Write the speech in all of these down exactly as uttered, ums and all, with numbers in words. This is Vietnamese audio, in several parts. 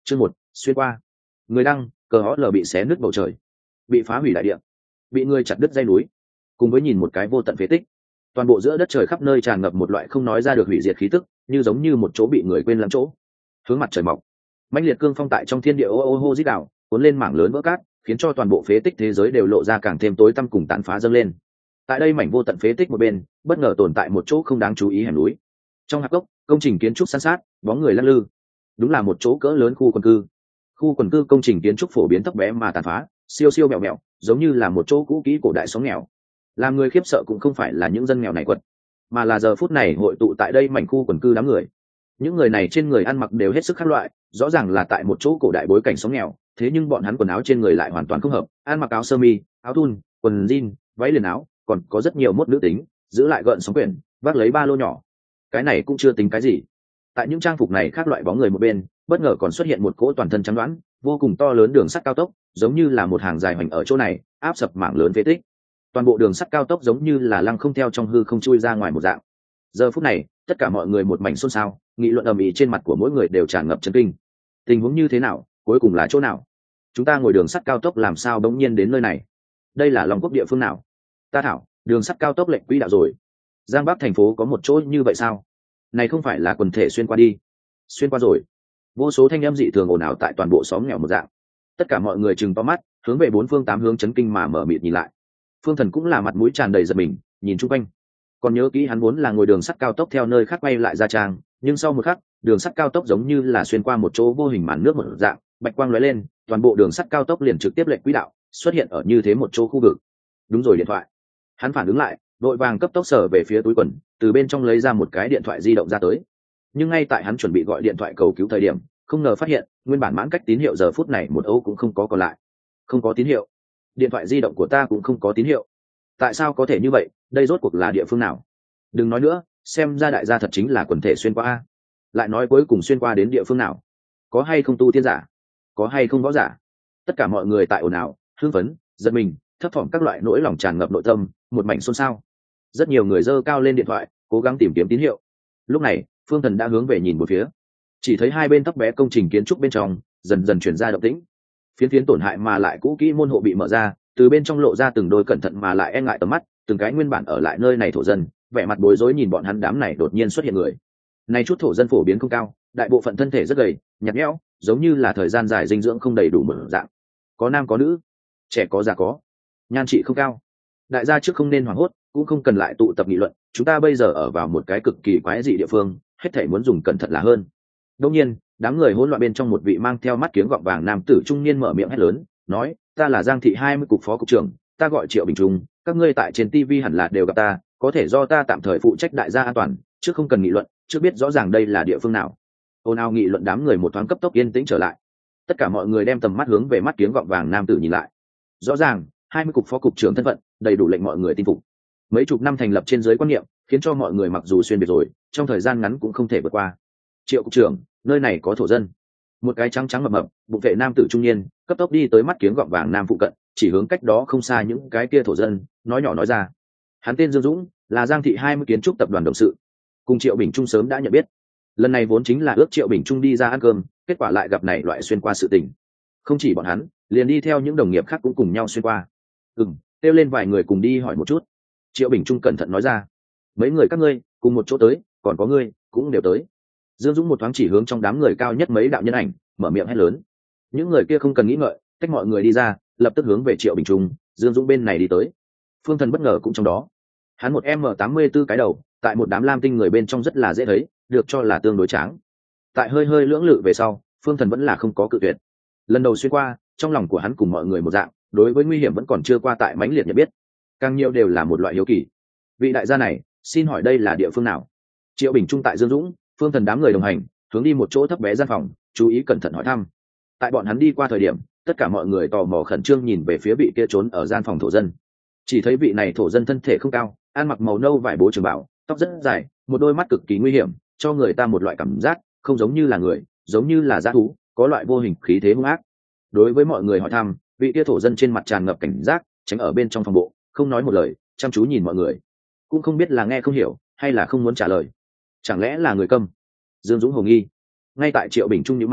Chương một, xuyên qua. Người đăng, cờ hó lờ bị xé nứt bầu trời, bị phá hủy đại địa, bị người chặt đứt dây núi, cùng với nhìn một cái vô tận phế tích. Toàn bộ giữa đất trời khắp nơi tràn ngập một loại không nói ra được hủy diệt khí tức, như giống như một chỗ bị người quên lãng chỗ. Hướng mặt trời mọc, mãnh liệt cương phong tại trong thiên địa ô ô hô rít đảo, cuốn lên mảng lớn vỡ cát, khiến cho toàn bộ phế tích thế giới đều lộ ra càng thêm tối tăm cùng tàn phá dâng lên. Tại đây mảnh vô tận phế tích một bên, bất ngờ tồn tại một chỗ không đáng chú ý hẻm núi. Trong hạp cốc, công trình kiến trúc san sát, bóng người lăn lư. Đúng là một chỗ cỡ lớn khu quần cư. Khu quần cư công trình kiến trúc phổ biến thấp bé mà tàn phá, siêu siêu mẹo mẹo, giống như là một chỗ cũ kỹ cổ đại xóm nghèo. Làm người khiếp sợ cũng không phải là những dân nghèo này quật, mà là giờ phút này hội tụ tại đây mảnh khu quần cư đám người. Những người này trên người ăn mặc đều hết sức khác loại, rõ ràng là tại một chỗ cổ đại bối cảnh xóm nghèo, thế nhưng bọn hắn quần áo trên người lại hoàn toàn không hợp, ăn mặc áo sơ mi, áo thun, quần jean, váy liền áo, còn có rất nhiều mốt nữ tính, giữ lại gợn sóng quyển, vác lấy ba lô nhỏ. Cái này cũng chưa tính cái gì. Tại những trang phục này khác loại bóng người một bên, bất ngờ còn xuất hiện một cỗ toàn thân trắng đoán, vô cùng to lớn đường sắt cao tốc, giống như là một hàng dài hoành ở chỗ này, áp sập mảng lớn phế tích. Toàn bộ đường sắt cao tốc giống như là lăng không theo trong hư không chui ra ngoài một dạng. Giờ phút này, tất cả mọi người một mảnh xôn xao, nghị luận ầm ĩ, trên mặt của mỗi người đều tràn ngập chấn kinh. Tình huống như thế nào, cuối cùng là chỗ nào? Chúng ta ngồi đường sắt cao tốc làm sao bỗng nhiên đến nơi này? Đây là Long Quốc địa phương nào? Ta thảo, đường sắt cao tốc lệnh quỹ đạo rồi. Giang Bắc thành phố có một chỗ như vậy sao? Này không phải là quần thể xuyên qua đi? Xuyên qua rồi. Vô số thanh âm dị thường ồn ào tại toàn bộ xóm nghèo một dạng. Tất cả mọi người trừng to mắt, hướng về bốn phương tám hướng chấn kinh mà mở mịt nhìn lại. Phương Thần cũng là mặt mũi tràn đầy giận mình, nhìn chung quanh. Còn nhớ kỹ hắn vốn là ngồi đường sắt cao tốc theo nơi khác quay lại Gia Trang, nhưng sau một khắc, đường sắt cao tốc giống như là xuyên qua một chỗ vô hình màn nước một dạng, bạch quang lóe lên, toàn bộ đường sắt cao tốc liền trực tiếp lệch quỹ đạo, xuất hiện ở như thế một chỗ khu vực. Đúng rồi, điện thoại. Hắn phản ứng lại, vội vàng cấp tốc sở về phía túi quần, từ bên trong lấy ra một cái điện thoại di động ra tới. Nhưng ngay tại hắn chuẩn bị gọi điện thoại cầu cứu thời điểm, không ngờ phát hiện, nguyên bản mãn cách tín hiệu giờ phút này một âu cũng không có còn lại. Không có tín hiệu. Điện thoại di động của ta cũng không có tín hiệu. Tại sao có thể như vậy, đây rốt cuộc là địa phương nào? Đừng nói nữa, xem ra đại gia thật chính là quần thể xuyên qua a. Lại nói cuối cùng xuyên qua đến địa phương nào? Có hay không tu tiên giả? Có hay không võ giả? Tất cả mọi người tại ồn ào, hưng phấn, giật mình, thấp thỏm các loại nỗi lòng tràn ngập nội tâm, một mảnh xôn xao. Rất nhiều người giơ cao lên điện thoại, cố gắng tìm kiếm tín hiệu. Lúc này, Phương Thần đã hướng về nhìn một phía, chỉ thấy hai bên thấp bé công trình kiến trúc bên trong dần dần chuyển ra động tĩnh. Phiến phiến tổn hại mà lại cũ kỹ môn hộ bị mở ra, từ bên trong lộ ra từng đôi cẩn thận mà lại e ngại tầm mắt, từng cái nguyên bản ở lại nơi này thổ dân, vẻ mặt bối rối nhìn bọn hắn. Đám này đột nhiên xuất hiện người. Này chút thổ dân phổ biến không cao, đại bộ phận thân thể rất gầy, nhạt nhẽo, giống như là thời gian dài dinh dưỡng không đầy đủ một dạng. Có nam có nữ, trẻ có già có, nhan trị không cao. Đại gia trước không nên hoảng hốt, cũng không cần lại tụ tập nghị luận, chúng ta bây giờ ở vào một cái cực kỳ quái dị địa phương, hết thảy muốn dùng cẩn thận là hơn. Đương nhiên, đám người hỗn loạn bên trong một vị mang theo mắt kiếng gọng vàng nam tử trung niên mở miệng hét lớn, nói: "Ta là Giang thị hai mươi cục phó cục trưởng, ta gọi Triệu Bình Trung, các ngươi tại trên ti vi hẳn là đều gặp ta, có thể do ta tạm thời phụ trách đại gia an toàn, chứ không cần nghị luận, chưa biết rõ ràng đây là địa phương nào." Ôn ào nghị luận đám người một thoáng cấp tốc yên tĩnh trở lại. Tất cả mọi người đem tầm mắt hướng về mắt kiếng gọng vàng nam tử nhìn lại. Rõ ràng, hai mươi cục phó cục trưởng thân phận, đầy đủ lệnh mọi người tin phục. Mấy chục năm thành lập trên dưới quan niệm, khiến cho mọi người mặc dù xuyên biệt rồi, trong thời gian ngắn cũng không thể vượt qua. Triệu cục trưởng, nơi này có thổ dân. Một cái trắng trắng mập mập, bụng vệ nam tử trung niên, cấp tốc đi tới mắt kiếng gọng vàng nam phụ cận, chỉ hướng cách đó không xa những cái kia thổ dân, nói nhỏ nói ra. Hắn tên Dương Dũng, là Giang thị hai mươi kiến trúc tập đoàn đồng sự, cùng Triệu Bình Trung sớm đã nhận biết. Lần này vốn chính là ước Triệu Bình Trung đi ra ăn cơm, kết quả lại gặp này loại xuyên qua sự tình. Không chỉ bọn hắn, liền đi theo những đồng nghiệp khác cũng cùng nhau xuyên qua. Ừm, kêu lên vài người cùng đi hỏi một chút. Triệu Bình Trung cẩn thận nói ra. Mấy người các ngươi cùng một chỗ tới, còn có ngươi cũng đều tới. Dương Dũng một thoáng chỉ hướng trong đám người cao nhất mấy đạo nhân ảnh, mở miệng hét lớn. Những người kia không cần nghĩ ngợi, tách mọi người đi ra, lập tức hướng về Triệu Bình Trung, Dương Dũng bên này đi tới. Phương Thần bất ngờ cũng trong đó. Hắn một m tám mươi tư cái đầu, tại một đám lam tinh người bên trong rất là dễ thấy, được cho là tương đối tráng. Tại hơi hơi lưỡng lự về sau, Phương Thần vẫn là không có cự tuyệt. Lần đầu xuyên qua, trong lòng của hắn cùng mọi người một dạng, đối với nguy hiểm vẫn còn chưa qua tại mãnh liệt nhận biết, càng nhiều đều là một loại hiếu kỳ. Vị đại gia này, xin hỏi đây là địa phương nào? Triệu Bình Trung tại Dương Dũng, Phương Thần đám người đồng hành, hướng đi một chỗ thấp bé gian phòng, chú ý cẩn thận hỏi thăm. Tại bọn hắn đi qua thời điểm, tất cả mọi người tò mò khẩn trương nhìn về phía vị kia trốn ở gian phòng thổ dân. Chỉ thấy vị này thổ dân thân thể không cao, ăn mặc màu nâu vải bố trường bảo, tóc rất dài, một đôi mắt cực kỳ nguy hiểm, cho người ta một loại cảm giác không giống như là người, giống như là dã thú, có loại vô hình khí thế hung ác. Đối với mọi người hỏi thăm, vị kia thổ dân trên mặt tràn ngập cảnh giác, tránh ở bên trong phòng bộ, không nói một lời, chăm chú nhìn mọi người. Cũng không biết là nghe không hiểu hay là không muốn trả lời. Chẳng lẽ là người câm? Dương Dũng hồ nghi. Ngay tại Triệu Bình Trung nhíu mày,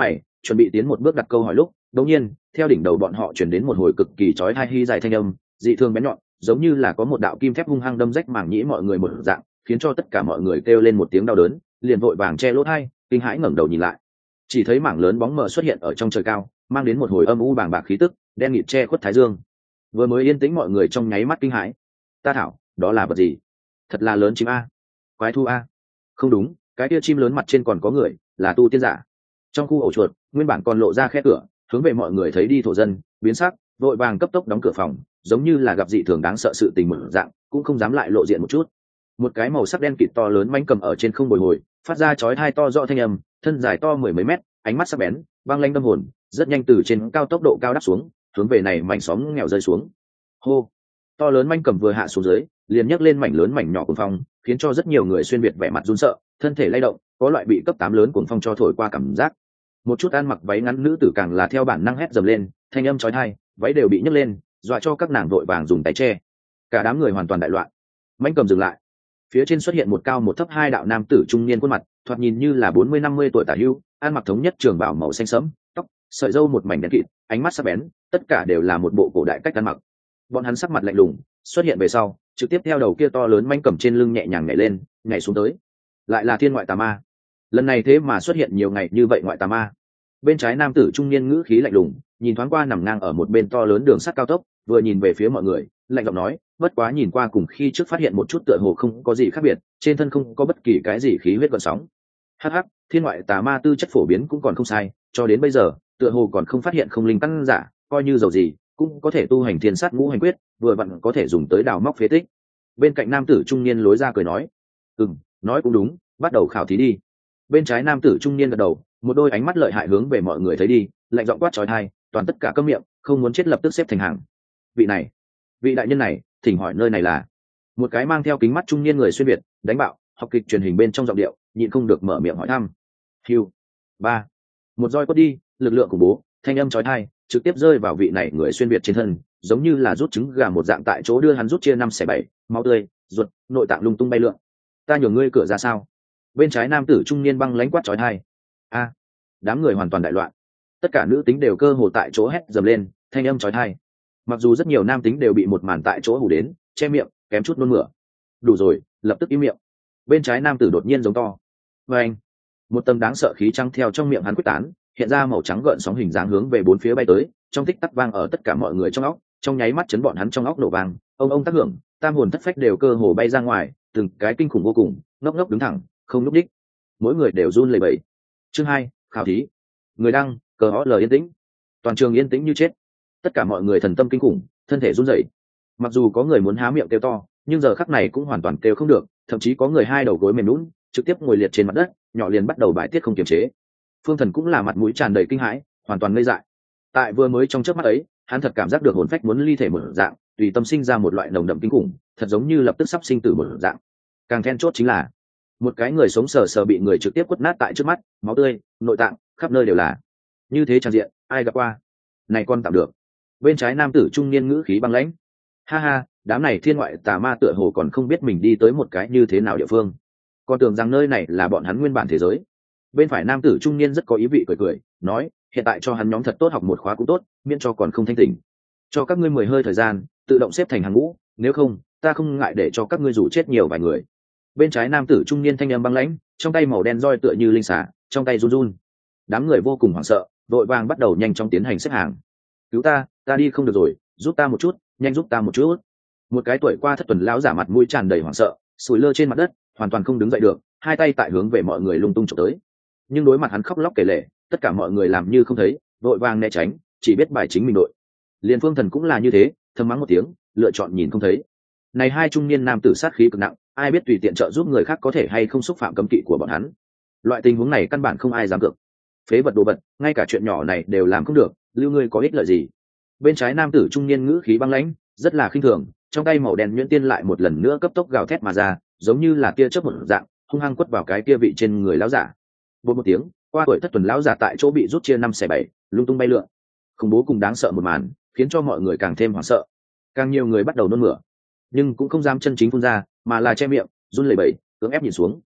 chuẩn bị tiến một bước đặt câu hỏi lúc đột nhiên theo đỉnh đầu bọn họ chuyển đến một hồi cực kỳ chói tai hy dài thanh âm, dị thường bén nhọn, giống như là có một đạo kim thép hung hăng đâm rách màng nhĩ mọi người một dạng, khiến cho tất cả mọi người kêu lên một tiếng đau đớn, liền vội vàng che lỗ tai, kinh hãi ngẩng đầu nhìn lại. Chỉ thấy mảng lớn bóng mờ xuất hiện ở trong trời cao, mang đến một hồi âm u bàng bạc khí tức, đen nghịt che khuất thái dương. Vừa mới yên tĩnh mọi người trong nháy mắt kinh hãi. Ta thảo, đó là vật gì? Thật là lớn chim a, quái thu a. Không đúng, cái kia chim lớn mặt trên còn có người, là tu tiên giả. Trong khu ổ chuột, nguyên bản còn lộ ra khe cửa, hướng về mọi người thấy đi thổ dân, biến sắc, vội vàng cấp tốc đóng cửa phòng, giống như là gặp dị thường đáng sợ sự tình mở dạng, cũng không dám lại lộ diện một chút. Một cái màu sắc đen kịt to lớn manh cầm ở trên không bồi hồi, phát ra chói tai to rõ thanh âm, thân dài to mười mấy mét, ánh mắt sắc bén, băng lanh đâm hồn, rất nhanh từ trên cao tốc độ cao đáp xuống, hướng về này mảnh xóm nghèo rơi xuống. Hô! To lớn manh cầm vừa hạ xuống dưới, liền nhấc lên mảnh lớn mảnh nhỏ cuồng phong, khiến cho rất nhiều người xuyên việt vẻ mặt run sợ, thân thể lay động, có loại bị cấp tám lớn cuồng phong cho thổi qua cảm giác. Một chút ăn mặc váy ngắn nữ tử càng là theo bản năng hét dầm lên, thanh âm chói tai, váy đều bị nhấc lên, dọa cho các nàng vội vàng dùng tay che. Cả đám người hoàn toàn đại loạn. Manh cầm dừng lại. Phía trên xuất hiện một cao một thấp hai đạo nam tử trung niên khuôn mặt, thoạt nhìn như là bốn mươi năm mươi tuổi tả hữu, ăn mặc thống nhất trường bào màu xanh sẫm, tóc, sợi râu một mảnh đen kịt, ánh mắt sắc bén, tất cả đều là một bộ cổ đại cách ăn mặc. Bọn hắn sắc mặt lạnh lùng, xuất hiện về sau, trực tiếp theo đầu kia to lớn manh cầm trên lưng nhẹ nhàng nhảy lên, nhảy xuống tới. Lại là thiên ngoại tà ma. Lần này thế mà xuất hiện nhiều ngày như vậy ngoại tà ma. Bên trái nam tử trung niên ngữ khí lạnh lùng, nhìn thoáng qua nằm ngang ở một bên to lớn đường sắt cao tốc, vừa nhìn về phía mọi người, lạnh giọng nói, bất quá nhìn qua cùng khi trước phát hiện một chút tựa hồ không có gì khác biệt, trên thân không có bất kỳ cái gì khí huyết gợn sóng. Hắc hắc, thiên ngoại tà ma tư chất phổ biến cũng còn không sai, cho đến bây giờ, tựa hồ còn không phát hiện không linh căn giả, coi như dầu gì, cũng có thể tu hành thiên sát ngũ hành quyết, vừa vặn có thể dùng tới đào móc phế tích. Bên cạnh nam tử trung niên lối ra cười nói, ừm, nói cũng đúng, bắt đầu khảo thí đi. Bên trái nam tử trung niên gật đầu, một đôi ánh mắt lợi hại hướng về mọi người thấy đi, lạnh giọng quát chói tai, toàn tất cả câm miệng, không muốn chết lập tức xếp thành hàng. Vị này, vị đại nhân này, thỉnh hỏi nơi này là? Một cái mang theo kính mắt trung niên người xuyên việt, đánh bạo, học kịch truyền hình bên trong giọng điệu, nhịn không được mở miệng hỏi thăm. Hiu, ba, một roi quất đi, lực lượng của bố, thanh âm chói tai, trực tiếp rơi vào vị này người xuyên việt trên thân, giống như là rút trứng gà một dạng tại chỗ đưa hắn rút chia năm xẻ bảy, máu tươi, ruột, nội tạng lung tung bay lượn. Ta nhường ngươi cửa ra sao? Bên trái nam tử trung niên băng lãnh quát chói tai. A, đám người hoàn toàn đại loạn, tất cả nữ tính đều cơ hồ tại chỗ hét dầm lên, thanh âm chói tai. Mặc dù rất nhiều nam tính đều bị một màn tại chỗ hù đến, che miệng, kém chút nôn mửa. Đủ rồi, lập tức im miệng. Bên trái nam tử đột nhiên giống to. Và anh, một tầng đáng sợ khí trắng theo trong miệng hắn quyết tán, hiện ra màu trắng gợn sóng hình dáng hướng về bốn phía bay tới, trong tích tắc vang ở tất cả mọi người trong óc, trong nháy mắt chấn bọn hắn trong óc nổ vang, ông ông tác hưởng, tam hồn thất phách đều cơ hồ bay ra ngoài, từng cái kinh khủng vô cùng, ngốc ngốc đứng thẳng, không lúc đích, mỗi người đều run lẩy bẩy. Chương hai, khảo thí. Người đăng, cờ ó lời yên tĩnh. Toàn trường yên tĩnh như chết. Tất cả mọi người thần tâm kinh khủng, thân thể run rẩy. Mặc dù có người muốn há miệng kêu to, nhưng giờ khắc này cũng hoàn toàn kêu không được, thậm chí có người hai đầu gối mềm nhũn, trực tiếp ngồi liệt trên mặt đất, nhỏ liền bắt đầu bài tiết không kiềm chế. Phương Thần cũng là mặt mũi tràn đầy kinh hãi, hoàn toàn ngây dại. Tại vừa mới trong chớp mắt ấy, hắn thật cảm giác được hồn phách muốn ly thể một dạng, tùy tâm sinh ra một loại nồng đậm kinh khủng, thật giống như lập tức sắp sinh tử một dạng. Càng then chốt chính là, một cái người sống sờ sờ bị người trực tiếp quất nát tại trước mắt, máu tươi, nội tạng, khắp nơi đều là. Như thế tràn diện, ai gặp qua? Này con tạm được. Bên trái nam tử trung niên ngữ khí băng lãnh. Ha ha, đám này thiên ngoại tà ma tựa hồ còn không biết mình đi tới một cái như thế nào địa phương, còn tưởng rằng nơi này là bọn hắn nguyên bản thế giới. Bên phải nam tử trung niên rất có ý vị cười cười, nói, hiện tại cho hắn nhóm thật tốt học một khóa cũng tốt, miễn cho còn không thanh tỉnh. Cho các ngươi mười hơi thời gian, tự động xếp thành hàng ngũ, nếu không, ta không ngại để cho các ngươi rủ chết nhiều vài người. Bên trái nam tử trung niên thanh âm băng lãnh, trong tay màu đen roi tựa như linh xà, trong tay run run. Đám người vô cùng hoảng sợ, vội vàng bắt đầu nhanh chóng tiến hành xếp hàng. Cứu ta, ta đi không được rồi, giúp ta một chút, nhanh giúp ta một chút. Một cái tuổi qua thất tuần lão giả mặt mũi tràn đầy hoảng sợ, sủi lơ trên mặt đất, hoàn toàn không đứng dậy được, hai tay tại hướng về mọi người lung tung chụp tới. Nhưng đối mặt hắn khóc lóc kể lể, tất cả mọi người làm như không thấy, vội vàng né tránh, chỉ biết bài chính mình đội. Liên Phương Thần cũng là như thế, thầm mắng một tiếng, lựa chọn nhìn không thấy. Này hai trung niên nam tử sát khí cực nặng, ai biết tùy tiện trợ giúp người khác có thể hay không xúc phạm cấm kỵ của bọn hắn. Loại tình huống này căn bản không ai dám cược. Phế vật đồ vật, ngay cả chuyện nhỏ này đều làm không được, lưu ngươi có ích lợi gì? Bên trái nam tử trung niên ngữ khí băng lãnh, rất là khinh thường, trong tay màu đen nhuyễn tiên lại một lần nữa cấp tốc gào thét mà ra, giống như là tia chớp một dạng, hung hăng quất vào cái kia vị trên người lão giả. Một một tiếng, qua tuổi thất tuần lão giả tại chỗ bị rút chia năm xẻ bảy, lung tung bay lượn. Khủng bố cùng đáng sợ một màn, khiến cho mọi người càng thêm hoảng sợ. Càng nhiều người bắt đầu nôn mửa, nhưng cũng không dám chân chính phun ra, mà là che miệng, run lẩy bẩy, cưỡng ép nhìn xuống.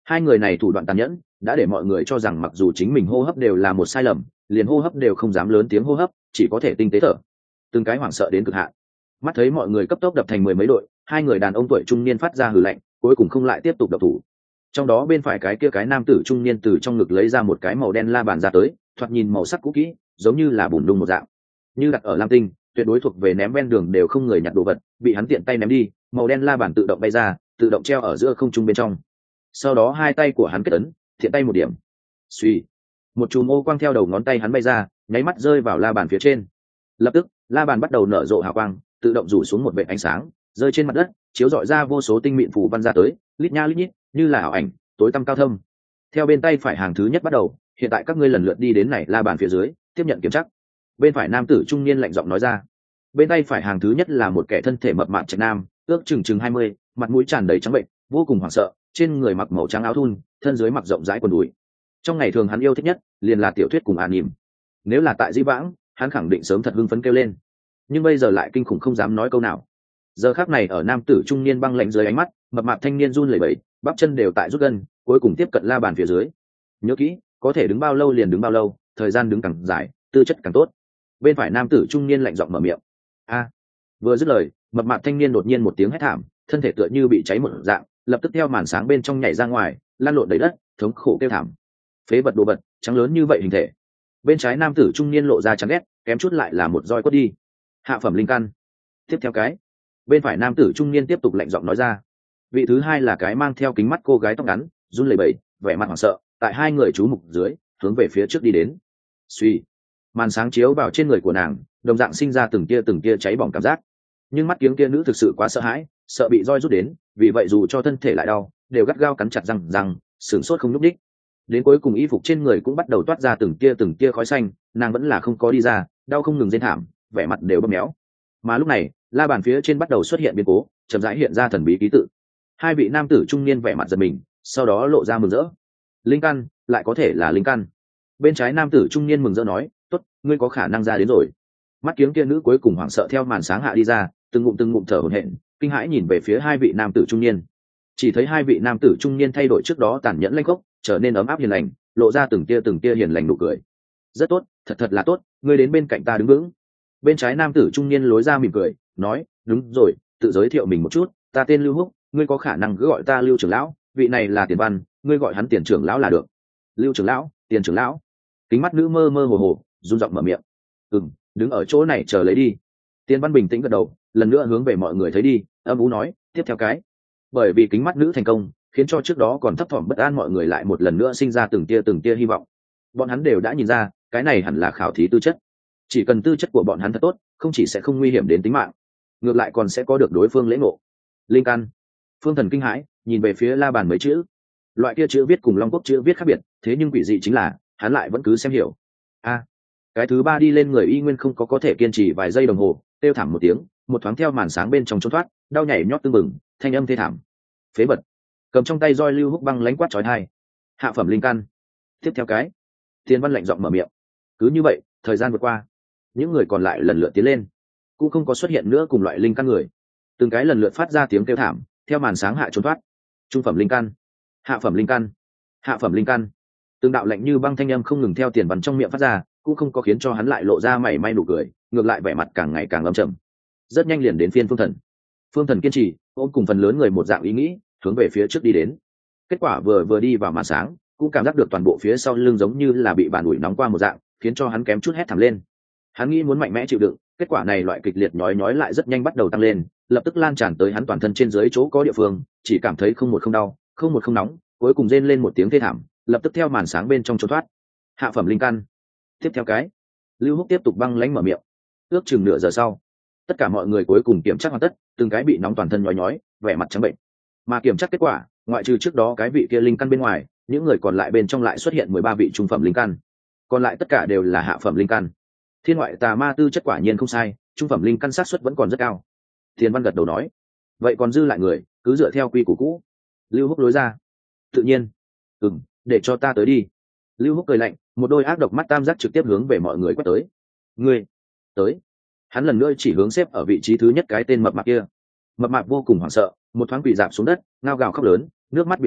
Hai người này thủ đoạn tàn nhẫn đã để mọi người cho rằng mặc dù chính mình hô hấp đều là một sai lầm, liền hô hấp đều không dám lớn tiếng hô hấp, chỉ có thể tinh tế thở. Từng cái hoảng sợ đến cực hạn. Mắt thấy mọi người cấp tốc đập thành mười mấy đội, hai người đàn ông tuổi trung niên phát ra hừ lạnh, cuối cùng không lại tiếp tục đập thủ. Trong đó bên phải cái kia cái nam tử trung niên từ trong ngực lấy ra một cái màu đen la bàn ra tới, thoạt nhìn màu sắc cũ kỹ, giống như là bùn đung một dạng, như đặt ở lam tinh, tuyệt đối thuộc về ném ven đường đều không người nhặt đồ vật, bị hắn tiện tay ném đi, màu đen la bàn tự động bay ra, tự động treo ở giữa không trung bên trong. Sau đó hai tay của hắn kết ấn, thiện tay một điểm, suy, một chùm ô quang theo đầu ngón tay hắn bay ra, nháy mắt rơi vào la bàn phía trên. Lập tức la bàn bắt đầu nở rộ hào quang, tự động rủ xuống một vệt ánh sáng, rơi trên mặt đất, chiếu rọi ra vô số tinh mịn phù văn ra tới, lít nha lít nhít, như là ảo ảnh, tối tăm cao thâm. Theo bên tay phải hàng thứ nhất bắt đầu, hiện tại các ngươi lần lượt đi đến này la bàn phía dưới, tiếp nhận kiểm tra. Bên phải nam tử trung niên lạnh giọng nói ra. Bên tay phải hàng thứ nhất là một kẻ thân thể mập mạp trạch nam, ước chừng chừng hai mươi, mặt mũi tràn đầy trắng bệnh, vô cùng hoảng sợ, trên người mặc màu trắng áo thun, thân dưới mặc rộng rãi quần đùi. Trong ngày thường hắn yêu thích nhất liền là tiểu thuyết cùng an nỉm. Nếu là tại Dĩ Vãng, hắn khẳng định sớm thật hưng phấn kêu lên, nhưng bây giờ lại kinh khủng không dám nói câu nào. Giờ khắc này ở nam tử trung niên băng lạnh dưới ánh mắt, mập mạp thanh niên run lẩy bẩy, bắp chân đều tại rút gân, cuối cùng tiếp cận la bàn phía dưới. Nhớ kỹ, có thể đứng bao lâu liền đứng bao lâu, thời gian đứng càng dài, tư chất càng tốt. Bên phải nam tử trung niên lạnh giọng mở miệng. A! Vừa dứt lời, mập mạp thanh niên đột nhiên một tiếng hét thảm, thân thể tựa như bị cháy một dạng, lập tức theo màn sáng bên trong nhảy ra ngoài, lăn lộn đầy đất, thống khổ kêu thảm. Phế vật đồ vật, trắng lớn như vậy hình thể. Bên trái nam tử trung niên lộ ra chán ghét, kém chút lại là một roi quất đi. Hạ phẩm linh căn. Tiếp theo cái. Bên phải nam tử trung niên tiếp tục lạnh giọng nói ra. Vị thứ hai là cái mang theo kính mắt cô gái tóc ngắn, run lẩy bẩy, vẻ mặt hoảng sợ, tại hai người chú mục dưới, hướng về phía trước đi đến. Suy, màn sáng chiếu vào trên người của nàng, đồng dạng sinh ra từng tia từng tia cháy bỏng cảm giác. Nhưng mắt kiếng kia nữ thực sự quá sợ hãi, sợ bị roi rút đến, vì vậy dù cho thân thể lại đau, đều gắt gao cắn chặt răng răng, sửng sốt không nhúc đích. Đến cuối cùng y phục trên người cũng bắt đầu toát ra từng tia từng tia khói xanh, nàng vẫn là không có đi ra, đau không ngừng rên thảm, vẻ mặt đều bầm méo. Mà lúc này, la bàn phía trên bắt đầu xuất hiện biến cố, chậm rãi hiện ra thần bí ký tự. Hai vị nam tử trung niên vẻ mặt giật mình, sau đó lộ ra mừng rỡ. Linh căn, lại có thể là linh căn. Bên trái nam tử trung niên mừng rỡ nói, tốt, ngươi có khả năng ra đến rồi. Mắt kiếng kia nữ cuối cùng hoảng sợ theo màn sáng hạ đi ra, từng ngụm từng ngụm thở hổn hển, kinh hãi nhìn về phía hai vị nam tử trung niên. Chỉ thấy hai vị nam tử trung niên thay đổi trước đó tàn nhẫn lanh khốc, trở nên ấm áp hiền lành, lộ ra từng tia từng tia hiền lành nụ cười. Rất tốt, thật thật là tốt, ngươi đến bên cạnh ta đứng vững. Bên trái nam tử trung niên lối ra mỉm cười, nói, đúng rồi, tự giới thiệu mình một chút, ta tên Lưu Húc, ngươi có khả năng cứ gọi ta Lưu trưởng lão, vị này là Tiền Văn, ngươi gọi hắn Tiền trưởng lão là được. Lưu trưởng lão, Tiền trưởng lão. Kính mắt nữ mơ mơ hồ hồ, run giọng mở miệng. Ừm, đứng ở chỗ này chờ lấy đi. Tiền Văn bình tĩnh gật đầu, lần nữa hướng về mọi người thấy đi, âm u nói, tiếp theo cái. Bởi vì kính mắt nữ thành công, khiến cho trước đó còn thấp thỏm bất an mọi người lại một lần nữa sinh ra từng tia từng tia hy vọng. Bọn hắn đều đã nhìn ra, cái này hẳn là khảo thí tư chất. Chỉ cần tư chất của bọn hắn thật tốt, không chỉ sẽ không nguy hiểm đến tính mạng, ngược lại còn sẽ có được đối phương lễ ngộ. Linh căn. Phương Thần kinh hãi, nhìn về phía la bàn mấy chữ. Loại kia chữ viết cùng Long Quốc chữ viết khác biệt, thế nhưng quỷ dị chính là, hắn lại vẫn cứ xem hiểu. A. Cái thứ ba đi lên người y nguyên không có có thể kiên trì vài giây đồng hồ, kêu thảm một tiếng, một thoáng theo màn sáng bên trong trốn thoát, đau nhảy nhót tưng bừng, thanh âm thê thảm. Phế vật. Cầm trong tay roi Lưu Húc băng lánh quát chói tai. Hạ phẩm linh căn. Tiếp theo cái. Tiền Văn lạnh giọng mở miệng. Cứ như vậy, thời gian vượt qua, những người còn lại lần lượt tiến lên, cũng không có xuất hiện nữa cùng loại linh căn người. Từng cái lần lượt phát ra tiếng kêu thảm, theo màn sáng hạ trốn thoát. Trung phẩm linh căn, hạ phẩm linh căn, hạ phẩm linh căn. Từng đạo lạnh như băng thanh âm không ngừng theo Tiền Văn trong miệng phát ra, cũng không có khiến cho hắn lại lộ ra mảy may nụ cười, ngược lại vẻ mặt càng ngày càng âm trầm. Rất nhanh liền đến phiên Phương Thần. Phương Thần kiên trì, ôm cùng phần lớn người một dạng ý nghĩ, hướng về phía trước đi đến. Kết quả vừa vừa đi vào màn sáng, cũng cảm giác được toàn bộ phía sau lưng giống như là bị bàn ủi nóng qua một dạng, khiến cho hắn kém chút hét thảm lên. Hắn nghĩ muốn mạnh mẽ chịu đựng, kết quả này loại kịch liệt nhói nhói lại rất nhanh bắt đầu tăng lên, lập tức lan tràn tới hắn toàn thân trên dưới chỗ có địa phương, chỉ cảm thấy không một không đau, không một không nóng, cuối cùng rên lên một tiếng thê thảm, lập tức theo màn sáng bên trong trốn thoát. Hạ phẩm linh căn. Tiếp theo cái. Lưu Húc tiếp tục băng lãnh mở miệng. Ước chừng nửa giờ sau, tất cả mọi người cuối cùng kiểm tra hoàn tất, từng cái bị nóng toàn thân nhói nhói, vẻ mặt trắng bệnh. Mà kiểm tra kết quả, ngoại trừ trước đó cái vị kia linh căn bên ngoài, những người còn lại bên trong lại xuất hiện mười ba vị trung phẩm linh căn, còn lại tất cả đều là hạ phẩm linh căn. Thiên ngoại tà ma tư chất quả nhiên không sai, trung phẩm linh căn xác suất vẫn còn rất cao. Tiền Văn gật đầu nói, vậy còn dư lại người, cứ dựa theo quy củ cũ. Lưu Húc lối ra, tự nhiên. Ừm, để cho ta tới đi. Lưu Húc cười lạnh, một đôi ác độc mắt tam giác trực tiếp hướng về mọi người quét tới. Ngươi, tới. Hắn lần nữa chỉ hướng xếp ở vị trí thứ nhất cái tên mập mạp kia. Mập mạp vô cùng hoảng sợ, một thoáng quỳ rạp xuống đất, ngao gào khóc lớn, nước mắt biểu đầy,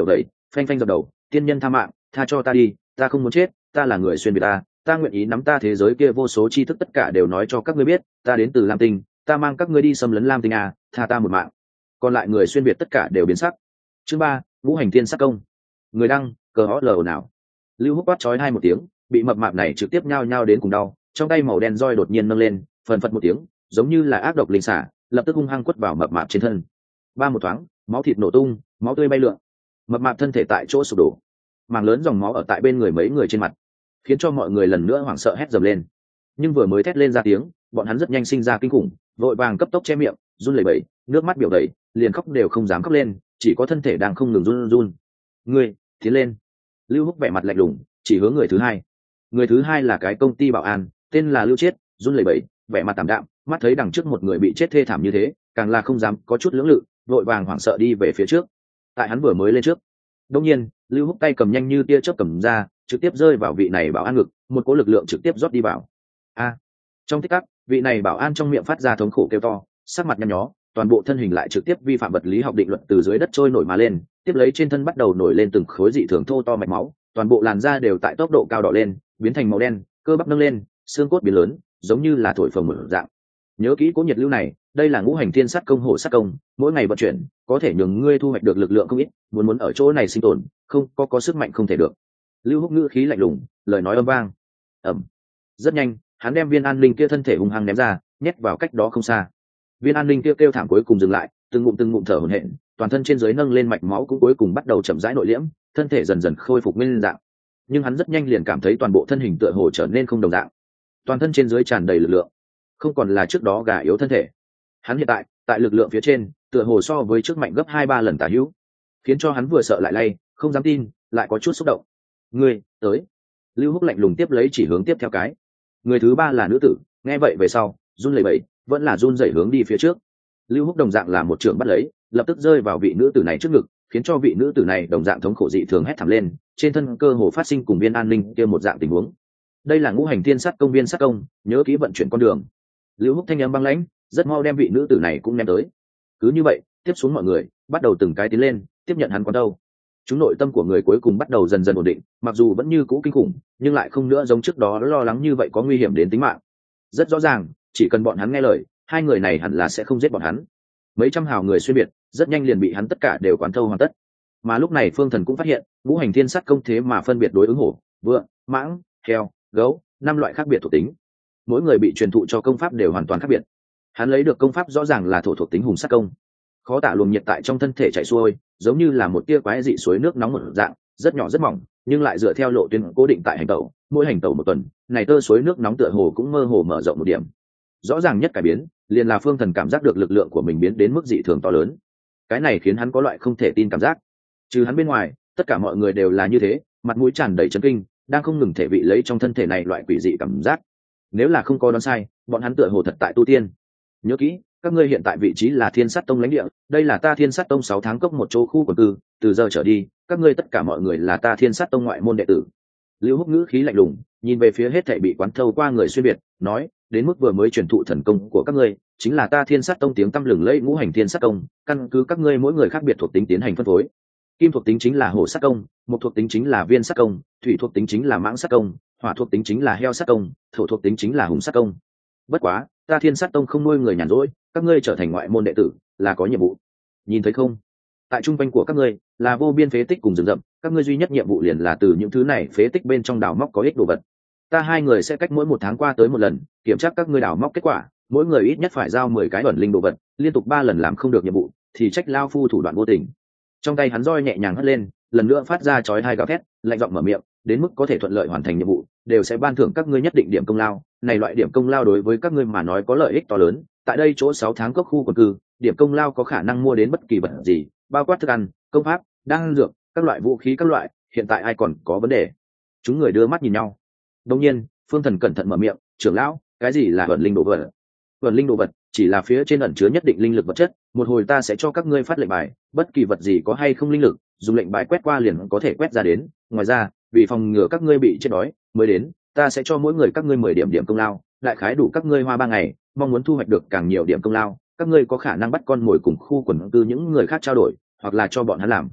phanh phanh dập đầu, tiên nhân tha mạng, tha cho ta đi, ta không muốn chết, ta là người xuyên việt ta, ta nguyện ý nắm ta thế giới kia vô số tri thức tất cả đều nói cho các ngươi biết, ta đến từ lam tinh, ta mang các ngươi đi xâm lấn lam tinh à, tha ta một mạng. Còn lại người xuyên việt tất cả đều biến sắc. Chương ba, ngũ hành thiên sắc công. Người đăng, cờ họ lờ nào. Lưu Húc quát chói hai một tiếng, bị mập mạp này trực tiếp nhao nhao đến cùng đau, trong tay màu đen roi đột nhiên nâng lên, phần phật một tiếng, giống như là ác độc linh xả, lập tức hung hăng quất vào mập mạp trên thân. Ba một thoáng, máu thịt nổ tung, máu tươi bay lượn, mập mạp thân thể tại chỗ sụp đổ, mảng lớn dòng máu ở tại bên người mấy người trên mặt, khiến cho mọi người lần nữa hoảng sợ hét dầm lên. Nhưng vừa mới thét lên ra tiếng, bọn hắn rất nhanh sinh ra kinh khủng, vội vàng cấp tốc che miệng, run lẩy bẩy, nước mắt biểu đầy, liền khóc đều không dám khóc lên, chỉ có thân thể đang không ngừng run run. Ngươi, tiến lên. Lưu Húc vẻ mặt lạnh lùng, chỉ hướng người thứ hai. Người thứ hai là cái công ty bảo an, tên là Lưu Chiết, run lẩy bẩy, vẻ mặt tạm đạm, mắt thấy đằng trước một người bị chết thê thảm như thế, càng là không dám có chút lưỡng lự, vội vàng hoảng sợ đi về phía trước. Tại hắn vừa mới lên trước, đột nhiên, Lưu Húc tay cầm nhanh như tia chớp cầm ra, trực tiếp rơi vào vị này bảo an ngực, một cỗ lực lượng trực tiếp rót đi vào. A! Trong tích tắc, vị này bảo an trong miệng phát ra thống khổ kêu to, sắc mặt nhăn nhó, toàn bộ thân hình lại trực tiếp vi phạm vật lý học định luật từ dưới đất trôi nổi mà lên, tiếp lấy trên thân bắt đầu nổi lên từng khối dị thường thô to mạch máu, toàn bộ làn da đều tại tốc độ cao đỏ lên, biến thành màu đen, cơ bắp nâng lên, xương cốt biến lớn, giống như là thổi phồng một dạng. Nhớ kỹ cố nhiệt lưu này, đây là ngũ hành thiên sát công hộ sát công, mỗi ngày vận chuyển, có thể nhường ngươi thu hoạch được lực lượng không ít, muốn muốn ở chỗ này sinh tồn, không có có sức mạnh không thể được. Lưu Húc ngữ khí lạnh lùng, lời nói âm vang. Ầm. Rất nhanh, hắn đem viên an linh kia thân thể hung hăng ném ra, nhét vào cách đó không xa. Viên an linh kia kêu, kêu thảm cuối cùng dừng lại, từng ngụm từng ngụm thở hổn hển, toàn thân trên dưới nâng lên mạch máu cũng cuối cùng bắt đầu chậm rãi nội liễm, thân thể dần dần khôi phục nguyên dạng. Nhưng hắn rất nhanh liền cảm thấy toàn bộ thân hình tựa hồ trở nên không đồng dạng, toàn thân trên dưới tràn đầy lực lượng, không còn là trước đó gà yếu thân thể. Hắn hiện tại tại lực lượng phía trên tựa hồ so với trước mạnh gấp hai ba lần tả hữu, khiến cho hắn vừa sợ lại lay, không dám tin, lại có chút xúc động. Ngươi tới. Lưu Húc lạnh lùng tiếp lấy chỉ hướng tiếp theo cái. Người thứ ba là nữ tử, nghe vậy về sau run lẩy bẩy, vẫn là run rẩy hướng đi phía trước. Lưu Húc đồng dạng là một trường bắt lấy, lập tức rơi vào vị nữ tử này trước ngực, khiến cho vị nữ tử này đồng dạng thống khổ dị thường hét thảm lên, trên thân cơ hồ phát sinh cùng viên an ninh kia một dạng tình huống. Đây là ngũ hành thiên sát công viên sát công, nhớ kỹ vận chuyển con đường. Lưu Húc thanh âm băng lãnh, rất mau đem vị nữ tử này cũng ném tới. Cứ như vậy, tiếp xuống mọi người bắt đầu từng cái tiến lên, tiếp nhận hắn quán đâu. Chúng nội tâm của người cuối cùng bắt đầu dần dần ổn định, mặc dù vẫn như cũ kinh khủng, nhưng lại không nữa giống trước đó lo lắng như vậy có nguy hiểm đến tính mạng. Rất rõ ràng, chỉ cần bọn hắn nghe lời, hai người này hẳn là sẽ không giết bọn hắn. Mấy trăm hào người xuyên biệt, rất nhanh liền bị hắn tất cả đều quán thâu hoàn tất. Mà lúc này Phương Thần cũng phát hiện, ngũ hành thiên sát công thế mà phân biệt đối ứng hổ, vượn, mãng, heo, gấu, năm loại khác biệt thuộc tính. Mỗi người bị truyền thụ cho công pháp đều hoàn toàn khác biệt. Hắn lấy được công pháp rõ ràng là thổ thuộc tính hùng sát công, khó tả luồng nhiệt tại trong thân thể chảy xuôi, giống như là một tia quái dị suối nước nóng một dạng, rất nhỏ rất mỏng, nhưng lại dựa theo lộ tuyến cố định tại hành tẩu, mỗi hành tẩu một tuần, này tơ suối nước nóng tựa hồ cũng mơ hồ mở rộng một điểm. Rõ ràng nhất cải biến, liền là Phương Thần cảm giác được lực lượng của mình biến đến mức dị thường to lớn. Cái này khiến hắn có loại không thể tin cảm giác. Trừ hắn bên ngoài, tất cả mọi người đều là như thế, mặt mũi tràn đầy chấn kinh, đang không ngừng thể vị lấy trong thân thể này loại quỷ dị cảm giác. Nếu là không có đoán sai, bọn hắn tựa hồ thật tại tu tiên. Nhớ kỹ, các ngươi hiện tại vị trí là Thiên Sát Tông lãnh địa, đây là ta Thiên Sát Tông sáu tháng cốc một chỗ khu quần cư, từ giờ trở đi, các ngươi tất cả mọi người là ta Thiên Sát Tông ngoại môn đệ tử. Lưu Húc ngữ khí lạnh lùng, nhìn về phía hết thảy bị quán thâu qua người xuyên biệt, nói, đến mức vừa mới truyền thụ thần công của các ngươi, chính là ta Thiên Sát Tông tiếng tăm lừng lẫy ngũ hành thiên sát công, căn cứ các ngươi mỗi người khác biệt thuộc tính tiến hành phân phối. Kim thuộc tính chính là hổ sát công, mộc thuộc tính chính là viên sát công, thủy thuộc tính chính là mãng sát công, hỏa thuộc tính chính là heo sát công, thổ thuộc tính chính là hùng sát công. Bất quá, ta Thiên Sát Tông không nuôi người nhàn rỗi, các ngươi trở thành ngoại môn đệ tử là có nhiệm vụ. Nhìn thấy không? Tại trung quanh của các ngươi là vô biên phế tích cùng rừng rậm, các ngươi duy nhất nhiệm vụ liền là từ những thứ này phế tích bên trong đào móc có ích đồ vật. Ta hai người sẽ cách mỗi một tháng qua tới một lần, kiểm tra các ngươi đào móc kết quả, mỗi người ít nhất phải giao mười cái ẩn linh đồ vật, liên tục ba lần làm không được nhiệm vụ thì trách lao phu thủ đoạn vô tình. Trong tay hắn roi nhẹ nhàng hất lên, lần nữa phát ra chói tai gào thét, lạnh giọng mở miệng, đến mức có thể thuận lợi hoàn thành nhiệm vụ, đều sẽ ban thưởng các ngươi nhất định điểm công lao, này loại điểm công lao đối với các ngươi mà nói có lợi ích to lớn. Tại đây chỗ sáu tháng cốc khu quần cư, điểm công lao có khả năng mua đến bất kỳ vật gì, bao quát thức ăn, công pháp, đan dược, các loại vũ khí các loại, hiện tại ai còn có vấn đề? Chúng người đưa mắt nhìn nhau. Đương nhiên, Phương Thần cẩn thận mở miệng, trưởng lão, cái gì là ẩn linh đồ vật? Ẩn linh đồ vật chỉ là phía trên ẩn chứa nhất định linh lực vật chất, một hồi ta sẽ cho các ngươi phát lệnh bài, bất kỳ vật gì có hay không linh lực, dùng lệnh bài quét qua liền có thể quét ra đến. Ngoài ra, vì phòng ngừa các ngươi bị chết đói mới đến, ta sẽ cho mỗi người các ngươi mười điểm điểm công lao, đại khái đủ các ngươi hoa ba ngày, mong muốn thu hoạch được càng nhiều điểm công lao, các ngươi có khả năng bắt con mồi cùng khu quần cư những người khác trao đổi, hoặc là cho bọn hắn làm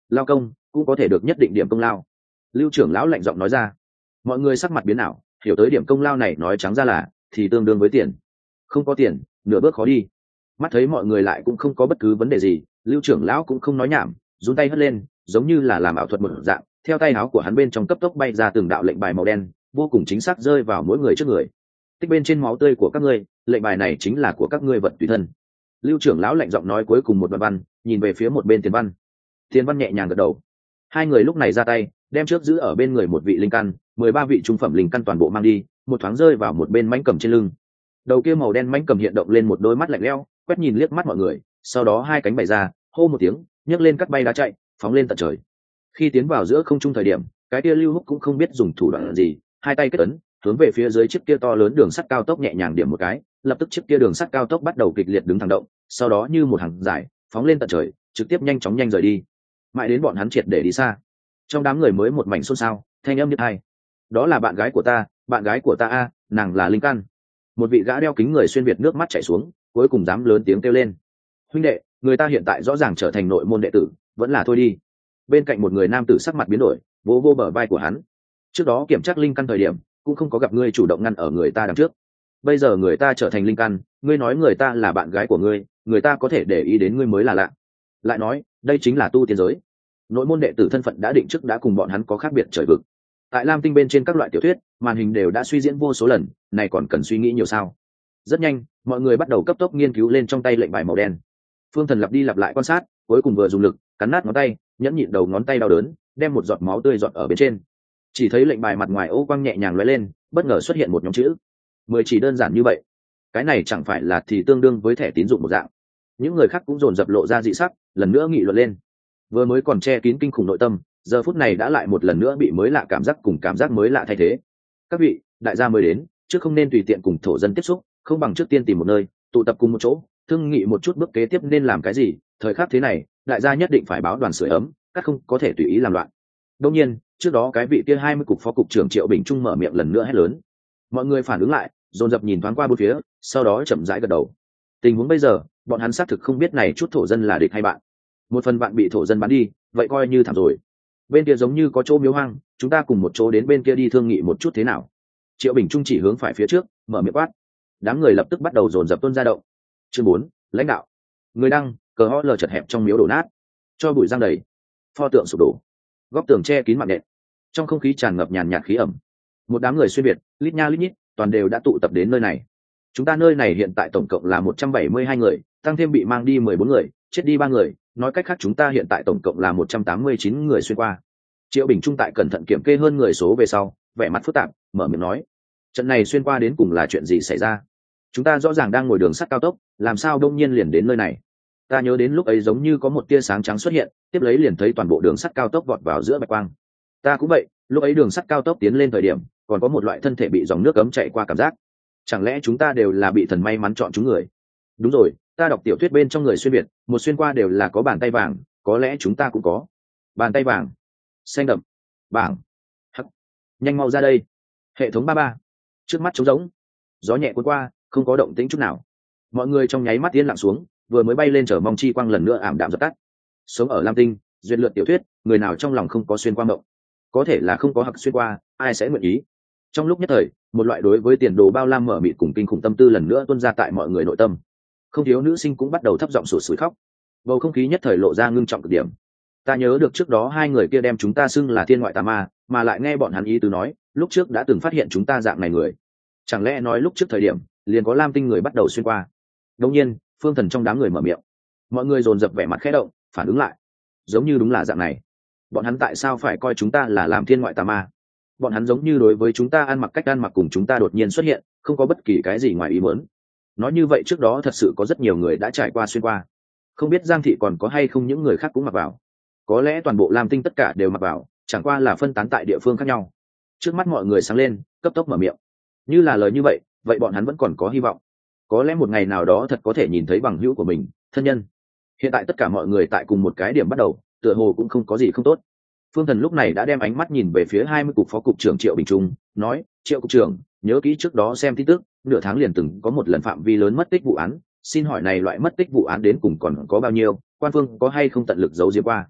lao công cũng có thể được nhất định điểm công lao. Lưu trưởng lão lạnh giọng nói ra. Mọi người sắc mặt biến ảo, hiểu tới điểm công lao này nói trắng ra là thì tương đương với tiền. Không có tiền, nửa bước khó đi. Mắt thấy mọi người lại cũng không có bất cứ vấn đề gì, Lưu trưởng lão cũng không nói nhảm, run tay hất lên, giống như là làm ảo thuật một dạng, theo tay áo của hắn bên trong cấp tốc bay ra từng đạo lệnh bài màu đen, vô cùng chính xác rơi vào mỗi người trước người. Tích bên trên máu tươi của các ngươi, lệnh bài này chính là của các ngươi vật tùy thân. Lưu trưởng lão lạnh giọng nói cuối cùng một đoạn văn, nhìn về phía một bên Tiền Văn. Tiền Văn nhẹ nhàng gật đầu. Hai người lúc này ra tay, đem trước giữ ở bên người một vị linh căn, mười ba vị trung phẩm linh căn toàn bộ mang đi, một thoáng rơi vào một bên mãnh cầm trên lưng. Đầu kia màu đen mãnh cầm hiện động lên một đôi mắt lạnh lẽo, quét nhìn liếc mắt mọi người, sau đó hai cánh bày ra, hô một tiếng, nhấc lên cắt bay đá chạy, phóng lên tận trời. Khi tiến vào giữa không trung thời điểm, cái kia Lưu Húc cũng không biết dùng thủ đoạn gì, hai tay kết ấn, hướng về phía dưới chiếc kia to lớn đường sắt cao tốc nhẹ nhàng điểm một cái, lập tức chiếc kia đường sắt cao tốc bắt đầu kịch liệt đứng thẳng động, sau đó như một hàng dài, phóng lên tận trời, trực tiếp nhanh chóng nhanh rời đi. Mãi đến bọn hắn triệt để đi xa, trong đám người mới một mảnh xôn xao, thanh âm điếc tai. Đó là bạn gái của ta, bạn gái của ta a, nàng là linh căn. Một vị gã đeo kính người xuyên việt nước mắt chảy xuống, cuối cùng dám lớn tiếng kêu lên. Huynh đệ, người ta hiện tại rõ ràng trở thành nội môn đệ tử, vẫn là thôi đi. Bên cạnh một người nam tử sắc mặt biến đổi, vỗ vô bờ vai của hắn. Trước đó kiểm tra linh căn thời điểm, cũng không có gặp ngươi chủ động ngăn ở người ta đằng trước. Bây giờ người ta trở thành linh căn, ngươi nói người ta là bạn gái của ngươi, người ta có thể để ý đến ngươi mới là lạ. Lại nói, đây chính là tu tiên giới. Nội môn đệ tử thân phận đã định trước đã cùng bọn hắn có khác biệt trời vực. Tại Lam Tinh bên trên các loại tiểu thuyết, màn hình đều đã suy diễn vô số lần, này còn cần suy nghĩ nhiều sao? Rất nhanh, mọi người bắt đầu cấp tốc nghiên cứu lên trong tay lệnh bài màu đen. Phương Thần lặp đi lặp lại quan sát, cuối cùng vừa dùng lực cắn nát ngón tay, nhẫn nhịn đầu ngón tay đau đớn, đem một giọt máu tươi giọt ở bên trên. Chỉ thấy lệnh bài mặt ngoài ô quang nhẹ nhàng lóe lên, bất ngờ xuất hiện một nhóm chữ. Mười chỉ đơn giản như vậy. Cái này chẳng phải là thì tương đương với thẻ tín dụng một dạng. Những người khác cũng dồn dập lộ ra dị sắc, lần nữa nghị luận lên. Vừa mới còn che kín kinh khủng nội tâm, giờ phút này đã lại một lần nữa bị mới lạ cảm giác cùng cảm giác mới lạ thay thế. Các vị, đại gia mới đến, trước không nên tùy tiện cùng thổ dân tiếp xúc, không bằng trước tiên tìm một nơi, tụ tập cùng một chỗ, thương nghị một chút bước kế tiếp nên làm cái gì. Thời khắc thế này, đại gia nhất định phải báo đoàn sưởi ấm, các không có thể tùy ý làm loạn. Đương nhiên, trước đó cái vị kia hai mươi cục phó cục trưởng Triệu Bình Trung mở miệng lần nữa hét lớn. Mọi người phản ứng lại, dồn dập nhìn thoáng qua bốn phía, sau đó chậm rãi gật đầu. Tình huống bây giờ, bọn hắn xác thực không biết này chút thổ dân là địch hay bạn. Một phần bạn bị thổ dân bắn đi, vậy coi như thảm rồi. Bên kia giống như có chỗ miếu hoang, chúng ta cùng một chỗ đến bên kia đi thương nghị một chút thế nào. Triệu Bình Trung chỉ hướng phải phía trước, mở miệng quát. Đám người lập tức bắt đầu dồn dập tuôn ra động. Chương bốn, lãnh đạo. Người đăng, cờ ho lờ chật hẹp trong miếu đổ nát, cho bụi giăng đầy, pho tượng sụp đổ, góc tường che kín mạng nện, trong không khí tràn ngập nhàn nhạt khí ẩm. Một đám người xuyên việt, lít nha lít nhít, toàn đều đã tụ tập đến nơi này. Chúng ta nơi này hiện tại tổng cộng là một trăm bảy mươi hai người, tăng thêm bị mang đi mười bốn người, chết đi ba người, nói cách khác chúng ta hiện tại tổng cộng là một trăm tám mươi chín người xuyên qua. Triệu Bình Trung tại cẩn thận kiểm kê hơn người số về sau, vẻ mặt phức tạp, mở miệng nói: trận này xuyên qua đến cùng là chuyện gì xảy ra? Chúng ta rõ ràng đang ngồi đường sắt cao tốc, làm sao đông nhiên liền đến nơi này? Ta nhớ đến lúc ấy giống như có một tia sáng trắng xuất hiện, tiếp lấy liền thấy toàn bộ đường sắt cao tốc vọt vào giữa bạch quang. Ta cũng vậy, lúc ấy đường sắt cao tốc tiến lên thời điểm, còn có một loại thân thể bị dòng nước cấm chạy qua cảm giác. Chẳng lẽ chúng ta đều là bị thần may mắn chọn chúng người? Đúng rồi, ta đọc tiểu thuyết bên trong người xuyên việt, một xuyên qua đều là có bàn tay vàng, có lẽ chúng ta cũng có. Bàn tay vàng, xanh đậm, bảng, hắc, nhanh mau ra đây. Hệ thống ba ba, trước mắt trống rỗng, gió nhẹ cuốn qua, không có động tĩnh chút nào. Mọi người trong nháy mắt tiến lặng xuống, vừa mới bay lên chở mong chi quang lần nữa ảm đạm dập tắt. Sống ở Lam Tinh, duyên lượt tiểu thuyết, người nào trong lòng không có xuyên qua mộng? Có thể là không có hặc xuyên qua, ai sẽ nguyện ý? Trong lúc nhất thời, một loại đối với tiền đồ bao lam mở mịt cùng kinh khủng tâm tư lần nữa tuôn ra tại mọi người nội tâm. Không thiếu nữ sinh cũng bắt đầu thấp giọng sụt sùi khóc. Bầu không khí nhất thời lộ ra ngưng trọng cực điểm. Ta nhớ được trước đó hai người kia đem chúng ta xưng là thiên ngoại tà ma, mà lại nghe bọn hắn ý tứ nói, lúc trước đã từng phát hiện chúng ta dạng này người. Chẳng lẽ nói lúc trước thời điểm, liền có Lam Tinh người bắt đầu xuyên qua? Đương nhiên, Phương Thần trong đám người mở miệng. Mọi người dồn dập vẻ mặt khẽ động, phản ứng lại. Giống như đúng là dạng này. Bọn hắn tại sao phải coi chúng ta là làm thiên ngoại tà ma? Bọn hắn giống như đối với chúng ta ăn mặc cách ăn mặc cùng chúng ta đột nhiên xuất hiện, không có bất kỳ cái gì ngoài ý muốn. Nói như vậy trước đó thật sự có rất nhiều người đã trải qua xuyên qua. Không biết Giang thị còn có hay không những người khác cũng mặc vào. Có lẽ toàn bộ Lam Tinh tất cả đều mặc vào, chẳng qua là phân tán tại địa phương khác nhau. Trước mắt mọi người sáng lên, cấp tốc mở miệng. Như là lời như vậy, vậy bọn hắn vẫn còn có hy vọng. Có lẽ một ngày nào đó thật có thể nhìn thấy bằng hữu của mình, thân nhân. Hiện tại tất cả mọi người tại cùng một cái điểm bắt đầu, tựa hồ cũng không có gì không tốt. Phương Thần lúc này đã đem ánh mắt nhìn về phía hai mươi cục phó cục trưởng Triệu Bình Trung, nói: Triệu cục trưởng, nhớ kỹ trước đó xem tin tức, nửa tháng liền từng có một lần phạm vi lớn mất tích vụ án, xin hỏi này loại mất tích vụ án đến cùng còn có bao nhiêu, quan phương có hay không tận lực giấu giếm qua?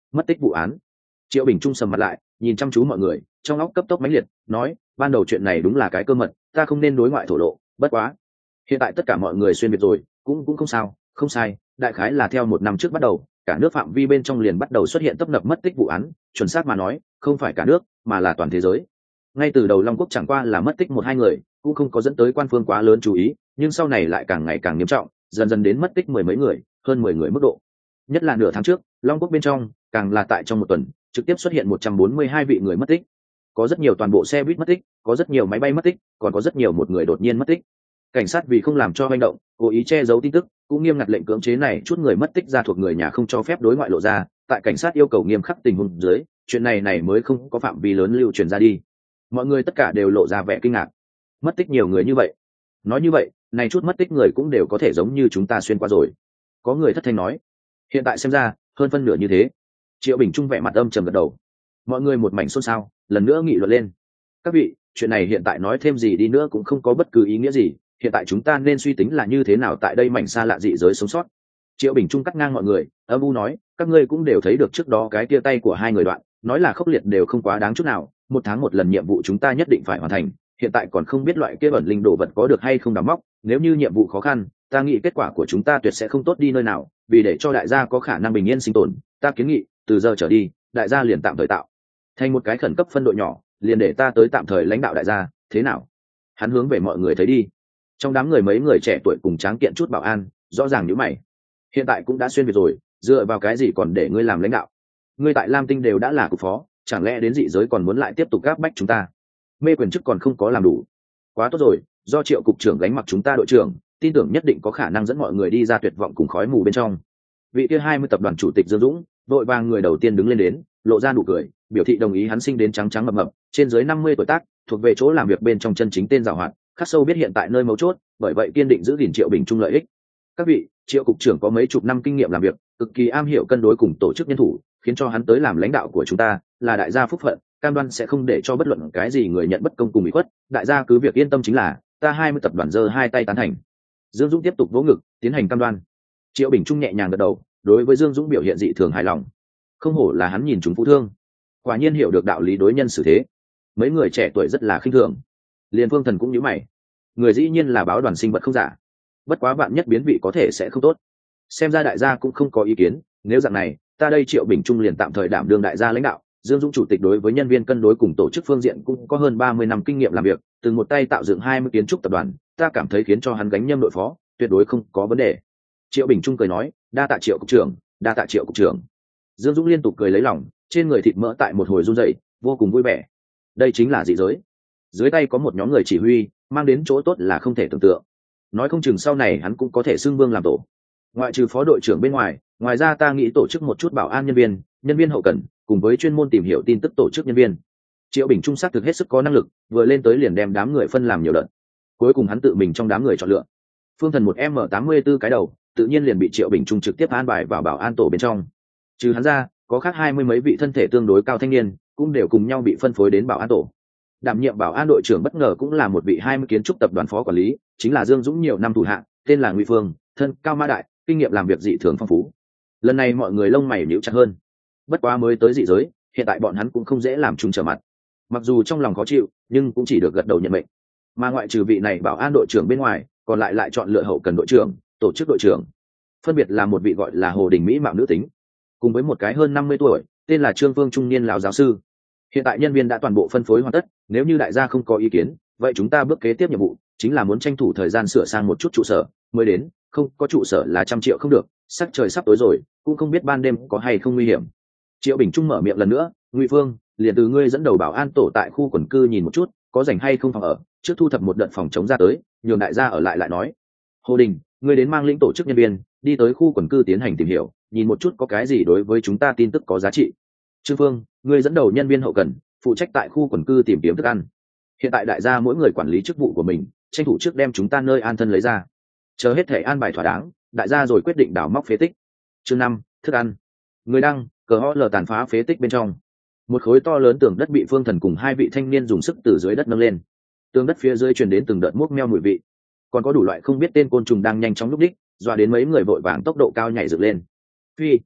mất tích vụ án. Triệu Bình Trung sầm mặt lại, nhìn chăm chú mọi người, trong óc cấp tốc mãnh liệt, nói, ban đầu chuyện này đúng là cái cơ mật, ta không nên đối ngoại thổ lộ, bất quá hiện tại tất cả mọi người xuyên việt rồi, cũng cũng không sao, không sai, đại khái là theo một năm trước bắt đầu, cả nước phạm vi bên trong liền bắt đầu xuất hiện tấp nập mất tích vụ án, chuẩn xác mà nói, không phải cả nước, mà là toàn thế giới. Ngay từ đầu Long Quốc chẳng qua là mất tích một hai người, cũng không có dẫn tới quan phương quá lớn chú ý, nhưng sau này lại càng ngày càng nghiêm trọng, dần dần đến mất tích mười mấy người, hơn mười người mức độ. Nhất là nửa tháng trước, Long Quốc bên trong, càng là tại trong một tuần, trực tiếp xuất hiện một trăm bốn mươi hai vị người mất tích. Có rất nhiều toàn bộ xe buýt mất tích, có rất nhiều máy bay mất tích, còn có rất nhiều một người đột nhiên mất tích. Cảnh sát vì không làm cho hành động, cố ý che giấu tin tức, cũng nghiêm ngặt lệnh cưỡng chế này chút người mất tích ra thuộc người nhà không cho phép đối ngoại lộ ra, tại cảnh sát yêu cầu nghiêm khắc tình huống dưới, chuyện này này mới không có phạm vi lớn lưu truyền ra đi. Mọi người tất cả đều lộ ra vẻ kinh ngạc. Mất tích nhiều người như vậy. Nói như vậy, này chút mất tích người cũng đều có thể giống như chúng ta xuyên qua rồi. Có người thất thanh nói. Hiện tại xem ra, hơn phân nửa như thế. Triệu Bình Trung vẻ mặt âm trầm gật đầu. Mọi người một mảnh xôn xao, lần nữa nghị luận lên. Các vị, chuyện này hiện tại nói thêm gì đi nữa cũng không có bất cứ ý nghĩa gì, hiện tại chúng ta nên suy tính là như thế nào tại đây mảnh xa lạ dị giới sống sót. Triệu Bình Trung cắt ngang mọi người, âm u nói, các ngươi cũng đều thấy được trước đó cái tia tay của hai người đoạn, nói là khốc liệt đều không quá đáng chút nào, một tháng một lần nhiệm vụ chúng ta nhất định phải hoàn thành, hiện tại còn không biết loại kia ẩn linh đồ vật có được hay không đào móc, nếu như nhiệm vụ khó khăn, ta nghĩ kết quả của chúng ta tuyệt sẽ không tốt đi nơi nào, vì để cho đại gia có khả năng bình yên sinh tồn, ta kiến nghị, từ giờ trở đi, đại gia liền tạm thời tạo thành một cái khẩn cấp phân đội nhỏ, liền để ta tới tạm thời lãnh đạo đại gia, thế nào? Hắn hướng về mọi người thấy đi. Trong đám người mấy người trẻ tuổi cùng tráng kiện chút bảo an, rõ ràng nhíu mày. Hiện tại cũng đã xuyên việt rồi, dựa vào cái gì còn để ngươi làm lãnh đạo? Ngươi tại Lam Tinh đều đã là cục phó, chẳng lẽ đến dị giới còn muốn lại tiếp tục gáp bách chúng ta? Mê quyền chức còn không có làm đủ. Quá tốt rồi, do Triệu cục trưởng gánh mặc chúng ta đội trưởng, tin tưởng nhất định có khả năng dẫn mọi người đi ra tuyệt vọng cùng khói mù bên trong. Vị kia hai mươi tập đoàn chủ tịch Dương Dũng, đội vàng người đầu tiên đứng lên đến, lộ ra nụ cười, biểu thị đồng ý hắn sinh đến trắng trắng mập mập, trên dưới năm mươi tuổi tác, thuộc về chỗ làm việc bên trong chân chính tên giàu hoạt, khắc sâu biết hiện tại nơi mấu chốt, bởi vậy kiên định giữ gìn Triệu Bình Trung lợi ích. Các vị, Triệu cục trưởng có mấy chục năm kinh nghiệm làm việc, cực kỳ am hiểu cân đối cùng tổ chức nhân thủ, khiến cho hắn tới làm lãnh đạo của chúng ta, là đại gia phúc phận, cam đoan sẽ không để cho bất luận cái gì người nhận bất công cùng bị khuất, đại gia cứ việc yên tâm chính là, ta hai mươi tập đoàn giơ hai tay tán thành. Dương Dũng tiếp tục vỗ ngực, tiến hành cam đoan. Triệu Bình Trung nhẹ nhàng gật đầu, đối với Dương Dũng biểu hiện dị thường hài lòng. Không hổ là hắn nhìn chúng phú thương, quả nhiên hiểu được đạo lý đối nhân xử thế. Mấy người trẻ tuổi rất là khinh thường. Liên Phương Thần cũng nhíu mày. Người dĩ nhiên là báo đoàn sinh vật không giả, bất quá bạn nhất biến vị có thể sẽ không tốt. Xem ra đại gia cũng không có ý kiến, nếu dạng này, ta đây Triệu Bình Trung liền tạm thời đảm đương đại gia lãnh đạo. Dương Dũng chủ tịch đối với nhân viên cân đối cùng tổ chức phương diện cũng có hơn ba mươi năm kinh nghiệm làm việc, từng một tay tạo dựng hai mươi kiến trúc tập đoàn, ta cảm thấy khiến cho hắn gánh nhâm đội phó, tuyệt đối không có vấn đề. Triệu Bình Trung cười nói, đa tạ Triệu cục trưởng, đa tạ Triệu cục trưởng. Dương Dũng liên tục cười lấy lòng, trên người thịt mỡ tại một hồi run rẩy, vô cùng vui vẻ. Đây chính là dị giới. Dưới tay có một nhóm người chỉ huy, mang đến chỗ tốt là không thể tưởng tượng. Nói không chừng sau này hắn cũng có thể xưng vương làm tổ. Ngoại trừ phó đội trưởng bên ngoài, ngoài ra ta nghĩ tổ chức một chút bảo an nhân viên, nhân viên hậu cần, cùng với chuyên môn tìm hiểu tin tức tổ chức nhân viên. Triệu Bình Trung xác thực hết sức có năng lực, vừa lên tới liền đem đám người phân làm nhiều đợt. Cuối cùng hắn tự mình trong đám người chọn lựa. Phương Thần một M tám mươi tư cái đầu, tự nhiên liền bị Triệu Bình Trung trực tiếp an bài vào bảo an tổ bên trong. Trừ hắn ra, có khác hai mươi mấy vị thân thể tương đối cao thanh niên, cũng đều cùng nhau bị phân phối đến bảo an tổ. Đảm nhiệm bảo an đội trưởng bất ngờ cũng là một vị hai mươi kiến trúc tập đoàn phó quản lý, chính là Dương Dũng nhiều năm thủ hạ, tên là Ngụy Phương, thân cao mã đại, kinh nghiệm làm việc dị thường phong phú. Lần này mọi người lông mày nhíu chặt hơn. Bất quá mới tới dị giới, hiện tại bọn hắn cũng không dễ làm chung trở mặt. Mặc dù trong lòng khó chịu, nhưng cũng chỉ được gật đầu nhận mệnh. Mà ngoại trừ vị này bảo an đội trưởng bên ngoài, còn lại lại chọn lựa hậu cần đội trưởng, tổ chức đội trưởng. Phân biệt là một vị gọi là Hồ Đình Mỹ mạo nữ tính, cùng với một cái hơn năm mươi tuổi, tên là Trương Phương trung niên lão giáo sư. Hiện tại nhân viên đã toàn bộ phân phối hoàn tất, nếu như đại gia không có ý kiến, vậy chúng ta bước kế tiếp nhiệm vụ chính là muốn tranh thủ thời gian sửa sang một chút trụ sở mới đến, không có trụ sở là trăm triệu không được, sắc trời sắp tối rồi, cũng không biết ban đêm có hay không nguy hiểm. Triệu Bình Trung mở miệng lần nữa, Ngụy Phương, liền từ ngươi dẫn đầu bảo an tổ tại khu quần cư nhìn một chút, có rảnh hay không phòng ở, trước thu thập một đợt phòng chống ra tới, nhường đại gia ở lại lại nói. Hồ Đình, ngươi đến mang lĩnh tổ chức nhân viên, đi tới khu quần cư tiến hành tìm hiểu, nhìn một chút có cái gì đối với chúng ta tin tức có giá trị. Trương Phương, ngươi dẫn đầu nhân viên hậu cần, phụ trách tại khu quần cư tìm kiếm thức ăn. Hiện tại đại gia mỗi người quản lý chức vụ của mình, tranh thủ trước đem chúng ta nơi an thân lấy ra, chờ hết thể an bài thỏa đáng, đại gia rồi quyết định đào móc phế tích. Chương năm, thức ăn. Người đăng, cờ ho lờ tàn phá phế tích bên trong. Một khối to lớn tường đất bị Phương Thần cùng hai vị thanh niên dùng sức từ dưới đất nâng lên. Tường đất phía dưới truyền đến từng đợt múc meo mùi vị, còn có đủ loại không biết tên côn trùng đang nhanh chóng lúc đích, dọa đến mấy người vội vàng tốc độ cao nhảy dựng lên. Phi,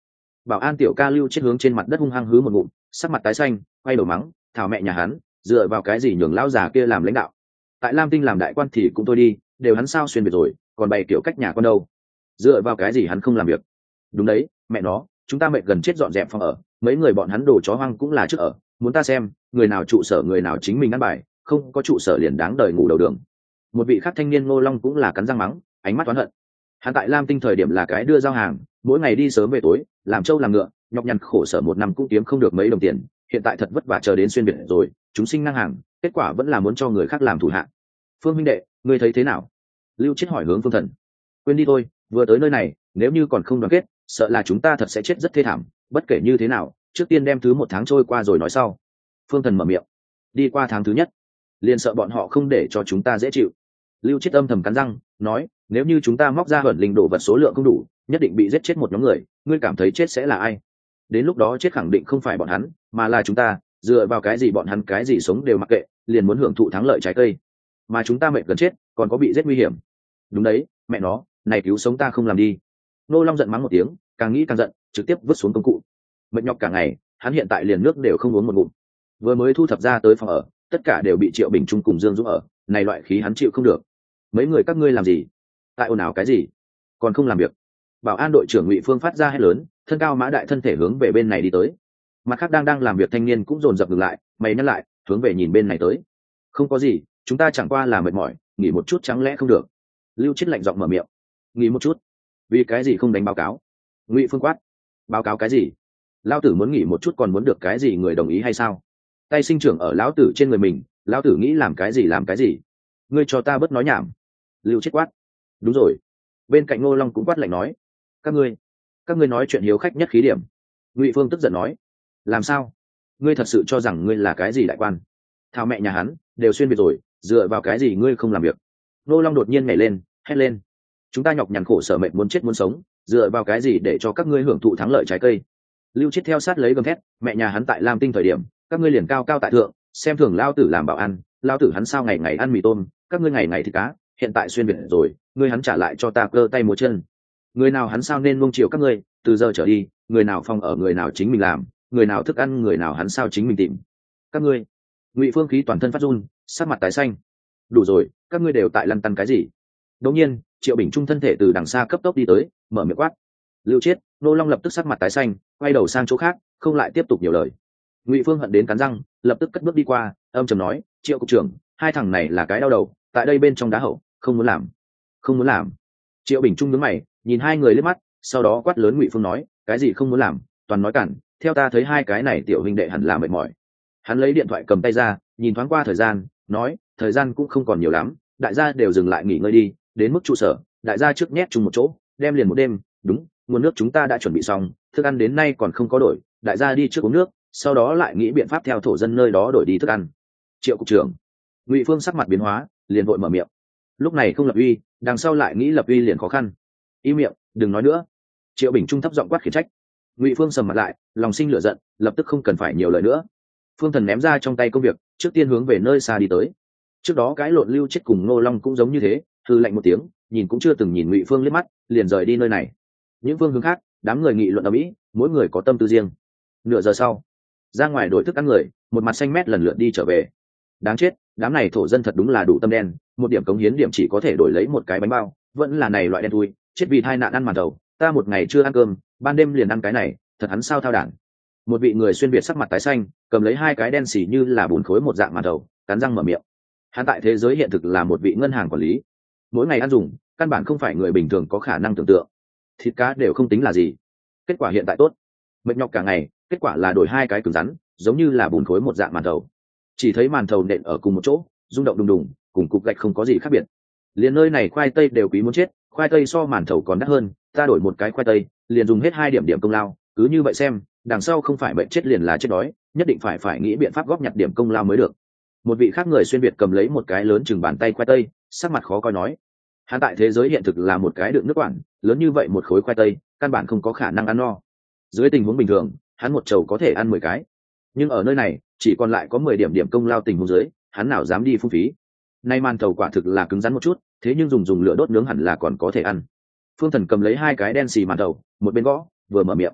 Bảo an tiểu ca Lưu Chết hướng trên mặt đất hung hăng hứ một ngụm, sắc mặt tái xanh, quay đầu mắng, thảo mẹ nhà hắn, dựa vào cái gì nhường lão già kia làm lãnh đạo? Tại Lam Tinh làm đại quan thì cũng thôi đi, đều hắn sao xuyên biệt rồi, còn bày kiểu cách nhà con đâu? Dựa vào cái gì hắn không làm việc? Đúng đấy, mẹ nó, chúng ta mệt gần chết dọn dẹp phòng ở, mấy người bọn hắn đồ chó hoang cũng là trước ở, muốn ta xem, người nào trụ sở người nào chính mình ăn bài, không có trụ sở liền đáng đời ngủ đầu đường. Một vị khác thanh niên Ngô Long cũng là cắn răng mắng, ánh mắt oán hận. Hắn tại Lam Tinh thời điểm là cái đưa giao hàng, mỗi ngày đi sớm về tối, làm trâu làm ngựa, nhọc nhằn khổ sở một năm cũng kiếm không được mấy đồng tiền, hiện tại thật vất vả chờ đến xuyên biệt rồi, chúng sinh năng hàng, kết quả vẫn là muốn cho người khác làm thủ hạ. Phương huynh đệ, ngươi thấy thế nào? Lưu Chết hỏi hướng Phương Thần. Quên đi thôi, vừa tới nơi này, nếu như còn không đoàn kết, sợ là chúng ta thật sẽ chết rất thê thảm, bất kể như thế nào, trước tiên đem thứ một tháng trôi qua rồi nói sau. Phương Thần mở miệng. Đi qua tháng thứ nhất, liền sợ bọn họ không để cho chúng ta dễ chịu. Lưu Chết âm thầm cắn răng, nói, nếu như chúng ta móc ra hởn linh đồ vật số lượng không đủ, nhất định bị giết chết một nhóm người, ngươi cảm thấy chết sẽ là ai? Đến lúc đó chết khẳng định không phải bọn hắn, mà là chúng ta, dựa vào cái gì bọn hắn cái gì sống đều mặc kệ, liền muốn hưởng thụ thắng lợi trái cây. Mà chúng ta mệt gần chết, còn có bị giết nguy hiểm. Đúng đấy, mẹ nó, này cứu sống ta không làm đi. Nô Long giận mắng một tiếng, càng nghĩ càng giận, trực tiếp vứt xuống công cụ. Mệt nhọc cả ngày, hắn hiện tại liền nước đều không uống một ngụm. Vừa mới thu thập ra tới phòng ở, tất cả đều bị Triệu Bình Trung cùng Dương Dũng ở, này loại khí hắn chịu không được. Mấy người các ngươi làm gì? Tại ồn ào cái gì? Còn không làm việc? Bảo an đội trưởng Ngụy Phương phát ra hét lớn, thân cao mã đại thân thể hướng về bên này đi tới. Mặt khác đang đang làm việc thanh niên cũng dồn dập ngừng lại, mày nhắc lại, hướng về nhìn bên này tới. Không có gì, chúng ta chẳng qua là mệt mỏi, nghỉ một chút chẳng lẽ không được? Lưu Chết lạnh giọng mở miệng. Nghỉ một chút? Vì cái gì không đánh báo cáo? Ngụy Phương quát. Báo cáo cái gì? Lão tử muốn nghỉ một chút còn muốn được cái gì người đồng ý hay sao? Tay sinh trưởng ở lão tử trên người mình, lão tử nghĩ làm cái gì làm cái gì. Ngươi cho ta bớt nói nhảm. Lưu Chết quát. Đúng rồi. Bên cạnh Ngô Long cũng quát lạnh nói. Các ngươi, các ngươi nói chuyện hiếu khách nhất khí điểm. Ngụy Phương tức giận nói. Làm sao? Ngươi thật sự cho rằng ngươi là cái gì đại quan? Thao mẹ nhà hắn, đều xuyên biệt rồi, dựa vào cái gì ngươi không làm việc? Ngô Long đột nhiên nhảy lên, hét lên. Chúng ta nhọc nhằn khổ sở mệnh muốn chết muốn sống, dựa vào cái gì để cho các ngươi hưởng thụ thắng lợi trái cây? Lưu Chết theo sát lấy gầm thét, mẹ nhà hắn tại Lam Tinh thời điểm, các ngươi liền cao cao tại thượng, xem thường lao tử làm bảo ăn, lao tử hắn sao ngày ngày ăn mì tôm, các ngươi ngày ngày thịt cá, hiện tại xuyên biệt rồi, ngươi hắn trả lại cho ta cơ tay múa chân. Người nào hắn sao nên nuông chiều các ngươi, từ giờ trở đi, người nào phòng ở người nào chính mình làm, người nào thức ăn người nào hắn sao chính mình tìm. Các ngươi. Ngụy Phương khí toàn thân phát run, sắc mặt tái xanh. Đủ rồi, các ngươi đều tại lăn tăn cái gì? Đột nhiên, Triệu Bình Trung thân thể từ đằng xa cấp tốc đi tới, mở miệng quát. Lưu Chết, Nô Long lập tức sắc mặt tái xanh, quay đầu sang chỗ khác, không lại tiếp tục nhiều lời. Ngụy Phương hận đến cắn răng, lập tức cất bước đi qua, âm trầm nói, Triệu cục trưởng, hai thằng này là cái đau đầu, tại đây bên trong đá hậu, không muốn làm, không muốn làm. Triệu Bình Trung nhướng mày, nhìn hai người liếc mắt, sau đó quát lớn Ngụy Phương nói, cái gì không muốn làm, toàn nói cản, theo ta thấy hai cái này tiểu huynh đệ hẳn là mệt mỏi. Hắn lấy điện thoại cầm tay ra, nhìn thoáng qua thời gian, nói, thời gian cũng không còn nhiều lắm, đại gia đều dừng lại nghỉ ngơi đi, đến mức trụ sở, đại gia trước nhét chung một chỗ, đem liền một đêm, đúng, nguồn nước chúng ta đã chuẩn bị xong, thức ăn đến nay còn không có đổi, đại gia đi trước uống nước, sau đó lại nghĩ biện pháp theo thổ dân nơi đó đổi đi thức ăn. Triệu cục trưởng. Ngụy Phương sắc mặt biến hóa, liền vội mở miệng. Lúc này không lập uy, đằng sau lại nghĩ lập uy liền khó khăn. Im miệng, đừng nói nữa. Triệu Bình Trung thấp giọng quát khiển trách. Ngụy Phương sầm mặt lại, lòng sinh lửa giận, lập tức không cần phải nhiều lời nữa. Phương Thần ném ra trong tay công việc, trước tiên hướng về nơi xa đi tới. Trước đó cái lộn Lưu Chết cùng Ngô Long cũng giống như thế, hư lạnh một tiếng, nhìn cũng chưa từng nhìn Ngụy Phương liếc mắt, liền rời đi nơi này. Những phương hướng khác, đám người nghị luận ở mỹ, mỗi người có tâm tư riêng. Nửa giờ sau, ra ngoài đổi thức ăn người, một mặt xanh mét lần lượt đi trở về. Đáng chết, đám này thổ dân thật đúng là đủ tâm đen, một điểm cống hiến điểm chỉ có thể đổi lấy một cái bánh bao, vẫn là này loại đen thui, chết vì tai nạn ăn màn đầu, ta một ngày chưa ăn cơm, ban đêm liền ăn cái này, thật hắn sao thao đản. Một vị người xuyên việt sắc mặt tái xanh, cầm lấy hai cái đen xì như là bùn khối một dạng màn đầu, cắn răng mở miệng. Hắn tại thế giới hiện thực là một vị ngân hàng quản lý, mỗi ngày ăn dùng, căn bản không phải người bình thường có khả năng tưởng tượng. Thịt cá đều không tính là gì, kết quả hiện tại tốt, mệt nhọc cả ngày, kết quả là đổi hai cái cứng rắn, giống như là bùn khối một dạng màn đầu. Chỉ thấy màn thầu nện ở cùng một chỗ, rung động đùng đùng, cùng cục gạch không có gì khác biệt. Liền nơi này khoai tây đều quý muốn chết, khoai tây so màn thầu còn đắt hơn, ta đổi một cái khoai tây, liền dùng hết hai điểm điểm công lao, cứ như vậy xem, đằng sau không phải bệnh chết liền là chết đói, nhất định phải phải nghĩ biện pháp góp nhặt điểm công lao mới được. Một vị khác người xuyên việt cầm lấy một cái lớn chừng bàn tay khoai tây, sắc mặt khó coi nói. Hắn tại thế giới hiện thực là một cái đựng nước quản, lớn như vậy một khối khoai tây, căn bản không có khả năng ăn no. Dưới tình huống bình thường, hắn một chầu có thể ăn mười cái, nhưng ở nơi này chỉ còn lại có mười điểm điểm công lao tình huống dưới, hắn nào dám đi phung phí. Nay màn thầu quả thực là cứng rắn một chút, thế nhưng dùng dùng lửa đốt nướng hẳn là còn có thể ăn. Phương Thần cầm lấy hai cái đen xì màn thầu, một bên gõ vừa mở miệng.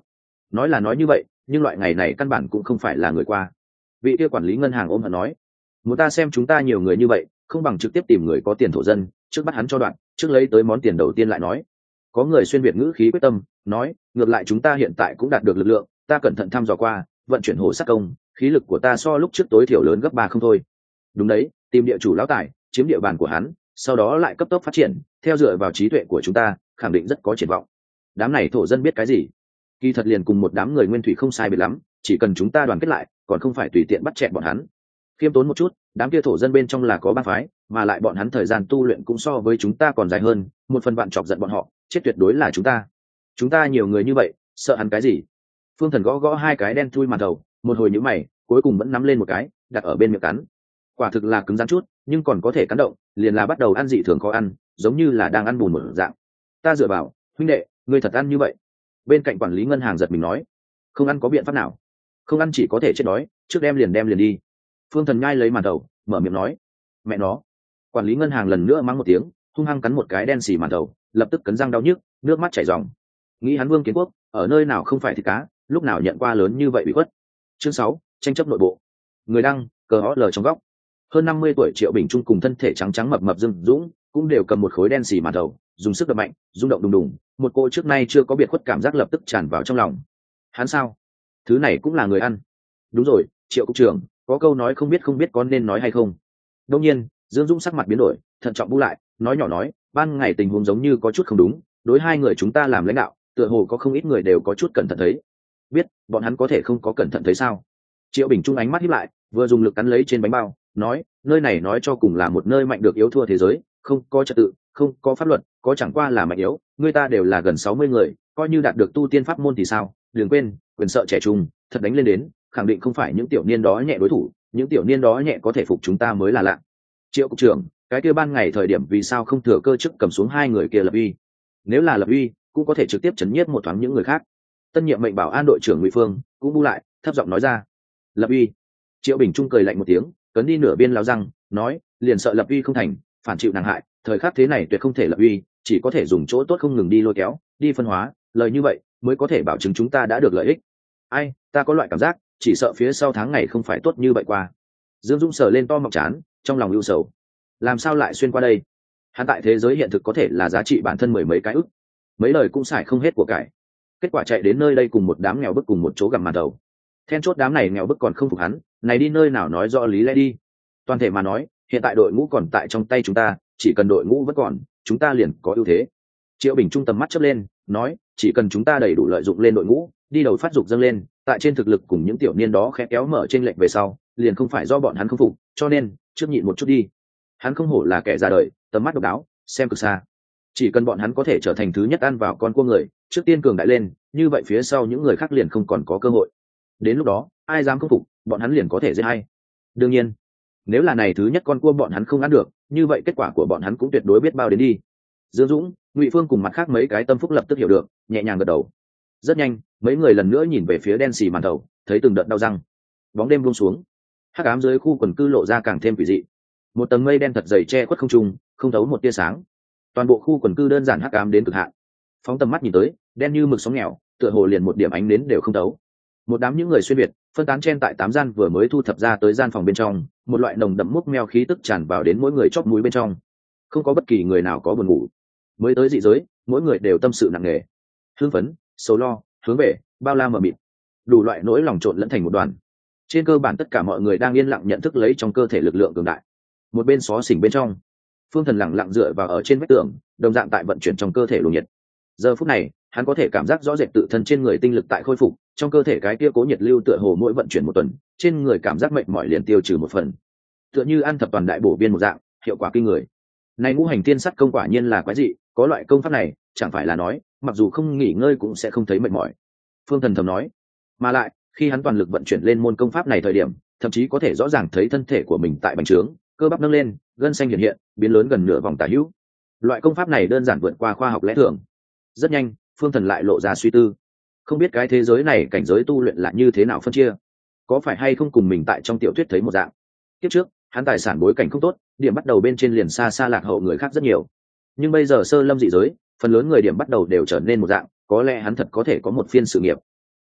nói là nói như vậy, nhưng loại ngày này căn bản cũng không phải là người qua. Vị kia quản lý ngân hàng ôm hận nói, muốn ta xem chúng ta nhiều người như vậy, không bằng trực tiếp tìm người có tiền thổ dân, trước bắt hắn cho đoạn, trước lấy tới món tiền đầu tiên lại nói. Có người xuyên việt ngữ khí quyết tâm nói, ngược lại chúng ta hiện tại cũng đạt được lực lượng, ta cẩn thận thăm dò qua, vận chuyển hồ sắc công, khí lực của ta so lúc trước tối thiểu lớn gấp ba không thôi. Đúng đấy, tìm địa chủ lão tài, chiếm địa bàn của hắn, sau đó lại cấp tốc phát triển, theo dựa vào trí tuệ của chúng ta, khẳng định rất có triển vọng. Đám này thổ dân biết cái gì? Kỳ thật liền cùng một đám người nguyên thủy không sai biệt lắm, chỉ cần chúng ta đoàn kết lại, còn không phải tùy tiện bắt chẹn bọn hắn. Khiêm tốn một chút, đám kia thổ dân bên trong là có ba phái, mà lại bọn hắn thời gian tu luyện cũng so với chúng ta còn dài hơn, một phần bạn chọc giận bọn họ, chết tuyệt đối là chúng ta. Chúng ta nhiều người như vậy, sợ hắn cái gì? Phương Thần gõ gõ hai cái đen thui màn đầu, một hồi nhíu mày, cuối cùng vẫn nắm lên một cái, đặt ở bên miệng cắn. Quả thực là cứng rắn chút, nhưng còn có thể cắn động, liền là bắt đầu ăn dị thường khó ăn, giống như là đang ăn bùn một dạng. Ta dựa vào, huynh đệ, ngươi thật ăn như vậy? Bên cạnh quản lý ngân hàng giật mình nói, không ăn có biện pháp nào? Không ăn chỉ có thể chết đói, trước đem liền đem liền đi. Phương Thần nhai lấy màn đầu, mở miệng nói, mẹ nó. Quản lý ngân hàng lần nữa mắng một tiếng, hung hăng cắn một cái đen xì màn đầu, lập tức cắn răng đau nhức, nước mắt chảy ròng. Nghĩ hắn Vương Kiến Quốc ở nơi nào không phải thịt cá, lúc nào nhận qua lớn như vậy bị khuất. Chương sáu, tranh chấp nội bộ. Người đăng, cờ ó lờ trong góc. Hơn năm mươi tuổi Triệu Bình Trung cùng thân thể trắng trắng mập mập Dương Dũng, cũng đều cầm một khối đen xì màn đầu, dùng sức đập mạnh, rung động đùng đùng, một cô trước nay chưa có biệt khuất cảm giác lập tức tràn vào trong lòng. Hắn sao? Thứ này cũng là người ăn. Đúng rồi, Triệu cục trưởng, có câu nói không biết không biết có nên nói hay không. Đương nhiên, Dương Dũng sắc mặt biến đổi, thận trọng bu lại, nói nhỏ nói, ban ngày tình huống giống như có chút không đúng, đối hai người chúng ta làm lãnh đạo, tựa hồ có không ít người đều có chút cẩn thận thấy. Biết, bọn hắn có thể không có cẩn thận thấy sao? Triệu Bình Trung ánh mắt híp lại, vừa dùng lực cắn lấy trên bánh bao, nói, nơi này nói cho cùng là một nơi mạnh được yếu thua thế giới, không có trật tự, không có pháp luật, có chẳng qua là mạnh yếu, người ta đều là gần sáu mươi người, coi như đạt được tu tiên pháp môn thì sao? Đừng quên, quyền sợ trẻ trung, thật đánh lên đến, khẳng định không phải những tiểu niên đó nhẹ đối thủ, những tiểu niên đó nhẹ có thể phục chúng ta mới là lạ. Triệu cục trưởng, cái kia ban ngày thời điểm vì sao không thừa cơ chức cầm xuống hai người kia lập uy? Nếu là lập uy, cũng có thể trực tiếp chấn nhiếp một thoáng những người khác. Tân nhiệm mệnh bảo an đội trưởng Ngụy Phương cũng bu lại, thấp giọng nói ra. Lập uy. Triệu Bình Trung cười lạnh một tiếng, cấn đi nửa biên lao răng, nói, liền sợ lập uy không thành, phản chịu nàng hại, thời khắc thế này tuyệt không thể lập uy, chỉ có thể dùng chỗ tốt không ngừng đi lôi kéo, đi phân hóa, lời như vậy mới có thể bảo chứng chúng ta đã được lợi ích. Ai, ta có loại cảm giác, chỉ sợ phía sau tháng ngày không phải tốt như vậy qua. Dương Dũng sờ lên to mọc chán, trong lòng ưu sầu. Làm sao lại xuyên qua đây? Hắn tại thế giới hiện thực có thể là giá trị bản thân mười mấy cái ức, mấy lời cũng xài không hết của cải. Kết quả chạy đến nơi đây cùng một đám nghèo bức cùng một chỗ gặm màn đầu. Then chốt đám này nghèo bức còn không phục hắn, này đi nơi nào nói rõ lý lẽ đi. Toàn thể mà nói, hiện tại đội ngũ còn tại trong tay chúng ta, chỉ cần đội ngũ vẫn còn, chúng ta liền có ưu thế. Triệu Bình Trung tầm mắt chớp lên, nói, chỉ cần chúng ta đầy đủ lợi dụng lên đội ngũ, đi đầu phát dục dâng lên, tại trên thực lực cùng những tiểu niên đó khẽ kéo mở trên lệnh về sau, liền không phải do bọn hắn không phục, cho nên trước nhịn một chút đi. Hắn không hổ là kẻ ra đời, tầm mắt độc đáo, xem cực xa. Chỉ cần bọn hắn có thể trở thành thứ nhất ăn vào con cua người, trước tiên cường đại lên, như vậy phía sau những người khác liền không còn có cơ hội. Đến lúc đó, ai dám không phục, bọn hắn liền có thể giết hay. Đương nhiên, nếu là này thứ nhất con cua bọn hắn không ăn được, như vậy kết quả của bọn hắn cũng tuyệt đối biết bao đến đi. Dương Dũng, Ngụy Phương cùng mặt khác mấy cái tâm phúc lập tức hiểu được, nhẹ nhàng gật đầu. Rất nhanh, mấy người lần nữa nhìn về phía đen xì màn đầu, thấy từng đợt đau răng. Bóng đêm buông xuống, hắc ám dưới khu quần cư lộ ra càng thêm quỷ dị. Một tầng mây đen thật dày che khuất không trung, không thấu một tia sáng. Toàn bộ khu quần cư đơn giản hắc ám đến cực hạn. Phóng tầm mắt nhìn tới, đen như mực sóng nghèo, tựa hồ liền một điểm ánh nến đều không thấu. Một đám những người xuyên việt, phân tán chen tại tám gian vừa mới thu thập ra tới gian phòng bên trong, một loại nồng đậm múc meo khí tức tràn vào đến mỗi người chóp mũi bên trong. Không có bất kỳ người nào có buồn ngủ. Mới tới dị giới, mỗi người đều tâm sự nặng nề, hưng phấn, sầu lo, hướng về, bao la mờ mịt, đủ loại nỗi lòng trộn lẫn thành một đoàn. Trên cơ bản tất cả mọi người đang yên lặng nhận thức lấy trong cơ thể lực lượng cường đại. Một bên xó xỉnh bên trong, Phương Thần lặng lặng dựa vào ở trên vách tường, đồng dạng tại vận chuyển trong cơ thể luồng nhiệt. Giờ phút này, hắn có thể cảm giác rõ rệt tự thân trên người tinh lực tại khôi phục, trong cơ thể cái kia cố nhiệt lưu tựa hồ mỗi vận chuyển một tuần, trên người cảm giác mệt mỏi liền tiêu trừ một phần. Tựa như ăn thập toàn đại bổ viên một dạng, hiệu quả kinh người. Này ngũ hành tiên sắt công quả nhiên là quái dị, có loại công pháp này, chẳng phải là nói, mặc dù không nghỉ ngơi cũng sẽ không thấy mệt mỏi. Phương Thần thầm nói, mà lại, khi hắn toàn lực vận chuyển lên môn công pháp này thời điểm, thậm chí có thể rõ ràng thấy thân thể của mình tại bành trướng, cơ bắp nâng lên, gân xanh hiện hiện, biến lớn gần nửa vòng tả hữu. Loại công pháp này đơn giản vượt qua khoa học lẽ thường. Rất nhanh, Phương Thần lại lộ ra suy tư, không biết cái thế giới này cảnh giới tu luyện là như thế nào phân chia, có phải hay không cùng mình tại trong tiểu thuyết thấy một dạng. Kiếp trước, hắn tài sản bối cảnh không tốt, điểm bắt đầu bên trên liền xa xa lạc hậu người khác rất nhiều, nhưng bây giờ sơ lâm dị giới, phần lớn người điểm bắt đầu đều trở nên một dạng, có lẽ hắn thật có thể có một phiên sự nghiệp.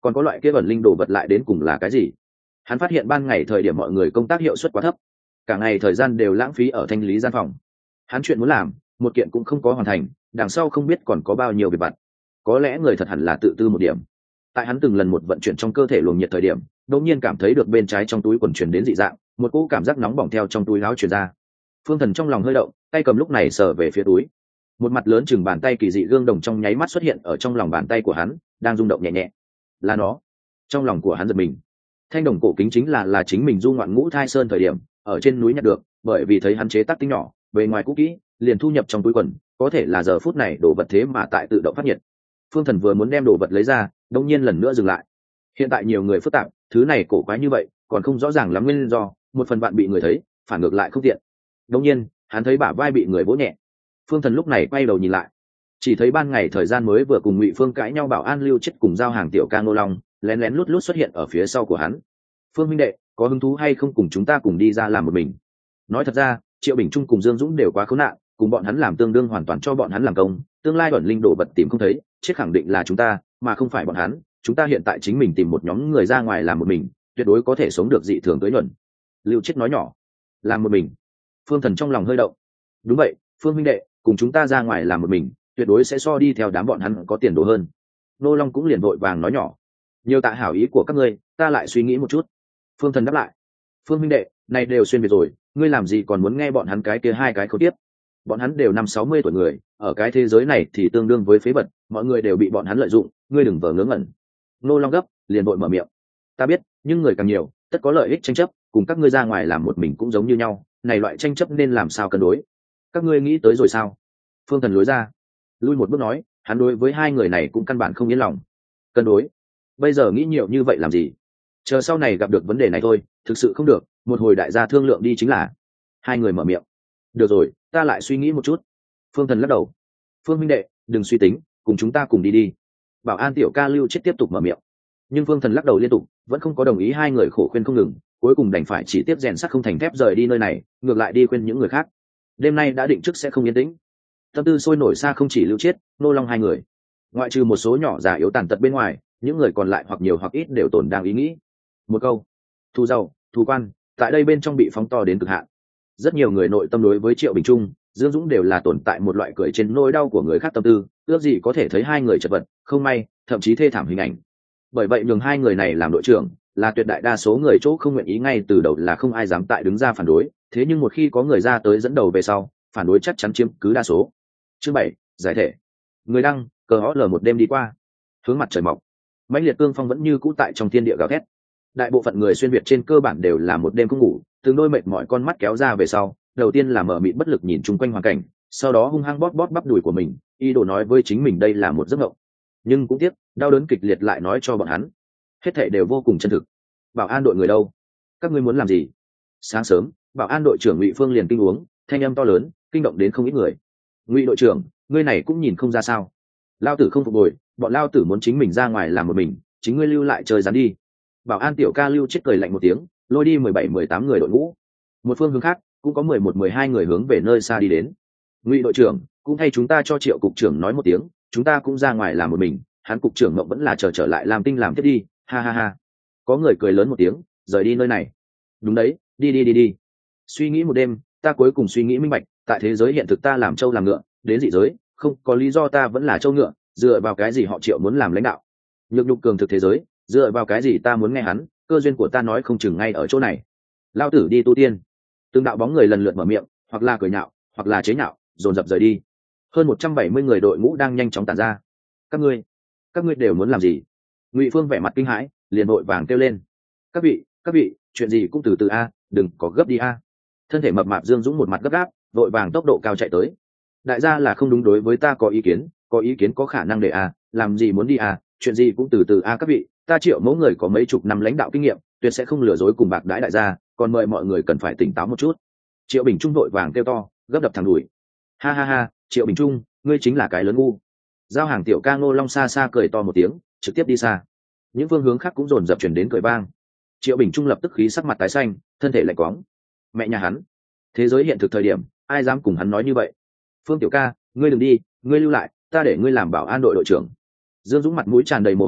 còn có loại kia ẩn linh đồ vật lại đến cùng là cái gì? Hắn phát hiện ban ngày thời điểm mọi người công tác hiệu suất quá thấp, cả ngày thời gian đều lãng phí ở thanh lý gian phòng. Hắn chuyện muốn làm một kiện cũng không có hoàn thành, đằng sau không biết còn có bao nhiêu việc vặt. Có lẽ người thật hẳn là tự tư một điểm. Tại hắn từng lần một vận chuyển trong cơ thể luồng nhiệt thời điểm, đột nhiên cảm thấy được bên trái trong túi quần truyền đến dị dạng, một cỗ cảm giác nóng bỏng theo trong túi áo truyền ra. Phương Thần trong lòng hơi động, tay cầm lúc này sờ về phía túi. Một mặt lớn chừng bàn tay kỳ dị gương đồng trong nháy mắt xuất hiện ở trong lòng bàn tay của hắn, đang rung động nhẹ nhẹ. Là nó. Trong lòng của hắn giật mình. Thanh đồng cổ kính chính là là chính mình du ngoạn Ngũ Thai Sơn thời điểm ở trên núi nhặt được, bởi vì thấy hắn chế tác tinh nhỏ, bề ngoài cũ kỹ, liền thu nhập trong túi quần, có thể là giờ phút này đồ vật thế mà tại tự động phát nhiệt. Phương Thần vừa muốn đem đồ vật lấy ra, đột nhiên lần nữa dừng lại. Hiện tại nhiều người phức tạp, thứ này cổ quái như vậy, còn không rõ ràng lắm nguyên do, một phần bạn bị người thấy, phản ngược lại không tiện. Đột nhiên, hắn thấy bả vai bị người vỗ nhẹ. Phương Thần lúc này quay đầu nhìn lại, chỉ thấy ban ngày thời gian mới vừa cùng Ngụy Phương cãi nhau bảo an Lưu Chết cùng giao hàng tiểu ca Ngô Long, lén lén lút lút xuất hiện ở phía sau của hắn. Phương minh đệ, có hứng thú hay không cùng chúng ta cùng đi ra làm một mình? Nói thật ra, Triệu Bình Trung cùng Dương Dũng đều quá khốn nạn, cùng bọn hắn làm tương đương hoàn toàn cho bọn hắn làm công, tương lai ẩn linh đồ vật tìm không thấy, chết khẳng định là chúng ta, mà không phải bọn hắn. Chúng ta hiện tại chính mình tìm một nhóm người ra ngoài làm một mình, tuyệt đối có thể sống được dị thường tới nhuận. Lưu Chết nói nhỏ, làm một mình. Phương Thần trong lòng hơi động. Đúng vậy, Phương minh đệ, cùng chúng ta ra ngoài làm một mình, tuyệt đối sẽ so đi theo đám bọn hắn có tiền đồ hơn. Nô Long cũng liền vội vàng nói nhỏ, nhiều tạ hảo ý của các ngươi, ta lại suy nghĩ một chút. Phương Thần đáp lại, Phương minh đệ, này đều xuyên việt rồi, ngươi làm gì còn muốn nghe bọn hắn cái kia hai cái khâu tiếp? Bọn hắn đều năm sáu mươi tuổi người, ở cái thế giới này thì tương đương với phế vật, mọi người đều bị bọn hắn lợi dụng, ngươi đừng vờ ngớ ngẩn. Nô Long gấp liền vội mở miệng, ta biết, nhưng người càng nhiều, tất có lợi ích tranh chấp, cùng các ngươi ra ngoài làm một mình cũng giống như nhau, này loại tranh chấp nên làm sao cân đối? Các ngươi nghĩ tới rồi sao? Phương Thần lối ra, lui một bước nói, hắn đối với hai người này cũng căn bản không yên lòng. Cân đối? Bây giờ nghĩ nhiều như vậy làm gì? Chờ sau này gặp được vấn đề này thôi, thực sự không được, một hồi đại gia thương lượng đi chính là. Hai người mở miệng, được rồi, ta lại suy nghĩ một chút. Phương Thần lắc đầu, Phương minh đệ, đừng suy tính, cùng chúng ta cùng đi đi. Bảo an tiểu ca Lưu Chết tiếp tục mở miệng, nhưng Phương Thần lắc đầu liên tục, vẫn không có đồng ý. Hai người khổ khuyên không ngừng, cuối cùng đành phải chỉ tiếp rèn sắt không thành thép rời đi nơi này, ngược lại đi khuyên những người khác. Đêm nay đã định trước sẽ không yên tĩnh, tâm tư sôi nổi xa không chỉ Lưu Chết, Nô Long hai người, ngoại trừ một số nhỏ già yếu tàn tật bên ngoài, những người còn lại hoặc nhiều hoặc ít đều tồn đang ý nghĩ. Một câu, thu giàu, thu quan, tại đây bên trong bị phóng to đến cực hạn. Rất nhiều người nội tâm đối với Triệu Bình Trung, Dương Dũng đều là tồn tại một loại cười trên nỗi đau của người khác tâm tư, ước gì có thể thấy hai người chật vật, không may, thậm chí thê thảm hình ảnh. Bởi vậy nhường hai người này làm đội trưởng, là tuyệt đại đa số người chỗ không nguyện ý, ngay từ đầu là không ai dám tại đứng ra phản đối, thế nhưng một khi có người ra tới dẫn đầu về sau, phản đối chắc chắn chiếm cứ đa số. Chương bảy, giải thể. Người đăng, cờ ó lờ một đêm đi qua. Hướng mặt trời mọc, mãnh liệt cương phong vẫn như cũ tại trong thiên địa gào thét. Đại bộ phận người xuyên việt trên cơ bản đều là một đêm không ngủ, từng đôi mệt mỏi con mắt kéo ra về sau, đầu tiên là mở mịt bất lực nhìn chung quanh hoàn cảnh, sau đó hung hăng bóp bóp bắp đùi của mình, ý đồ nói với chính mình đây là một giấc mộng. Nhưng cũng tiếc, đau đớn kịch liệt lại nói cho bọn hắn, hết thảy đều vô cùng chân thực. Bảo an đội người đâu? Các ngươi muốn làm gì? Sáng sớm, bảo an đội trưởng Ngụy Phương liền kinh uống, thanh âm to lớn, kinh động đến không ít người. Ngụy đội trưởng, ngươi này cũng nhìn không ra sao? Lao tử không phục hồi, bọn lao tử muốn chính mình ra ngoài làm một mình, chính ngươi lưu lại chơi rắn đi. Bảo an tiểu ca Lưu Chết cười lạnh một tiếng, lôi đi mười bảy mười tám người đội ngũ. Một phương hướng khác cũng có mười một mười hai người hướng về nơi xa đi đến. Ngụy đội trưởng, cũng thay chúng ta cho Triệu cục trưởng nói một tiếng, chúng ta cũng ra ngoài làm một mình, hắn cục trưởng mộng vẫn là chờ trở, trở lại làm tinh làm tiếp đi, ha ha ha. Có người cười lớn một tiếng, rời đi nơi này. Đúng đấy, đi đi đi đi. Suy nghĩ một đêm, ta cuối cùng suy nghĩ minh bạch, tại thế giới hiện thực ta làm trâu làm ngựa, đến dị giới, không có lý do ta vẫn là trâu ngựa, dựa vào cái gì họ Triệu muốn làm lãnh đạo? Nhược nhục cường thực thế giới, dựa vào cái gì ta muốn nghe hắn, cơ duyên của ta nói không chừng ngay ở chỗ này. Lao tử đi tu tiên. Từng đạo bóng người lần lượt mở miệng, hoặc là cười nhạo, hoặc là chế nhạo, dồn dập rời đi. Hơn một trăm bảy mươi người đội ngũ đang nhanh chóng tản ra. Các ngươi, các ngươi đều muốn làm gì? Ngụy Phương vẻ mặt kinh hãi, liền vội vàng kêu lên. Các vị, các vị, chuyện gì cũng từ từ a, đừng có gấp đi a. Thân thể mập mạp Dương Dũng một mặt gấp gáp, vội vàng tốc độ cao chạy tới. Đại gia là không đúng, đối với ta có ý kiến, có ý kiến có khả năng để a, làm gì muốn đi a, chuyện gì cũng từ từ a. Các vị, ta Triệu mẫu người có mấy chục năm lãnh đạo kinh nghiệm, tuyệt sẽ không lừa dối cùng bạc đãi đại gia, còn mời mọi người cần phải tỉnh táo một chút. Triệu Bình Trung vội vàng kêu to, gấp đập thẳng đùi. Ha ha ha, Triệu Bình Trung, ngươi chính là cái lớn ngu. Giao hàng tiểu ca Ngô Long xa xa cười to một tiếng, trực tiếp đi xa. Những phương hướng khác cũng dồn dập chuyển đến cười vang. Triệu Bình Trung lập tức khí sắc mặt tái xanh, thân thể lạnh quóng. Mẹ nhà hắn, thế giới hiện thực thời điểm, ai dám cùng hắn nói như vậy? Phương tiểu ca, ngươi đừng đi, ngươi lưu lại, ta để ngươi làm bảo an đội đội trưởng. Dương Dũng mặt mũi tràn đầy mồ hôi,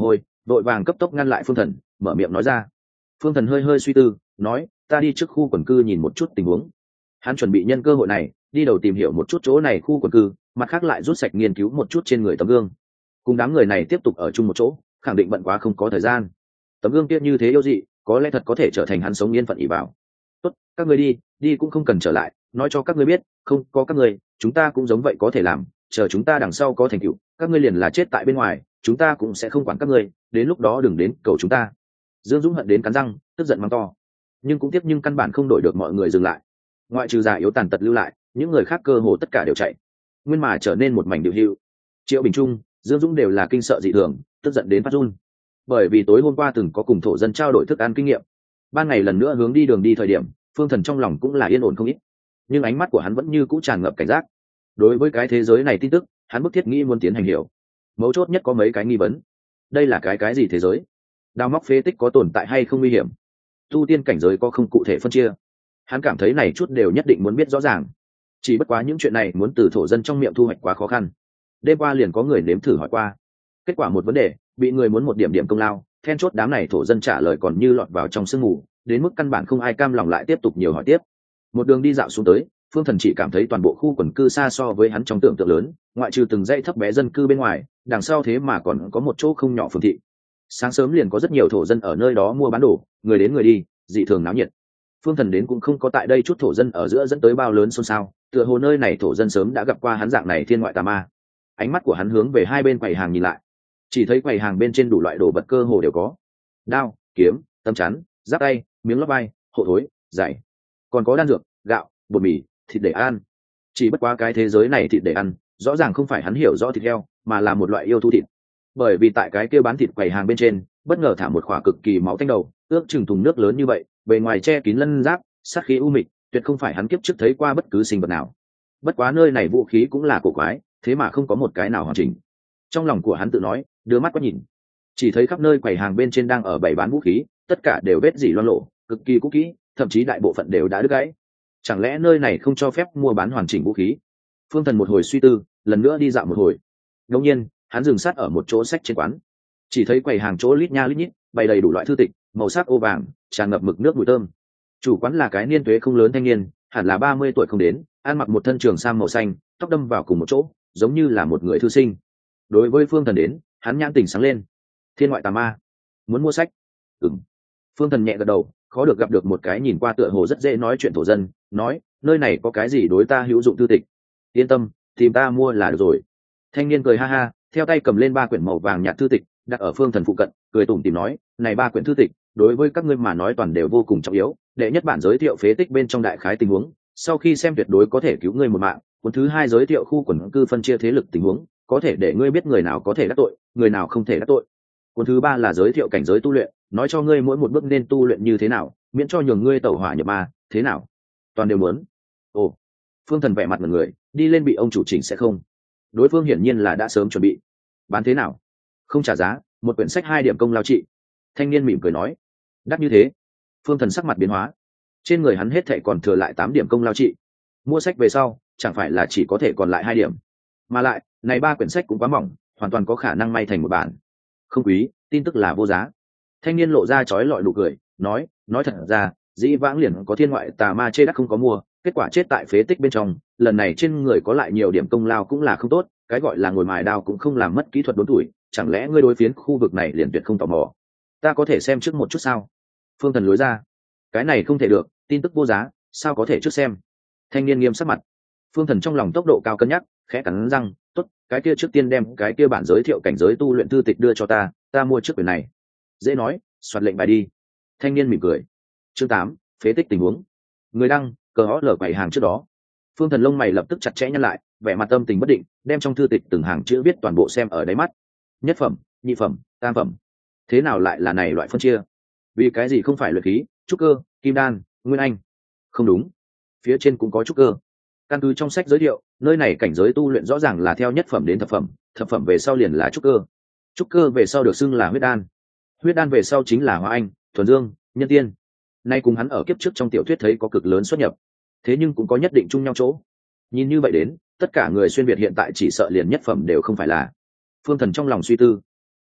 vội vàng cấp tốc ngăn lại Phương Thần, mở miệng nói ra. Phương Thần hơi hơi suy tư, nói, ta đi trước khu quần cư nhìn một chút tình huống. Hắn chuẩn bị nhân cơ hội này đi đầu tìm hiểu một chút chỗ này khu quần cư, mặt khác lại rút sạch nghiên cứu một chút trên người tấm gương. Cùng đám người này tiếp tục ở chung một chỗ, khẳng định bận quá không có thời gian. Tấm gương kia như thế yêu dị, có lẽ thật có thể trở thành hắn sống yên phận ỷ bảo. Tốt, các người đi, đi cũng không cần trở lại, nói cho các ngươi biết, không có các người, chúng ta cũng giống vậy có thể làm, chờ chúng ta đằng sau có thành tựu, các ngươi liền là chết tại bên ngoài, chúng ta cũng sẽ không quản các ngươi, đến lúc đó đừng đến cầu chúng ta. Dương Dũng hận đến cắn răng, tức giận mắng to, nhưng cũng tiếc nhưng căn bản không đổi được mọi người dừng lại. Ngoại trừ già yếu tàn tật lưu lại, những người khác cơ hồ tất cả đều chạy, nguyên mà trở nên một mảnh điều hưu. Triệu Bình Trung, Dương Dũng đều là kinh sợ dị thường, tức giận đến phát run. Bởi vì tối hôm qua từng có cùng thổ dân trao đổi thức ăn kinh nghiệm, ban ngày lần nữa hướng đi đường đi thời điểm, Phương Thần trong lòng cũng là yên ổn không ít, nhưng ánh mắt của hắn vẫn như cũ tràn ngập cảnh giác. Đối với cái thế giới này tin tức, hắn bức thiết nghĩ muốn tiến hành hiểu. Mấu chốt nhất có mấy cái nghi vấn. Đây là cái cái gì thế giới? Đào móc phế tích có tồn tại hay không nguy hiểm? Tu tiên cảnh giới có không cụ thể phân chia? Hắn cảm thấy này chút đều nhất định muốn biết rõ ràng. Chỉ bất quá những chuyện này muốn từ thổ dân trong miệng thu hoạch quá khó khăn. Đêm qua liền có người nếm thử hỏi qua. Kết quả một vấn đề, bị người muốn một điểm điểm công lao, then chốt đám này thổ dân trả lời còn như lọt vào trong sương mù, đến mức căn bản không ai cam lòng lại tiếp tục nhiều hỏi tiếp. Một đường đi dạo xuống tới, Phương Thần chỉ cảm thấy toàn bộ khu quần cư xa so với hắn trong tưởng tượng lớn, ngoại trừ từng dãy thấp bé dân cư bên ngoài, đằng sau thế mà còn có một chỗ không nhỏ phường thị. Sáng sớm liền có rất nhiều thổ dân ở nơi đó mua bán đồ, người đến người đi, dị thường náo nhiệt. Phương Thần đến cũng không có tại đây chút thổ dân ở giữa dẫn tới bao lớn xôn xao, tựa hồ nơi này thổ dân sớm đã gặp qua hắn dạng này thiên ngoại tà ma. Ánh mắt của hắn hướng về hai bên quầy hàng nhìn lại, chỉ thấy quầy hàng bên trên đủ loại đồ vật cơ hồ đều có: đao, kiếm, tấm chắn, giáp tay, miếng lót vai, hộ thối, giày, còn có đan dược, gạo, bột mì, thịt để ăn. Chỉ bất quá cái thế giới này thịt để ăn rõ ràng không phải hắn hiểu rõ thịt heo, mà là một loại yêu thú thịt. Bởi vì tại cái kia bán thịt quầy hàng bên trên bất ngờ thả một khỏa cực kỳ máu tanh đầu, ước chừng thùng nước lớn như vậy, bề ngoài che kín lân giáp, sát khí u mịch, tuyệt không phải hắn kiếp trước thấy qua bất cứ sinh vật nào. Bất quá nơi này vũ khí cũng là cổ quái, thế mà không có một cái nào hoàn chỉnh. Trong lòng của hắn tự nói, đưa mắt quét nhìn, chỉ thấy khắp nơi quầy hàng bên trên đang ở bày bán vũ khí, tất cả đều vết dỉ loang lổ, cực kỳ cũ kỹ, thậm chí đại bộ phận đều đã đứt gãy. Chẳng lẽ nơi này không cho phép mua bán hoàn chỉnh vũ khí? Phương Thần một hồi suy tư, lần nữa đi dạo một hồi. Đột nhiên, hắn dừng sát ở một chỗ sách trên quán. Chỉ thấy quầy hàng chỗ lít nha lít nhít, bày đầy đủ loại thư tịch, màu sắc ô vàng, tràn ngập mực nước mùi thơm. Chủ quán là cái niên tuế không lớn thanh niên, hẳn là ba mươi tuổi không đến, ăn mặc một thân trường sam màu xanh, tóc đâm vào cùng một chỗ, giống như là một người thư sinh. Đối với Phương Thần đến, hắn nhãn tỉnh sáng lên. Thiên ngoại tà ma, muốn mua sách? Ừm. Phương Thần nhẹ gật đầu, khó được gặp được một cái nhìn qua tựa hồ rất dễ nói chuyện thổ dân, nói, nơi này có cái gì đối ta hữu dụng thư tịch? Yên tâm, tìm ta mua là được rồi. Thanh niên cười ha ha, theo tay cầm lên ba quyển màu vàng nhạt thư tịch, đặt ở Phương Thần phụ cận, cười tủm tỉm nói, này ba quyển thư tịch, đối với các ngươi mà nói toàn đều vô cùng trọng yếu. Đệ nhất bản giới thiệu phế tích bên trong đại khái tình huống, sau khi xem tuyệt đối có thể cứu ngươi một mạng. Cuốn thứ hai giới thiệu khu quần cư phân chia thế lực tình huống, có thể để ngươi biết người nào có thể đắc tội, người nào không thể đắc tội. Cuốn thứ ba là giới thiệu cảnh giới tu luyện, nói cho ngươi mỗi một bước nên tu luyện như thế nào, miễn cho nhường ngươi tẩu hỏa nhập ma, thế nào? Toàn đều muốn. Ồ. Phương Thần vẻ mặt một người, đi lên bị ông chủ chỉnh sẽ không? Đối phương hiển nhiên là đã sớm chuẩn bị. Bán thế nào? Không trả giá, một quyển sách hai điểm công lao trị. Thanh niên mỉm cười nói. Đắt như thế? Phương Thần sắc mặt biến hóa. Trên người hắn hết thảy còn thừa lại tám điểm công lao trị. Mua sách về sau, chẳng phải là chỉ có thể còn lại hai điểm. Mà lại, này ba quyển sách cũng quá mỏng, hoàn toàn có khả năng may thành một bản. Không quý, tin tức là vô giá. Thanh niên lộ ra chói lọi nụ cười, nói, nói thật ra, dĩ vãng liền có thiên ngoại tà ma chê đắt không có mua, kết quả chết tại phế tích bên trong, lần này trên người có lại nhiều điểm công lao cũng là không tốt, cái gọi là ngồi mài đao cũng không làm mất kỹ thuật đốn tuổi, chẳng lẽ ngươi đối phiến khu vực này liền tuyệt không tò mò? Ta có thể xem trước một chút sao? Phương Thần lối ra. Cái này không thể được, tin tức vô giá, sao có thể trước xem? Thanh niên nghiêm sắc mặt. Phương Thần trong lòng tốc độ cao cân nhắc, khẽ cắn răng, tốt, cái kia trước tiên đem cái kia bản giới thiệu cảnh giới tu luyện thư tịch đưa cho ta, ta mua trước quyển này. Dễ nói, soạt lệnh bài đi. Thanh niên mỉm cười. Chương tám, phế tích tình huống. Người đăng, cờ hó lở quầy hàng trước đó. Phương Thần lông mày lập tức chặt chẽ nhăn lại, vẻ mặt tâm tình bất định, đem trong thư tịch từng hàng chữ viết toàn bộ xem ở đáy mắt. Nhất phẩm, nhị phẩm, tam phẩm. Thế nào lại là này loại phân chia? Vì cái gì không phải luyện khí, trúc cơ, kim đan, nguyên anh? Không đúng, phía trên cũng có trúc cơ. Căn cứ trong sách giới thiệu, nơi này cảnh giới tu luyện rõ ràng là theo nhất phẩm đến thập phẩm, thập phẩm về sau liền là trúc cơ, trúc cơ về sau được xưng là huyết đan, huyết đan về sau chính là hóa anh, thuần dương, nhân tiên. Nay cùng hắn ở kiếp trước trong tiểu thuyết thấy có cực lớn xuất nhập, thế nhưng cũng có nhất định chung nhau chỗ. Nhìn như vậy đến, tất cả người xuyên việt hiện tại chỉ sợ liền nhất phẩm đều không phải là. Phương Thần trong lòng suy tư,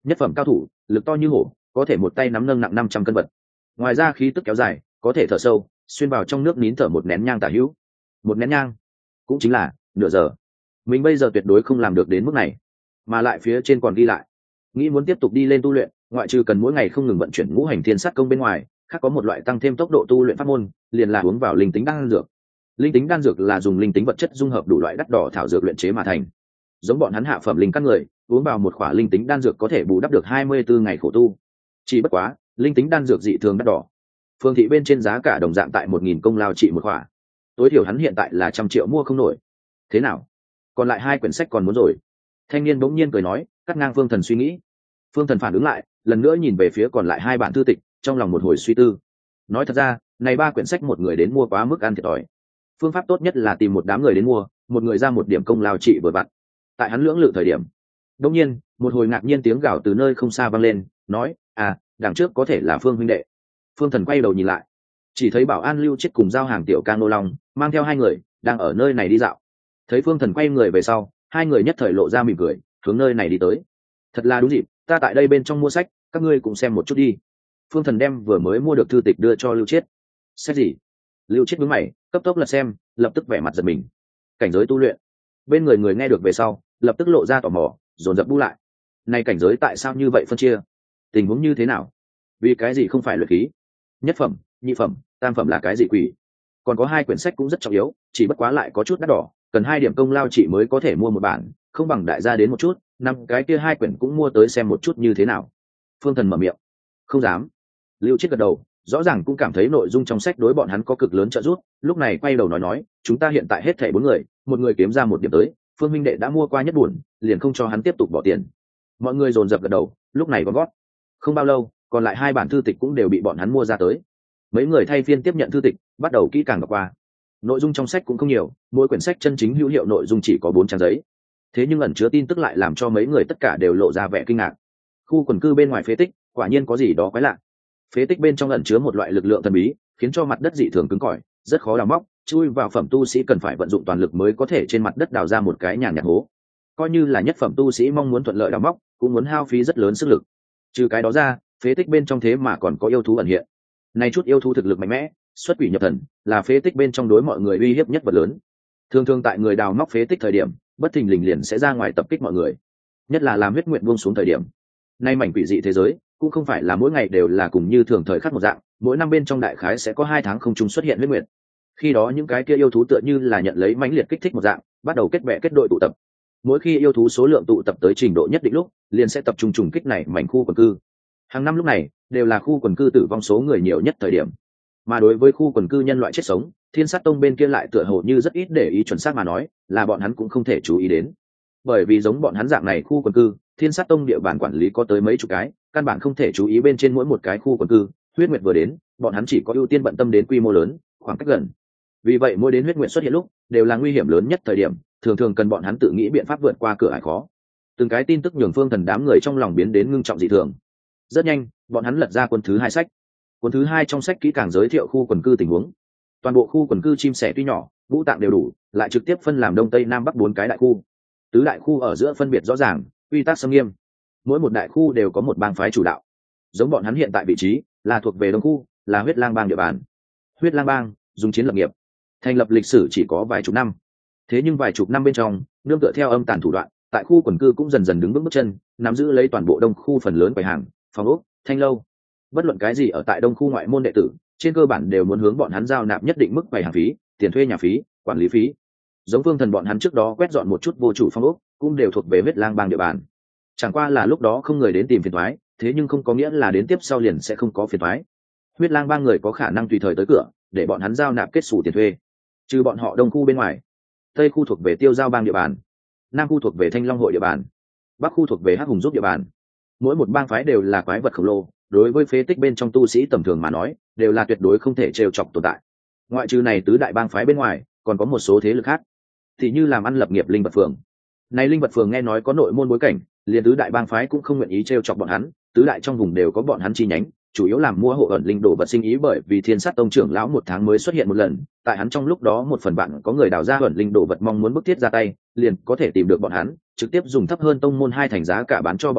nhất phẩm cao thủ, lực to như hổ, có thể một tay nắm nâng nặng năm trăm cân vật. Ngoài ra khí tức kéo dài, có thể thở sâu, xuyên vào trong nước nín thở một nén nhang tả hữu. Một nén nhang, cũng chính là nửa giờ. Mình bây giờ tuyệt đối không làm được đến mức này, mà lại phía trên còn ghi lại, nghĩ muốn tiếp tục đi lên tu luyện, ngoại trừ cần mỗi ngày không ngừng vận chuyển ngũ hành thiên sát công bên ngoài, khác có một loại tăng thêm tốc độ tu luyện pháp môn, liền là uống vào linh tính đan dược. Linh tính đan dược là dùng linh tính vật chất dung hợp đủ loại đắt đỏ thảo dược luyện chế mà thành. Giống bọn hắn hạ phẩm linh căn người, uống vào một khỏa linh tính đan dược có thể bù đắp được hai mươi bốn ngày khổ tu. Chỉ bất quá, linh tính đan dược dị thường đắt đỏ. Phương thị bên trên giá cả đồng dạng tại một nghìn công lao trị một khỏa. Tối thiểu hắn hiện tại là trăm triệu mua không nổi. Thế nào? Còn lại hai quyển sách còn muốn rồi. Thanh niên bỗng nhiên cười nói, cắt ngang Phương Thần suy nghĩ. Phương Thần phản ứng lại, lần nữa nhìn về phía còn lại hai bản thư tịch, trong lòng một hồi suy tư. Nói thật ra, này ba quyển sách một người đến mua quá mức ăn thiệt thòi. Phương pháp tốt nhất là tìm một đám người đến mua, một người ra một điểm công lao trị vừa vặn. Tại hắn lưỡng lự thời điểm, đột nhiên, một hồi ngạc nhiên tiếng gào từ nơi không xa vang lên, nói: "À, đằng trước có thể là Phương huynh đệ." Phương Thần quay đầu nhìn lại, chỉ thấy Bảo An Lưu Chiết cùng giao hàng tiểu ca nô long mang theo hai người đang ở nơi này đi dạo. Thấy Phương Thần quay người về sau, hai người nhất thời lộ ra mỉm cười, hướng nơi này đi tới. Thật là đúng dịp, ta tại đây bên trong mua sách, các ngươi cũng xem một chút đi. Phương Thần đem vừa mới mua được thư tịch đưa cho Lưu Chiết. Sách gì? Lưu Chiết nhướng mày, cấp tốc lật xem, lập tức vẻ mặt giật mình. Cảnh giới tu luyện. Bên người người nghe được về sau, lập tức lộ ra tò mò, dồn dập bu lại. Này cảnh giới tại sao như vậy phân chia? Tình huống như thế nào? Vì cái gì không phải luyện khí? Nhất phẩm, nhị phẩm, tam phẩm là cái gì quỷ? Còn có hai quyển sách cũng rất trọng yếu, chỉ bất quá lại có chút đắt đỏ, cần hai điểm công lao chỉ mới có thể mua một bản, không bằng đại gia đến một chút, năm cái kia hai quyển cũng mua tới xem một chút như thế nào. Phương Thần mở miệng. Không dám. Lưu Chiết gật đầu, rõ ràng cũng cảm thấy nội dung trong sách đối bọn hắn có cực lớn trợ giúp, lúc này quay đầu nói nói, chúng ta hiện tại hết thảy bốn người, một người kiếm ra một điểm tới, Phương minh đệ đã mua qua nhất buồn, liền không cho hắn tiếp tục bỏ tiền. Mọi người dồn dập gật đầu, lúc này gom gót. Không bao lâu, còn lại hai bản thư tịch cũng đều bị bọn hắn mua ra tới. Mấy người thay phiên tiếp nhận thư tịch, bắt đầu kỹ càng đọc qua. Nội dung trong sách cũng không nhiều, mỗi quyển sách chân chính hữu hiệu nội dung chỉ có bốn trang giấy. Thế nhưng ẩn chứa tin tức lại làm cho mấy người tất cả đều lộ ra vẻ kinh ngạc. Khu quần cư bên ngoài phế tích, quả nhiên có gì đó quái lạ. Phế tích bên trong ẩn chứa một loại lực lượng thần bí, khiến cho mặt đất dị thường cứng cỏi, rất khó đào móc, chui vào phẩm tu sĩ cần phải vận dụng toàn lực mới có thể trên mặt đất đào ra một cái nhàn nhạt hố. Coi như là nhất phẩm tu sĩ mong muốn thuận lợi đào móc, cũng muốn hao phí rất lớn sức lực. Trừ cái đó ra, phế tích bên trong thế mà còn có yêu thú ẩn hiện. Này chút yêu thú thực lực mạnh mẽ, xuất quỷ nhập thần, là phế tích bên trong đối mọi người uy hiếp nhất vật lớn. Thường thường tại người đào móc phế tích thời điểm, bất thình lình liền sẽ ra ngoài tập kích mọi người. Nhất là làm huyết nguyện buông xuống thời điểm. Nay mảnh quỷ dị thế giới, cũng không phải là mỗi ngày đều là cùng như thường thời khắc một dạng, mỗi năm bên trong đại khái sẽ có hai tháng không chung xuất hiện huyết nguyện. Khi đó những cái kia yêu thú tựa như là nhận lấy mãnh liệt kích thích một dạng, bắt đầu kết bè kết đội tụ tập. Mỗi khi yêu thú số lượng tụ tập tới trình độ nhất định lúc, liền sẽ tập trung trùng kích này mảnh khu quần cư. Hàng năm lúc này đều là khu quần cư tử vong số người nhiều nhất thời điểm. Mà đối với khu quần cư nhân loại chết sống, Thiên Sát Tông bên kia lại tựa hồ như rất ít để ý, chuẩn xác mà nói, là bọn hắn cũng không thể chú ý đến. Bởi vì giống bọn hắn dạng này khu quần cư, Thiên Sát Tông địa bàn quản lý có tới mấy chục cái, căn bản không thể chú ý bên trên mỗi một cái khu quần cư. Huyết nguyệt vừa đến, bọn hắn chỉ có ưu tiên bận tâm đến quy mô lớn, khoảng cách gần. Vì vậy mỗi đến huyết nguyệt xuất hiện lúc, đều là nguy hiểm lớn nhất thời điểm, thường thường cần bọn hắn tự nghĩ biện pháp vượt qua cửa ải khó. Từng cái tin tức nhường Phương Thần đám người trong lòng biến đến ngưng trọng dị thường. Rất nhanh, bọn hắn lật ra cuốn thứ hai sách. Cuốn thứ hai trong sách kỹ càng giới thiệu khu quần cư tình huống. Toàn bộ khu quần cư chim sẻ tuy nhỏ, ngũ tạng đều đủ, lại trực tiếp phân làm đông tây nam bắc bốn cái đại khu. Tứ đại khu ở giữa phân biệt rõ ràng, quy tắc nghiêm nghiêm. Mỗi một đại khu đều có một bang phái chủ đạo. Giống bọn hắn hiện tại vị trí là thuộc về đông khu, là Huyết Lang bang địa bàn. Huyết Lang bang dùng chiến lập nghiệp, thành lập lịch sử chỉ có vài chục năm. Thế nhưng vài chục năm bên trong, nương tựa theo âm tàn thủ đoạn, tại khu quần cư cũng dần dần đứng vững bước chân, nắm giữ lấy toàn bộ đông khu phần lớn quầy hàng, phòng ốc, thanh lâu. Bất luận cái gì ở tại đông khu ngoại môn đệ tử, trên cơ bản đều muốn hướng bọn hắn giao nạp nhất định mức quầy hàng phí, tiền thuê nhà phí, quản lý phí. Giống Phương Thần bọn hắn trước đó quét dọn một chút vô chủ phong ốc, cũng đều thuộc về Huyết Lang bang địa bàn. Chẳng qua là lúc đó không người đến tìm phiền toái, thế nhưng không có nghĩa là đến tiếp sau liền sẽ không có phiền toái. Huyết Lang bang người có khả năng tùy thời tới cửa, để bọn hắn giao nạp kết sổ tiền thuê. Trừ bọn họ đông khu bên ngoài, tây khu thuộc về Tiêu Giao bang địa bàn, nam khu thuộc về Thanh Long hội địa bàn, bắc khu thuộc về Hắc Hùng giúp địa bàn. Mỗi một bang phái đều là quái vật khổng lồ, đối với phế tích bên trong tu sĩ tầm thường mà nói, đều là tuyệt đối không thể trêu chọc tồn tại. Ngoại trừ này tứ đại bang phái bên ngoài, còn có một số thế lực khác, thì như làm ăn lập nghiệp linh vật phường. Này linh vật phường nghe nói có nội môn bối cảnh, liền tứ đại bang phái cũng không nguyện ý trêu chọc bọn hắn, tứ đại trong vùng đều có bọn hắn chi nhánh, chủ yếu làm mua hộ ẩn linh đồ vật sinh ý, bởi vì Thiên Sát Tông trưởng lão một tháng mới xuất hiện một lần, tại hắn trong lúc đó một phần bạn có người đào ra ẩn linh đồ vật mong muốn bức thiết ra tay, liền có thể tìm được bọn hắn, trực tiếp dùng thấp hơn tông môn hai thành giá cả bán cho bọn hắn,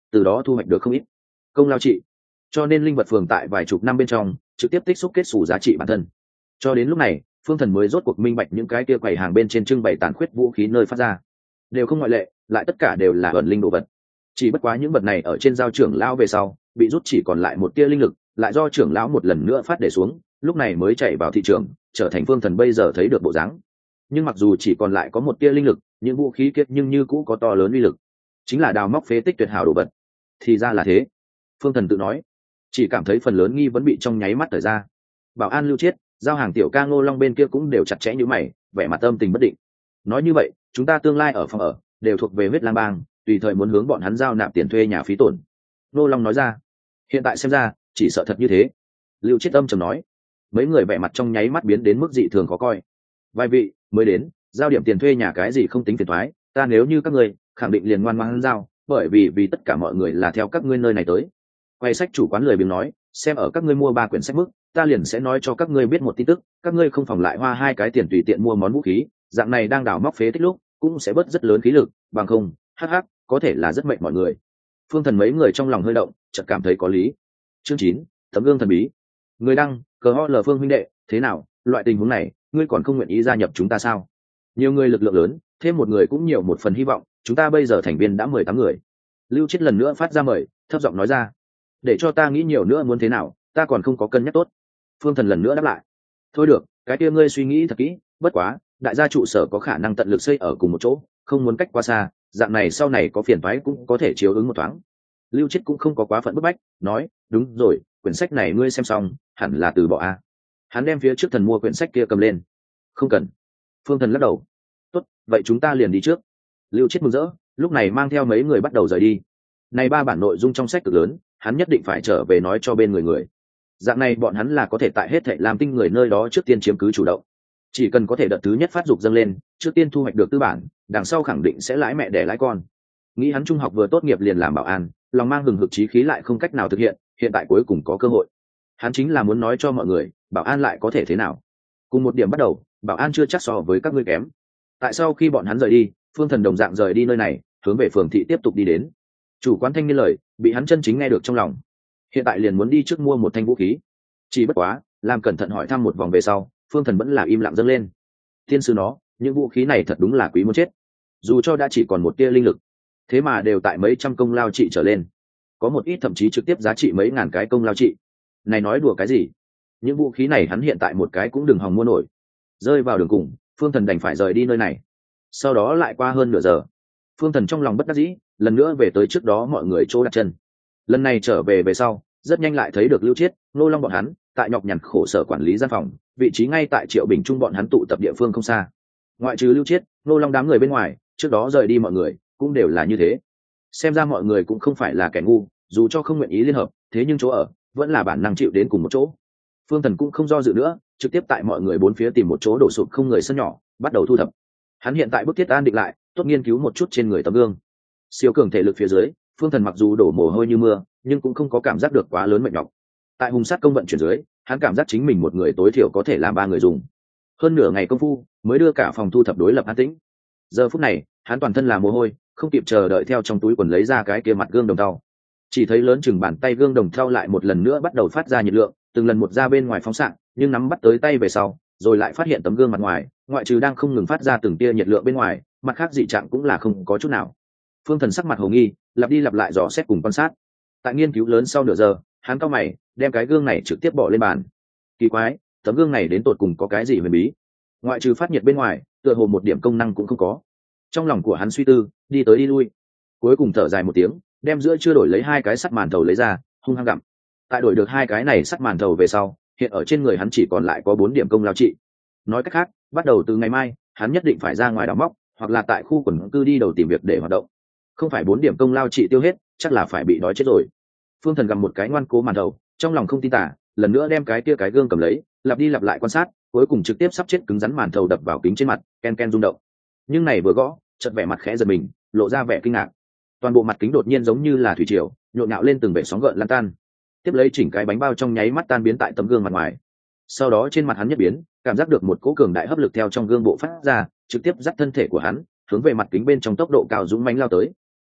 từ đó thu hoạch được không ít công lao trị. Cho nên linh vật phường tại vài chục năm bên trong trực tiếp tích xúc kết xù giá trị bản thân. Cho đến lúc này Phương Thần mới rốt cuộc minh bạch những cái kia quầy hàng bên trên trưng bày tàn khuyết vũ khí nơi phát ra đều không ngoại lệ, lại tất cả đều là ẩn linh đồ vật. Chỉ bất quá những vật này ở trên giao trưởng lão về sau bị rút chỉ còn lại một tia linh lực, lại do trưởng lão một lần nữa phát để xuống, lúc này mới chạy vào thị trường, trở thành Phương Thần bây giờ thấy được bộ dáng. Nhưng mặc dù chỉ còn lại có một tia linh lực, những vũ khí kia nhưng như cũ có to lớn uy lực, chính là đào móc phế tích tuyệt hảo đồ vật. Thì ra là thế, Phương Thần tự nói, chỉ cảm thấy phần lớn nghi vẫn bị trong nháy mắt thời ra. Bảo an Lưu Chiết, giao hàng tiểu ca Ngô Long bên kia cũng đều chặt chẽ như mày, vẻ mặt âm tình bất định. Nói như vậy, chúng ta tương lai ở phòng ở đều thuộc về huyết lang bang, tùy thời muốn hướng bọn hắn giao nạp tiền thuê nhà phí tổn. Ngô Long nói ra, hiện tại xem ra chỉ sợ thật như thế. Lưu Chiết âm trầm nói, mấy người vẻ mặt trong nháy mắt biến đến mức dị thường khó coi. Vài vị mới đến, giao điểm tiền thuê nhà cái gì không tính phiền toái, ta nếu như các ngươi khẳng định liền ngoan ngoãn giao, bởi vì vì tất cả mọi người là theo các ngươi nơi này tới. Quay sách chủ quán lười biếng nói, xem ở các ngươi mua ba quyển sách mức, ta liền sẽ nói cho các ngươi biết một tin tức, các ngươi không phòng lại hoa hai cái tiền tùy tiện mua món vũ khí, dạng này đang đào móc phế tích lúc cũng sẽ bớt rất lớn khí lực, bằng không hắc hắc có thể là rất mệt mọi người. Phương Thần mấy người trong lòng hơi động, chợt cảm thấy có lý. Chương chín, tấm gương thần bí. Người đăng, cờ ho lờ Phương huynh đệ, thế nào, loại tình huống này ngươi còn không nguyện ý gia nhập chúng ta sao? Nhiều người lực lượng lớn, thêm một người cũng nhiều một phần hy vọng, chúng ta bây giờ thành viên đã mười tám người. Lưu Chiết lần nữa phát ra mời, thấp giọng nói ra, để cho ta nghĩ nhiều nữa muốn thế nào, ta còn không có cân nhắc tốt. Phương Thần lần nữa đáp lại, thôi được, cái kia ngươi suy nghĩ thật kỹ, bất quá đại gia trụ sở có khả năng tận lực xây ở cùng một chỗ, không muốn cách quá xa, dạng này sau này có phiền toái cũng có thể chiếu ứng một thoáng. Lưu Chiết cũng không có quá phận bức bách, nói, đúng rồi, quyển sách này ngươi xem xong hẳn là từ bỏ a. Hắn đem phía trước thần mua quyển sách kia cầm lên. Không cần. Phương Thần lắc đầu. Tốt, vậy chúng ta liền đi trước. Lưu Chiết mừng rỡ, lúc này mang theo mấy người bắt đầu rời đi. Này ba bản nội dung trong sách cực lớn, hắn nhất định phải trở về nói cho bên người người. Dạng này bọn hắn là có thể tại hết thảy làm tinh người nơi đó trước tiên chiếm cứ chủ động. Chỉ cần có thể đợt thứ nhất phát dục dâng lên, trước tiên thu hoạch được tư bản, đằng sau khẳng định sẽ lãi mẹ đẻ lãi con. Nghĩ hắn trung học vừa tốt nghiệp liền làm bảo an, lòng mang hừng hực chí khí lại không cách nào thực hiện, hiện tại cuối cùng có cơ hội. Hắn chính là muốn nói cho mọi người, bảo an lại có thể thế nào. Cùng một điểm bắt đầu, bảo an chưa chắc so với các ngươi kém. Tại sao khi bọn hắn rời đi, Phương Thần đồng dạng rời đi nơi này, hướng về phường thị tiếp tục đi đến. Chủ quán thanh niên lời bị hắn chân chính nghe được trong lòng, hiện tại liền muốn đi trước mua một thanh vũ khí. Chỉ bất quá làm cẩn thận hỏi thăm một vòng về sau, Phương Thần vẫn là im lặng dâng lên. Thiên sư nó, những vũ khí này thật đúng là quý muốn chết, dù cho đã chỉ còn một tia linh lực, thế mà đều tại mấy trăm công lao trị trở lên, có một ít thậm chí trực tiếp giá trị mấy ngàn cái công lao trị. Này nói đùa cái gì, những vũ khí này hắn hiện tại một cái cũng đừng hòng mua nổi. Rơi vào đường cùng, Phương Thần đành phải rời đi nơi này. Sau đó lại qua hơn nửa giờ, Phương Thần trong lòng bất đắc dĩ, lần nữa về tới trước đó mọi người chỗ đặt chân. Lần này trở về về sau, rất nhanh lại thấy được Lưu Chiết, Ngô Long bọn hắn tại nhọc nhằn khổ sở quản lý gian phòng, vị trí ngay tại Triệu Bình Trung bọn hắn tụ tập địa phương không xa. Ngoại trừ Lưu Chiết, Ngô Long đám người bên ngoài, trước đó rời đi mọi người cũng đều là như thế. Xem ra mọi người cũng không phải là kẻ ngu, dù cho không nguyện ý liên hợp, thế nhưng chỗ ở vẫn là bản năng chịu đến cùng một chỗ. Phương Thần cũng không do dự nữa, trực tiếp tại mọi người bốn phía tìm một chỗ đổ sụp không người sân nhỏ, bắt đầu thu thập. Hắn hiện tại bức thiết an định lại, tốt nghiên cứu một chút trên người tấm gương. Siêu cường thể lực phía dưới, Phương Thần mặc dù đổ mồ hôi như mưa, nhưng cũng không có cảm giác được quá lớn mệt nhọc. Tại hùng sát công vận chuyển dưới, hắn cảm giác chính mình một người tối thiểu có thể làm ba người dùng. Hơn nửa ngày công phu mới đưa cả phòng thu thập đối lập an tĩnh. Giờ phút này, hắn toàn thân là mồ hôi, không kịp chờ đợi theo trong túi quần lấy ra cái kia mặt gương đồng thau. Chỉ thấy lớn chừng bàn tay gương đồng thau lại một lần nữa bắt đầu phát ra nhiệt lượng, từng lần một ra bên ngoài phóng xạ, nhưng nắm bắt tới tay về sau, rồi lại phát hiện tấm gương mặt ngoài, ngoại trừ đang không ngừng phát ra từng tia nhiệt lượng bên ngoài, mặt khác dị trạng cũng là không có chút nào. Phương Thần sắc mặt hồ nghi, lặp đi lặp lại dò xét cùng quan sát. Tại nghiên cứu lớn sau nửa giờ, hắn cau mày, đem cái gương này trực tiếp bỏ lên bàn. Kỳ quái, tấm gương này đến tột cùng có cái gì huyền bí? Ngoại trừ phát nhiệt bên ngoài, tựa hồ một điểm công năng cũng không có. Trong lòng của hắn suy tư, đi tới đi lui, cuối cùng thở dài một tiếng, đem giữa chưa đổi lấy hai cái sắt màn thầu lấy ra, hung hăng gặm. Tại đổi được hai cái này sắt màn thầu về sau, hiện ở trên người hắn chỉ còn lại có bốn điểm công lao trị. Nói cách khác, bắt đầu từ ngày mai, hắn nhất định phải ra ngoài đào móc, hoặc là tại khu quần cư đi đầu tìm việc để hoạt động. Không phải bốn điểm công lao trị tiêu hết, chắc là phải bị đói chết rồi. Phương Thần gặm một cái ngoan cố màn thầu, trong lòng không tin tả, lần nữa đem cái kia cái gương cầm lấy, lặp đi lặp lại quan sát, cuối cùng trực tiếp sắp chết cứng rắn màn thầu đập vào kính trên mặt, ken ken rung động. Nhưng này vừa gõ, chợt vẻ mặt khẽ giật mình, lộ ra vẻ kinh ngạc. Toàn bộ mặt kính đột nhiên giống như là thủy triều, nhộn nhạo lên từng vệt sóng gợn lan tan. Tiếp lấy chỉnh cái bánh bao trong nháy mắt tan biến tại tấm gương mặt ngoài. Sau đó trên mặt hắn nhất biến, cảm giác được một cỗ cường đại hấp lực theo trong gương bộ phát ra, trực tiếp dắt thân thể của hắn hướng về mặt kính bên trong tốc độ cao dũng mãnh lao tới.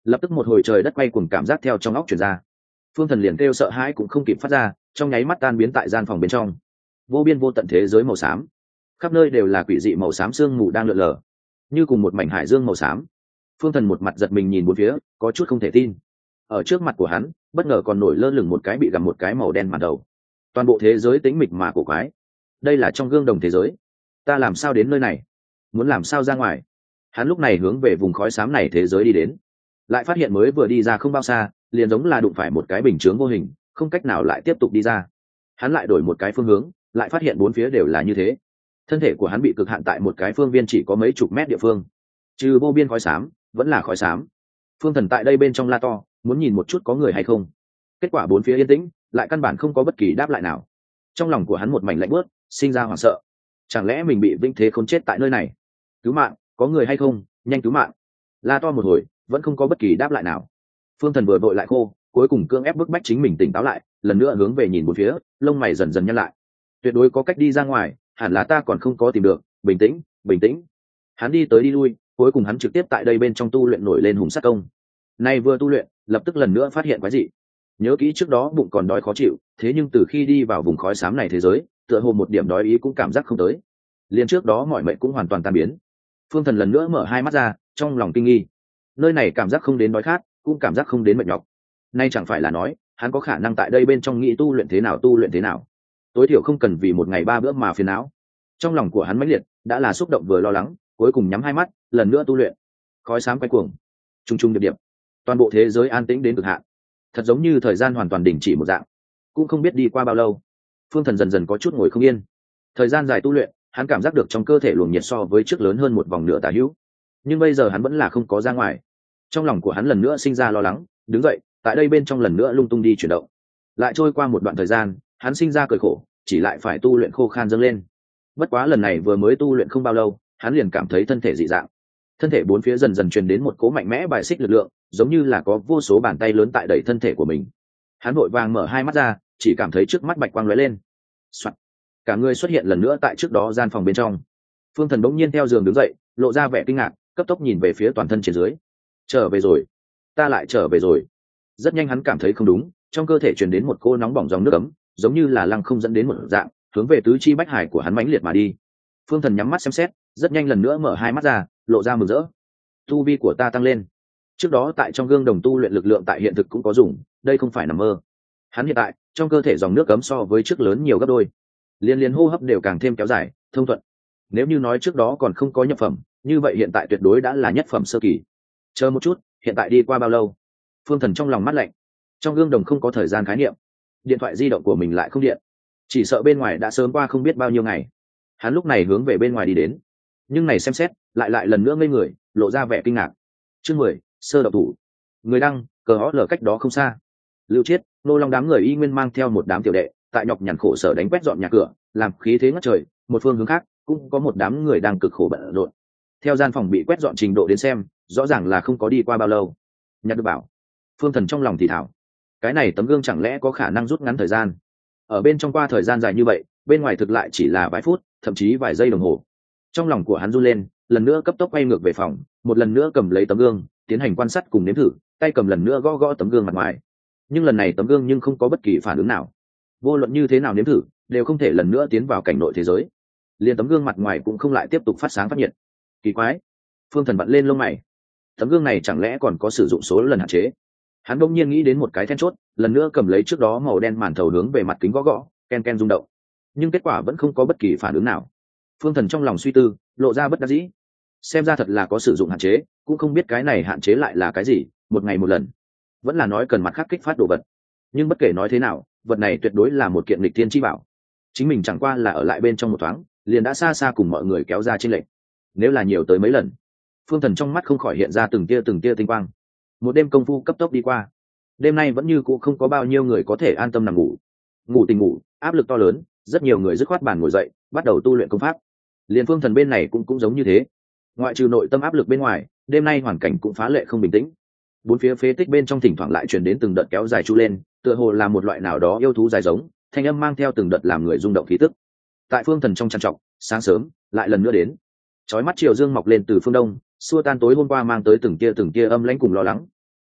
lập tức một hồi trời đất quay cuồng cảm giác theo trong óc chuyển ra. Phương Thần liền kêu sợ hãi cũng không kịp phát ra, trong nháy mắt tan biến tại gian phòng bên trong. Vô biên vô tận thế giới màu xám, khắp nơi đều là quỷ dị màu xám sương mù đang lượn lờ, như cùng một mảnh hải dương màu xám. Phương Thần một mặt giật mình nhìn bốn phía, có chút không thể tin. Ở trước mặt của hắn, bất ngờ còn nổi lơ lửng một cái bị gặm một cái màu đen màn đầu. Toàn bộ thế giới tĩnh mịch mà cổ quái. Đây là trong gương đồng thế giới. Ta làm sao đến nơi này? Muốn làm sao ra ngoài? Hắn lúc này hướng về vùng khói xám này thế giới đi đến, lại phát hiện mới vừa đi ra không bao xa, liền giống là đụng phải một cái bình chướng vô hình, không cách nào lại tiếp tục đi ra. Hắn lại đổi một cái phương hướng, lại phát hiện bốn phía đều là như thế. Thân thể của hắn bị cực hạn tại một cái phương viên chỉ có mấy chục mét địa phương, trừ vô biên khói xám vẫn là khói xám. Phương Thần tại đây bên trong la to, muốn nhìn một chút có người hay không. Kết quả bốn phía yên tĩnh, lại căn bản không có bất kỳ đáp lại nào. Trong lòng của hắn một mảnh lạnh buốt, sinh ra hoảng sợ. Chẳng lẽ mình bị vinh thế khốn chết tại nơi này? Cứu mạng, có người hay không, nhanh cứu mạng! La to một hồi, vẫn không có bất kỳ đáp lại nào. Phương Thần vừa vội lại khô, cuối cùng cưỡng ép bức bách chính mình tỉnh táo lại, lần nữa hướng về nhìn một phía, lông mày dần dần nhăn lại. Tuyệt đối có cách đi ra ngoài, hẳn là ta còn không có tìm được. Bình tĩnh, bình tĩnh. Hắn đi tới đi lui, cuối cùng hắn trực tiếp tại đây bên trong tu luyện nổi lên hùng sát công. Nay vừa tu luyện, lập tức lần nữa phát hiện quái dị. Nhớ kỹ trước đó bụng còn đói khó chịu, thế nhưng từ khi đi vào vùng khói xám này thế giới, tựa hồ một điểm đói ý cũng cảm giác không tới. Liên trước đó mọi mệnh cũng hoàn toàn tan biến. Phương Thần lần nữa mở hai mắt ra, trong lòng kinh nghi. Nơi này cảm giác không đến đói khát, cũng cảm giác không đến mệt nhọc. Nay chẳng phải là nói, hắn có khả năng tại đây bên trong nghĩ tu luyện thế nào tu luyện thế nào. Tối thiểu không cần vì một ngày ba bữa mà phiền não. Trong lòng của hắn mãnh liệt, đã là xúc động vừa lo lắng, cuối cùng nhắm hai mắt, lần nữa tu luyện. Khói xám quay cuồng, trung trung điệp điệp, toàn bộ thế giới an tĩnh đến cực hạn, thật giống như thời gian hoàn toàn đình chỉ một dạng. Cũng không biết đi qua bao lâu, Phương Thần dần dần có chút ngồi không yên. Thời gian dài tu luyện, hắn cảm giác được trong cơ thể luồng nhiệt so với trước lớn hơn một vòng nửa tả hữu, nhưng bây giờ hắn vẫn là không có ra ngoài. Trong lòng của hắn lần nữa sinh ra lo lắng, đứng dậy, tại đây bên trong lần nữa lung tung đi chuyển động. Lại trôi qua một đoạn thời gian, hắn sinh ra cười khổ, chỉ lại phải tu luyện khô khan dâng lên. Bất quá lần này vừa mới tu luyện không bao lâu, hắn liền cảm thấy thân thể dị dạng. Thân thể bốn phía dần dần truyền đến một cỗ mạnh mẽ bài xích lực lượng, giống như là có vô số bàn tay lớn tại đẩy thân thể của mình. Hắn vội vàng mở hai mắt ra, chỉ cảm thấy trước mắt bạch quang lóe lên. Soạn. Cả người xuất hiện lần nữa tại trước đó gian phòng bên trong. Phương Thần bỗng nhiên theo giường đứng dậy, lộ ra vẻ kinh ngạc, cấp tốc nhìn về phía toàn thân trên dưới. Trở về rồi, ta lại trở về rồi. Rất nhanh hắn cảm thấy không đúng, trong cơ thể truyền đến một cô nóng bỏng dòng nước ấm, giống như là lăng không dẫn đến một dạng, hướng về tứ chi bách hải của hắn mãnh liệt mà đi. Phương Thần nhắm mắt xem xét, rất nhanh lần nữa mở hai mắt ra, lộ ra mừng rỡ. Tu vi của ta tăng lên. Trước đó tại trong gương đồng tu luyện lực lượng tại hiện thực cũng có dùng, đây không phải nằm mơ. Hắn hiện tại trong cơ thể dòng nước cấm so với trước lớn nhiều gấp đôi, liên liên hô hấp đều càng thêm kéo dài, thông thuận. Nếu như nói trước đó còn không có nhập phẩm, như vậy hiện tại tuyệt đối đã là nhất phẩm sơ kỳ. Chờ một chút, hiện tại đi qua bao lâu? Phương Thần trong lòng mắt lạnh. Trong gương đồng không có thời gian khái niệm, điện thoại di động của mình lại không điện, chỉ sợ bên ngoài đã sớm qua không biết bao nhiêu ngày. Hắn lúc này hướng về bên ngoài đi đến, nhưng này xem xét lại lại lần nữa ngây người, lộ ra vẻ kinh ngạc. Chương mười, sơ độc thủ. Người đăng, cờ ó lở cách đó không xa. Lưu Chiết, Nô Long đám người y nguyên mang theo một đám tiểu đệ, tại nhọc nhằn khổ sở đánh quét dọn nhà cửa, làm khí thế ngất trời. Một phương hướng khác cũng có một đám người đang cực khổ bận rộn. Theo gian phòng bị quét dọn trình độ đến xem, rõ ràng là không có đi qua bao lâu. Nhặt được bảo. Phương Thần trong lòng thì thảo, cái này tấm gương chẳng lẽ có khả năng rút ngắn thời gian? Ở bên trong qua thời gian dài như vậy, bên ngoài thực lại chỉ là vài phút, thậm chí vài giây đồng hồ. Trong lòng của hắn run lên, lần nữa cấp tốc quay ngược về phòng, một lần nữa cầm lấy tấm gương, tiến hành quan sát cùng nếm thử, tay cầm lần nữa gõ gõ tấm gương mặt ngoài. Nhưng lần này tấm gương nhưng không có bất kỳ phản ứng nào. Vô luận như thế nào nếm thử, đều không thể lần nữa tiến vào cảnh nội thế giới. Liên tấm gương mặt ngoài cũng không lại tiếp tục phát sáng phát nhiệt. Kỳ quái. Phương Thần vặn lên lông mày. Tấm gương này chẳng lẽ còn có sử dụng số lần hạn chế? Hắn bỗng nhiên nghĩ đến một cái then chốt, lần nữa cầm lấy trước đó màu đen màn thầu hướng về mặt kính gõ gõ, ken ken rung động. Nhưng kết quả vẫn không có bất kỳ phản ứng nào. Phương Thần trong lòng suy tư, lộ ra bất đắc dĩ. Xem ra thật là có sử dụng hạn chế, cũng không biết cái này hạn chế lại là cái gì, một ngày một lần, vẫn là nói cần mặt khác kích phát đồ vật. Nhưng bất kể nói thế nào, vật này tuyệt đối là một kiện nghịch thiên chi bảo. Chính mình chẳng qua là ở lại bên trong một thoáng, liền đã xa xa cùng mọi người kéo ra chênh lệch. Nếu là nhiều tới mấy lần, Phương Thần trong mắt không khỏi hiện ra từng tia từng tia tinh quang. Một đêm công phu cấp tốc đi qua, đêm nay vẫn như cũ không có bao nhiêu người có thể an tâm nằm ngủ. Ngủ tình ngủ, áp lực to lớn, rất nhiều người dứt khoát bàn ngồi dậy, bắt đầu tu luyện công pháp. Liên Phương Thần bên này cũng cũng giống như thế. Ngoại trừ nội tâm áp lực bên ngoài, đêm nay hoàn cảnh cũng phá lệ không bình tĩnh. Bốn phía phế tích bên trong thỉnh thoảng lại truyền đến từng đợt kéo dài chu lên, tựa hồ là một loại nào đó yêu thú dài giống, thanh âm mang theo từng đợt làm người rung động khí tức. Tại Phương Thần trong trang trọng, sáng sớm lại lần nữa đến. Chói mắt chiều dương mọc lên từ phương đông, xua tan tối hôm qua mang tới từng tia từng tia âm lãnh cùng lo lắng.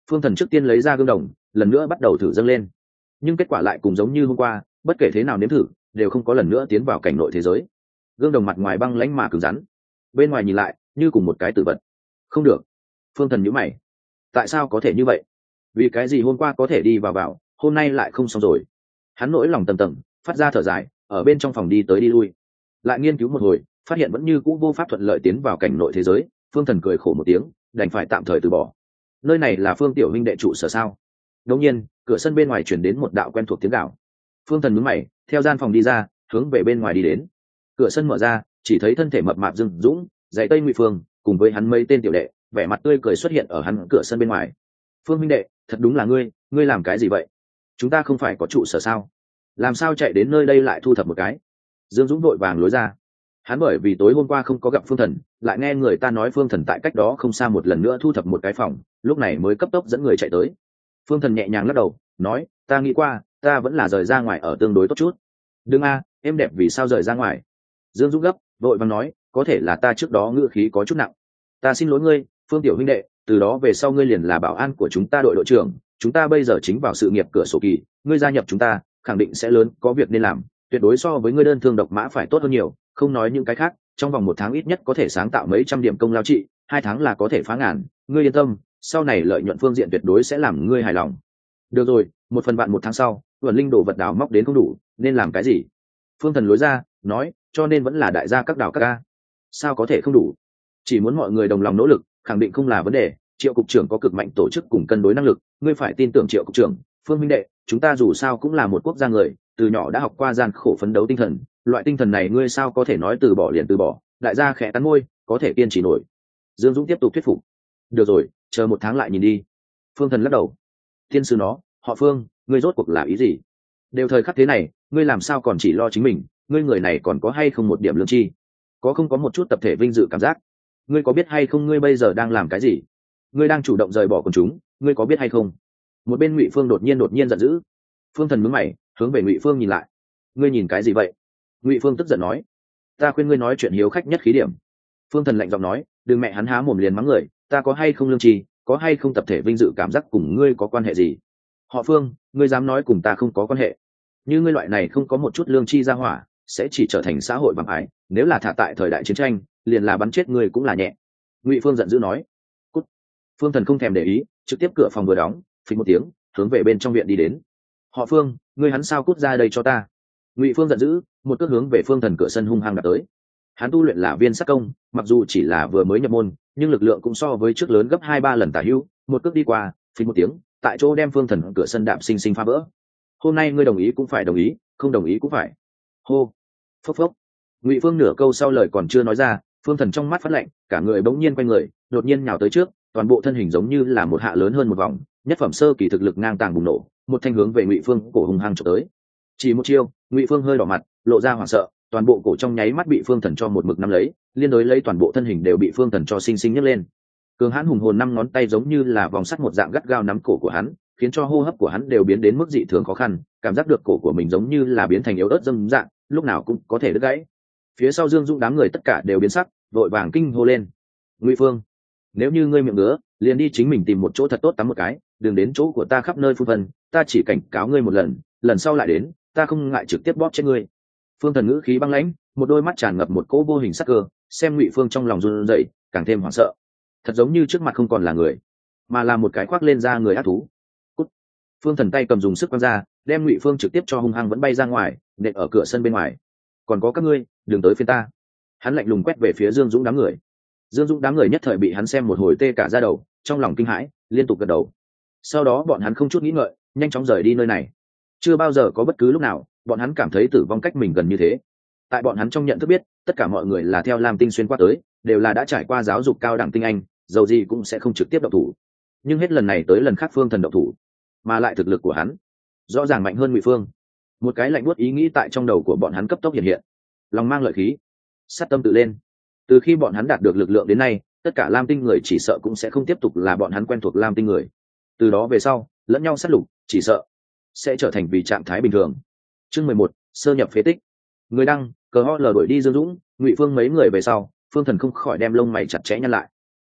Phương Thần trước tiên lấy ra gương đồng, lần nữa bắt đầu thử dâng lên, nhưng kết quả lại cùng giống như hôm qua, bất kể thế nào nếm thử đều không có lần nữa tiến vào cảnh nội thế giới. Gương đồng mặt ngoài băng lãnh mà cứng rắn, bên ngoài nhìn lại như cùng một cái tử vật. Không được. Phương Thần nhíu mày, tại sao có thể như vậy? Vì cái gì hôm qua có thể đi vào vào, hôm nay lại không xong rồi? Hắn nỗi lòng tầng tầng phát ra thở dài, ở bên trong phòng đi tới đi lui, lại nghiên cứu một hồi, phát hiện vẫn như cũ vô pháp thuận lợi tiến vào cảnh nội thế giới. Phương Thần cười khổ một tiếng, đành phải tạm thời từ bỏ. Nơi này là Phương tiểu huynh đệ trụ sở sao? Đột nhiên, cửa sân bên ngoài truyền đến một đạo quen thuộc tiếng gào. Phương Thần nhướng mày, theo gian phòng đi ra, hướng về bên ngoài đi đến. Cửa sân mở ra, chỉ thấy thân thể mập mạp Dương Dũng, giày tây Ngụy Phương, cùng với hắn mấy tên tiểu đệ, vẻ mặt tươi cười xuất hiện ở hắn cửa sân bên ngoài. Phương huynh đệ, thật đúng là ngươi, ngươi làm cái gì vậy? Chúng ta không phải có trụ sở sao? Làm sao chạy đến nơi đây lại thu thập một cái? Dương Dũng vội vàng lối ra. Hắn bởi vì tối hôm qua không có gặp Phương Thần, lại nghe người ta nói Phương Thần tại cách đó không xa một lần nữa thu thập một cái phòng, lúc này mới cấp tốc dẫn người chạy tới. Phương Thần nhẹ nhàng lắc đầu, nói, ta nghĩ qua, ta vẫn là rời ra ngoài ở tương đối tốt chút. Đừng a, em đẹp vì sao rời ra ngoài? Dương Dũng gấp, vội vàng nói, có thể là ta trước đó ngữ khí có chút nặng. Ta xin lỗi ngươi, Phương tiểu huynh đệ, từ đó về sau ngươi liền là bảo an của chúng ta đội đội trưởng, chúng ta bây giờ chính vào sự nghiệp cửa sổ kỳ, ngươi gia nhập chúng ta, khẳng định sẽ lớn, có việc nên làm, tuyệt đối so với ngươi đơn thương độc mã phải tốt hơn nhiều, không nói những cái khác, trong vòng một tháng ít nhất có thể sáng tạo mấy trăm điểm công lao trị, hai tháng là có thể phá ngàn, ngươi yên tâm, sau này lợi nhuận phương diện tuyệt đối sẽ làm ngươi hài lòng. Được rồi, một phần bạn một tháng sau, vườn linh đồ vật đào móc đến không đủ, nên làm cái gì? Phương Thần lối ra, nói, cho nên vẫn là đại gia các đào các ca. Sao có thể không đủ? Chỉ muốn mọi người đồng lòng nỗ lực, khẳng định không là vấn đề. Triệu cục trưởng có cực mạnh tổ chức cùng cân đối năng lực, ngươi phải tin tưởng Triệu cục trưởng. Phương minh đệ, chúng ta dù sao cũng là một quốc gia người, từ nhỏ đã học qua gian khổ phấn đấu tinh thần, loại tinh thần này ngươi sao có thể nói từ bỏ liền từ bỏ? Đại gia khẽ cắn môi, có thể kiên trì nổi. Dương Dũng tiếp tục thuyết phục. Được rồi, chờ một tháng lại nhìn đi. Phương Thần lắc đầu. Thiên sư nó, họ Phương, ngươi rốt cuộc là ý gì? Đều thời khắc thế này, ngươi làm sao còn chỉ lo chính mình? Ngươi người này còn có hay không một điểm lương tri? Có không có một chút tập thể vinh dự cảm giác? Ngươi có biết hay không ngươi bây giờ đang làm cái gì? Ngươi đang chủ động rời bỏ quần chúng, ngươi có biết hay không? Một bên Ngụy Phương đột nhiên đột nhiên giận dữ. Phương Thần nhướng mày, hướng về Ngụy Phương nhìn lại. Ngươi nhìn cái gì vậy? Ngụy Phương tức giận nói. Ta khuyên ngươi nói chuyện hiếu khách nhất khí điểm. Phương Thần lạnh giọng nói, đừng mẹ hắn há mồm liền mắng người, ta có hay không lương tri, có hay không tập thể vinh dự cảm giác cùng ngươi có quan hệ gì? Họ Phương, ngươi dám nói cùng ta không có quan hệ? Như ngươi loại này không có một chút lương tri ra hỏa, sẽ chỉ trở thành xã hội bằng ái, nếu là thả tại thời đại chiến tranh, liền là bắn chết ngươi cũng là nhẹ. Ngụy Phương giận dữ nói. Cút. Phương Thần không thèm để ý, trực tiếp cửa phòng vừa đóng, phình một tiếng, hướng về bên trong viện đi đến. Họ Phương, ngươi hắn sao cút ra đây cho ta? Ngụy Phương giận dữ, một cước hướng về Phương Thần cửa sân hung hăng đạp tới. Hắn tu luyện là viên sát công, mặc dù chỉ là vừa mới nhập môn, nhưng lực lượng cũng so với trước lớn gấp hai ba lần tả hữu. Một cước đi qua, phình một tiếng, tại chỗ đem Phương Thần cửa sân đạp sinh sinh phá vỡ. Hôm nay ngươi đồng ý cũng phải đồng ý, không đồng ý cũng phải. Hô. Phốc phốc. Ngụy Phương nửa câu sau lời còn chưa nói ra, Phương Thần trong mắt phát lạnh, cả người bỗng nhiên quay người, đột nhiên nhào tới trước, toàn bộ thân hình giống như là một hạ lớn hơn một vòng, nhất phẩm sơ kỳ thực lực ngang tàng bùng nổ, một thanh hướng về Ngụy Phương cổ hùng hăng chụp tới. Chỉ một chiêu, Ngụy Phương hơi đỏ mặt, lộ ra hoảng sợ, toàn bộ cổ trong nháy mắt bị Phương Thần cho một mực nắm lấy, liên đối lấy toàn bộ thân hình đều bị Phương Thần cho sinh sinh nhấc lên. Cường hãn hùng hồn năm ngón tay giống như là vòng sắt một dạng gắt gao nắm cổ của hắn, khiến cho hô hấp của hắn đều biến đến mức dị thường khó khăn, cảm giác được cổ của mình giống như là biến thành yếu ớt dâm dạng, lúc nào cũng có thể đứt gãy. Phía sau Dương Dũng đám người tất cả đều biến sắc, vội vàng kinh hô lên. Ngụy Phương, nếu như ngươi miệng ngứa, liền đi chính mình tìm một chỗ thật tốt tắm một cái, đừng đến chỗ của ta khắp nơi phun phân, ta chỉ cảnh cáo ngươi một lần, lần sau lại đến, ta không ngại trực tiếp bóp chết ngươi. Phương Thần ngữ khí băng lãnh, một đôi mắt tràn ngập một cỗ vô hình sắc cơ, xem Ngụy Phương trong lòng run rẩy, càng thêm hoảng sợ. Thật giống như trước mặt không còn là người, mà là một cái khoác lên da người ác thú. Cút. Phương Thần tay cầm dùng sức quăng ra, đem Ngụy Phương trực tiếp cho hung hăng vẫn bay ra ngoài, nện ở cửa sân bên ngoài. Còn có các ngươi, đừng tới phiên ta. Hắn lạnh lùng quét về phía Dương Dũng đám người. Dương Dũng đám người nhất thời bị hắn xem một hồi tê cả da đầu, trong lòng kinh hãi, liên tục gật đầu. Sau đó bọn hắn không chút nghĩ ngợi, nhanh chóng rời đi nơi này. Chưa bao giờ có bất cứ lúc nào bọn hắn cảm thấy tử vong cách mình gần như thế. Tại bọn hắn trong nhận thức biết, tất cả mọi người là theo Lam Tinh xuyên qua tới, đều là đã trải qua giáo dục cao đẳng tinh anh, dầu gì cũng sẽ không trực tiếp động thủ. Nhưng hết lần này tới lần khác Phương Thần động thủ, mà lại thực lực của hắn rõ ràng mạnh hơn Ngụy Phương. Một cái lạnh buốt ý nghĩ tại trong đầu của bọn hắn cấp tốc hiện hiện, lòng mang lợi khí, sát tâm tự lên. Từ khi bọn hắn đạt được lực lượng đến nay, tất cả Lam Tinh người chỉ sợ cũng sẽ không tiếp tục là bọn hắn quen thuộc Lam Tinh người. Từ đó về sau, lẫn nhau sát lục, chỉ sợ sẽ trở thành vì trạng thái bình thường. Chương mười một, sơ nhập phế tích. Người đăng, cờ ho lờ đuổi đi Dương Dũng, Ngụy Phương mấy người về sau, Phương Thần không khỏi đem lông mày chặt chẽ nhăn lại.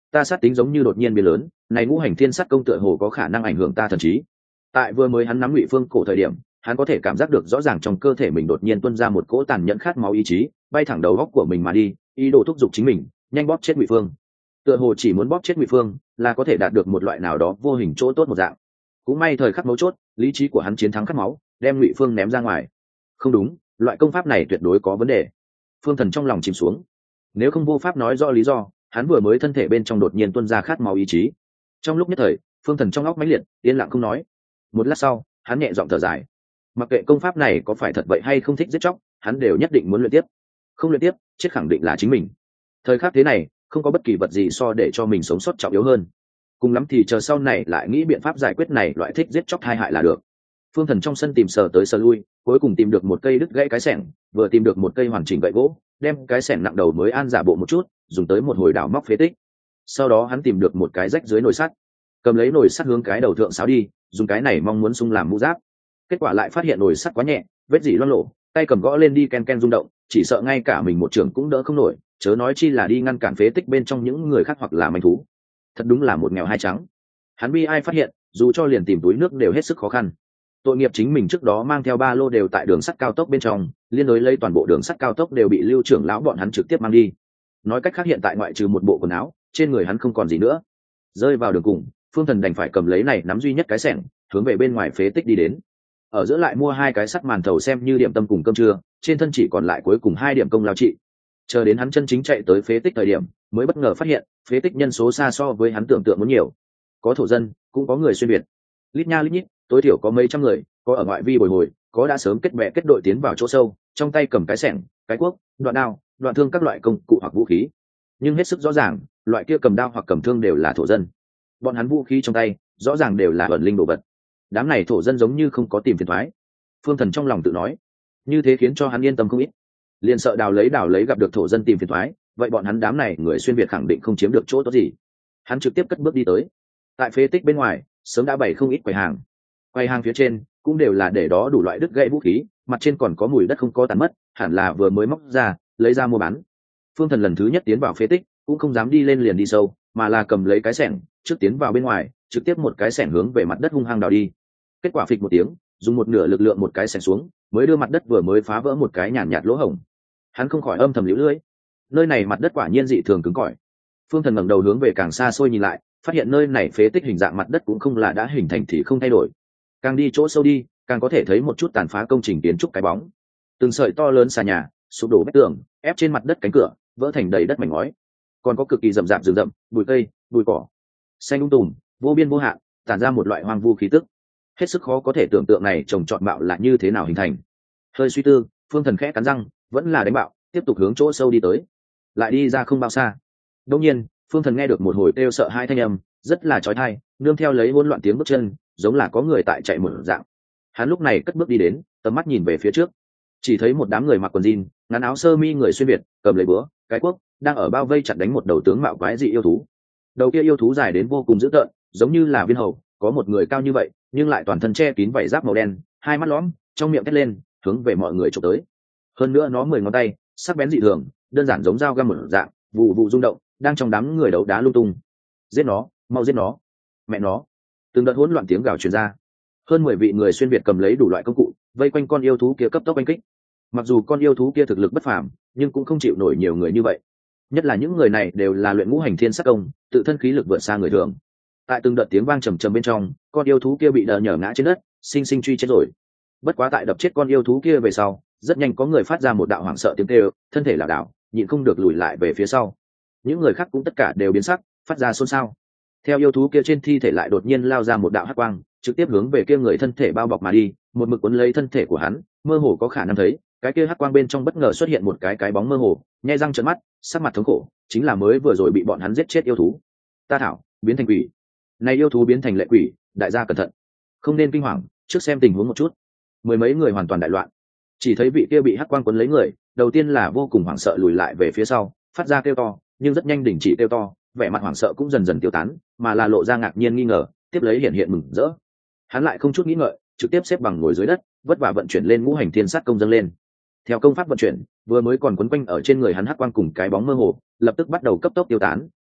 ta sát tính giống như đột nhiên biến lớn, này ngũ hành thiên sát công tựa hồ có khả năng ảnh hưởng ta thần trí. Tại vừa mới hắn nắm Ngụy Phương cổ thời điểm, hắn có thể cảm giác được rõ ràng trong cơ thể mình đột nhiên tuôn ra một cỗ tàn nhẫn khát máu ý chí, bay thẳng đầu góc của mình mà đi, ý đồ thúc giục chính mình nhanh bóp chết Ngụy Phương. Tựa hồ chỉ muốn bóp chết Ngụy Phương là có thể đạt được một loại nào đó vô hình chỗ tốt một dạng. Cũng may thời khắc mấu chốt, lý trí của hắn chiến thắng khát máu, đem Ngụy Phương ném ra ngoài. Không đúng, loại công pháp này tuyệt đối có vấn đề. Phương Thần trong lòng chìm xuống. Nếu không vô pháp nói rõ lý do, hắn vừa mới thân thể bên trong đột nhiên tuôn ra khát máu ý chí. Trong lúc nhất thời, Phương Thần trong óc mãnh liệt, yên lặng không nói. Một lát sau, hắn nhẹ giọng thở dài. Mặc kệ công pháp này có phải thật vậy hay không thích giết chóc, hắn đều nhất định muốn luyện tiếp. Không luyện tiếp, chết khẳng định là chính mình. Thời khắc thế này, không có bất kỳ vật gì so để cho mình sống sót trọng yếu hơn. Cùng lắm thì chờ sau này lại nghĩ biện pháp giải quyết này loại thích giết chóc tai hại là được. Phương Thần trong sân tìm sờ tới sờ lui, cuối cùng tìm được một cây đứt gãy cái xẻng, vừa tìm được một cây hoàn chỉnh gậy gỗ, đem cái xẻng nặng đầu mới an giả bộ một chút, dùng tới một hồi đào móc phế tích. Sau đó hắn tìm được một cái rách dưới nồi sắt, cầm lấy nồi sắt hướng cái đầu thượng sáo đi, dùng cái này mong muốn xung làm mũ giáp. Kết quả lại phát hiện nồi sắt quá nhẹ, vết dỉ loang lổ, tay cầm gõ lên đi ken ken rung động, chỉ sợ ngay cả mình một trường cũng đỡ không nổi, chớ nói chi là đi ngăn cản phế tích bên trong những người khác hoặc là manh thú. Thật đúng là một nghèo hai trắng. Hắn bi ai phát hiện, dù cho liền tìm túi nước đều hết sức khó khăn. Tội nghiệp chính mình trước đó mang theo ba lô đều tại đường sắt cao tốc bên trong, liên đối lấy toàn bộ đường sắt cao tốc đều bị Lưu trưởng lão bọn hắn trực tiếp mang đi. Nói cách khác hiện tại ngoại trừ một bộ quần áo, trên người hắn không còn gì nữa. Rơi vào đường cùng, Phương Thần đành phải cầm lấy này nắm duy nhất cái xẻng, hướng về bên ngoài phế tích đi đến. Ở giữa lại mua hai cái sắt màn thầu xem như điểm tâm cùng cơm trưa, trên thân chỉ còn lại cuối cùng hai điểm công lao trị. Chờ đến hắn chân chính chạy tới phế tích thời điểm, mới bất ngờ phát hiện, phế tích nhân số xa so với hắn tưởng tượng muốn nhiều. Có thổ dân, cũng có người xuyên việt. Lít nha lít nhít, tối thiểu có mấy trăm người, có ở ngoại vi bồi hồi, có đã sớm kết bè kết đội tiến vào chỗ sâu, trong tay cầm cái xẻng, cái cuốc, đoạn đao, đoạn thương các loại công cụ hoặc vũ khí. Nhưng hết sức rõ ràng, loại kia cầm đao hoặc cầm thương đều là thổ dân. Bọn hắn vũ khí trong tay, rõ ràng đều là ẩn linh đồ vật. Đám này thổ dân giống như không có tìm phiền toái. Phương Thần trong lòng tự nói, như thế khiến cho hắn yên tâm không ít. Liền sợ đào lấy đào lấy gặp được thổ dân tìm phiền toái, vậy bọn hắn đám này người xuyên việt khẳng định không chiếm được chỗ tốt gì. Hắn trực tiếp cất bước đi tới. Tại phế tích bên ngoài, sớm đã bày không ít quầy hàng. Quầy hàng phía trên cũng đều là để đó đủ loại đứt gãy vũ khí, mặt trên còn có mùi đất không có tàn mất, hẳn là vừa mới móc ra, lấy ra mua bán. Phương Thần lần thứ nhất tiến vào phế tích, cũng không dám đi lên liền đi sâu, mà là cầm lấy cái xẻng, trước tiến vào bên ngoài, trực tiếp một cái xẻng hướng về mặt đất hung hăng đào đi. Kết quả phịch một tiếng, dùng một nửa lực lượng một cái xẻng xuống, mới đưa mặt đất vừa mới phá vỡ một cái nhàn nhạt lỗ hổng. Hắn không khỏi âm thầm liễu lưỡi. Nơi này mặt đất quả nhiên dị thường cứng cỏi. Phương Thần ngẩng đầu hướng về càng xa xôi nhìn lại, phát hiện nơi này phế tích hình dạng mặt đất cũng không là đã hình thành thì không thay đổi. Càng đi chỗ sâu đi, càng có thể thấy một chút tàn phá công trình kiến trúc cái bóng. Từng sợi to lớn xà nhà, sụp đổ vách tường, ép trên mặt đất cánh cửa, vỡ thành đầy đất mảnh ngói. Còn có cực kỳ rậm rạp rừng rậm, bụi cây, bụi cỏ, xanh um tùm, vô biên vô hạn, tản ra một loại hoang vu khí tức. Hết sức khó có thể tưởng tượng này trồng trọt bạo là như thế nào hình thành. Hơi suy tư, Phương Thần khẽ cắn răng, vẫn là đánh bạo, tiếp tục hướng chỗ sâu đi tới. Lại đi ra không bao xa, đột nhiên, Phương Thần nghe được một hồi kêu sợ hai thanh âm, rất là chói tai, nương theo lấy hỗn loạn tiếng bước chân, giống là có người tại chạy một dạng. Hắn lúc này cất bước đi đến, tầm mắt nhìn về phía trước, chỉ thấy một đám người mặc quần jean, ngắn áo sơ mi người xuyên việt, cầm lấy búa, cái cuốc, đang ở bao vây chặt đánh một đầu tướng mạo quái dị yêu thú. Đầu kia yêu thú dài đến vô cùng dữ tợn, giống như là viên hầu, có một người cao như vậy, nhưng lại toàn thân che kín vảy giáp màu đen, hai mắt lõm, trong miệng thét lên, hướng về mọi người chụp tới. Hơn nữa nó mười ngón tay, sắc bén dị thường, đơn giản giống dao găm một dạng, vụ vụ rung động, đang trong đám người đấu đá lung tung. Giết nó, mau giết nó, mẹ nó! Từng đợt hỗn loạn tiếng gào truyền ra. Hơn mười vị người xuyên việt cầm lấy đủ loại công cụ, vây quanh con yêu thú kia cấp tốc oanh kích. Mặc dù con yêu thú kia thực lực bất phàm, nhưng cũng không chịu nổi nhiều người như vậy. Nhất là những người này đều là luyện ngũ hành thiên sắc công, tự thân khí lực vượt xa người thường. Tại từng đợt tiếng vang trầm trầm bên trong, con yêu thú kia bị đờ nhở ngã trên đất, sinh sinh truy chết rồi. Bất quá tại đập chết con yêu thú kia về sau, rất nhanh có người phát ra một đạo hoảng sợ tiếng kêu, thân thể lảo đảo, nhịn không được lùi lại về phía sau. Những người khác cũng tất cả đều biến sắc, phát ra xôn xao. Theo yêu thú kia trên thi thể lại đột nhiên lao ra một đạo hắc quang, trực tiếp hướng về kia người thân thể bao bọc mà đi, một mực cuốn lấy thân thể của hắn, mơ hồ có khả năng thấy, cái kia hắc quang bên trong bất ngờ xuất hiện một cái cái bóng mơ hồ, nhếch răng trợn mắt, sắc mặt thống khổ, chính là mới vừa rồi bị bọn hắn giết chết yêu thú. Ta thảo, biến thành quỷ. Này yêu thú biến thành lệ quỷ, đại gia cẩn thận. Không nên kinh hoàng, trước xem tình huống một chút. Mười mấy người hoàn toàn đại loạn. Chỉ thấy vị kia bị hắc quang cuốn lấy người, đầu tiên là vô cùng hoảng sợ lùi lại về phía sau, phát ra kêu to, nhưng rất nhanh đình chỉ kêu to, vẻ mặt hoảng sợ cũng dần dần tiêu tán, mà là lộ ra ngạc nhiên nghi ngờ, tiếp lấy hiện hiện mừng rỡ. Hắn lại không chút nghĩ ngợi, trực tiếp xếp bằng ngồi dưới đất, vất vả vận chuyển lên ngũ hành thiên sát công dâng lên. Theo công pháp vận chuyển, vừa mới còn quấn quanh ở trên người hắn hắc quang cùng cái bóng mơ hồ, lập tức bắt đầu cấp tốc tiêu tán,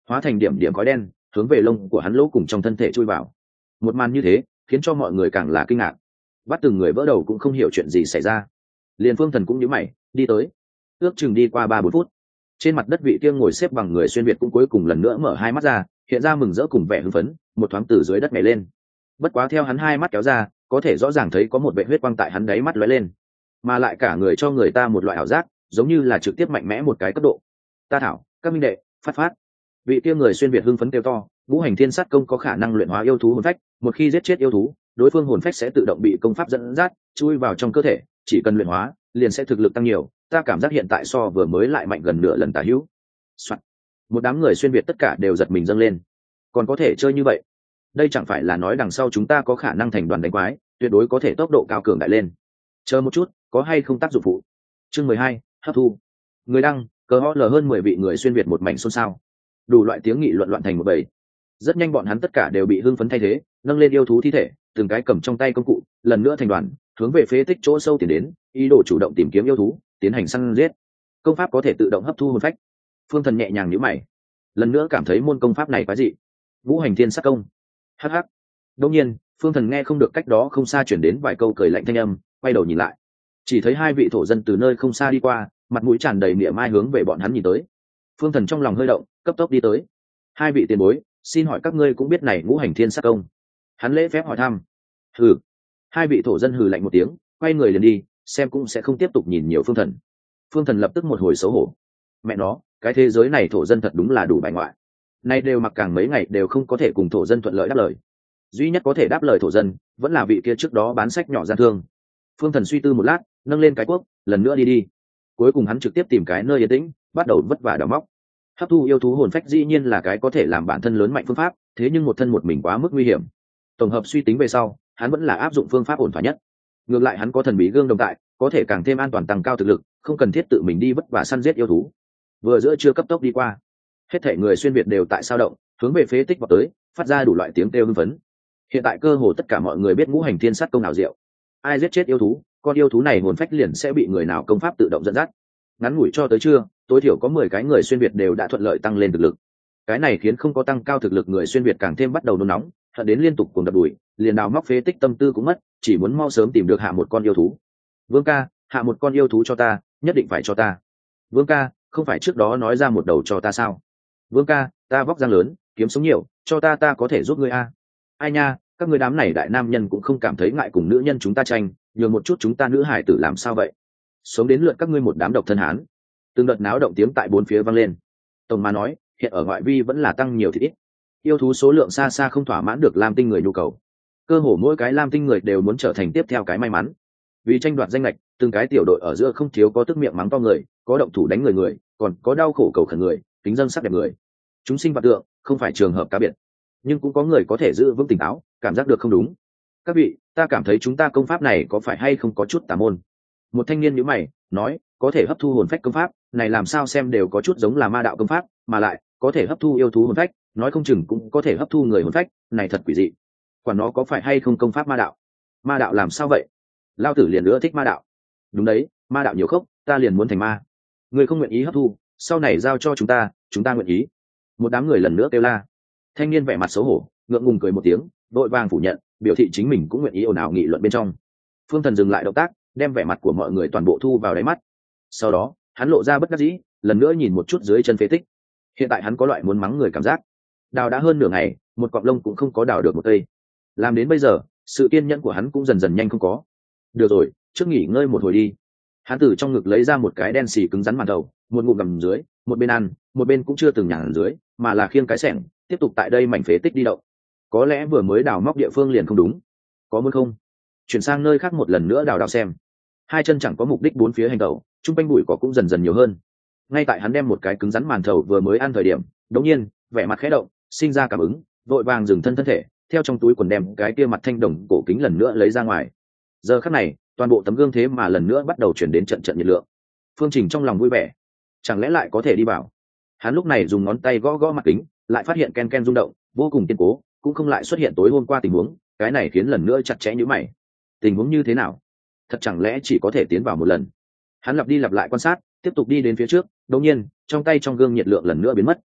hóa thành điểm điểm khói đen hướng về lông của hắn lỗ cùng trong thân thể chui vào. Một màn như thế khiến cho mọi người càng là kinh ngạc, bắt từng người vỡ đầu cũng không hiểu chuyện gì xảy ra. Liền Phương Thần cũng nhíu mày đi tới, ước chừng đi qua ba bốn phút, trên mặt đất vị kia ngồi xếp bằng người xuyên việt cũng cuối cùng lần nữa mở hai mắt ra, hiện ra mừng rỡ cùng vẻ hưng phấn, một thoáng từ dưới đất nhảy lên. Bất quá theo hắn hai mắt kéo ra, có thể rõ ràng thấy có một vệt huyết quang tại hắn đáy mắt lóe lên, mà lại cả người cho người ta một loại ảo giác, giống như là trực tiếp mạnh mẽ một cái cấp độ. Ta thảo, các minh đệ, phát phát. Vị kia người xuyên việt hưng phấn kêu to, ngũ hành thiên sát công có khả năng luyện hóa yêu thú hồn phách, một khi giết chết yêu thú, đối phương hồn phách sẽ tự động bị công pháp dẫn dắt, chui vào trong cơ thể, chỉ cần luyện hóa, liền sẽ thực lực tăng nhiều. Ta cảm giác hiện tại so vừa mới lại mạnh gần nửa lần tả hữu. Soạn. Một đám người xuyên việt tất cả đều giật mình dâng lên. Còn có thể chơi như vậy? Đây chẳng phải là nói đằng sau chúng ta có khả năng thành đoàn đánh quái, tuyệt đối có thể tốc độ cao cường đại lên. Chờ một chút, có hay không tác dụng phụ? Chương mười hai, hấp thu. Người đăng, cờ ho lờ hơn mười vị người xuyên việt một mảnh xôn xao. Đủ loại tiếng nghị luận loạn thành một bầy. Rất nhanh bọn hắn tất cả đều bị hưng phấn thay thế, nâng lên yêu thú thi thể, từng cái cầm trong tay công cụ, lần nữa thành đoàn, hướng về phế tích chỗ sâu tiến đến, ý đồ chủ động tìm kiếm yêu thú, tiến hành săn giết. Công pháp có thể tự động hấp thu hồn phách. Phương Thần nhẹ nhàng nhíu mày, lần nữa cảm thấy môn công pháp này quái dị. Ngũ hành thiên sát công. Hắc hắc. Đương nhiên, Phương Thần nghe không được cách đó không xa chuyển đến vài câu cười lạnh thanh âm, quay đầu nhìn lại, chỉ thấy hai vị thổ dân từ nơi không xa đi qua, mặt mũi tràn đầy mỉa mai hướng về bọn hắn nhìn tới. Phương Thần trong lòng hơi động, cấp tốc đi tới. Hai vị tiền bối, xin hỏi các ngươi cũng biết này ngũ hành thiên sát công? Hắn lễ phép hỏi thăm. Hừ. Hai vị thổ dân hừ lạnh một tiếng, quay người liền đi, xem cũng sẽ không tiếp tục nhìn nhiều Phương Thần. Phương Thần lập tức một hồi xấu hổ. Mẹ nó, cái thế giới này thổ dân thật đúng là đủ bài ngoại. Nay đều mặc càng mấy ngày đều không có thể cùng thổ dân thuận lợi đáp lời. Duy nhất có thể đáp lời thổ dân, vẫn là vị kia trước đó bán sách nhỏ gian thương. Phương Thần suy tư một lát, nâng lên cái cuốc, lần nữa đi đi. Cuối cùng hắn trực tiếp tìm cái nơi yên tĩnh, bắt đầu vất vả đào móc. Hấp thu yêu thú hồn phách dĩ nhiên là cái có thể làm bản thân lớn mạnh phương pháp, thế nhưng một thân một mình quá mức nguy hiểm. Tổng hợp suy tính về sau, hắn vẫn là áp dụng phương pháp ổn thỏa nhất. Ngược lại hắn có thần bí gương đồng tại, có thể càng thêm an toàn tăng cao thực lực, không cần thiết tự mình đi vất vả săn giết yêu thú. Vừa giữa chưa cấp tốc đi qua, hết thảy người xuyên việt đều tại sao động, hướng về phế tích vào tới, phát ra đủ loại tiếng kêu hưng phấn. Hiện tại cơ hồ tất cả mọi người biết ngũ hành thiên sát công nào diệu. Ai giết chết yêu thú, con yêu thú này hồn phách liền sẽ bị người nào công pháp tự động dẫn dắt. Ngắn ngủi cho tới trưa, tối thiểu có mười cái người xuyên việt đều đã thuận lợi tăng lên thực lực. Cái này khiến không có tăng cao thực lực người xuyên việt càng thêm bắt đầu nôn nóng, hận đến liên tục cuồng đập đùi, liền đào móc phế tích tâm tư cũng mất, chỉ muốn mau sớm tìm được hạ một con yêu thú. Vương ca, hạ một con yêu thú cho ta, nhất định phải cho ta. Vương ca, không phải trước đó nói ra một đầu cho ta sao? Vương ca, ta vóc dáng lớn, kiếm sống nhiều, cho ta ta có thể giúp ngươi a. Ai nha, các ngươi đám này đại nam nhân cũng không cảm thấy ngại cùng nữ nhân chúng ta tranh, nhường một chút chúng ta nữ hải tử làm sao vậy? Sống đến lượt các ngươi một đám độc thân hán. Từng đợt náo động tiếng tại bốn phía vang lên. Tổng mà nói, hiện ở ngoại vi vẫn là tăng nhiều thì ít. Yêu thú số lượng xa xa không thỏa mãn được lam tinh người nhu cầu. Cơ hồ mỗi cái lam tinh người đều muốn trở thành tiếp theo cái may mắn. Vì tranh đoạt danh lệch, từng cái tiểu đội ở giữa không thiếu có tức miệng mắng to người, có động thủ đánh người người, còn có đau khổ cầu khẩn người, kính dân sắc đẹp người. Chúng sinh vật tượng, không phải trường hợp cá biệt, nhưng cũng có người có thể giữ vững tỉnh táo, cảm giác được không đúng. Các vị, ta cảm thấy chúng ta công pháp này có phải hay không có chút tà môn? Một thanh niên nhíu mày, nói, có thể hấp thu hồn phách công pháp, này làm sao xem đều có chút giống là ma đạo công pháp, mà lại có thể hấp thu yêu thú hồn phách, nói không chừng cũng có thể hấp thu người hồn phách, này thật quỷ dị. Quả nó có phải hay không công pháp ma đạo? Ma đạo làm sao vậy? Lao tử liền nữa thích ma đạo. Đúng đấy, ma đạo nhiều khốc, ta liền muốn thành ma. Người không nguyện ý hấp thu, sau này giao cho chúng ta, chúng ta nguyện ý. Một đám người lần nữa kêu la. Thanh niên vẻ mặt xấu hổ, ngượng ngùng cười một tiếng, đội vàng phủ nhận, biểu thị chính mình cũng nguyện ý ồn ào nghị luận bên trong. Phương Thần dừng lại động tác, đem vẻ mặt của mọi người toàn bộ thu vào đáy mắt. Sau đó, hắn lộ ra bất đắc dĩ, lần nữa nhìn một chút dưới chân phế tích. Hiện tại hắn có loại muốn mắng người cảm giác. Đào đã hơn nửa ngày, một cọng lông cũng không có đào được một cây. Làm đến bây giờ, sự kiên nhẫn của hắn cũng dần dần nhanh không có. Được rồi, trước nghỉ ngơi một hồi đi. Hắn từ trong ngực lấy ra một cái đen xì cứng rắn màn đầu, một ngụm gầm dưới, một bên ăn, một bên cũng chưa từng nhàn dưới, mà là khiêng cái xẻng, tiếp tục tại đây mảnh phế tích đi đậu. Có lẽ vừa mới đào móc địa phương liền không đúng, có muốn không chuyển sang nơi khác một lần nữa đào đào xem. Hai chân chẳng có mục đích bốn phía hành tẩu, chung quanh bụi cỏ cũng dần dần nhiều hơn. Ngay tại hắn đem một cái cứng rắn màn thầu vừa mới ăn thời điểm, đống nhiên vẻ mặt khẽ động, sinh ra cảm ứng, vội vàng dừng thân thân thể, theo trong túi quần đem cái kia mặt thanh đồng cổ kính lần nữa lấy ra ngoài. Giờ khắc này, toàn bộ tấm gương thế mà lần nữa bắt đầu chuyển đến trận trận nhiệt lượng. Phương Trình trong lòng vui vẻ, chẳng lẽ lại có thể đi vào. Hắn lúc này dùng ngón tay gõ gõ mặt kính, lại phát hiện ken ken rung động, vô cùng kiên cố, cũng không lại xuất hiện tối hôm qua tình huống. Cái này khiến lần nữa chặt chẽ nhíu mày. Tình huống như thế nào? Thật chẳng lẽ chỉ có thể tiến vào một lần? Hắn lặp đi lặp lại quan sát, tiếp tục đi đến phía trước, đột nhiên trong tay trong gương nhiệt lượng lần nữa biến mất.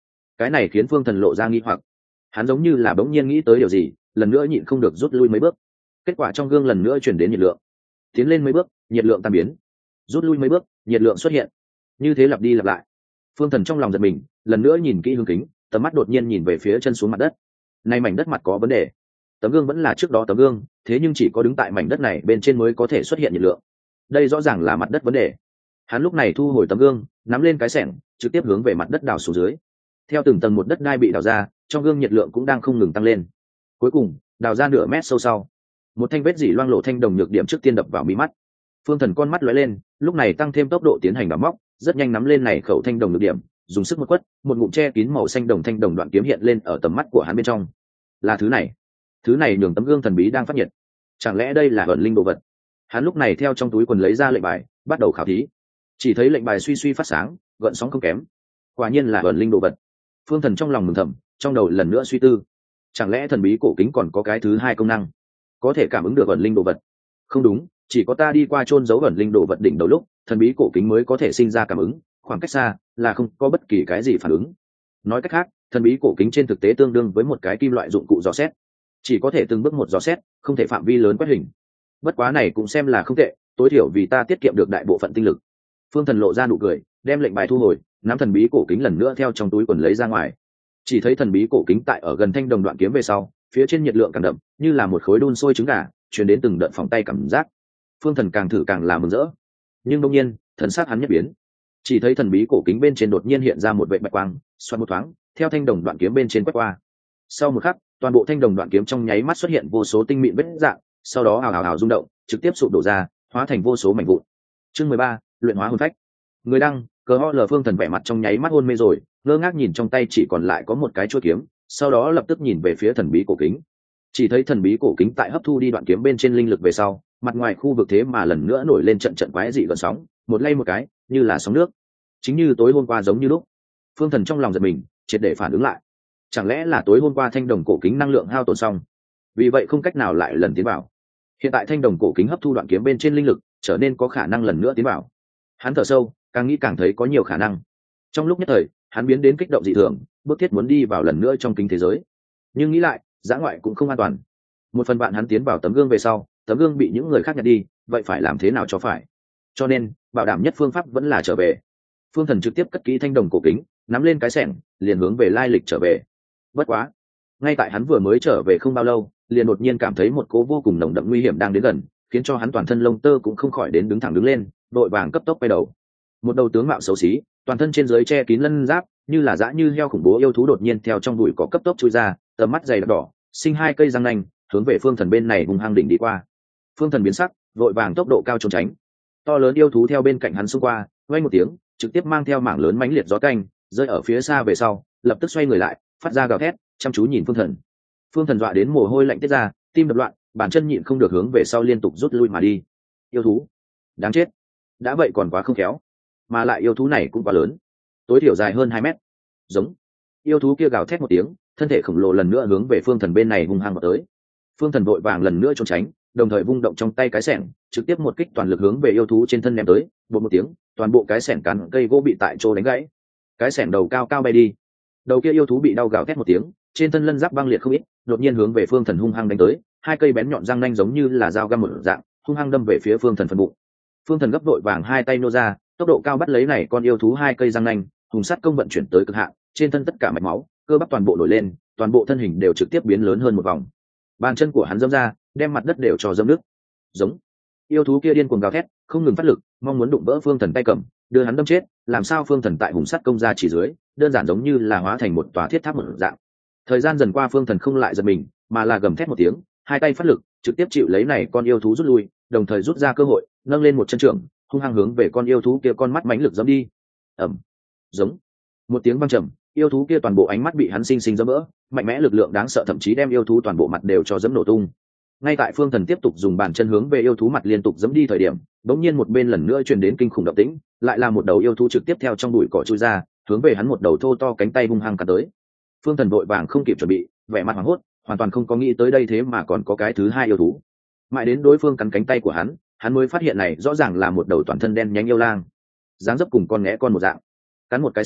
Cái này khiến phương thần lộ ra nghi hoặc, hắn giống như là bỗng nhiên nghĩ tới điều gì, lần nữa nhịn không được rút lui mấy bước. Kết quả trong gương lần nữa chuyển đến nhiệt lượng, tiến lên mấy bước nhiệt lượng tan biến, rút lui mấy bước nhiệt lượng xuất hiện, như thế lặp đi lặp lại. Phương thần trong lòng giật mình, lần nữa nhìn kỹ hướng kính, tầm mắt đột nhiên nhìn về phía chân xuống mặt đất. Nay mảnh đất mặt có vấn đề, tấm gương vẫn là trước đó tấm gương, thế nhưng chỉ có đứng tại mảnh đất này bên trên mới có thể xuất hiện nhiệt lượng, đây rõ ràng là mặt đất vấn đề. Hắn lúc này thu hồi tấm gương, nắm lên cái xẻng trực tiếp hướng về mặt đất đào xuống dưới. Theo từng tầng một đất đai bị đào ra, trong gương nhiệt lượng cũng đang không ngừng tăng lên. Cuối cùng đào ra nửa mét sâu sau, một thanh vết dỉ loang lộ thanh đồng nhược điểm trước tiên đập vào mí mắt. Phương thần con mắt lóe lên, lúc này tăng thêm tốc độ tiến hành đào móc, rất nhanh nắm lên này khẩu thanh đồng nhược điểm, dùng sức một quất, một ngụm che kín màu xanh đồng thanh đồng đoạn kiếm hiện lên ở tầm mắt của hắn bên trong. Là thứ này, thứ này nhường tấm gương thần bí đang phát nhiệt. Chẳng lẽ đây là ẩn linh đồ vật? Hắn lúc này theo trong túi quần lấy ra lệnh bài, bắt đầu khảo thí. Chỉ thấy lệnh bài suy suy phát sáng, gợn sóng không kém, quả nhiên là ẩn linh đồ vật. Phương thần trong lòng mừng thầm, trong đầu lần nữa suy tư, chẳng lẽ thần bí cổ kính còn có cái thứ hai công năng, có thể cảm ứng được ẩn linh đồ vật? Không đúng, chỉ có ta đi qua chôn giấu ẩn linh đồ vật đỉnh đầu lúc, thần bí cổ kính mới có thể sinh ra cảm ứng, khoảng cách xa là không có bất kỳ cái gì phản ứng. Nói cách khác, thần bí cổ kính trên thực tế tương đương với một cái kim loại dụng cụ dò xét, chỉ có thể từng bước một dò xét, không thể phạm vi lớn quét hình. Bất quá này cũng xem là không tệ, tối thiểu vì ta tiết kiệm được đại bộ phận tinh lực. Phương thần lộ ra nụ cười, đem lệnh bài thu hồi, nắm thần bí cổ kính lần nữa theo trong túi quần lấy ra ngoài. Chỉ thấy thần bí cổ kính tại ở gần thanh đồng đoạn kiếm về sau, phía trên nhiệt lượng càng đậm, như là một khối đun sôi trứng gà, truyền đến từng đợt phòng tay cảm giác. Phương thần càng thử càng là mừng rỡ, nhưng đột nhiên thần sắc hắn nhất biến, chỉ thấy thần bí cổ kính bên trên đột nhiên hiện ra một vệt bạch quang, xoắn một thoáng, theo thanh đồng đoạn kiếm bên trên quét qua. Sau một khắc, toàn bộ thanh đồng đoạn kiếm trong nháy mắt xuất hiện vô số tinh mịn vết dạng, sau đó hào hào hào rung động, trực tiếp sụp đổ ra, hóa thành vô số mảnh vụn. Chương mười ba, luyện hóa hồn phách. Người đăng, cờ ho lờ Phương thần vẻ mặt trong nháy mắt hôn mê rồi, ngơ ngác nhìn trong tay chỉ còn lại có một cái chuôi kiếm, sau đó lập tức nhìn về phía thần bí cổ kính. Chỉ thấy thần bí cổ kính tại hấp thu đi đoạn kiếm bên trên linh lực về sau, mặt ngoài khu vực thế mà lần nữa nổi lên trận trận quái dị gợn sóng, một lay một cái, như là sóng nước. Chính như tối hôm qua giống như lúc. Phương thần trong lòng giật mình, triệt để phản ứng lại. Chẳng lẽ là tối hôm qua thanh đồng cổ kính năng lượng hao tổn xong, vì vậy không cách nào lại lần tiến vào. Hiện tại thanh đồng cổ kính hấp thu đoạn kiếm bên trên linh lực, trở nên có khả năng lần nữa tiến vào. Hắn thở sâu, càng nghĩ càng thấy có nhiều khả năng. Trong lúc nhất thời, hắn biến đến kích động dị thường, bước thiết muốn đi vào lần nữa trong kính thế giới. Nhưng nghĩ lại, dã ngoại cũng không an toàn. Một phần bạn hắn tiến vào tấm gương về sau, tấm gương bị những người khác nhặt đi, vậy phải làm thế nào cho phải? Cho nên, bảo đảm nhất phương pháp vẫn là trở về. Phương thần trực tiếp cất kỹ thanh đồng cổ kính, nắm lên cái xẻng, liền hướng về lai lịch trở về. Bất quá, ngay tại hắn vừa mới trở về không bao lâu, liền đột nhiên cảm thấy một cố vô cùng nồng đậm nguy hiểm đang đến gần, khiến cho hắn toàn thân lông tơ cũng không khỏi đến đứng thẳng đứng lên, đội vàng cấp tốc quay đầu. Một đầu tướng mạo xấu xí, toàn thân trên dưới che kín lân giáp, như là dã như heo khủng bố yêu thú đột nhiên theo trong bụi cỏ cấp tốc chui ra, tầm mắt dày đặc đỏ, sinh hai cây răng nanh, hướng về phương thần bên này hung hăng đỉnh đi qua. Phương thần biến sắc, vội vàng tốc độ cao trốn tránh. To lớn yêu thú theo bên cạnh hắn xung qua, vang một tiếng, trực tiếp mang theo mảng lớn mãnh liệt gió canh, rơi ở phía xa về sau, lập tức xoay người lại, phát ra gào thét, chăm chú nhìn phương thần. Phương thần dọa đến mồ hôi lạnh tiết ra, tim đập loạn, bàn chân nhịn không được hướng về sau liên tục rút lui mà đi. Yêu thú, đáng chết, đã vậy còn quá không khéo, mà lại yêu thú này cũng quá lớn, tối thiểu dài hơn hai mét. Giống, yêu thú kia gào thét một tiếng, thân thể khổng lồ lần nữa hướng về phương thần bên này hung hăng vào tới. Phương thần vội vàng lần nữa trốn tránh, đồng thời vung động trong tay cái xẻng, trực tiếp một kích toàn lực hướng về yêu thú trên thân ném tới. Bột một tiếng, toàn bộ cái xẻng cắn cây gỗ bị tại chỗ đánh gãy, cái xẻng đầu cao cao bay đi. Đầu kia yêu thú bị đau gào thét một tiếng, trên thân lân giáp băng liệt không ít, đột nhiên hướng về phương thần hung hăng đánh tới, hai cây bén nhọn răng nanh giống như là dao găm một dạng, hung hăng đâm về phía phương thần phần bụng. Phương thần gấp vội vàng hai tay nô ra, tốc độ cao bắt lấy này con yêu thú hai cây răng nanh, hùng sắt công vận chuyển tới cực hạn, trên thân tất cả mạch máu, cơ bắp toàn bộ nổi lên, toàn bộ thân hình đều trực tiếp biến lớn hơn một vòng. Bàn chân của hắn dẫm ra, đem mặt đất đều cho dẫm nước. Giống, yêu thú kia điên cuồng gào thét, không ngừng phát lực, mong muốn đụng vỡ phương thần tay cầm, đưa hắn đâm chết. Làm sao phương thần tại hùng sắt công ra chỉ dưới, đơn giản giống như là hóa thành một tòa thiết tháp một dạng. Thời gian dần qua phương thần không lại giật mình, mà là gầm thét một tiếng, hai tay phát lực, trực tiếp chịu lấy này con yêu thú rút lui, đồng thời rút ra cơ hội, nâng lên một chân trưởng, hung hăng hướng về con yêu thú kia con mắt mãnh lực giẫm đi. Ầm, giống, một tiếng vang trầm, yêu thú kia toàn bộ ánh mắt bị hắn sinh sinh giẫm vỡ, mạnh mẽ lực lượng đáng sợ thậm chí đem yêu thú toàn bộ mặt đều cho giẫm nổ tung. Ngay tại phương thần tiếp tục dùng bàn chân hướng về yêu thú mặt liên tục giẫm đi thời điểm, bỗng nhiên một bên lần nữa truyền đến kinh khủng động tĩnh, lại là một đầu yêu thú trực tiếp theo trong bụi cỏ chui ra, hướng về hắn một đầu thô to cánh tay hung hăng cắn tới. Phương thần vội vàng không kịp chuẩn bị, vẻ mặt hoảng hốt, hoàn toàn không có nghĩ tới đây thế mà còn có cái thứ hai yêu thú. Mãi đến đối phương cắn cánh tay của hắn, hắn mới phát hiện này rõ ràng là một đầu toàn thân đen nhánh yêu lang, dáng dấp cùng con nghé con một dạng. Cắn một cái xuống,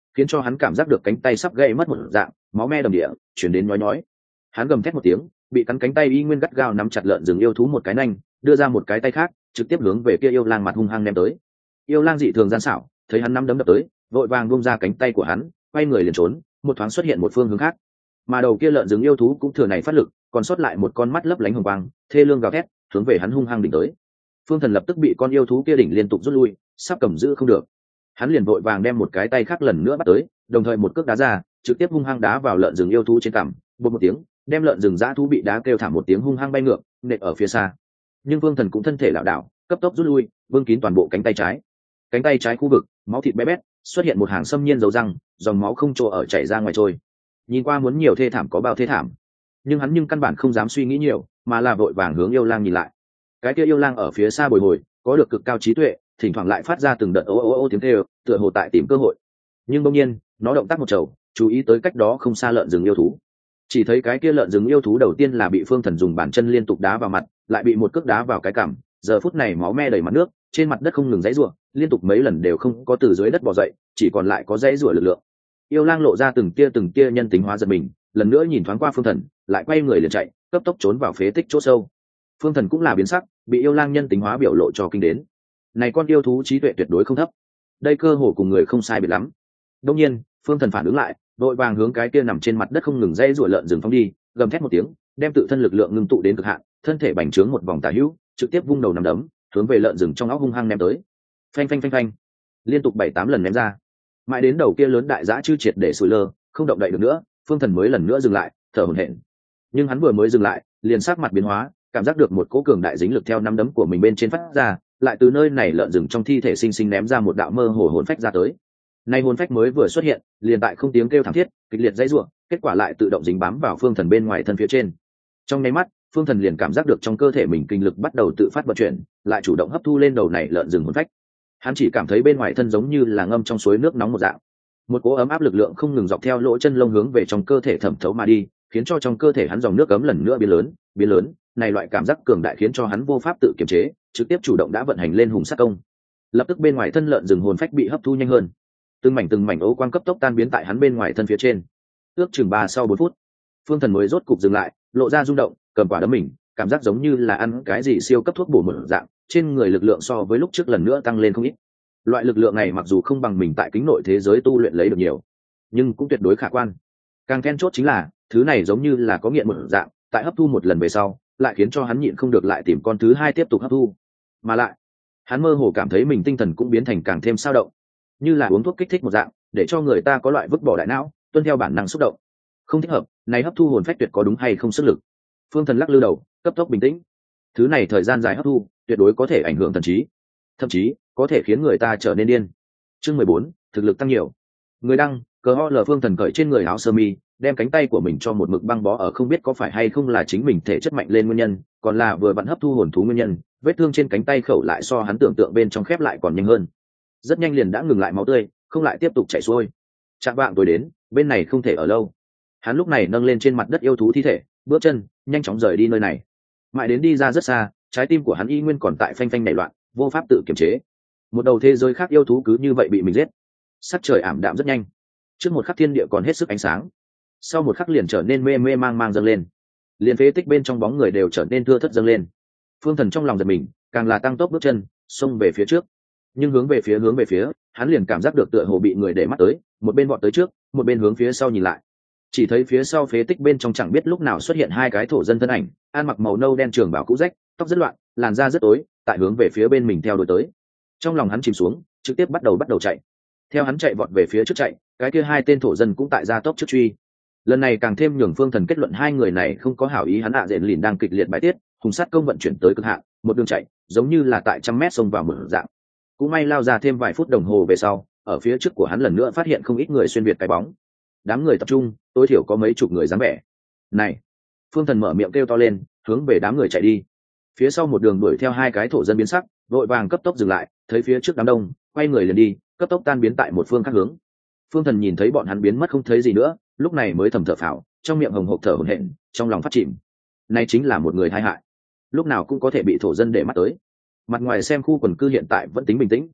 khiến cho hắn cảm giác được cánh tay sắp gãy mất một dạng, máu me đầm địa chuyển đến nhói nhói. Hắn gầm thét một tiếng, bị cắn cánh tay y nguyên gắt gao nắm chặt lợn rừng yêu thú một cái nanh, đưa ra một cái tay khác trực tiếp hướng về kia yêu lang mặt hung hăng ném tới. Yêu lang dị thường gian xảo, thấy hắn nắm đấm đập tới, vội vàng buông ra cánh tay của hắn, quay người liền trốn, một thoáng xuất hiện một phương hướng khác. Mà đầu kia lợn rừng yêu thú cũng thừa này phát lực, còn sót lại một con mắt lấp lánh hồng quang, thê lương gào thét, hướng về hắn hung hăng đỉnh tới. Phương Thần lập tức bị con yêu thú kia đỉnh liên tục rút lui, sắp cầm giữ không được. Hắn liền vội vàng đem một cái tay khác lần nữa bắt tới, đồng thời một cước đá ra, trực tiếp hung hăng đá vào lợn rừng yêu thú trên cằm, bột một tiếng, đem lợn rừng dã thú bị đá kêu thảm một tiếng hung hăng bay ngược, nện ở phía xa. Nhưng Phương Thần cũng thân thể lảo đảo, cấp tốc rút lui, vương kín toàn bộ cánh tay trái. Cánh tay trái khu vực, máu thịt bé bét, xuất hiện một hàng xâm nhiên dấu răng, dòng máu không chỗ ở chảy ra ngoài trôi. Nhìn qua muốn nhiều thê thảm có bao thê thảm, nhưng hắn nhưng căn bản không dám suy nghĩ nhiều, mà là vội vàng hướng yêu lang nhìn lại. Cái kia yêu lang ở phía xa bồi hồi, có được cực cao trí tuệ, thỉnh thoảng lại phát ra từng đợt ô ô ô tiếng kêu, tựa hồ tại tìm cơ hội. Nhưng đương nhiên, nó động tác một chầu, chú ý tới cách đó không xa lợn rừng yêu thú. Chỉ thấy cái kia lợn rừng yêu thú đầu tiên là bị Phương Thần dùng bàn chân liên tục đá vào mặt, lại bị một cước đá vào cái cằm, giờ phút này máu me đầy mặt nước, trên mặt đất không ngừng giãy giụa, liên tục mấy lần đều không có từ dưới đất bò dậy, chỉ còn lại có giãy giụa lực lượng. Yêu lang lộ ra từng tia từng tia nhân tính hóa giật mình, lần nữa nhìn thoáng qua Phương Thần, lại quay người liền chạy, cấp tốc trốn vào phế tích chỗ sâu. Phương Thần cũng là biến sắc, bị yêu lang nhân tính hóa biểu lộ cho kinh đến. Này con yêu thú trí tuệ tuyệt đối không thấp, đây cơ hồ cùng người không sai biệt lắm. Đương nhiên, Phương Thần phản ứng lại, đội vàng hướng cái kia nằm trên mặt đất không ngừng dây rủa lợn rừng phóng đi, gầm thét một tiếng, đem tự thân lực lượng ngưng tụ đến cực hạn, thân thể bành trướng một vòng tả hữu, trực tiếp vung đầu nằm đấm, hướng về lợn rừng trong óc hung hăng ném tới. Phanh phanh phanh phanh, liên tục bảy tám lần ném ra. Mãi đến đầu kia lớn đại dã chư triệt để sủi lơ, không động đậy được nữa, Phương Thần mới lần nữa dừng lại, thở hổn hển. Nhưng hắn vừa mới dừng lại, liền sắc mặt biến hóa, cảm giác được một cỗ cường đại dính lực theo năm đấm của mình bên trên phát ra, lại từ nơi này lợn rừng trong thi thể sinh sinh ném ra một đạo mơ hồ hồn phách ra tới. Nay hồn phách mới vừa xuất hiện, liền tại không tiếng kêu thảm thiết, kịch liệt dãy rủa, kết quả lại tự động dính bám vào Phương Thần bên ngoài thân phía trên. Trong nháy mắt, Phương Thần liền cảm giác được trong cơ thể mình kinh lực bắt đầu tự phát vận chuyển, lại chủ động hấp thu lên đầu này lợn rừng hồn phách. Hắn chỉ cảm thấy bên ngoài thân giống như là ngâm trong suối nước nóng một dạng. Một cỗ ấm áp lực lượng không ngừng dọc theo lỗ chân lông hướng về trong cơ thể thẩm thấu mà đi, khiến cho trong cơ thể hắn dòng nước ấm lần nữa biến lớn, biến lớn, này loại cảm giác cường đại khiến cho hắn vô pháp tự kiềm chế, trực tiếp chủ động đã vận hành lên hùng sát công. Lập tức bên ngoài thân lợn rừng hồn phách bị hấp thu nhanh hơn, từng mảnh từng mảnh ấu quang cấp tốc tan biến tại hắn bên ngoài thân phía trên. Ước chừng ba sau bốn phút, Phương Thần mới rốt cục dừng lại, lộ ra rung động, cầm quả đấm mình, cảm giác giống như là ăn cái gì siêu cấp thuốc bổ một dạng, trên người lực lượng so với lúc trước lần nữa tăng lên không ít. Loại lực lượng này mặc dù không bằng mình tại kính nội thế giới tu luyện lấy được nhiều, nhưng cũng tuyệt đối khả quan. Càng then chốt chính là, thứ này giống như là có nghiện một dạng, tại hấp thu một lần về sau, lại khiến cho hắn nhịn không được lại tìm con thứ hai tiếp tục hấp thu. Mà lại, hắn mơ hồ cảm thấy mình tinh thần cũng biến thành càng thêm sao động, như là uống thuốc kích thích một dạng, để cho người ta có loại vứt bỏ đại não, tuân theo bản năng xúc động. Không thích hợp, này hấp thu hồn phách tuyệt có đúng hay không sức lực. Phương Thần lắc lư đầu, cấp tốc bình tĩnh. Thứ này thời gian dài hấp thu, tuyệt đối có thể ảnh hưởng thần trí, thậm chí có thể khiến người ta trở nên điên. Chương mười bốn, thực lực tăng nhiều. Người đăng, cờ ho lờ Phương Thần cởi trên người áo sơ mi, đem cánh tay của mình cho một mực băng bó ở, không biết có phải hay không là chính mình thể chất mạnh lên nguyên nhân, còn là vừa vặn hấp thu hồn thú nguyên nhân, vết thương trên cánh tay khẩu lại so hắn tưởng tượng bên trong khép lại còn nhanh hơn. Rất nhanh liền đã ngừng lại máu tươi, không lại tiếp tục chảy xuôi. Trạng vạng tối đến, bên này không thể ở lâu. Hắn lúc này nâng lên trên mặt đất yêu thú thi thể, bước chân nhanh chóng rời đi nơi này. Mãi đến đi ra rất xa, trái tim của hắn y nguyên còn tại phanh phanh nảy loạn, vô pháp tự kiềm chế. Một đầu thế giới khác yêu thú cứ như vậy bị mình giết. Sắc trời ảm đạm rất nhanh, trước một khắc thiên địa còn hết sức ánh sáng, sau một khắc liền trở nên mê mê mang mang dâng lên, liền phế tích bên trong bóng người đều trở nên thưa thất dâng lên. Phương Thần trong lòng giật mình, càng là tăng tốc bước chân xông về phía trước. Nhưng hướng về phía hướng về phía hắn liền cảm giác được tựa hồ bị người để mắt tới, một bên vọt tới trước, một bên hướng phía sau nhìn lại. Chỉ thấy phía sau phế tích bên trong chẳng biết lúc nào xuất hiện hai cái thổ dân thân ảnh, ăn mặc màu nâu đen trường bào cũ rách, tóc rất loạn, làn da rất tối, tại hướng về phía bên mình theo đuổi tới. Trong lòng hắn chìm xuống, trực tiếp bắt đầu bắt đầu chạy. Theo hắn chạy vọt về phía trước chạy, cái kia hai tên thổ dân cũng tại gia tốc trước truy. Lần này càng thêm nhường Phương Thần kết luận hai người này không có hảo ý. Hắn ạ dện lìn đang kịch liệt bài tiết, hùng sát công vận chuyển tới cực hạn, một đường chạy giống như là tại trăm mét xông vào một dạng. Cũng may lao ra thêm vài phút đồng hồ về sau, ở phía trước của hắn lần nữa phát hiện không ít người xuyên việt cái bóng. Đám người tập trung, tối thiểu có mấy chục người dáng vẻ. Này! Phương Thần mở miệng kêu to lên, hướng về đám người chạy đi. Phía sau một đường đuổi theo hai cái thổ dân biến sắc, vội vàng cấp tốc dừng lại, thấy phía trước đám đông, quay người liền đi, cấp tốc tan biến tại một phương khác hướng. Phương Thần nhìn thấy bọn hắn biến mất không thấy gì nữa, lúc này mới thầm thở phào, trong miệng hồng hộc thở hổn hển, trong lòng phát chìm. Này chính là một người tai hại, lúc nào cũng có thể bị thổ dân để mắt tới. Mặt ngoài xem khu quần cư hiện tại vẫn tính bình tĩnh,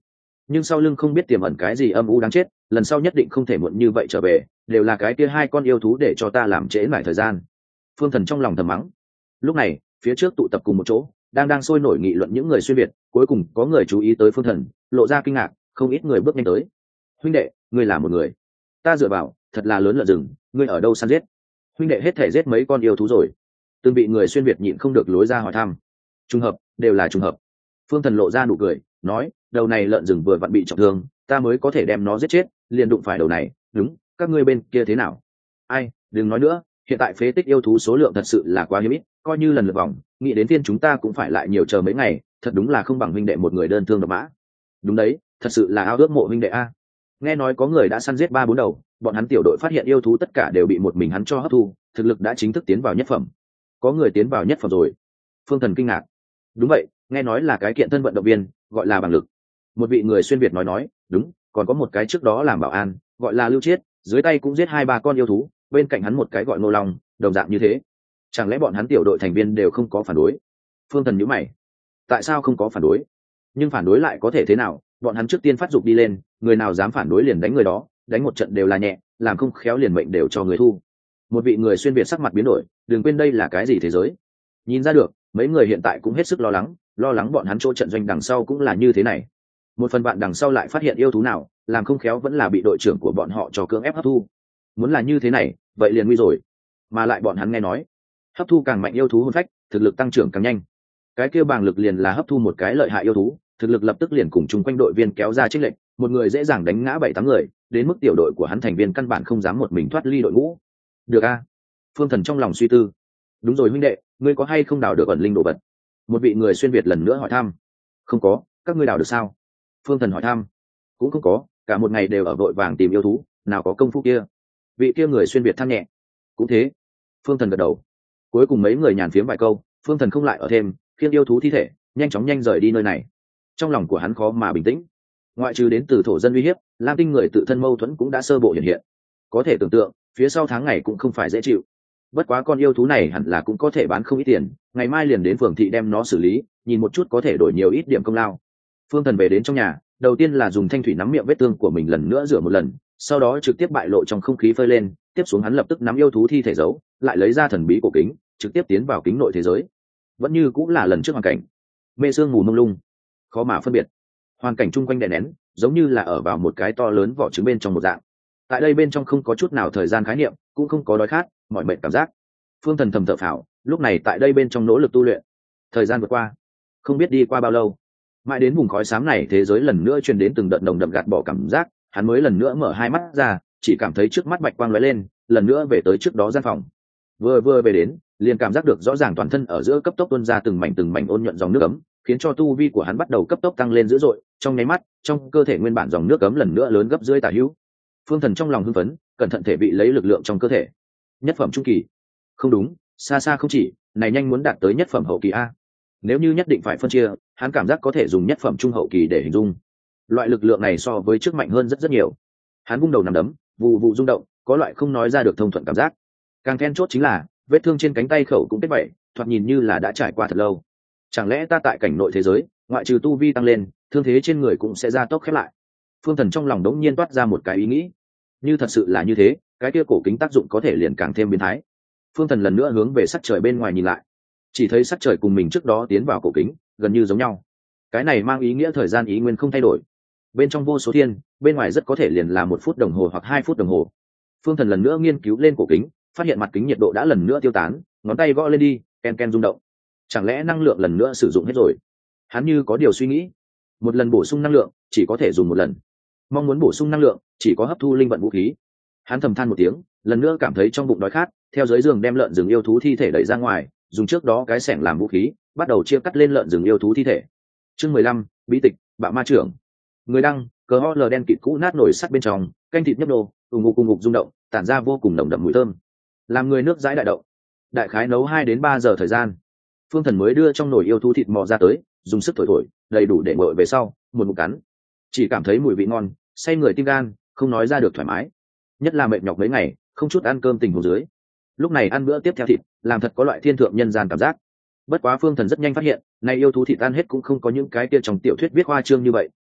nhưng sau lưng không biết tiềm ẩn cái gì âm u đáng chết, lần sau nhất định không thể muộn như vậy trở về, đều là cái kia hai con yêu thú để cho ta làm trễ mãi thời gian. Phương Thần trong lòng thầm mắng. Lúc này phía trước tụ tập cùng một chỗ, đang đang sôi nổi nghị luận những người xuyên việt, cuối cùng có người chú ý tới Phương Thần, lộ ra kinh ngạc, không ít người bước nhanh tới. Huynh đệ, ngươi là một người, ta dựa vào, thật là lớn lợn rừng, ngươi ở đâu săn giết? Huynh đệ hết thể giết mấy con yêu thú rồi? Từng bị người xuyên việt nhịn không được lối ra hỏi thăm. Trùng hợp, đều là trùng hợp. Phương Thần lộ ra nụ cười, nói, đầu này lợn rừng vừa vặn bị trọng thương, ta mới có thể đem nó giết chết, liền đụng phải đầu này. Đúng, các ngươi bên kia thế nào? Ai, đừng nói nữa, hiện tại phế tích yêu thú số lượng thật sự là quá hiếm ít, coi như lần lượt vòng, nghĩ đến tiên chúng ta cũng phải lại nhiều chờ mấy ngày, thật đúng là không bằng huynh đệ một người đơn thương độc mã. Đúng đấy, thật sự là ao ước mộ huynh đệ a. Nghe nói có người đã săn giết ba bốn đầu, bọn hắn tiểu đội phát hiện yêu thú tất cả đều bị một mình hắn cho hấp thu, thực lực đã chính thức tiến vào nhất phẩm. Có người tiến vào nhất phẩm rồi? Phương Thần kinh ngạc. Đúng vậy, nghe nói là cái kiện thân vận động viên, gọi là bằng lực. Một vị người xuyên việt nói nói, đúng, còn có một cái trước đó làm bảo an, gọi là Lưu Chiết, dưới tay cũng giết hai ba con yêu thú, bên cạnh hắn một cái gọi Ngô Long, đồng dạng như thế. Chẳng lẽ bọn hắn tiểu đội thành viên đều không có phản đối? Phương Thần nhíu mày. Tại sao không có phản đối? Nhưng phản đối lại có thể thế nào? Bọn hắn trước tiên phát dục đi lên, người nào dám phản đối liền đánh người đó, đánh một trận đều là nhẹ, làm không khéo liền mệnh đều cho người thu. Một vị người xuyên việt sắc mặt biến đổi, đừng quên đây là cái gì thế giới. Nhìn ra được, mấy người hiện tại cũng hết sức lo lắng, lo lắng bọn hắn chỗ trận doanh đằng sau cũng là như thế này. Một phần bạn đằng sau lại phát hiện yêu thú nào, làm không khéo vẫn là bị đội trưởng của bọn họ cho cưỡng ép hấp thu. Muốn là như thế này, vậy liền nguy rồi. Mà lại bọn hắn nghe nói, hấp thu càng mạnh yêu thú hồn phách, thực lực tăng trưởng càng nhanh. Cái kia bàng lực liền là hấp thu một cái lợi hại yêu thú, thực lực lập tức liền cùng chung quanh đội viên kéo ra chênh lệch, một người dễ dàng đánh ngã bảy tám người, đến mức tiểu đội của hắn thành viên căn bản không dám một mình thoát ly đội ngũ. Được a? Phương Thần trong lòng suy tư. Đúng rồi huynh đệ, ngươi có hay không đào được ẩn linh đồ vật? Một vị người xuyên việt lần nữa hỏi thăm. Không có, các ngươi đào được sao? Phương Thần hỏi thăm. Cũng không có, cả một ngày đều ở vội vàng tìm yêu thú, nào có công phu kia. Vị kia người xuyên việt than nhẹ. Cũng thế. Phương Thần gật đầu. Cuối cùng mấy người nhàn phiếm vài câu, Phương Thần không lại ở thêm, khiêng yêu thú thi thể, nhanh chóng nhanh rời đi nơi này. Trong lòng của hắn khó mà bình tĩnh. Ngoại trừ đến từ thổ dân uy hiếp, Lam Tinh người tự thân mâu thuẫn cũng đã sơ bộ hiện hiện. Có thể tưởng tượng, phía sau tháng ngày cũng không phải dễ chịu. Bất quá con yêu thú này hẳn là cũng có thể bán không ít tiền, ngày mai liền đến phường thị đem nó xử lý, nhìn một chút có thể đổi nhiều ít điểm công lao. Phương Thần về đến trong nhà, đầu tiên là dùng thanh thủy nắm miệng vết thương của mình lần nữa rửa một lần, sau đó trực tiếp bại lộ trong không khí phơi lên, tiếp xuống hắn lập tức nắm yêu thú thi thể giấu, lại lấy ra thần bí cổ kính, trực tiếp tiến vào kính nội thế giới. Vẫn như cũng là lần trước hoàn cảnh, mê sương mù mông lung, khó mà phân biệt. Hoàn cảnh chung quanh đè nén, giống như là ở vào một cái to lớn vỏ trứng bên trong một dạng. Tại đây bên trong không có chút nào thời gian khái niệm, cũng không có đói khát, mọi mệt cảm giác. Phương Thần thầm thở phào, lúc này tại đây bên trong nỗ lực tu luyện. Thời gian vượt qua, không biết đi qua bao lâu, mãi đến vùng khói xám này thế giới lần nữa truyền đến từng đợt nồng đậm gạt bỏ cảm giác, hắn mới lần nữa mở hai mắt ra, chỉ cảm thấy trước mắt bạch quang lóe lên, lần nữa về tới trước đó gian phòng. Vừa vừa về đến, liền cảm giác được rõ ràng toàn thân ở giữa cấp tốc tuôn ra từng mảnh từng mảnh ôn nhuận dòng nước ấm, khiến cho tu vi của hắn bắt đầu cấp tốc tăng lên dữ dội, trong nháy mắt, trong cơ thể nguyên bản dòng nước ấm lần nữa lớn gấp rưỡi tả hữu. Phương Thần trong lòng hưng phấn, cẩn thận thể vị lấy lực lượng trong cơ thể. Nhất phẩm trung kỳ. Không đúng, xa xa không chỉ, này nhanh muốn đạt tới nhất phẩm hậu kỳ a. Nếu như nhất định phải phân chia, hắn cảm giác có thể dùng nhất phẩm trung hậu kỳ để hình dung. Loại lực lượng này so với trước mạnh hơn rất rất nhiều. Hắn vung đầu nằm đấm, vụ vụ rung động, có loại không nói ra được thông thuận cảm giác. Càng then chốt chính là vết thương trên cánh tay khẩu cũng kết vảy, thoạt nhìn như là đã trải qua thật lâu. Chẳng lẽ ta tại cảnh nội thế giới, ngoại trừ tu vi tăng lên, thương thế trên người cũng sẽ gia tốc khép lại? Phương Thần trong lòng đống nhiên toát ra một cái ý nghĩ. Như thật sự là như thế, cái kia cổ kính tác dụng có thể liền càng thêm biến thái. Phương Thần lần nữa hướng về sắc trời bên ngoài nhìn lại, chỉ thấy sắc trời cùng mình trước đó tiến vào cổ kính gần như giống nhau. Cái này mang ý nghĩa thời gian ý nguyên không thay đổi. Bên trong vô số thiên, bên ngoài rất có thể liền là một phút đồng hồ hoặc hai phút đồng hồ. Phương Thần lần nữa nghiên cứu lên cổ kính, phát hiện mặt kính nhiệt độ đã lần nữa tiêu tán, ngón tay gõ lên đi, ken ken rung động. Chẳng lẽ năng lượng lần nữa sử dụng hết rồi? Hắn như có điều suy nghĩ. Một lần bổ sung năng lượng chỉ có thể dùng một lần, mong muốn bổ sung năng lượng chỉ có hấp thu linh vận vũ khí. Hắn thầm than một tiếng, lần nữa cảm thấy trong bụng đói khát, theo dưới giường đem lợn rừng yêu thú thi thể đẩy ra ngoài, dùng trước đó cái xẻng làm vũ khí, bắt đầu chia cắt lên lợn rừng yêu thú thi thể. Chương mười lăm, bí tịch bạo ma trưởng. Người đăng, cờ ho lờ đen kịt cũ nát nổi sắt bên trong, canh thịt nhấp nô, ùng ục ùng ục rung động, tản ra vô cùng nồng đậm mùi thơm. Làm người nước dãi đại động. Đại khái nấu hai đến ba giờ thời gian, Phương Thần mới đưa trong nồi yêu thú thịt mò ra tới, dùng sức thổi thổi, đầy đủ để nguội về sau, một ngụm cắn, chỉ cảm thấy mùi vị ngon, say người tim gan, không nói ra được thoải mái. Nhất là mệt nhọc mấy ngày, không chút ăn cơm tình huống dưới, lúc này ăn bữa tiếp theo thịt, làm thật có loại thiên thượng nhân gian cảm giác. Bất quá Phương Thần rất nhanh phát hiện, này yêu thú thịt ăn hết cũng không có những cái kia trong tiểu thuyết viết hoa trương như vậy,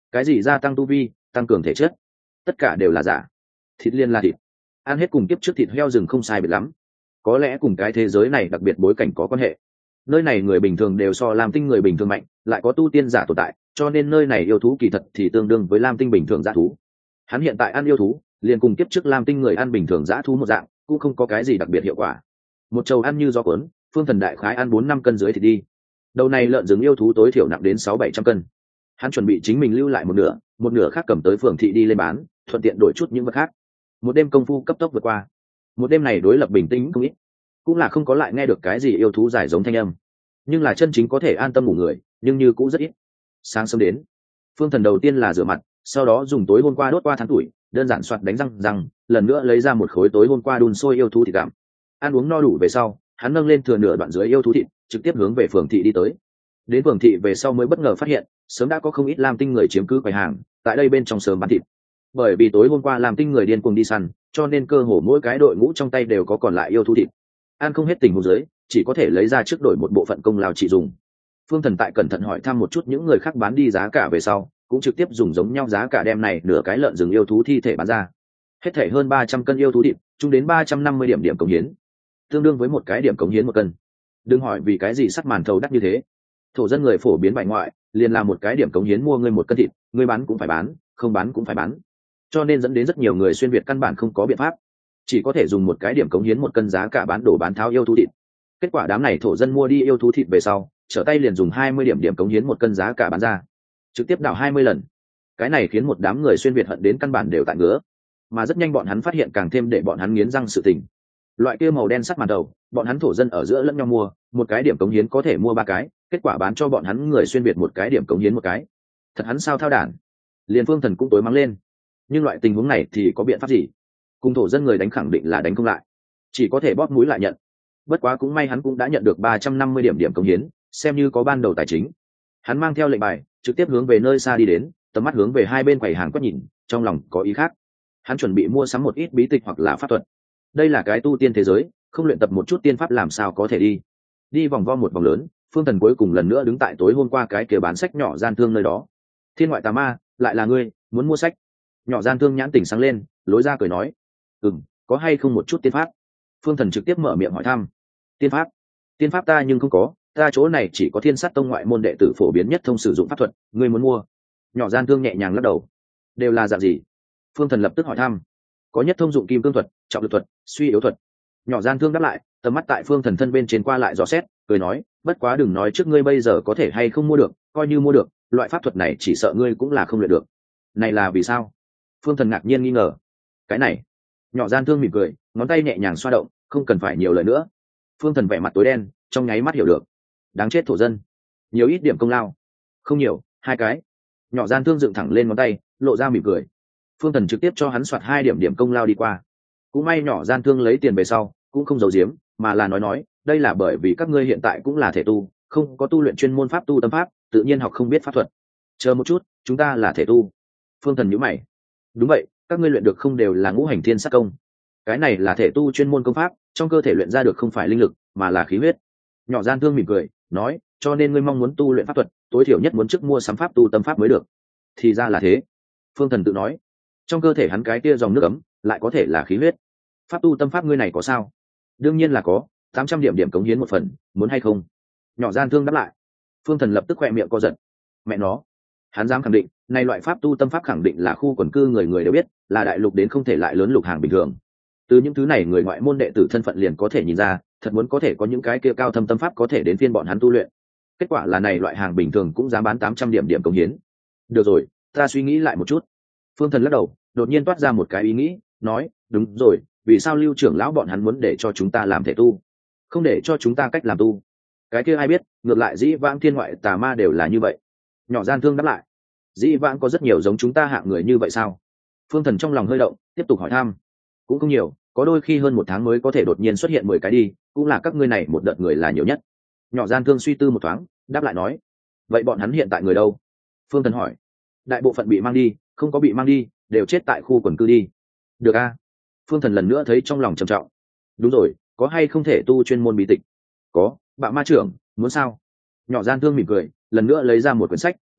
cái gì gia tăng tu vi, tăng cường thể chất, tất cả đều là giả. Thịt liên là thịt, ăn hết cùng kiếp trước thịt heo rừng không sai biệt lắm. Có lẽ cùng cái thế giới này đặc biệt bối cảnh có quan hệ. Nơi này người bình thường đều so lam tinh người bình thường mạnh, lại có tu tiên giả tồn tại, cho nên nơi này yêu thú kỳ thật thì tương đương với lam tinh bình thường dã thú. Hắn hiện tại ăn yêu thú, liền cùng kiếp trước lam tinh người ăn bình thường dã thú một dạng, cũng không có cái gì đặc biệt hiệu quả. Một chầu ăn như gió cuốn, Phương Thần đại khái ăn bốn năm cân dưới thì đi. Đầu này lợn rừng yêu thú tối thiểu nặng đến sáu bảy trăm cân. Hắn chuẩn bị chính mình lưu lại một nửa, một nửa khác cầm tới phường thị đi lên bán, thuận tiện đổi chút những vật khác. Một đêm công phu cấp tốc vượt qua. Một đêm này đối lập bình tĩnh không ít, cũng là không có lại nghe được cái gì yêu thú giải giống thanh âm, nhưng là chân chính có thể an tâm ngủ người nhưng như cũng rất ít. Sáng sớm đến, Phương Thần đầu tiên là rửa mặt, sau đó dùng tối hôm qua đốt qua tháng tuổi đơn giản soạt đánh răng răng, lần nữa lấy ra một khối tối hôm qua đun sôi yêu thú thịt gặm. Ăn uống no đủ về sau, hắn nâng lên thừa nửa đoạn dưới yêu thú thịt, trực tiếp hướng về phường thị đi tới. Đến phường thị về sau mới bất ngờ phát hiện sớm đã có không ít lam tinh người chiếm cứ quầy hàng tại đây bên trong sớm bán thịt. Bởi vì tối hôm qua lam tinh người điên cuồng đi săn, cho nên cơ hồ mỗi cái đội ngũ trong tay đều có còn lại yêu thú thịt. Ăn không hết tình huống dưới, chỉ có thể lấy ra trước đổi một bộ phận công lao chỉ dùng. Phương Thần tại cẩn thận hỏi thăm một chút những người khác bán đi giá cả về sau, cũng trực tiếp dùng giống nhau giá cả đem này nửa cái lợn rừng yêu thú thi thể bán ra. Hết thể hơn ba trăm cân yêu thú thịt, chung đến ba trăm năm mươi điểm điểm cống hiến, tương đương với một cái điểm cống hiến một cân. Đừng hỏi vì cái gì sắt màn thầu đắt như thế. Thổ dân người phổ biến bại ngoại, liền là một cái điểm cống hiến mua ngươi một cân thịt, ngươi bán cũng phải bán, không bán cũng phải bán. Cho nên dẫn đến rất nhiều người xuyên việt căn bản không có biện pháp, chỉ có thể dùng một cái điểm cống hiến một cân giá cả bán đồ bán tháo yêu thú thịt. Kết quả đám này thổ dân mua đi yêu thú thịt về sau, trở tay liền dùng hai mươi điểm điểm cống hiến một cân giá cả bán ra, trực tiếp đảo hai mươi lần. Cái này khiến một đám người xuyên việt hận đến căn bản đều tại ngứa, mà rất nhanh bọn hắn phát hiện càng thêm để bọn hắn nghiến răng sự tình. Loại kia màu đen sắt màn đầu, bọn hắn thổ dân ở giữa lẫn nhau mua, một cái điểm cống hiến có thể mua ba cái, kết quả bán cho bọn hắn người xuyên việt một cái điểm cống hiến một cái. Thật hắn sao thao đản. Liền Phương Thần cũng tối mắng lên. Nhưng loại tình huống này thì có biện pháp gì? Cùng thổ dân người đánh khẳng định là đánh không lại, chỉ có thể bóp mũi lại nhận. Bất quá cũng may hắn cũng đã nhận được ba trăm năm mươi điểm điểm cống hiến, xem như có ban đầu tài chính. Hắn mang theo lệnh bài, trực tiếp hướng về nơi xa đi đến, tầm mắt hướng về hai bên quầy hàng quét nhìn, trong lòng có ý khác. Hắn chuẩn bị mua sắm một ít bí tịch hoặc là pháp thuật. Đây là cái tu tiên thế giới, không luyện tập một chút tiên pháp làm sao có thể đi. Đi vòng vo một vòng lớn, Phương Thần cuối cùng lần nữa đứng tại tối hôm qua cái kia bán sách nhỏ gian thương nơi đó. Thiên ngoại tà ma, lại là ngươi, muốn mua sách? Nhỏ gian thương nhãn tỉnh sáng lên, lối ra cười nói, ừm, có hay không một chút tiên pháp? Phương Thần trực tiếp mở miệng hỏi thăm. Tiên pháp? Tiên pháp ta nhưng không có, ta chỗ này chỉ có Thiên Sát Tông ngoại môn đệ tử phổ biến nhất thông sử dụng pháp thuật, ngươi muốn mua? Nhỏ gian thương nhẹ nhàng lắc đầu. Đều là dạng gì? Phương Thần lập tức hỏi thăm. Có nhất thông dụng kim cương thuật, trọng lực thuật, suy yếu thuật. Nhỏ gian thương đáp lại, tầm mắt tại Phương Thần thân bên trên qua lại dò xét, cười nói, bất quá đừng nói trước ngươi bây giờ có thể hay không mua được, coi như mua được, loại pháp thuật này chỉ sợ ngươi cũng là không luyện được. Này là vì sao? Phương Thần ngạc nhiên nghi ngờ. Cái này. Nhỏ gian thương mỉm cười, ngón tay nhẹ nhàng xoa động, không cần phải nhiều lời nữa. Phương Thần vẻ mặt tối đen, trong nháy mắt hiểu được. Đáng chết thổ dân. Nhiều ít điểm công lao? Không nhiều, hai cái. Nhỏ gian thương dựng thẳng lên ngón tay, lộ ra mỉm cười. Phương Thần trực tiếp cho hắn soạt hai điểm điểm công lao đi qua. Cũng may nhỏ gian thương lấy tiền về sau, cũng không giấu giếm, mà là nói nói, đây là bởi vì các ngươi hiện tại cũng là thể tu, không có tu luyện chuyên môn pháp tu tâm pháp, tự nhiên học không biết pháp thuật. Chờ một chút, chúng ta là thể tu. Phương Thần nhíu mày. Đúng vậy, các ngươi luyện được không đều là ngũ hành thiên sát công. Cái này là thể tu chuyên môn công pháp, trong cơ thể luyện ra được không phải linh lực, mà là khí huyết. Nhỏ gian thương mỉm cười, nói, cho nên ngươi mong muốn tu luyện pháp thuật, tối thiểu nhất muốn trước mua sắm pháp tu tâm pháp mới được. Thì ra là thế. Phương Thần tự nói, trong cơ thể hắn cái kia dòng nước ấm, lại có thể là khí huyết. Pháp tu tâm pháp ngươi này có sao? Đương nhiên là có, tám trăm điểm điểm cống hiến một phần, muốn hay không? Nhỏ gian thương đáp lại. Phương Thần lập tức khoe miệng co giật. Mẹ nó, hắn dám khẳng định, này loại pháp tu tâm pháp khẳng định là khu quần cư người người đều biết, là đại lục đến không thể lại lớn lục hàng bình thường. Từ những thứ này người ngoại môn đệ tử thân phận liền có thể nhìn ra, thật muốn có thể có những cái kia cao thâm tâm pháp có thể đến phiên bọn hắn tu luyện. Kết quả là này loại hàng bình thường cũng dám bán tám trăm điểm điểm cống hiến. Được rồi, ta suy nghĩ lại một chút. Phương Thần lắc đầu, đột nhiên toát ra một cái ý nghĩ, nói, đúng rồi, vì sao Lưu trưởng lão bọn hắn muốn để cho chúng ta làm thể tu, không để cho chúng ta cách làm tu? Cái kia ai biết, ngược lại dĩ vãng thiên ngoại tà ma đều là như vậy. Nhỏ gian thương đáp lại, dĩ vãng có rất nhiều giống chúng ta hạng người như vậy sao? Phương Thần trong lòng hơi động, tiếp tục hỏi thăm. Cũng không nhiều, có đôi khi hơn một tháng mới có thể đột nhiên xuất hiện mười cái đi, cũng là các ngươi này một đợt người là nhiều nhất. Nhỏ gian thương suy tư một thoáng, đáp lại nói, vậy bọn hắn hiện tại người đâu? Phương Thần hỏi. Đại bộ phận bị mang đi, không có bị mang đi, đều chết tại khu quần cư đi. Được a. Phương Thần lần nữa thấy trong lòng trầm trọng. Đúng rồi, có hay không thể tu chuyên môn bí tịch? Có, Bạo Ma trưởng, muốn sao? Nhỏ gian thương mỉm cười, lần nữa lấy ra một quyển sách, nói,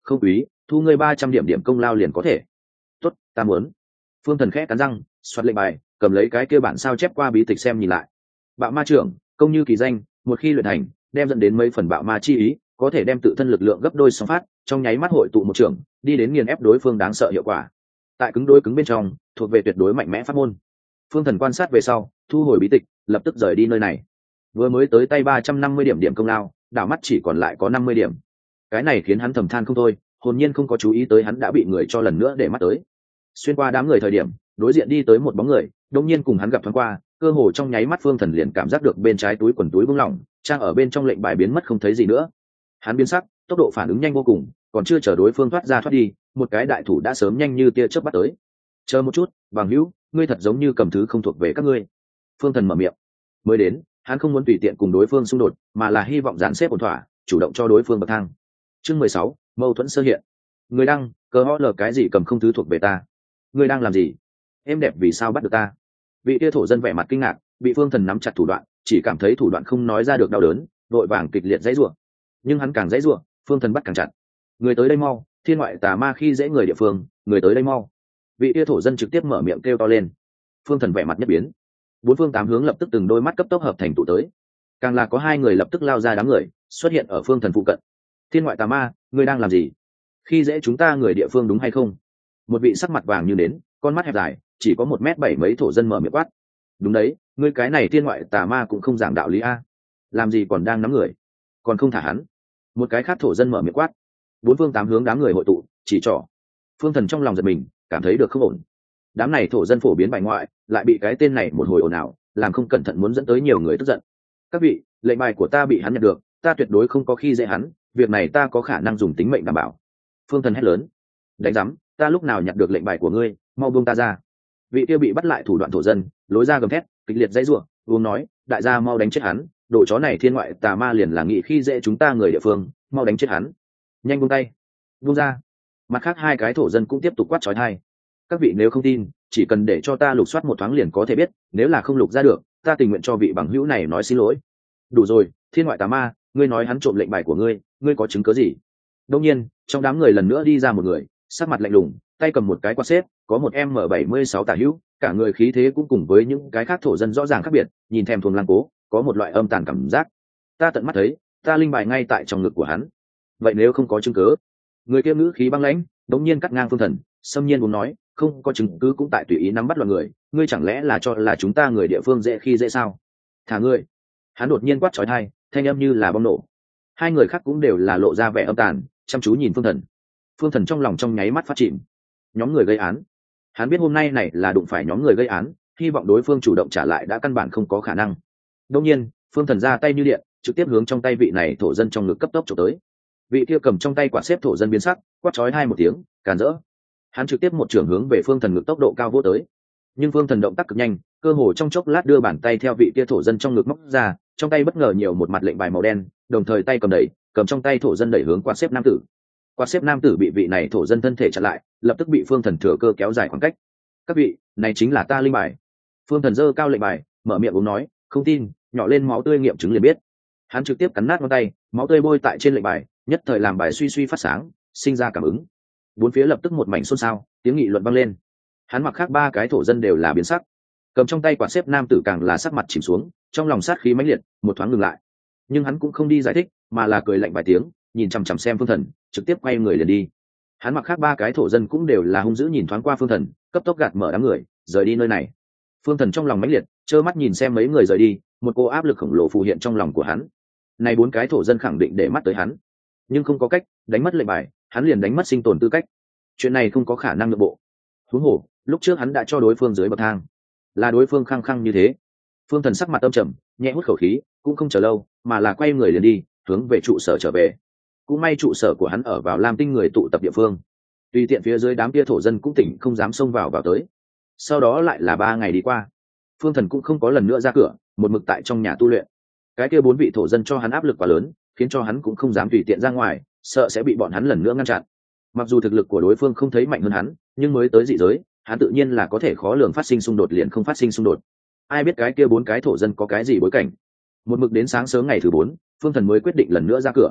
không quý, thu ngươi ba trăm điểm điểm công lao liền có thể. Tốt, ta muốn. Phương Thần khẽ cắn răng, soạt lệnh bài, cầm lấy cái kia bản sao chép qua bí tịch xem nhìn lại. Bạo ma trưởng, công như kỳ danh, một khi luyện thành, đem dẫn đến mấy phần bạo ma chi ý, có thể đem tự thân lực lượng gấp đôi song phát, trong nháy mắt hội tụ một trưởng, đi đến nghiền ép đối phương đáng sợ hiệu quả. Tại cứng đối cứng bên trong, thuộc về tuyệt đối mạnh mẽ pháp môn. Phương Thần quan sát về sau, thu hồi bí tịch, lập tức rời đi nơi này. Vừa mới tới tay ba trăm năm mươi điểm điểm công lao, đảo mắt chỉ còn lại có năm mươi điểm. Cái này khiến hắn thầm than không thôi, hồn nhiên không có chú ý tới hắn đã bị người cho lần nữa để mắt tới. Xuyên qua đám người thời điểm, đối diện đi tới một bóng người, đột nhiên cùng hắn gặp thoáng qua, cơ hồ trong nháy mắt Phương Thần liền cảm giác được bên trái túi quần túi bung lỏng, trang ở bên trong lệnh bài biến mất không thấy gì nữa. Hắn biến sắc, tốc độ phản ứng nhanh vô cùng, còn chưa chờ đối phương thoát ra thoát đi, một cái đại thủ đã sớm nhanh như tia chớp bắt tới. Chờ một chút, Bằng Hữu, ngươi thật giống như cầm thứ không thuộc về các ngươi. Phương Thần mở miệng. Mới đến, hắn không muốn tùy tiện cùng đối phương xung đột, mà là hy vọng dàn xếp ổn thỏa, chủ động cho đối phương bậc thang. Chương mười sáu, mâu thuẫn sơ hiện. Người đăng, cờ ho lờ cái gì cầm không thứ thuộc về ta? Người đang làm gì? Em đẹp vì sao bắt được ta? Vị tia thổ dân vẻ mặt kinh ngạc, bị Phương Thần nắm chặt thủ đoạn, chỉ cảm thấy thủ đoạn không nói ra được đau đớn, vội vàng kịch liệt dãy rủa. Nhưng hắn càng dãy rủa, Phương Thần bắt càng chặt. Người tới đây mau, thiên ngoại tà ma khi dễ người địa phương, người tới đây mau. Vị tia thổ dân trực tiếp mở miệng kêu to lên. Phương Thần vẻ mặt nhất biến, bốn phương tám hướng lập tức từng đôi mắt cấp tốc hợp thành tụ tới, càng là có hai người lập tức lao ra đám người, xuất hiện ở Phương Thần phụ cận. Thiên ngoại tà ma, ngươi đang làm gì? Khi dễ chúng ta người địa phương đúng hay không? Một vị sắc mặt vàng như nến, con mắt hẹp dài, chỉ có một mét bảy mấy thổ dân mở miệng quát. Đúng đấy, ngươi cái này thiên ngoại tà ma cũng không giảng đạo lý a, làm gì còn đang nắm người, còn không thả hắn. Một cái khác thổ dân mở miệng quát. Bốn phương tám hướng đám người hội tụ, chỉ trỏ. Phương Thần trong lòng giật mình, cảm thấy được không ổn. Đám này thổ dân phổ biến bài ngoại, lại bị cái tên này một hồi ồn ào, làm không cẩn thận muốn dẫn tới nhiều người tức giận. Các vị, lệnh bài của ta bị hắn nhận được, ta tuyệt đối không có khi dễ hắn, việc này ta có khả năng dùng tính mệnh đảm bảo. Phương Thần hét lớn. Đánh rắm, ta lúc nào nhặt được lệnh bài của ngươi, mau buông ta ra. Vị kia bị bắt lại thủ đoạn thổ dân, lối ra gầm thét, kịch liệt dãy rủa, uống nói, đại gia mau đánh chết hắn, đồ chó này thiên ngoại tà ma liền là nghị khi dễ chúng ta người địa phương, mau đánh chết hắn. Nhanh buông tay. Buông ra. Mặt khác hai cái thổ dân cũng tiếp tục quát chói tai. Các vị nếu không tin, chỉ cần để cho ta lục soát một thoáng liền có thể biết, nếu là không lục ra được, ta tình nguyện cho vị bằng hữu này nói xin lỗi. Đủ rồi, thiên ngoại tà ma, ngươi nói hắn trộm lệnh bài của ngươi, ngươi có chứng cứ gì? Đương nhiên, trong đám người lần nữa đi ra một người, sắc mặt lạnh lùng, tay cầm một cái quạt xếp, có một em em bảy mươi sáu tả hữu, cả người khí thế cũng cùng với những cái khác thổ dân rõ ràng khác biệt, nhìn thèm thuồng lăng cố, có một loại âm tàn cảm giác. Ta tận mắt thấy, ta linh bài ngay tại trong ngực của hắn. Vậy nếu không có chứng cứ? Người kia ngữ khí băng lãnh, đống nhiên cắt ngang Phương Thần, xâm nhiên muốn nói, không có chứng cứ cũng tại tùy ý nắm bắt loạn người, ngươi chẳng lẽ là cho là chúng ta người địa phương dễ khi dễ sao? Thả ngươi. Hắn đột nhiên quát chói tai, thanh âm như là bom nổ. Hai người khác cũng đều là lộ ra vẻ âm tàn, chăm chú nhìn Phương Thần. Phương Thần trong lòng trong nháy mắt phát chìm. Nhóm người gây án. Hắn biết hôm nay này là đụng phải nhóm người gây án, hy vọng đối phương chủ động trả lại đã căn bản không có khả năng. Đương nhiên, Phương Thần ra tay như điện, trực tiếp hướng trong tay vị này thổ dân trong ngực cấp tốc chụp tới. Vị kia cầm trong tay quả xếp thổ dân biến sắc, quát chói hai một tiếng, càn rỡ. Hắn trực tiếp một trường hướng về Phương Thần ngực tốc độ cao vô tới. Nhưng Phương Thần động tác cực nhanh, cơ hồ trong chốc lát đưa bàn tay theo vị kia thổ dân trong ngực móc ra, trong tay bất ngờ nhiều một mặt lệnh bài màu đen, đồng thời tay cầm đẩy, cầm trong tay thổ dân đẩy hướng quạt xếp nam tử. Quạt xếp nam tử bị vị này thổ dân thân thể chặn lại, lập tức bị Phương Thần thừa cơ kéo dài khoảng cách. Các vị, này chính là ta linh bài. Phương Thần giơ cao lệnh bài, mở miệng uống nói, không tin, nhỏ lên máu tươi nghiệm chứng liền biết. Hắn trực tiếp cắn nát ngón tay, máu tươi bôi tại trên lệnh bài, nhất thời làm bài suy suy phát sáng, sinh ra cảm ứng. Bốn phía lập tức một mảnh xôn xao, tiếng nghị luận vang lên. Hắn mặc khác ba cái thổ dân đều là biến sắc, cầm trong tay quạt xếp nam tử càng là sắc mặt chìm xuống, trong lòng sát khí mãnh liệt, một thoáng ngừng lại. Nhưng hắn cũng không đi giải thích, mà là cười lạnh vài tiếng, nhìn chằm chằm xem Phương Thần, trực tiếp quay người liền đi. Hắn mặc khác ba cái thổ dân cũng đều là hung dữ nhìn thoáng qua Phương Thần, cấp tốc gạt mở đám người, rời đi nơi này. Phương Thần trong lòng mãnh liệt, trơ mắt nhìn xem mấy người rời đi, một cô áp lực khổng lồ phù hiện trong lòng của hắn. Này bốn cái thổ dân khẳng định để mắt tới hắn, nhưng không có cách, đánh mất lệnh bài, hắn liền đánh mất sinh tồn tư cách. Chuyện này không có khả năng nhượng bộ. Huống hồ, lúc trước hắn đã cho đối phương dưới bậc thang, là đối phương khăng khăng như thế. Phương Thần sắc mặt âm trầm, nhẹ hút khẩu khí, cũng không chờ lâu, mà là quay người liền đi, hướng về trụ sở trở về. Cũng may trụ sở của hắn ở vào Lam Tinh người tụ tập địa phương, tùy tiện phía dưới đám kia thổ dân cũng tỉnh không dám xông vào vào tới. Sau đó lại là ba ngày đi qua, Phương Thần cũng không có lần nữa ra cửa, một mực tại trong nhà tu luyện. Cái kia bốn vị thổ dân cho hắn áp lực quá lớn, khiến cho hắn cũng không dám tùy tiện ra ngoài, sợ sẽ bị bọn hắn lần nữa ngăn chặn. Mặc dù thực lực của đối phương không thấy mạnh hơn hắn, nhưng mới tới dị giới, hắn tự nhiên là có thể khó lường phát sinh xung đột liền không phát sinh xung đột. Ai biết cái kia bốn cái thổ dân có cái gì bối cảnh. Một mực đến sáng sớm ngày thứ bốn, Phương Thần mới quyết định lần nữa ra cửa.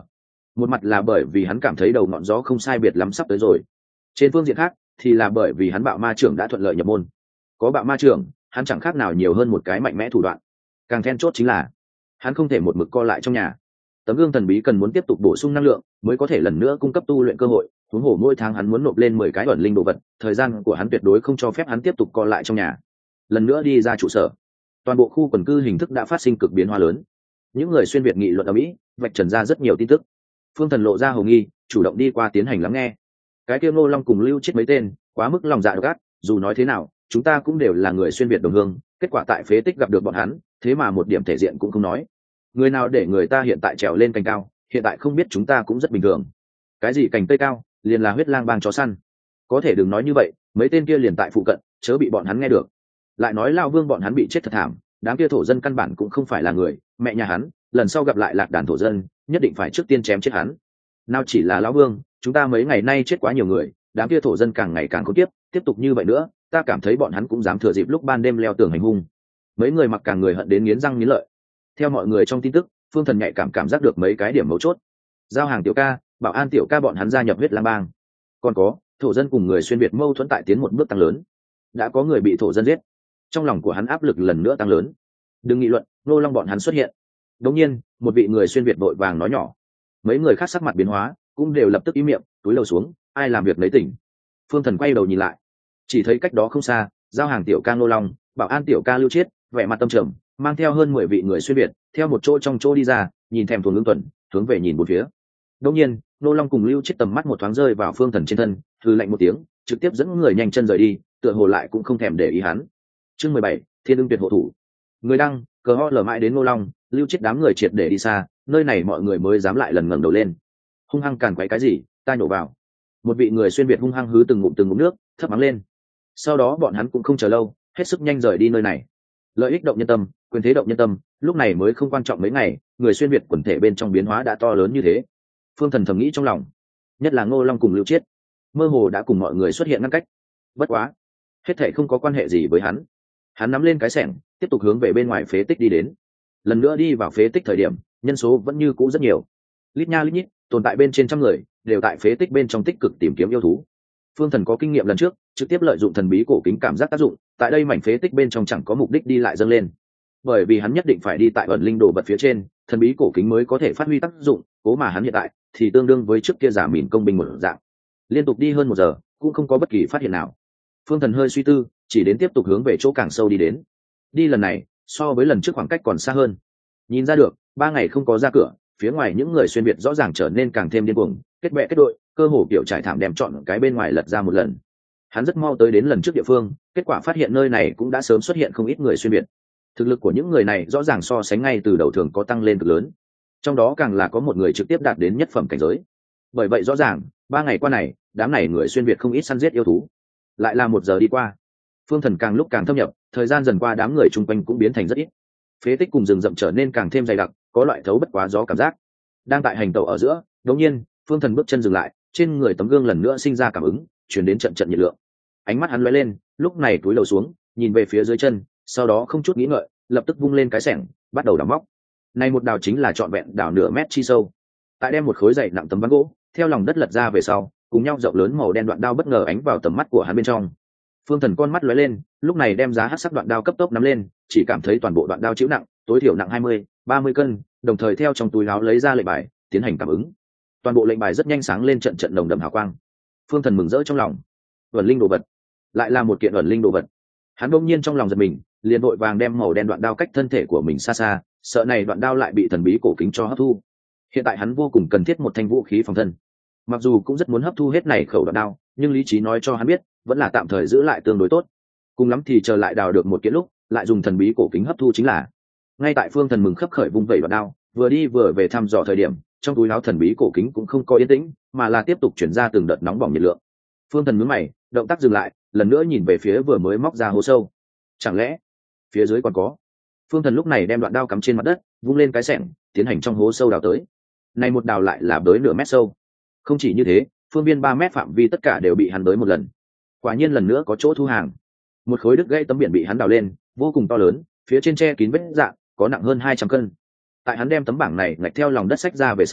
một mặt là bởi vì hắn cảm thấy đầu ngọn gió không sai biệt lắm sắp tới rồi, trên phương diện khác thì là bởi vì hắn bạo ma trưởng đã thuận lợi nhập môn. Có bạo ma trưởng, hắn chẳng khác nào nhiều hơn một cái mạnh mẽ thủ đoạn. Càng then chốt chính là hắn không thể một mực co lại trong nhà. Tấm gương thần bí cần muốn tiếp tục bổ sung năng lượng mới có thể lần nữa cung cấp tu luyện cơ hội, huống hồ mỗi tháng hắn muốn nộp lên mười cái ẩn linh đồ vật, thời gian của hắn tuyệt đối không cho phép hắn tiếp tục co lại trong nhà. Lần nữa đi ra trụ sở, toàn bộ khu quần cư hình thức đã phát sinh cực biến hóa lớn. Những người xuyên việt nghị luận ở mỹ vạch trần ra rất nhiều tin tức. Phương Thần lộ ra hồng nghi, chủ động đi qua tiến hành lắng nghe. Cái kia Ngô Long cùng Lưu Chết mấy tên quá mức lòng dạ độc ác, dù nói thế nào chúng ta cũng đều là người xuyên việt đồng hương, kết quả tại phế tích gặp được bọn hắn, thế mà một điểm thể diện cũng không nói. Người nào để người ta hiện tại trèo lên cành cao, hiện tại không biết chúng ta cũng rất bình thường. Cái gì cành cây cao, liền là huyết lang bang chó săn. Có thể đừng nói như vậy, mấy tên kia liền tại phụ cận, chớ bị bọn hắn nghe được. Lại nói Lao Vương bọn hắn bị chết thật thảm, đám kia thổ dân căn bản cũng không phải là người, mẹ nhà hắn, lần sau gặp lại lạc đàn thổ dân, nhất định phải trước tiên chém chết hắn. Nào chỉ là Lão Vương, chúng ta mấy ngày nay chết quá nhiều người, đám kia thổ dân càng ngày càng khốn kiếp, tiếp tục như vậy nữa, ta cảm thấy bọn hắn cũng dám thừa dịp lúc ban đêm leo tường hành hung. Mấy người mặc càng người hận đến nghiến răng nghiến lợi. Theo mọi người trong tin tức, Phương Thần nhạy cảm cảm giác được mấy cái điểm mấu chốt. Giao hàng tiểu ca, bảo an tiểu ca bọn hắn gia nhập huyết lang bang. Còn có, thổ dân cùng người xuyên việt mâu thuẫn tại tiến một bước tăng lớn. Đã có người bị thổ dân giết. Trong lòng của hắn áp lực lần nữa tăng lớn. Đừng nghị luận, Nô Long bọn hắn xuất hiện. Đống nhiên, một vị người xuyên việt vội vàng nói nhỏ. Mấy người khác sắc mặt biến hóa, cũng đều lập tức ý miệng, túi lầu xuống, ai làm việc lấy tỉnh. Phương Thần quay đầu nhìn lại, chỉ thấy cách đó không xa, giao hàng tiểu ca Nô Long, bảo an tiểu ca Lưu Chiết, vẻ mặt tâm trầm, mang theo hơn mười vị người xuyên việt, theo một chỗ trong chỗ đi ra, nhìn thèm thuồng lương tuần, hướng về nhìn bốn phía. Đống nhiên, Nô Long cùng Lưu Chiết tầm mắt một thoáng rơi vào Phương Thần trên thân, hừ lạnh một tiếng, trực tiếp dẫn người nhanh chân rời đi, tựa hồ lại cũng không thèm để ý hắn. Chương mười bảy, Thiên ưng tuyệt hộ thủ. Người đăng, cờ ho lờ mãi đến Nô Long, Lưu Chiết đám người triệt để đi xa, nơi này mọi người mới dám lại lần ngẩng đầu lên. Hung hăng càn quấy cái gì, ta nhổ vào. Một vị người xuyên việt hung hăng hứ từng ngụm từng ngụm nước, thấp mắng lên. Sau đó bọn hắn cũng không chờ lâu, hết sức nhanh rời đi nơi này. Lợi ích động nhân tâm, quyền thế động nhân tâm, lúc này mới không quan trọng mấy ngày, người xuyên việt quần thể bên trong biến hóa đã to lớn như thế. Phương Thần thầm nghĩ trong lòng, nhất là Ngô Long cùng Lưu Chiết, mơ hồ đã cùng mọi người xuất hiện ngăn cách. Bất quá, hết thảy không có quan hệ gì với hắn. Hắn nắm lên cái xẻng, tiếp tục hướng về bên ngoài phế tích đi đến. Lần nữa đi vào phế tích thời điểm, nhân số vẫn như cũ rất nhiều, lít nha lít nhít, tồn tại bên trên trăm người, đều tại phế tích bên trong tích cực tìm kiếm yêu thú. Phương Thần có kinh nghiệm lần trước, trực tiếp lợi dụng thần bí cổ kính cảm giác tác dụng, tại đây mảnh phế tích bên trong chẳng có mục đích đi lại dâng lên, bởi vì hắn nhất định phải đi tại ẩn linh đồ vật phía trên, thần bí cổ kính mới có thể phát huy tác dụng. Cố mà hắn hiện tại thì tương đương với trước kia giả mìn công binh một dạng, liên tục đi hơn một giờ cũng không có bất kỳ phát hiện nào. Phương Thần hơi suy tư, chỉ đến tiếp tục hướng về chỗ càng sâu đi đến. Đi lần này so với lần trước khoảng cách còn xa hơn. Nhìn ra được, ba ngày không có ra cửa, phía ngoài những người xuyên việt rõ ràng trở nên càng thêm điên cuồng, kết bè kết đội, cơ hồ kiểu trải thảm đem chọn cái bên ngoài lật ra một lần. Hắn rất mau tới đến lần trước địa phương, kết quả phát hiện nơi này cũng đã sớm xuất hiện không ít người xuyên việt. Thực lực của những người này rõ ràng so sánh ngay từ đầu thường có tăng lên cực lớn, trong đó càng là có một người trực tiếp đạt đến nhất phẩm cảnh giới. Bởi vậy rõ ràng, ba ngày qua này, đám này người xuyên việt không ít săn giết yêu thú. Lại là một giờ đi qua, Phương Thần càng lúc càng thâm nhập, thời gian dần qua đám người chung quanh cũng biến thành rất ít. Phế tích cùng rừng rậm trở nên càng thêm dày đặc, có loại thấu bất quá gió cảm giác. Đang tại hành tẩu ở giữa, đột nhiên, Phương Thần bước chân dừng lại, trên người tấm gương lần nữa sinh ra cảm ứng, truyền đến trận trận nhiệt lượng. Ánh mắt hắn lóe lên, lúc này túi lầu xuống, nhìn về phía dưới chân, sau đó không chút nghĩ ngợi, lập tức vung lên cái xẻng, bắt đầu đào móc. Này một đào chính là trọn vẹn đào nửa mét chi sâu. Tại đem một khối dày nặng tấm ván gỗ, theo lòng đất lật ra về sau, cùng nhau rộng lớn màu đen đoạn đao bất ngờ ánh vào tầm mắt của hắn bên trong. Phương Thần con mắt lóe lên, lúc này đem giá hắc sắc đoạn đao cấp tốc nắm lên, chỉ cảm thấy toàn bộ đoạn đao chịu nặng, tối thiểu nặng hai mươi, ba mươi cân, đồng thời theo trong túi áo lấy ra lệnh bài, tiến hành cảm ứng. Toàn bộ lệnh bài rất nhanh sáng lên trận trận nồng đậm hào quang. Phương Thần mừng rỡ trong lòng. Ẩn linh đồ vật, lại là một kiện ẩn linh đồ vật. Hắn bỗng nhiên trong lòng giật mình, liền vội vàng đem màu đen đoạn đao cách thân thể của mình xa xa, sợ này đoạn đao lại bị thần bí cổ kính cho hấp thu. Hiện tại hắn vô cùng cần thiết một thanh vũ khí phòng thân. Mặc dù cũng rất muốn hấp thu hết này khẩu đoạn đao, nhưng lý trí nói cho hắn biết, vẫn là tạm thời giữ lại tương đối tốt. Cùng lắm thì chờ lại đào được một kiện lúc, lại dùng thần bí cổ kính hấp thu chính là. Ngay tại Phương Thần mừng khấp khởi vung vẩy đoạn đao, vừa đi vừa về thăm dò thời điểm, trong túi áo thần bí cổ kính cũng không có yên tĩnh, mà là tiếp tục chuyển ra từng đợt nóng bỏng nhiệt lượng. Phương Thần nhướng mày, động tác dừng lại, lần nữa nhìn về phía vừa mới móc ra hố sâu. Chẳng lẽ phía dưới còn có? Phương Thần lúc này đem đoạn đao cắm trên mặt đất, vung lên cái xẻng, tiến hành trong hố sâu đào tới. Này một đào lại là tới nửa mét sâu. Không chỉ như thế, phương viên ba mét phạm vi tất cả đều bị hắn tới một lần. Quả nhiên lần nữa có chỗ thu hàng. Một khối đứt gãy tấm biển bị hắn đào lên, vô cùng to lớn, phía trên che kín vết rạn, có nặng hơn hai trăm cân. Tại hắn đem tấm bảng này ngạch theo lòng đất xách ra về sau,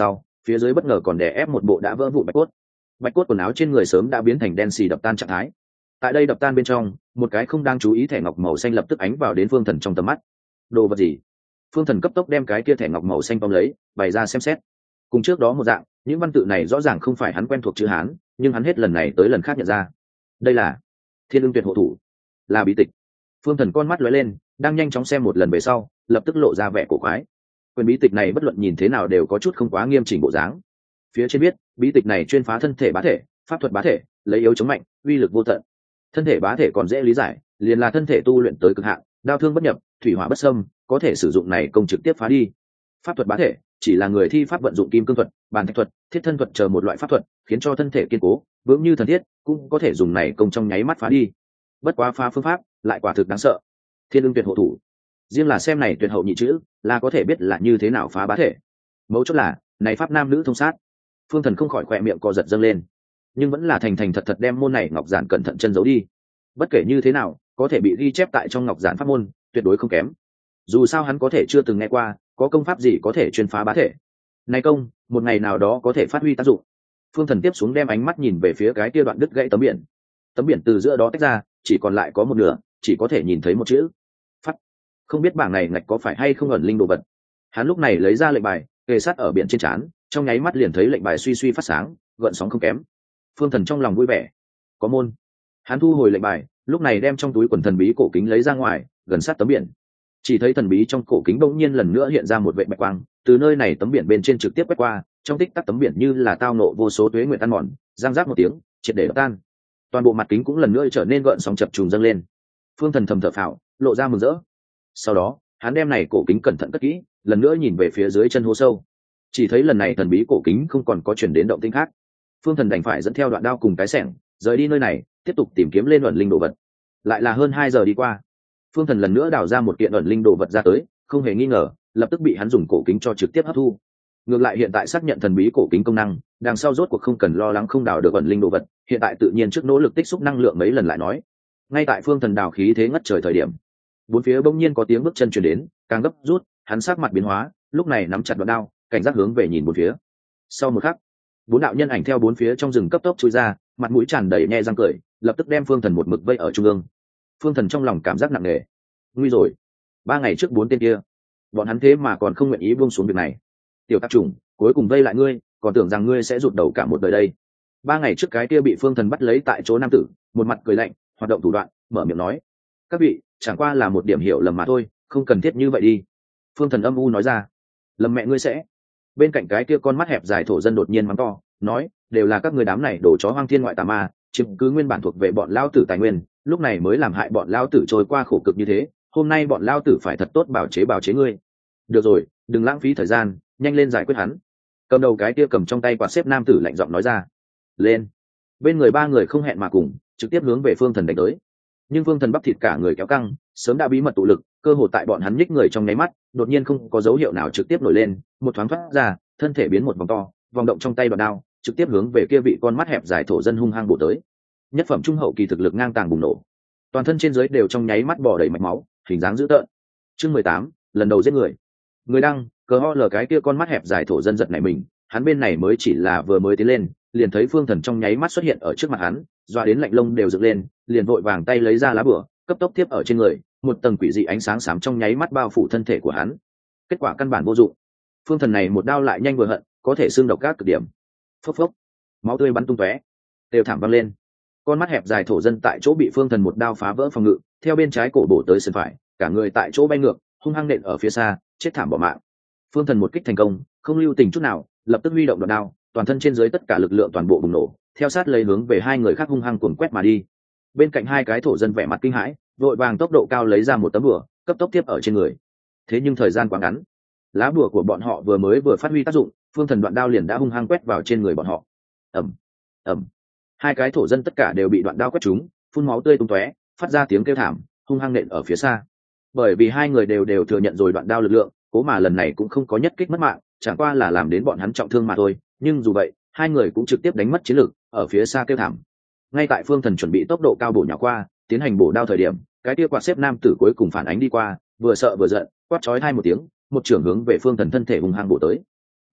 phía dưới bất ngờ còn đè ép một bộ đã vỡ vụn bạch cốt. Bạch cốt quần áo trên người sớm đã biến thành đen xì đập tan trạng thái. Tại đây đập tan bên trong, một cái không đang chú ý thẻ ngọc màu xanh lập tức ánh vào đến Phương Thần trong tầm mắt. Đồ vật gì? Phương Thần cấp tốc đem cái kia thẻ ngọc màu xanh tóm lấy, bày ra xem xét. Cùng trước đó một dạng, những văn tự này rõ ràng không phải hắn quen thuộc chữ Hán, nhưng hắn hết lần này tới lần khác nhận ra. Đây là Thiên Ưng Tuyệt hộ thủ, là bí tịch. Phương Thần con mắt lóe lên, đang nhanh chóng xem một lần về sau, lập tức lộ ra vẻ cổ quái. Quyền bí tịch này bất luận nhìn thế nào đều có chút không quá nghiêm chỉnh bộ dáng. Phía trên biết, bí tịch này chuyên phá thân thể bá thể, pháp thuật bá thể, lấy yếu chống mạnh, uy lực vô tận. Thân thể bá thể còn dễ lý giải, liền là thân thể tu luyện tới cực hạn, đao thương bất nhập, thủy hỏa bất xâm, có thể sử dụng này công trực tiếp phá đi. Pháp thuật bá thể chỉ là người thi pháp vận dụng kim cương thuật, bàn thạch thuật, thiết thân thuật chờ một loại pháp thuật, khiến cho thân thể kiên cố, vững như thần thiết, cũng có thể dùng này công trong nháy mắt phá đi. Bất quá phá phương pháp lại quả thực đáng sợ. Thiên Ưng Tuyệt hộ thủ, riêng là xem này tuyệt hậu nhị chữ, là có thể biết là như thế nào phá bá thể. Mấu chốt là, này pháp nam nữ thông sát. Phương Thần không khỏi khỏe miệng co giật dâng lên, nhưng vẫn là thành thành thật thật đem môn này ngọc giản cẩn thận chân giấu đi. Bất kể như thế nào, có thể bị ghi chép tại trong ngọc giản pháp môn, tuyệt đối không kém. Dù sao hắn có thể chưa từng nghe qua, có công pháp gì có thể chuyên phá bá thể. Này công, một ngày nào đó có thể phát huy tác dụng. Phương Thần tiếp xuống đem ánh mắt nhìn về phía cái kia đoạn đứt gãy tấm biển. Tấm biển từ giữa đó tách ra, chỉ còn lại có một nửa, chỉ có thể nhìn thấy một chữ: Phát. Không biết bảng này ngạch có phải hay không ẩn linh đồ vật. Hắn lúc này lấy ra lệnh bài, kề sát ở biển trên trán, trong nháy mắt liền thấy lệnh bài suy suy phát sáng, gợn sóng không kém. Phương Thần trong lòng vui vẻ, có môn. Hắn thu hồi lệnh bài, lúc này đem trong túi quần thần bí cổ kính lấy ra ngoài, gần sát tấm biển. Chỉ thấy thần bí trong cổ kính bỗng nhiên lần nữa hiện ra một vệ bạch quang, từ nơi này tấm biển bên trên trực tiếp quét qua, trong tích tắc tấm biển như là tao nộ vô số tuế nguyệt tan mòn, giang rác một tiếng, triệt để tan. Toàn bộ mặt kính cũng lần nữa trở nên gợn sóng chập trùng dâng lên. Phương Thần thầm thở phào, lộ ra mừng rỡ. Sau đó, hắn đem này cổ kính cẩn thận cất kỹ, lần nữa nhìn về phía dưới chân hố sâu. Chỉ thấy lần này thần bí cổ kính không còn có chuyển đến động tĩnh khác. Phương Thần đành phải dẫn theo đoạn đao cùng cái xẻng, rời đi nơi này, tiếp tục tìm kiếm lên ẩn linh đồ vật. Lại là hơn hai giờ đi qua, Phương Thần lần nữa đào ra một kiện ẩn linh đồ vật ra tới, không hề nghi ngờ, lập tức bị hắn dùng cổ kính cho trực tiếp hấp thu. Ngược lại hiện tại xác nhận thần bí cổ kính công năng, đằng sau rốt cuộc không cần lo lắng không đào được ẩn linh đồ vật, hiện tại tự nhiên trước nỗ lực tích xúc năng lượng mấy lần lại nói. Ngay tại Phương Thần đào khí thế ngất trời thời điểm, bốn phía bỗng nhiên có tiếng bước chân truyền đến, càng gấp rút, hắn sắc mặt biến hóa, lúc này nắm chặt đoạn đao, cảnh giác hướng về nhìn bốn phía. Sau một khắc, bốn đạo nhân ảnh theo bốn phía trong rừng cấp tốc chui ra, mặt mũi tràn đầy nhe răng cười, lập tức đem Phương Thần một mực vây ở trung ương. Phương Thần trong lòng cảm giác nặng nề, nguy rồi, ba ngày trước bốn tên kia, bọn hắn thế mà còn không nguyện ý buông xuống việc này. Tiểu tạp chủng, cuối cùng vây lại ngươi, còn tưởng rằng ngươi sẽ rụt đầu cả một đời đây. Ba ngày trước cái kia bị Phương Thần bắt lấy tại chỗ nam tử, một mặt cười lạnh, hoạt động thủ đoạn, mở miệng nói: các vị, chẳng qua là một điểm hiểu lầm mà thôi, không cần thiết như vậy đi. Phương Thần âm u nói ra: lầm mẹ ngươi sẽ. Bên cạnh cái kia con mắt hẹp dài thổ dân đột nhiên mắng to, nói: đều là các người đám này đổ chó hoang thiên ngoại tà ma, chiếm cứ nguyên bản thuộc về bọn lao tử tài nguyên, lúc này mới làm hại bọn lao tử trôi qua khổ cực như thế, hôm nay bọn lao tử phải thật tốt bảo chế bảo chế ngươi. Được rồi, đừng lãng phí thời gian, nhanh lên giải quyết hắn. Cầm đầu cái kia cầm trong tay quạt xếp nam tử lạnh giọng nói ra. Lên. Bên người ba người không hẹn mà cùng, trực tiếp hướng về Phương Thần đánh tới. Nhưng Phương Thần bắp thịt cả người kéo căng, sớm đã bí mật tụ lực, cơ hội tại bọn hắn nhích người trong nháy mắt, đột nhiên không có dấu hiệu nào trực tiếp nổi lên, một thoáng thoát ra, thân thể biến một vòng to, vòng động trong tay đoạn đao, trực tiếp hướng về kia vị con mắt hẹp dài thổ dân hung hăng bổ tới. Nhất phẩm trung hậu kỳ thực lực ngang tàng bùng nổ, toàn thân trên dưới đều trong nháy mắt bò đầy mạch máu, hình dáng dữ tợn. Chương mười tám, lần đầu giết người. Người đăng, cờ ho lờ cái kia con mắt hẹp dài thổ dân giật nảy mình, hắn bên này mới chỉ là vừa mới tiến lên, liền thấy Phương Thần trong nháy mắt xuất hiện ở trước mặt hắn, dọa đến lạnh lông đều dựng lên, liền vội vàng tay lấy ra lá bùa, cấp tốc tiếp ở trên người, một tầng quỷ dị ánh sáng xám trong nháy mắt bao phủ thân thể của hắn. Kết quả căn bản vô dụng. Phương Thần này một đao lại nhanh vừa hận, có thể xương độc các cực điểm. Phốc phốc, máu tươi bắn tung tóe, đều thảm văng lên. Con mắt hẹp dài thổ dân tại chỗ bị Phương Thần một đao phá vỡ phòng ngự, theo bên trái cổ bổ tới sườn phải, cả người tại chỗ bay ngược, hung hăng nện ở phía xa, chết thảm bỏ mạng. Phương Thần một kích thành công, không lưu tình chút nào, lập tức huy động đoạn đao, toàn thân trên dưới tất cả lực lượng toàn bộ bùng nổ, theo sát lấy hướng về hai người khác hung hăng cuồng quét mà đi. Bên cạnh hai cái thổ dân vẻ mặt kinh hãi, vội vàng tốc độ cao lấy ra một tấm bùa, cấp tốc tiếp ở trên người. Thế nhưng thời gian quá ngắn, lá bùa của bọn họ vừa mới vừa phát huy tác dụng, Phương Thần đoạn đao liền đã hung hăng quét vào trên người bọn họ. Ầm, ầm, hai cái thổ dân tất cả đều bị đoạn đao quét trúng, phun máu tươi tung tóe, phát ra tiếng kêu thảm, hung hăng nện ở phía xa. Bởi vì hai người đều đều thừa nhận rồi đoạn đao lực lượng, cố mà lần này cũng không có nhất kích mất mạng, chẳng qua là làm đến bọn hắn trọng thương mà thôi. Nhưng dù vậy, hai người cũng trực tiếp đánh mất chiến lực, ở phía xa kêu thảm. Ngay tại Phương Thần chuẩn bị tốc độ cao bổ nhào qua, tiến hành bổ đao thời điểm, cái kia quạt xếp nam tử cuối cùng phản ánh đi qua, vừa sợ vừa giận, quát chói hai một tiếng, một trưởng hướng về Phương Thần thân thể hung hăng bổ tới.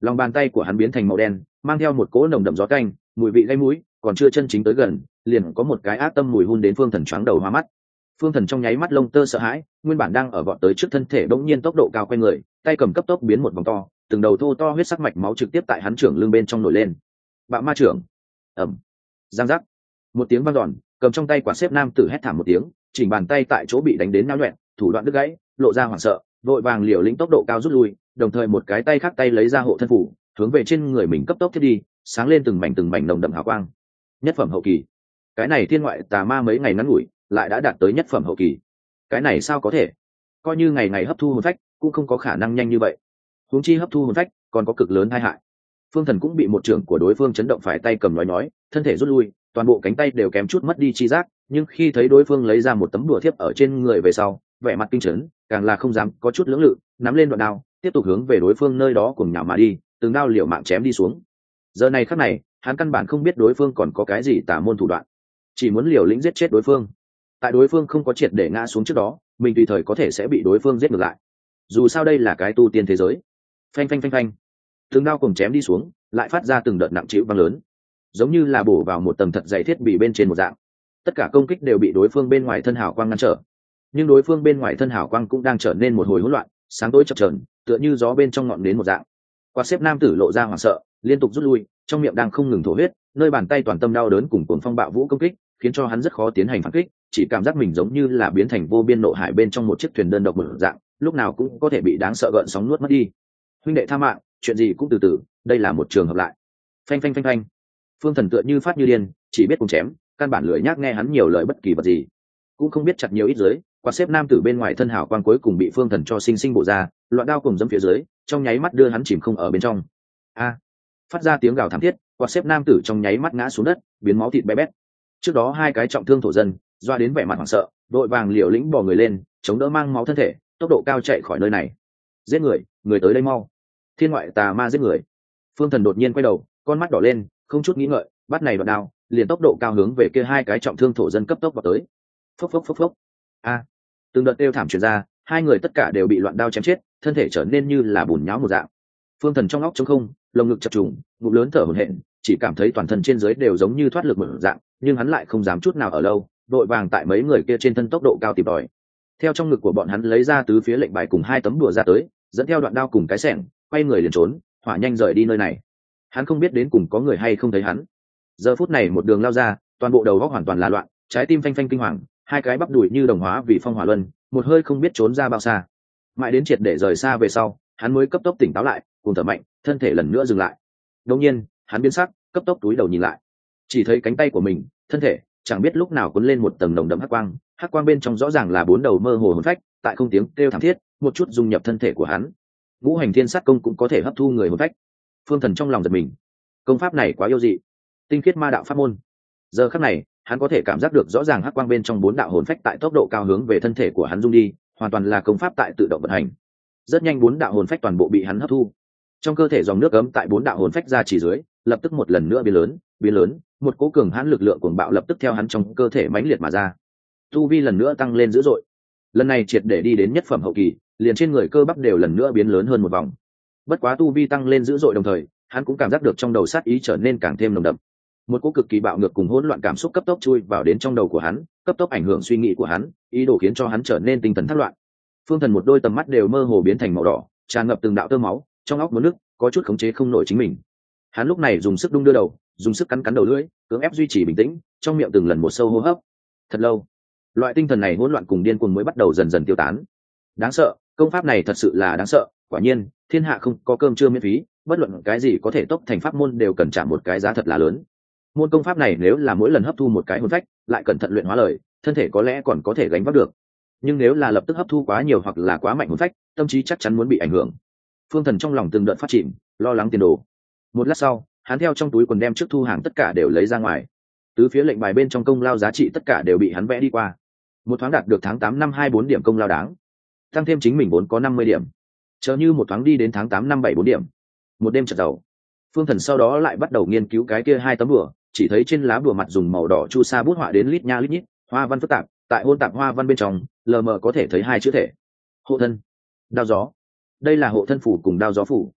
lòng bàn tay của hắn biến thành màu đen, mang theo một cỗ nồng đậm gió canh, mùi vị gây mũi, còn chưa chân chính tới gần liền có một cái ác tâm mùi hun đến Phương Thần choáng đầu hoa mắt. Phương Thần trong nháy mắt lông tơ sợ hãi, nguyên bản đang ở vọt tới trước thân thể bỗng nhiên tốc độ cao quay người, tay cầm cấp tốc biến một vòng to, từng đầu thô to huyết sắc mạch máu trực tiếp tại hắn trưởng lưng bên trong nổi lên. Bạo ma trưởng. Ầm. Giang giác. Một tiếng vang dọn, cầm trong tay quả xếp nam tử hét thảm một tiếng, chỉnh bàn tay tại chỗ bị đánh đến náo loạn, thủ đoạn đứt gãy, lộ ra hoảng sợ, vội vàng liều lĩnh tốc độ cao rút lui, đồng thời một cái tay khác tay lấy ra hộ thân phủ, hướng về trên người mình cấp tốc thiết đi, sáng lên từng mảnh từng mảnh nồng đậm hào quang. Nhất phẩm hậu kỳ. Cái này thiên ngoại tà ma mấy ngày ngắn ngủi, lại đã đạt tới nhất phẩm hậu kỳ. Cái này sao có thể? Coi như ngày ngày hấp thu hồn phách, cũng không có khả năng nhanh như vậy. Huống chi hấp thu hồn phách, còn có cực lớn tai hại. Phương Thần cũng bị một trưởng của đối phương chấn động phải tay cầm nói nói, thân thể rút lui, toàn bộ cánh tay đều kém chút mất đi chi giác, nhưng khi thấy đối phương lấy ra một tấm đùa thiếp ở trên người về sau, vẻ mặt kinh chấn, càng là không dám có chút lưỡng lự, nắm lên đoạn đao, tiếp tục hướng về đối phương nơi đó cùng nhào mà đi, từng đao liều mạng chém đi xuống. Giờ này khắc này, hắn căn bản không biết đối phương còn có cái gì tà môn thủ đoạn, chỉ muốn liều lĩnh giết chết đối phương. Tại đối phương không có triệt để ngã xuống trước đó, mình tùy thời có thể sẽ bị đối phương giết ngược lại. Dù sao đây là cái tu tiên thế giới. Phanh phanh phanh phanh, từng đao cùng chém đi xuống, lại phát ra từng đợt nặng trĩu vang lớn, giống như là bổ vào một tầng thật dày thiết bị bên trên một dạng. Tất cả công kích đều bị đối phương bên ngoài thân hào quang ngăn trở, nhưng đối phương bên ngoài thân hào quang cũng đang trở nên một hồi hỗn loạn, sáng tối chập chờn, tựa như gió bên trong ngọn nến một dạng. Quạt xếp nam tử lộ ra hoảng sợ, liên tục rút lui, trong miệng đang không ngừng thổ huyết, nơi bàn tay toàn tâm đau đớn cùng cuồng phong bạo vũ công kích, khiến cho hắn rất khó tiến hành phản kích, chỉ cảm giác mình giống như là biến thành vô biên nộ hải bên trong một chiếc thuyền đơn độc một dạng, lúc nào cũng có thể bị đáng sợ gợn sóng nuốt mất đi. Huynh đệ tha mạng, chuyện gì cũng từ từ, đây là một trường hợp lại. Phanh phanh phanh phanh. Phương Thần tựa như phát như điên, chỉ biết cùng chém, căn bản lười nhác nghe hắn nhiều lời bất kỳ vật gì, cũng không biết chặt nhiều ít dưới. Quạt xếp nam tử bên ngoài thân hào quang cuối cùng bị Phương Thần cho sinh sinh bổ ra, loạn đao cùng dẫm phía dưới, trong nháy mắt đưa hắn chìm không ở bên trong. A! Phát ra tiếng gào thảm thiết, quạt xếp nam tử trong nháy mắt ngã xuống đất, biến máu thịt bé bét. Trước đó hai cái trọng thương thổ dân, doa đến vẻ mặt hoảng sợ, đội vàng liều lĩnh bò người lên, chống đỡ mang máu thân thể, tốc độ cao chạy khỏi nơi này. Giết người, người tới đây mau! Thiên ngoại tà ma giết người! Phương Thần đột nhiên quay đầu, con mắt đỏ lên, không chút nghĩ ngợi, bắt này đoạn đao, liền tốc độ cao hướng về kia hai cái trọng thương thổ dân cấp tốc vào tới. Phốc phốc phốc phốc. A! Từng đợt kêu thảm truyền ra, hai người tất cả đều bị loạn đao chém chết, thân thể trở nên như là bùn nhão một dạng. Phương Thần trong óc trống không, lồng ngực chập trùng, ngụm lớn thở hổn hển, chỉ cảm thấy toàn thân trên dưới đều giống như thoát lực một dạng, nhưng hắn lại không dám chút nào ở lâu, đội vàng tại mấy người kia trên thân tốc độ cao tìm tòi. Theo trong ngực của bọn hắn lấy ra tứ phía lệnh bài cùng hai tấm đùa ra tới, dẫn theo đoạn đao cùng cái xẻng, quay người liền trốn, hỏa nhanh rời đi nơi này. Hắn không biết đến cùng có người hay không thấy hắn. Giờ phút này một đường lao ra, toàn bộ đầu óc hoàn toàn là loạn, trái tim phanh phanh kinh hoàng, hai cái bắp đùi như đồng hóa vì phong hỏa luân, một hơi không biết trốn ra bao xa. Mãi đến triệt để rời xa về sau, hắn mới cấp tốc tỉnh táo lại, cùng thở mạnh, thân thể lần nữa dừng lại. Đột nhiên, hắn biến sắc, cấp tốc túi đầu nhìn lại, chỉ thấy cánh tay của mình, thân thể, chẳng biết lúc nào cuốn lên một tầng nồng đậm hắc quang, hắc quang bên trong rõ ràng là bốn đầu mơ hồ hồn phách, tại không tiếng kêu thảm thiết, một chút dung nhập thân thể của hắn. Ngũ hành thiên sát công cũng có thể hấp thu người hồn phách. Phương Thần trong lòng giật mình, công pháp này quá yêu dị, tinh khiết ma đạo pháp môn. Giờ khắc này, hắn có thể cảm giác được rõ ràng hắc quang bên trong bốn đạo hồn phách tại tốc độ cao hướng về thân thể của hắn dung đi, hoàn toàn là công pháp tại tự động vận hành. Rất nhanh bốn đạo hồn phách toàn bộ bị hắn hấp thu. Trong cơ thể dòng nước ấm tại bốn đạo hồn phách ra chỉ dưới, lập tức một lần nữa biến lớn, biến lớn, một cỗ cường hãn lực lượng cuồng bạo lập tức theo hắn trong cơ thể mãnh liệt mà ra. Tu vi lần nữa tăng lên dữ dội. Lần này triệt để đi đến nhất phẩm hậu kỳ, liền trên người cơ bắp đều lần nữa biến lớn hơn một vòng. Bất quá tu vi tăng lên dữ dội đồng thời, hắn cũng cảm giác được trong đầu sát ý trở nên càng thêm nồng đậm. Một cỗ cực kỳ bạo ngược cùng hỗn loạn cảm xúc cấp tốc chui vào đến trong đầu của hắn, cấp tốc ảnh hưởng suy nghĩ của hắn, ý đồ khiến cho hắn trở nên tinh thần thất loạn. Phương Thần một đôi tầm mắt đều mơ hồ biến thành màu đỏ, tràn ngập từng đạo tơ máu, trong óc muốn nước, có chút khống chế không nổi chính mình. Hắn lúc này dùng sức đung đưa đầu, dùng sức cắn cắn đầu lưỡi, cưỡng ép duy trì bình tĩnh, trong miệng từng lần một sâu hô hấp. Thật lâu, loại tinh thần này hỗn loạn cùng điên cuồng mới bắt đầu dần dần tiêu tán. Đáng sợ, công pháp này thật sự là đáng sợ, quả nhiên, thiên hạ không có cơm trưa miễn phí, bất luận cái gì có thể tốc thành pháp môn đều cần trả một cái giá thật là lớn. Môn công pháp này nếu là mỗi lần hấp thu một cái hồn phách, lại cẩn thận luyện hóa lời, thân thể có lẽ còn có thể gánh vác được. Nhưng nếu là lập tức hấp thu quá nhiều hoặc là quá mạnh hồn phách, tâm trí chắc chắn muốn bị ảnh hưởng. Phương Thần trong lòng từng đợt phát chìm, lo lắng tiền đồ. Một lát sau, hắn theo trong túi quần đem trước thu hàng tất cả đều lấy ra ngoài. Tứ phía lệnh bài bên trong công lao giá trị tất cả đều bị hắn vẽ đi qua. Một thoáng đạt được tháng tám năm hai bốn điểm công lao đáng, tăng thêm chính mình vốn có năm mươi điểm. Chờ như một thoáng đi đến tháng tám năm bảy bốn điểm. Một đêm chợt giàu. Phương Thần sau đó lại bắt đầu nghiên cứu cái kia hai tấm bùa, chỉ thấy trên lá bùa mặt dùng màu đỏ chu sa bút họa đến lít nha lít nhít, hoa văn phức tạp, tại hôn tạp hoa văn bên trong, lờ mờ có thể thấy hai chữ thể. Hộ thân, đao gió. Đây là hộ thân phủ cùng đao gió phủ.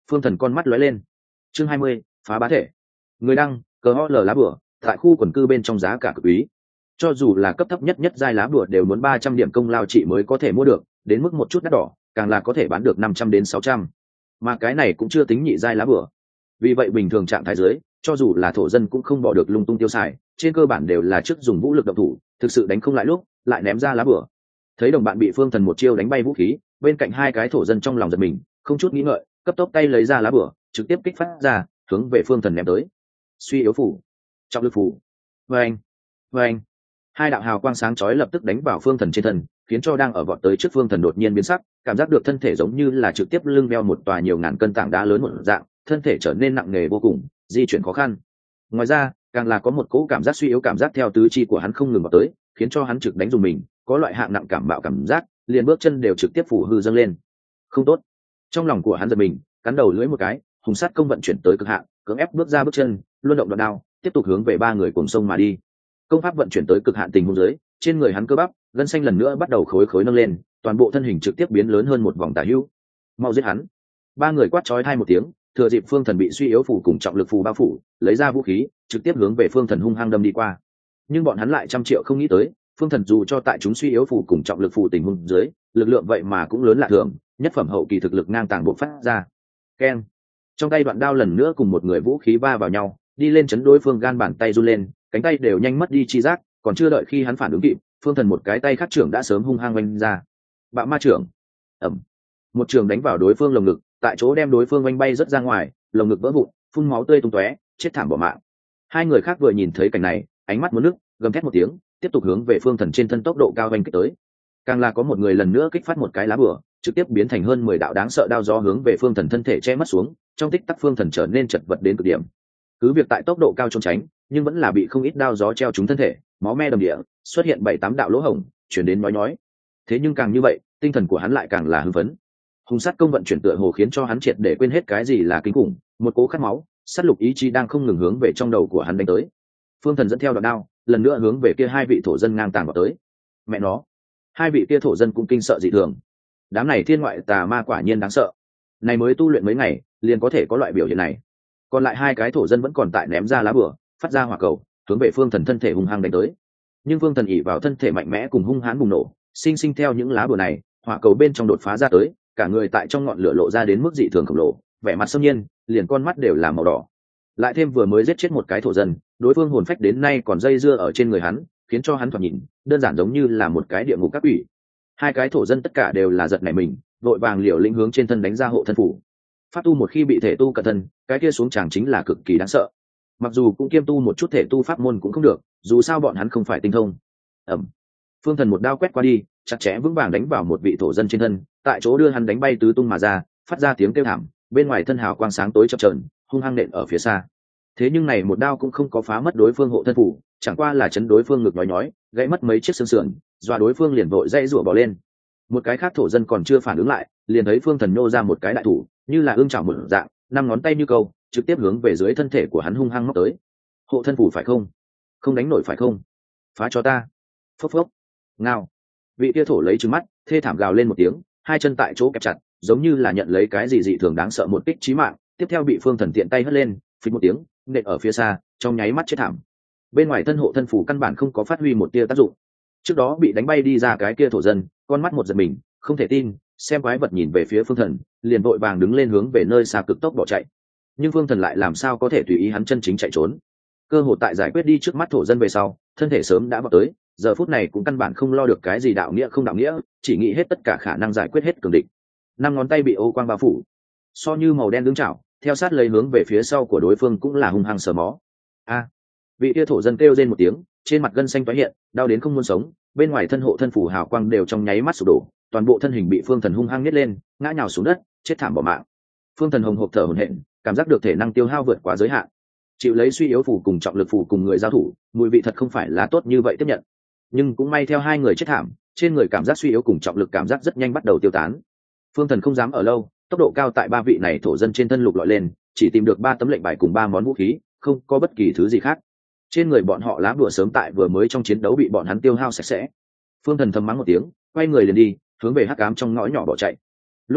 Phương Thần con mắt lóe lên. Chương hai mươi, phá bá thể. Người đăng, cờ ho lờ lá bửa, tại khu quần cư bên trong giá cả cực quý. Cho dù là cấp thấp nhất nhất giai lá bửa đều muốn ba trăm điểm công lao trị mới có thể mua được, đến mức một chút đắt đỏ, càng là có thể bán được năm trăm đến sáu trăm. Mà cái này cũng chưa tính nhị giai lá bửa. Vì vậy bình thường trạng thái dưới, cho dù là thổ dân cũng không bỏ được lung tung tiêu xài, trên cơ bản đều là trước dùng vũ lực động thủ, thực sự đánh không lại lúc, lại ném ra lá bửa. Thấy đồng bạn bị Phương Thần một chiêu đánh bay vũ khí, bên cạnh hai cái thổ dân trong lòng giật mình, không chút nghĩ ngợi, cấp tốc tay lấy ra lá bửa, trực tiếp kích phát ra, hướng về Phương Thần ném tới. Suy yếu phủ, trọng lực phủ. Vâng, vâng. Hai đạo hào quang sáng chói lập tức đánh vào Phương Thần trên thân, khiến cho đang ở vọt tới trước Phương Thần đột nhiên biến sắc, cảm giác được thân thể giống như là trực tiếp lưng đeo một tòa nhiều ngàn cân tảng đá lớn một dạng, thân thể trở nên nặng nề vô cùng, di chuyển khó khăn. Ngoài ra, càng là có một cỗ cảm giác suy yếu cảm giác theo tứ chi của hắn không ngừng vào tới, khiến cho hắn trực đánh dùng mình, có loại hạng nặng cảm bạo cảm giác, liền bước chân đều trực tiếp phủ hư dâng lên. Không tốt. Trong lòng của hắn giật mình, cắn đầu lưỡi một cái, hùng sát công vận chuyển tới cực hạn, cưỡng ép bước ra bước chân, luân động đoạn đao, tiếp tục hướng về ba người cùng sông mà đi. Công pháp vận chuyển tới cực hạn tình huống dưới, trên người hắn cơ bắp, gân xanh lần nữa bắt đầu khối khối nâng lên, toàn bộ thân hình trực tiếp biến lớn hơn một vòng tả hữu. Mau giết hắn. Ba người quát chói tai một tiếng, thừa dịp Phương Thần bị suy yếu phủ cùng trọng lực phù bao phủ, lấy ra vũ khí, trực tiếp hướng về Phương Thần hung hăng đâm đi qua. Nhưng bọn hắn lại trăm triệu không nghĩ tới, Phương Thần dù cho tại chúng suy yếu phủ cùng trọng lực phù tình huống dưới, lực lượng vậy mà cũng lớn lạ thường, nhất phẩm hậu kỳ thực lực ngang tàng bộc phát ra. Keng. Trong tay đoạn đao lần nữa cùng một người vũ khí va vào nhau, đi lên chấn đối phương gan bàn tay run lên, cánh tay đều nhanh mất đi chi giác, còn chưa đợi khi hắn phản ứng kịp, Phương Thần một cái tay khác trưởng đã sớm hung hăng oanh ra. Bạo ma trưởng. Ầm. Một trường đánh vào đối phương lồng ngực, tại chỗ đem đối phương oanh bay rất ra ngoài, lồng ngực vỡ vụn, phun máu tươi tung tóe, chết thảm bỏ mạng. Hai người khác vừa nhìn thấy cảnh này, ánh mắt muốn nước, gầm thét một tiếng, tiếp tục hướng về Phương Thần trên thân tốc độ cao oanh kích tới. Càng là có một người lần nữa kích phát một cái lá bùa, trực tiếp biến thành hơn mười đạo đáng sợ đao gió hướng về Phương Thần thân thể che mất xuống, trong tích tắc Phương Thần trở nên chật vật đến cực điểm. Cứ việc tại tốc độ cao trốn tránh, nhưng vẫn là bị không ít đao gió treo trúng thân thể, máu me đầm địa, xuất hiện bảy tám đạo lỗ hổng, chuyển đến nói nhói. Thế nhưng càng như vậy, tinh thần của hắn lại càng là hưng phấn. Hung sát công vận chuyển tựa hồ khiến cho hắn triệt để quên hết cái gì là kinh khủng, một cố khát máu, sát lục ý chí đang không ngừng hướng về trong đầu của hắn đánh tới. Phương Thần dẫn theo đoạn đao, lần nữa hướng về kia hai vị thổ dân ngang tàng vào tới. Mẹ nó, hai vị kia thổ dân cũng kinh sợ dị thường. Đám này thiên ngoại tà ma quả nhiên đáng sợ. Này mới tu luyện mấy ngày, liền có thể có loại biểu hiện này. Còn lại hai cái thổ dân vẫn còn tại ném ra lá bùa, phát ra hỏa cầu, hướng về Phương Thần thân thể hung hăng đánh tới. Nhưng Phương Thần ỷ vào thân thể mạnh mẽ cùng hung hãn bùng nổ, sinh sinh theo những lá bùa này, hỏa cầu bên trong đột phá ra tới, cả người tại trong ngọn lửa lộ ra đến mức dị thường khổng lồ, vẻ mặt xâm nhiên, liền con mắt đều là màu đỏ. Lại thêm vừa mới giết chết một cái thổ dân, đối phương hồn phách đến nay còn dây dưa ở trên người hắn, khiến cho hắn thoạt nhìn đơn giản giống như là một cái địa ngục các quỷ. Hai cái thổ dân tất cả đều là giật nảy mình, vội vàng liều lĩnh hướng trên thân đánh ra hộ thân phủ. Pháp tu một khi bị thể tu cẩn thân, cái kia xuống tràng chính là cực kỳ đáng sợ. Mặc dù cũng kiêm tu một chút thể tu pháp môn cũng không được, dù sao bọn hắn không phải tinh thông. Ẩm. Phương Thần một đao quét qua đi, chặt chẽ vững vàng đánh vào một vị thổ dân trên thân, tại chỗ đưa hắn đánh bay tứ tung mà ra, phát ra tiếng kêu thảm, bên ngoài thân hào quang sáng tối chập chờn, hung hăng nện ở phía xa. Thế nhưng này một đao cũng không có phá mất đối phương hộ thân phủ, chẳng qua là chấn đối phương ngực nhói nhói, gãy mất mấy chiếc xương sườn, dọa đối phương liền vội dây rủa bỏ lên. Một cái khác thổ dân còn chưa phản ứng lại, liền thấy Phương Thần nhô ra một cái đại thủ, như là ương chảo một dạng, năm ngón tay như câu, trực tiếp hướng về dưới thân thể của hắn hung hăng móc tới. Hộ thân phủ phải không? Không đánh nổi phải không? Phá cho ta! Phốc phốc! Ngao! Vị kia thổ lấy trứng mắt, thê thảm gào lên một tiếng, hai chân tại chỗ kẹp chặt, giống như là nhận lấy cái gì dị thường đáng sợ một kích chí mạng, tiếp theo bị Phương Thần tiện tay hất lên, phịch một tiếng, nện ở phía xa, trong nháy mắt chết thảm. Bên ngoài thân hộ thân phủ căn bản không có phát huy một tia tác dụng. Trước đó bị đánh bay đi ra cái kia thổ dân, con mắt một giật mình, không thể tin, xem quái vật nhìn về phía Phương Thần, liền vội vàng đứng lên hướng về nơi xa cực tốc bỏ chạy. Nhưng Phương Thần lại làm sao có thể tùy ý hắn chân chính chạy trốn? Cơ hội tại giải quyết đi trước mắt thổ dân về sau, thân thể sớm đã vào tới, giờ phút này cũng căn bản không lo được cái gì đạo nghĩa không đạo nghĩa, chỉ nghĩ hết tất cả khả năng giải quyết hết cường địch. Năm ngón tay bị ô quang bao phủ, so như màu đen đứng chảo, theo sát lấy hướng về phía sau của đối phương cũng là hung hăng sờ mó. A! Vị kia thổ dân kêu rên một tiếng, trên mặt gân xanh tái hiện, đau đến không muốn sống, bên ngoài thân hộ thân phủ hào quang đều trong nháy mắt sụp đổ, toàn bộ thân hình bị Phương Thần hung hăng nhét lên, ngã nhào xuống đất, chết thảm bỏ mạng. Phương Thần hồng hộc thở hổn hển, cảm giác được thể năng tiêu hao vượt quá giới hạn, chịu lấy suy yếu phủ cùng trọng lực phủ cùng người giao thủ, mùi vị thật không phải là tốt như vậy tiếp nhận. Nhưng cũng may theo hai người chết thảm, trên người cảm giác suy yếu cùng trọng lực cảm giác rất nhanh bắt đầu tiêu tán. Phương Thần không dám ở lâu, tốc độ cao tại ba vị này thổ dân trên thân lục lọi lên, chỉ tìm được ba tấm lệnh bài cùng ba món vũ khí, không có bất kỳ thứ gì khác. Trên người bọn họ lá bùa sớm tại vừa mới trong chiến đấu bị bọn hắn tiêu hao sạch sẽ. Phương Thần thầm mắng một tiếng, quay người liền đi, hướng về hắc ám trong ngõ nhỏ bỏ chạy. Lúc này,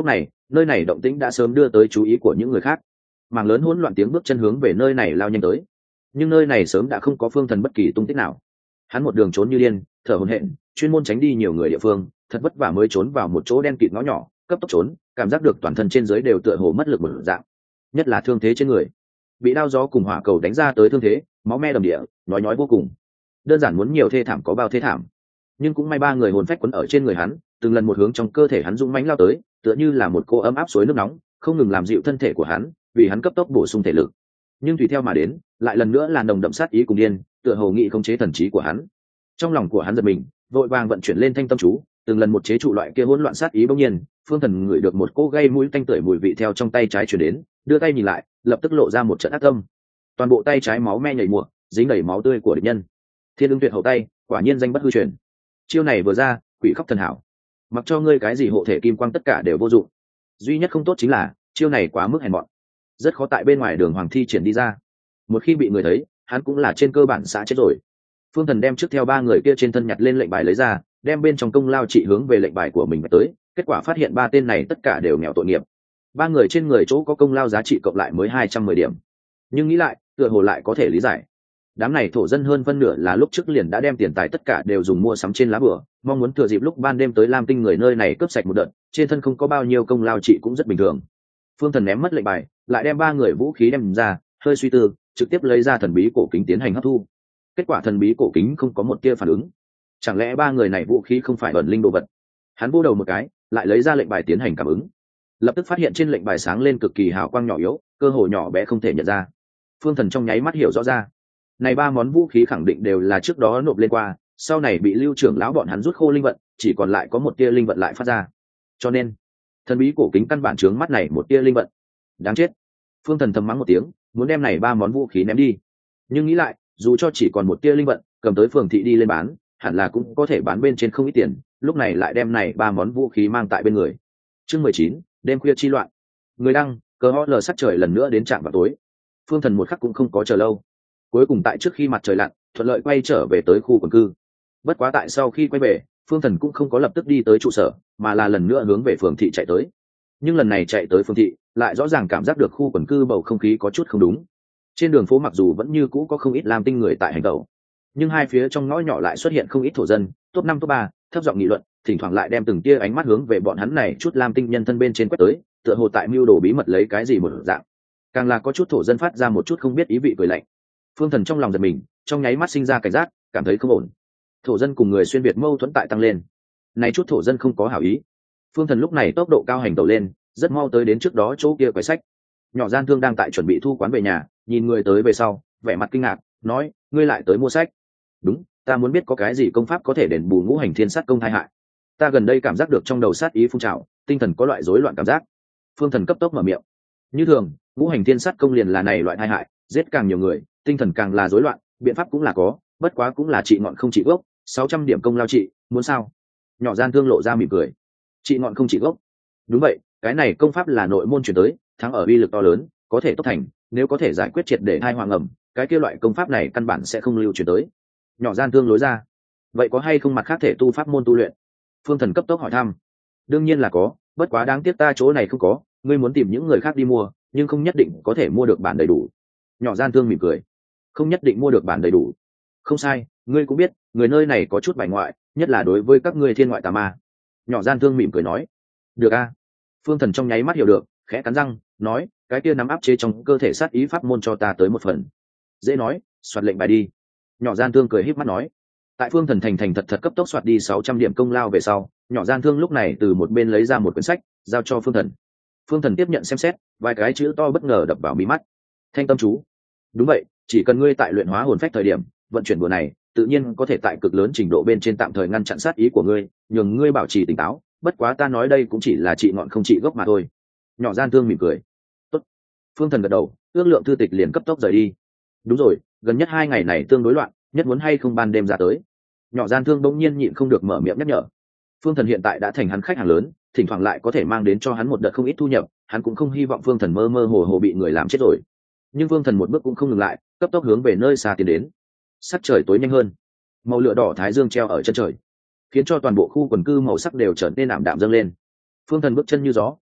nơi này động tĩnh đã sớm đưa tới chú ý của những người khác. Mảng lớn hỗn loạn tiếng bước chân hướng về nơi này lao nhanh tới, nhưng nơi này sớm đã không có Phương Thần bất kỳ tung tích nào. Hắn một đường trốn như điên, thở hổn hển, chuyên môn tránh đi nhiều người địa phương, thật vất vả mới trốn vào một chỗ đen kịt ngõ nhỏ, cấp tốc trốn, cảm giác được toàn thân trên dưới đều tựa hồ mất lực một dạng, nhất là thương thế trên người, bị đao gió cùng hỏa cầu đánh ra tới thương thế, máu me đầm địa, nói nhói vô cùng. Đơn giản muốn nhiều thê thảm có bao thê thảm, nhưng cũng may ba người hồn phách quấn ở trên người hắn, từng lần một hướng trong cơ thể hắn dũng mãnh lao tới, tựa như là một cô ấm áp suối nước nóng, không ngừng làm dịu thân thể của hắn, vì hắn cấp tốc bổ sung thể lực. Nhưng tùy theo mà đến, lại lần nữa là nồng đậm sát ý cùng điên, tựa hồ nghị khống chế thần trí của hắn. Trong lòng của hắn giật mình, vội vàng vận chuyển lên thanh tâm chú, từng lần một chế trụ loại kia hỗn loạn sát ý. Bỗng nhiên, Phương Thần ngửi được một cỗ gây mũi tanh tưởi mùi vị theo trong tay trái truyền đến, đưa tay nhìn lại, lập tức lộ ra một trận ác tâm. Toàn bộ tay trái máu me nhảy mùa, dính đầy máu tươi của địch nhân. Thiên Ưng Tuyệt hậu tay, quả nhiên danh bất hư truyền. Chiêu này vừa ra, quỷ khóc thần hảo. Mặc cho ngươi cái gì hộ thể kim quang tất cả đều vô dụng. Duy nhất không tốt chính là, chiêu này quá mức hèn mọn, rất khó tại bên ngoài đường hoàng thi triển đi ra. Một khi bị người thấy, hắn cũng là trên cơ bản xã chết rồi. Phương Thần đem trước theo ba người kia trên thân nhặt lên lệnh bài lấy ra, đem bên trong công lao trị hướng về lệnh bài của mình tới, kết quả phát hiện ba tên này tất cả đều nghèo tội nghiệp. Ba người trên người chỗ có công lao giá trị cộng lại mới hai trăm mười điểm. Nhưng nghĩ lại, tựa hồ lại có thể lý giải. Đám này thổ dân hơn phân nửa là lúc trước liền đã đem tiền tài tất cả đều dùng mua sắm trên lá bửa, mong muốn thừa dịp lúc ban đêm tới Lam Tinh người nơi này cướp sạch một đợt, trên thân không có bao nhiêu công lao trị cũng rất bình thường. Phương Thần ném mất lệnh bài, lại đem ba người vũ khí đem ra, hơi suy tư, trực tiếp lấy ra thần bí cổ kính tiến hành hấp thu. Kết quả thần bí cổ kính không có một tia phản ứng. Chẳng lẽ ba người này vũ khí không phải ẩn linh đồ vật? Hắn vô đầu một cái, lại lấy ra lệnh bài tiến hành cảm ứng. Lập tức phát hiện trên lệnh bài sáng lên cực kỳ hào quang nhỏ yếu, cơ hồ nhỏ bé không thể nhận ra. Phương Thần trong nháy mắt hiểu rõ ra, này ba món vũ khí khẳng định đều là trước đó nộp lên qua, sau này bị Lưu trưởng lão bọn hắn rút khô linh vận, chỉ còn lại có một tia linh vận lại phát ra. Cho nên, thần bí cổ kính căn bản chướng mắt này một tia linh vận. Đáng chết. Phương Thần thầm mắng một tiếng, muốn đem này ba món vũ khí ném đi. Nhưng nghĩ lại, dù cho chỉ còn một tia linh vận, cầm tới phường thị đi lên bán, hẳn là cũng có thể bán bên trên không ít tiền, lúc này lại đem này ba món vũ khí mang tại bên người. Chương mười chín, đêm khuya chi loạn. Người đăng, cờ ho lờ sắc trời lần nữa đến trạm vào tối. Phương Thần một khắc cũng không có chờ lâu, cuối cùng tại trước khi mặt trời lặn, thuận lợi quay trở về tới khu quần cư. Bất quá tại sau khi quay về, Phương Thần cũng không có lập tức đi tới trụ sở, mà là lần nữa hướng về phường thị chạy tới. Nhưng lần này chạy tới phường thị, lại rõ ràng cảm giác được khu quần cư bầu không khí có chút không đúng. Trên đường phố mặc dù vẫn như cũ có không ít Lam Tinh người tại hành tẩu, nhưng hai phía trong ngõ nhỏ lại xuất hiện không ít thổ dân, top năm top ba, thấp giọng nghị luận, thỉnh thoảng lại đem từng tia ánh mắt hướng về bọn hắn này chút Lam Tinh nhân thân bên trên quét tới, tựa hồ tại mưu đồ bí mật lấy cái gì một dạng. Càng là có chút thổ dân phát ra một chút không biết ý vị cười lạnh. Phương Thần trong lòng giật mình, trong nháy mắt sinh ra cảnh giác, cảm thấy không ổn. Thổ dân cùng người xuyên việt mâu thuẫn tại tăng lên, này chút thổ dân không có hảo ý. Phương Thần lúc này tốc độ cao hành tẩu lên, rất mau tới đến trước đó chỗ kia quầy sách. Nhỏ Gian Thương đang tại chuẩn bị thu quán về nhà, nhìn người tới về sau, vẻ mặt kinh ngạc, nói: ngươi lại tới mua sách? Đúng, ta muốn biết có cái gì công pháp có thể đền bù ngũ hành thiên sát công tai hại. Ta gần đây cảm giác được trong đầu sát ý phun trào, tinh thần có loại rối loạn cảm giác. Phương Thần cấp tốc mở miệng. Như thường, ngũ hành thiên sát công liền là này loại tai hại, giết càng nhiều người, tinh thần càng là rối loạn, biện pháp cũng là có, bất quá cũng là trị ngọn không trị gốc, sáu trăm điểm công lao trị, muốn sao? Nhỏ Gian Thương lộ ra mỉm cười. Trị ngọn không trị gốc. Đúng vậy, cái này công pháp là nội môn truyền tới, thắng ở uy lực to lớn, có thể tốc thành, nếu có thể giải quyết triệt để hai hoàng ẩm, cái kia loại công pháp này căn bản sẽ không lưu truyền tới. Nhỏ Gian Thương lối ra. Vậy có hay không mặt khác thể tu pháp môn tu luyện? Phương Thần cấp tốc hỏi thăm. Đương nhiên là có, bất quá đáng tiếc ta chỗ này không có, ngươi muốn tìm những người khác đi mua, nhưng không nhất định có thể mua được bản đầy đủ. Nhỏ Gian Thương mỉm cười. Không nhất định mua được bản đầy đủ. Không sai, ngươi cũng biết, người nơi này có chút bài ngoại, nhất là đối với các ngươi thiên ngoại tà ma. Nhỏ Gian Thương mỉm cười nói. Được a. Phương Thần trong nháy mắt hiểu được, khẽ cắn răng, nói: cái kia nắm áp chế trong cơ thể sát ý pháp môn cho ta tới một phần. Dễ nói, soạt lệnh bài đi. Nhỏ Gian Thương cười híp mắt nói. Tại Phương Thần thành thành thật thật cấp tốc soạt đi sáu trăm điểm công lao về sau, Nhỏ Gian Thương lúc này từ một bên lấy ra một quyển sách, giao cho Phương Thần. Phương Thần tiếp nhận xem xét, vài cái chữ to bất ngờ đập vào mí mắt. Thanh tâm chú. Đúng vậy, chỉ cần ngươi tại luyện hóa hồn phách thời điểm vận chuyển bùa này, tự nhiên có thể tại cực lớn trình độ bên trên tạm thời ngăn chặn sát ý của ngươi, nhường ngươi bảo trì tỉnh táo. Bất quá ta nói đây cũng chỉ là trị ngọn không trị gốc mà thôi. Nhỏ Gian Thương mỉm cười. Tốt. Phương Thần gật đầu, ước lượng thư tịch liền cấp tốc rời đi. Đúng rồi, gần nhất hai ngày này tương đối loạn, nhất muốn hay không ban đêm ra tới. Nhỏ Gian Thương bỗng nhiên nhịn không được mở miệng nhắc nhở. Phương Thần hiện tại đã thành hắn khách hàng lớn, thỉnh thoảng lại có thể mang đến cho hắn một đợt không ít thu nhập, hắn cũng không hy vọng Phương Thần mơ mơ hồ hồ bị người làm chết rồi. Nhưng Phương Thần một bước cũng không ngừng lại, cấp tốc hướng về nơi xa tiến đến. Sắc trời tối nhanh hơn, màu lửa đỏ thái dương treo ở chân trời, khiến cho toàn bộ khu quần cư màu sắc đều trở nên ảm đạm dâng lên. Phương Thần bước chân như gió,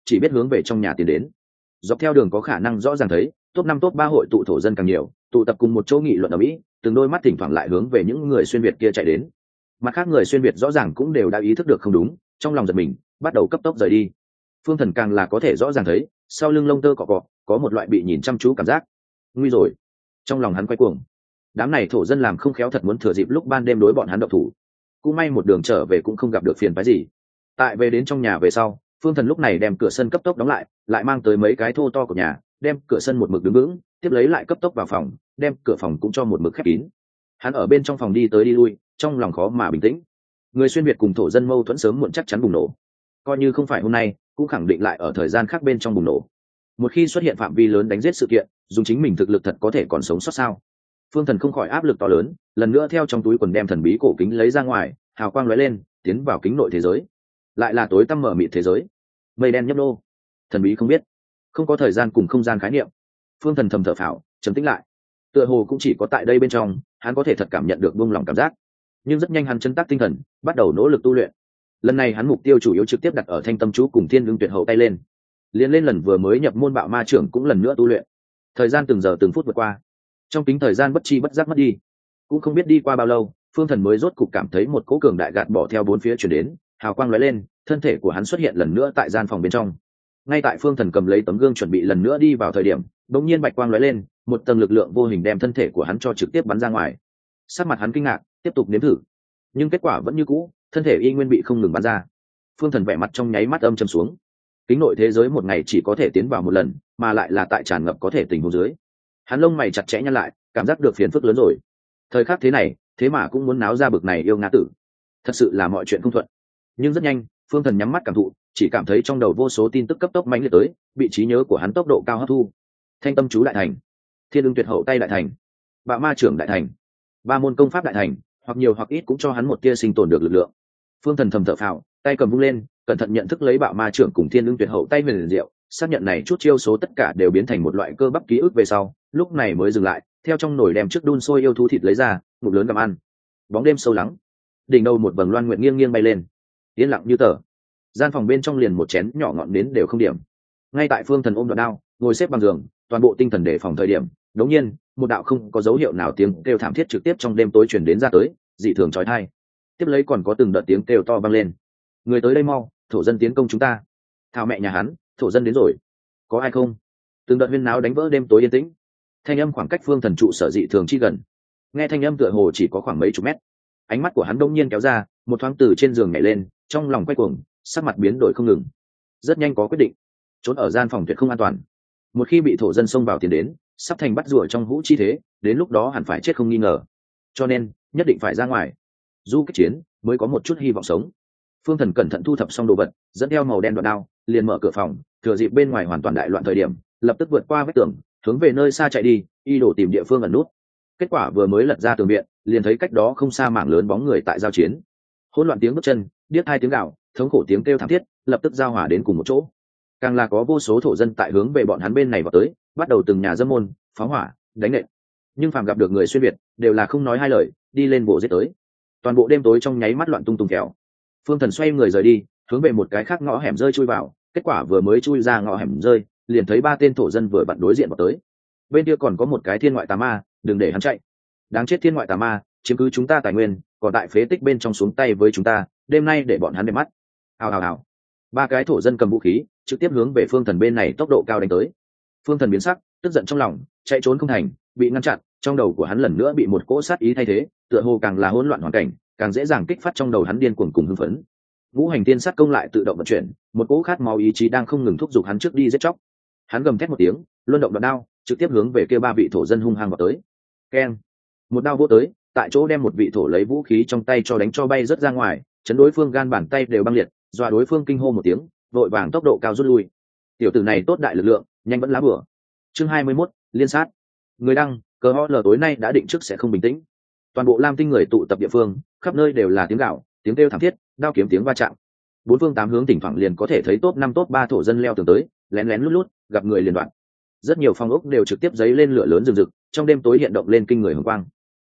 chỉ biết hướng về trong nhà tiến đến. Dọc theo đường có khả năng rõ ràng thấy top năm top ba hội tụ thổ dân càng nhiều, tụ tập cùng một chỗ nghị luận ở mỹ, từng đôi mắt thỉnh thoảng lại hướng về những người xuyên việt kia chạy đến. Mặt khác người xuyên việt rõ ràng cũng đều đã ý thức được không đúng, trong lòng giật mình, bắt đầu cấp tốc rời đi. Phương Thần càng là có thể rõ ràng thấy sau lưng lông tơ cọ cọ có một loại bị nhìn chăm chú cảm giác. Nguy rồi! Trong lòng hắn quay cuồng. Đám này thổ dân làm không khéo thật muốn thừa dịp lúc ban đêm đối bọn hắn động thủ. Cũng may một đường trở về cũng không gặp được phiền phái gì. Tại về đến trong nhà về sau, Phương Thần lúc này đem cửa sân cấp tốc đóng lại, lại mang tới mấy cái thô to của nhà, đem cửa sân một mực đứng vững, tiếp lấy lại cấp tốc vào phòng, đem cửa phòng cũng cho một mực khép kín. Hắn ở bên trong phòng đi tới đi lui, trong lòng khó mà bình tĩnh. Người xuyên việt cùng thổ dân mâu thuẫn sớm muộn chắc chắn bùng nổ. Coi như không phải hôm nay, cũng khẳng định lại ở thời gian khác bên trong bùng nổ. Một khi xuất hiện phạm vi lớn đánh giết sự kiện, dùng chính mình thực lực thật có thể còn sống sót sao? Phương Thần không khỏi áp lực to lớn, lần nữa theo trong túi quần đem thần bí cổ kính lấy ra ngoài, hào quang lóe lên, tiến vào kính nội thế giới. Lại là tối tăm mở mịt thế giới, mây đen nhấp nô, thần bí không biết, không có thời gian cùng không gian khái niệm. Phương Thần thầm thở phào, trầm tĩnh lại. Tựa hồ cũng chỉ có tại đây bên trong, hắn có thể thật cảm nhận được buông lỏng cảm giác. Nhưng rất nhanh hắn chấn tác tinh thần, bắt đầu nỗ lực tu luyện. Lần này hắn mục tiêu chủ yếu trực tiếp đặt ở Thanh Tâm chú cùng Thiên Lương Tuyệt Hậu tay lên. Liên lên lần vừa mới nhập môn Bạo Ma trưởng cũng lần nữa tu luyện. Thời gian từng giờ từng phút vượt qua, trong kính thời gian bất chi bất giác mất đi, cũng không biết đi qua bao lâu, Phương Thần mới rốt cục cảm thấy một cỗ cường đại gạt bỏ theo bốn phía chuyển đến, hào quang lóe lên, thân thể của hắn xuất hiện lần nữa tại gian phòng bên trong. Ngay tại Phương Thần cầm lấy tấm gương chuẩn bị lần nữa đi vào thời điểm, đột nhiên bạch quang lóe lên, một tầng lực lượng vô hình đem thân thể của hắn cho trực tiếp bắn ra ngoài. Sắc mặt hắn kinh ngạc, tiếp tục nếm thử, nhưng kết quả vẫn như cũ, thân thể y nguyên bị không ngừng bắn ra. Phương Thần vẻ mặt trong nháy mắt âm trầm xuống. Kính nội thế giới một ngày chỉ có thể tiến vào một lần, mà lại là tại tràn ngập có thể tình huống dưới. Hắn lông mày chặt chẽ nhăn lại, cảm giác được phiền phức lớn rồi. Thời khắc thế này, thế mà cũng muốn náo ra bực này yêu ngã tử, thật sự là mọi chuyện không thuận. Nhưng rất nhanh, Phương Thần nhắm mắt cảm thụ, chỉ cảm thấy trong đầu vô số tin tức cấp tốc mãnh liệt tới, bị trí nhớ của hắn tốc độ cao hấp thu. Thanh Tâm chú đại thành, Thiên Lương Tuyệt Hậu tay đại thành, Bạo Ma trưởng đại thành, ba môn công pháp đại thành, hoặc nhiều hoặc ít cũng cho hắn một tia sinh tồn được lực lượng. Phương Thần thầm thở phào, tay cầm vung lên, cẩn thận nhận thức lấy Bạo Ma trưởng cùng Thiên Lương Tuyệt Hậu tay huyền liền diệu, xác nhận này chút chiêu số tất cả đều biến thành một loại cơ bắp ký ức về sau, lúc này mới dừng lại, theo trong nồi đem trước đun sôi yêu thú thịt lấy ra, ngụm lớn gặm ăn. Bóng đêm sâu lắng, đỉnh đầu một vầng loan nguyện nghiêng nghiêng bay lên, yên lặng như tờ. Gian phòng bên trong liền một chén nhỏ ngọn nến đều không điểm. Ngay tại Phương Thần ôm đoạn đao, ngồi xếp bằng giường, toàn bộ tinh thần đề phòng thời điểm, đống nhiên, một đạo không có dấu hiệu nào tiếng kêu thảm thiết trực tiếp trong đêm tối truyền đến ra tới, dị thường chói tai. Tiếp lấy còn có từng đợt tiếng kêu to vang lên. Người tới đây mau, thổ dân tiến công chúng ta. Thảo mẹ nhà hắn, thổ dân đến rồi. Có ai không? Từng đợt huyên náo đánh vỡ đêm tối yên tĩnh. Thanh âm khoảng cách Phương Thần trụ sở dị thường chi gần. Nghe thanh âm tựa hồ chỉ có khoảng mấy chục mét. Ánh mắt của hắn đông nhiên kéo ra, một thoáng từ trên giường nhảy lên, trong lòng quay cuồng, sắc mặt biến đổi không ngừng. Rất nhanh có quyết định, trốn ở gian phòng tuyệt không an toàn. Một khi bị thổ dân xông vào tiến đến, sắp thành bắt rùa trong hũ chi thế, đến lúc đó hẳn phải chết không nghi ngờ. Cho nên, nhất định phải ra ngoài. Du kích chiến mới có một chút hy vọng sống. Phương Thần cẩn thận thu thập xong đồ vật, dẫn theo màu đen đoạn đao, liền mở cửa phòng, thừa dịp bên ngoài hoàn toàn đại loạn thời điểm, lập tức vượt qua vách tường, hướng về nơi xa chạy đi, y đổ tìm địa phương ẩn nút. Kết quả vừa mới lật ra tường viện, liền thấy cách đó không xa mảng lớn bóng người tại giao chiến. Hỗn loạn tiếng bước chân, điếc hai tiếng gào, thống khổ tiếng kêu thảm thiết, lập tức giao hòa đến cùng một chỗ. Càng là có vô số thổ dân tại hướng về bọn hắn bên này vào tới, bắt đầu từng nhà dâm môn, phóng hỏa, đánh nện. Nhưng phàm gặp được người xuyên việt, đều là không nói hai lời, đi lên bộ giết tới. Toàn bộ đêm tối trong nháy mắt loạn tung tung kéo. Phương Thần xoay người rời đi, hướng về một cái khác ngõ hẻm rơi chui vào. Kết quả vừa mới chui ra ngõ hẻm rơi, liền thấy ba tên thổ dân vừa vặn đối diện vào tới. Bên kia còn có một cái thiên ngoại tà ma, đừng để hắn chạy. Đáng chết thiên ngoại tà ma, chiếm cứ chúng ta tài nguyên, còn tại phế tích bên trong xuống tay với chúng ta, đêm nay để bọn hắn để mắt. Hào hào hào. Ba cái thổ dân cầm vũ khí, trực tiếp hướng về Phương Thần bên này tốc độ cao đánh tới. Phương Thần biến sắc, tức giận trong lòng, chạy trốn không thành, bị ngăn chặn, trong đầu của hắn lần nữa bị một cỗ sát ý thay thế, tựa hồ càng là hỗn loạn hoàn cảnh, càng dễ dàng kích phát trong đầu hắn điên cuồng cùng hưng phấn. Ngũ hành tiên sát công lại tự động vận chuyển, một cỗ khát máu ý chí đang không ngừng thúc giục hắn trước đi giết chóc. Hắn gầm thét một tiếng, luân động đoạn đao, trực tiếp hướng về kia ba vị thổ dân hung hăng vào tới. Keng! Một đao vỗ tới, tại chỗ đem một vị thổ lấy vũ khí trong tay cho đánh cho bay rất ra ngoài, chấn đối phương gan bàn tay đều băng liệt, dọa đối phương kinh hô một tiếng, vội vàng tốc độ cao rút lui. Tiểu tử này tốt đại lực lượng, nhanh vẫn lá bửa. Chương hai mươi mốt, liên sát. Người đăng, cờ ho lờ tối nay đã định trước sẽ không bình tĩnh. Toàn bộ Lam Tinh người tụ tập địa phương, khắp nơi đều là tiếng gào, tiếng kêu thảm thiết, đao kiếm tiếng va chạm. Bốn phương tám hướng thỉnh thoảng liền có thể thấy top năm top ba thổ dân leo tường tới, lén lén lút lút, gặp người liền đoạn. Rất nhiều phòng ốc đều trực tiếp giấy lên lửa lớn rừng rực, trong đêm tối hiện động lên kinh người hồng quang.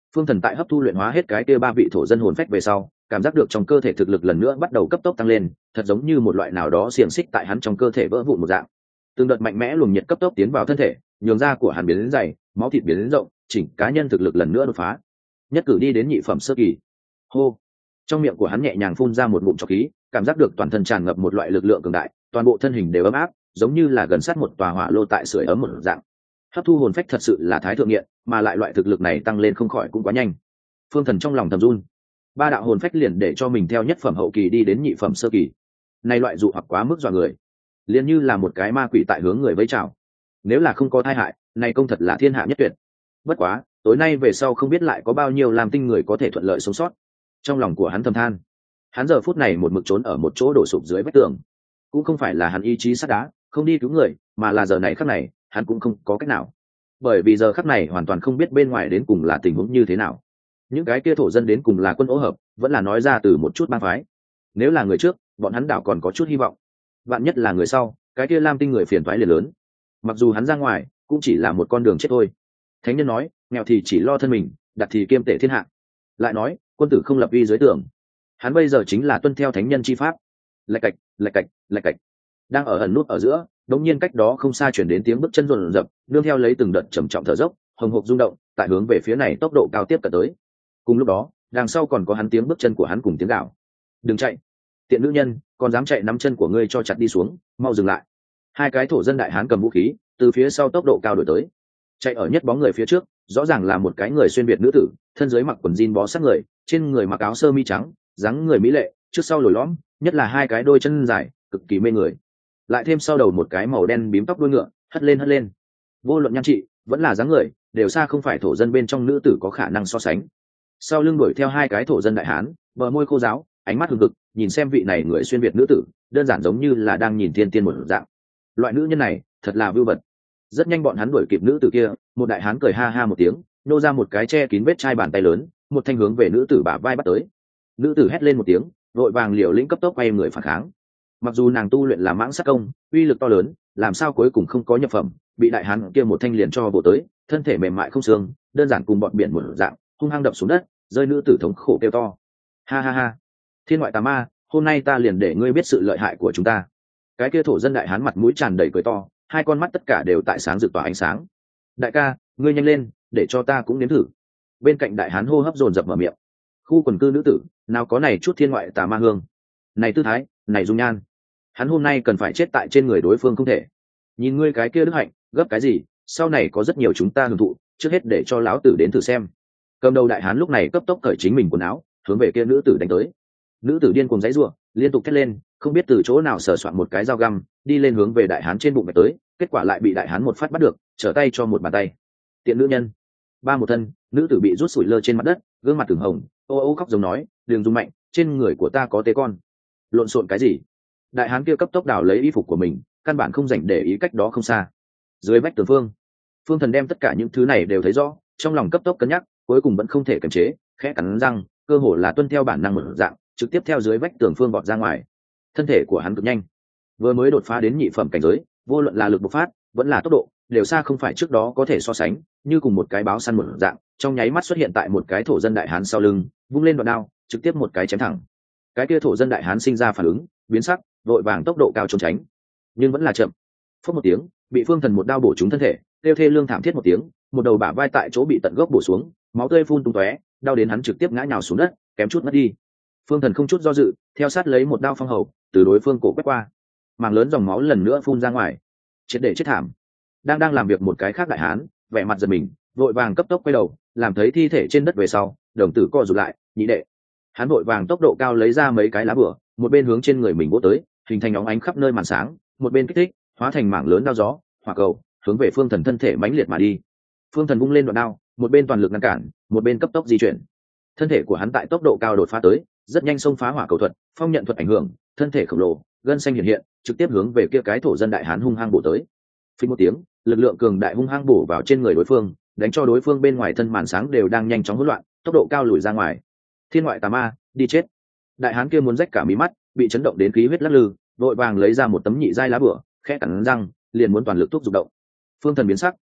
Phương Thần tại hấp thu luyện hóa hết cái kia ba vị thổ dân hồn phách về sau, cảm giác được trong cơ thể thực lực lần nữa bắt đầu cấp tốc tăng lên, thật giống như một loại nào đó xiềng xích tại hắn trong cơ thể vỡ vụn một dạng. Từng đợt mạnh mẽ luồng nhiệt cấp tốc tiến vào thân thể, nhường da của hắn biến đến dày, máu thịt biến đến rộng, chỉnh cá nhân thực lực lần nữa đột phá. Nhất cử đi đến nhị phẩm sơ kỳ. Hô. Trong miệng của hắn nhẹ nhàng phun ra một ngụm trọc khí, cảm giác được toàn thân tràn ngập một loại lực lượng cường đại, toàn bộ thân hình đều ấm áp, giống như là gần sát một tòa hỏa lô tại sưởi ấm một dạng. Hấp thu hồn phách thật sự là thái thượng nghiện, mà lại loại thực lực này tăng lên không khỏi cũng quá nhanh. Phương Thần trong lòng thầm run, ba đạo hồn phách liền để cho mình theo nhất phẩm hậu kỳ đi đến nhị phẩm sơ kỳ. Này loại dụ hoặc quá mức dọa người, liền như là một cái ma quỷ tại hướng người vẫy chào. Nếu là không có tai hại, này công thật là thiên hạ nhất tuyệt. Bất quá, tối nay về sau không biết lại có bao nhiêu làm tinh người có thể thuận lợi sống sót. Trong lòng của hắn thầm than, hắn giờ phút này một mực trốn ở một chỗ đổ sụp dưới vách tường, cũng không phải là hắn ý chí sắt đá không đi cứu người, mà là giờ này khắc này hắn cũng không có cách nào, bởi vì giờ khắc này hoàn toàn không biết bên ngoài đến cùng là tình huống như thế nào. Những cái kia thổ dân đến cùng là quân ố hợp, vẫn là nói ra từ một chút bang phái. Nếu là người trước, bọn hắn đảo còn có chút hy vọng, vạn nhất là người sau, cái kia lam tinh người phiền toái liền lớn. Mặc dù hắn ra ngoài cũng chỉ là một con đường chết thôi. Thánh nhân nói, nghèo thì chỉ lo thân mình, đặt thì kiêm tể thiên hạ. Lại nói, quân tử không lập uy dưới tưởng. Hắn bây giờ chính là tuân theo thánh nhân chi pháp. Lạch cạch, lạch cạch, lạch cạch. Đang ở ẩn nút ở giữa, đột nhiên cách đó không xa chuyển đến tiếng bước chân rộn rập, nương theo lấy từng đợt trầm trọng thở dốc, hồng hộc rung động, tại hướng về phía này tốc độ cao tiếp cận tới. Cùng lúc đó, đằng sau còn có hắn tiếng bước chân của hắn cùng tiếng gào. Đừng chạy, tiện nữ nhân, còn dám chạy nắm chân của ngươi cho chặt đi xuống, mau dừng lại. Hai cái thổ dân đại hán cầm vũ khí, từ phía sau tốc độ cao đuổi tới. Chạy ở nhất bóng người phía trước, rõ ràng là một cái người xuyên việt nữ tử, thân dưới mặc quần jean bó sát người, trên người mặc áo sơ mi trắng, dáng người mỹ lệ, trước sau lồi lõm, nhất là hai cái đôi chân dài, cực kỳ mê người. Lại thêm sau đầu một cái màu đen bím tóc đuôi ngựa, hất lên hất lên. Vô luận nhan trị, vẫn là dáng người, đều xa không phải thổ dân bên trong nữ tử có khả năng so sánh. Sau lưng đuổi theo hai cái thổ dân đại hán, bờ môi khô ráo, ánh mắt hừng hực, nhìn xem vị này người xuyên việt nữ tử, đơn giản giống như là đang nhìn thiên tiên một dạng. Loại nữ nhân này, thật là vưu vật. Rất nhanh bọn hắn đuổi kịp nữ tử kia, một đại hán cười ha ha một tiếng, nô ra một cái che kín vết chai bàn tay lớn, một thanh hướng về nữ tử bả vai bắt tới. Nữ tử hét lên một tiếng, vội vàng liều lĩnh cấp tốc quay người phản kháng. Mặc dù nàng tu luyện là mãng sát công, uy lực to lớn, làm sao cuối cùng không có nhập phẩm, bị đại hán kia một thanh liền cho bổ tới, thân thể mềm mại không xương, đơn giản cùng bọn biển một dạng, hung hăng đập xuống đất, rơi nữ tử thống khổ kêu to. Ha ha ha, thiên ngoại tà ma, hôm nay ta liền để ngươi biết sự lợi hại của chúng ta. Cái kia thổ dân đại hán mặt mũi tràn đầy cười to, hai con mắt tất cả đều tại sáng rực tỏa ánh sáng. Đại ca, ngươi nhanh lên, để cho ta cũng nếm thử. Bên cạnh đại hán hô hấp dồn dập mở miệng. Khu quần cư nữ tử, nào có này chút thiên ngoại tà ma hương, này tư thái, này dung nhan, hắn hôm nay cần phải chết tại trên người đối phương không thể. Nhìn ngươi cái kia đức hạnh, gấp cái gì, sau này có rất nhiều chúng ta hưởng thụ, trước hết để cho lão tử đến thử xem. Cầm đầu đại hán lúc này cấp tốc cởi chính mình quần áo, hướng về kia nữ tử đánh tới. Nữ tử điên cuồng giãy giụa, liên tục thét lên, không biết từ chỗ nào sờ soạn một cái dao găm, đi lên hướng về đại hán trên bụng mẹ tới, kết quả lại bị đại hán một phát bắt được, trở tay cho một bàn tay. Tiện nữ nhân. Ba một thân, nữ tử bị rút sủi lơ trên mặt đất, gương mặt từng hồng, ô ô khóc giống nói, đừng dùng mạnh, trên người của ta có tế con. Lộn xộn cái gì? Đại hán kia cấp tốc đào lấy y phục của mình, căn bản không dành để ý cách đó không xa. Dưới vách tường phương, Phương Thần đem tất cả những thứ này đều thấy rõ, trong lòng cấp tốc cân nhắc, cuối cùng vẫn không thể kiềm chế, khẽ cắn răng, cơ hồ là tuân theo bản năng mở dạng, trực tiếp theo dưới vách tường phương vọt ra ngoài. Thân thể của hắn cực nhanh, vừa mới đột phá đến nhị phẩm cảnh giới, vô luận là lực bộc phát, vẫn là tốc độ, đều xa không phải trước đó có thể so sánh, như cùng một cái báo săn một dạng, trong nháy mắt xuất hiện tại một cái thổ dân đại hán sau lưng, vung lên đoạn đao, trực tiếp một cái chém thẳng. Cái kia thổ dân đại hán sinh ra phản ứng, biến sắc, vội vàng tốc độ cao trốn tránh, nhưng vẫn là chậm. Phất một tiếng, bị Phương Thần một đao bổ trúng thân thể, kêu thê lương thảm thiết một tiếng, một đầu bả vai tại chỗ bị tận gốc bổ xuống, máu tươi phun tung tóe, đau đến hắn trực tiếp ngã nhào xuống đất, kém chút mất đi. Phương Thần không chút do dự, theo sát lấy một đao phong hầu, từ đối phương cổ quét qua, mảng lớn dòng máu lần nữa phun ra ngoài, chết để chết thảm. Đang đang làm việc một cái khác đại hán, vẻ mặt giật mình, vội vàng cấp tốc quay đầu, làm thấy thi thể trên đất về sau, đồng tử co rụt lại, nhị đệ. Hắn vội vàng tốc độ cao lấy ra mấy cái lá bửa, một bên hướng trên người mình vỗ tới, hình thành óng ánh khắp nơi màn sáng, một bên kích thích, hóa thành mảng lớn đao gió, hỏa cầu, hướng về Phương Thần thân thể mãnh liệt mà đi. Phương Thần vung lên đoạn đao, một bên toàn lực ngăn cản, một bên cấp tốc di chuyển. Thân thể của hắn tại tốc độ cao đột phá tới, rất nhanh xông phá hỏa cầu thuật, phong nhận thuật ảnh hưởng, thân thể khổng lồ, gân xanh hiện hiện, trực tiếp hướng về kia cái thổ dân đại hán hung hăng bổ tới. Phình một tiếng, lực lượng cường đại hung hăng bổ vào trên người đối phương, đánh cho đối phương bên ngoài thân màn sáng đều đang nhanh chóng hỗn loạn, tốc độ cao lùi ra ngoài. Thiên ngoại tà ma, đi chết! Đại hán kia muốn rách cả mí mắt, bị chấn động đến khí huyết lắc lư, vội vàng lấy ra một tấm nhị giai lá bửa, khẽ cắn răng, liền muốn toàn lực thúc giục động. Phương Thần biến sắc,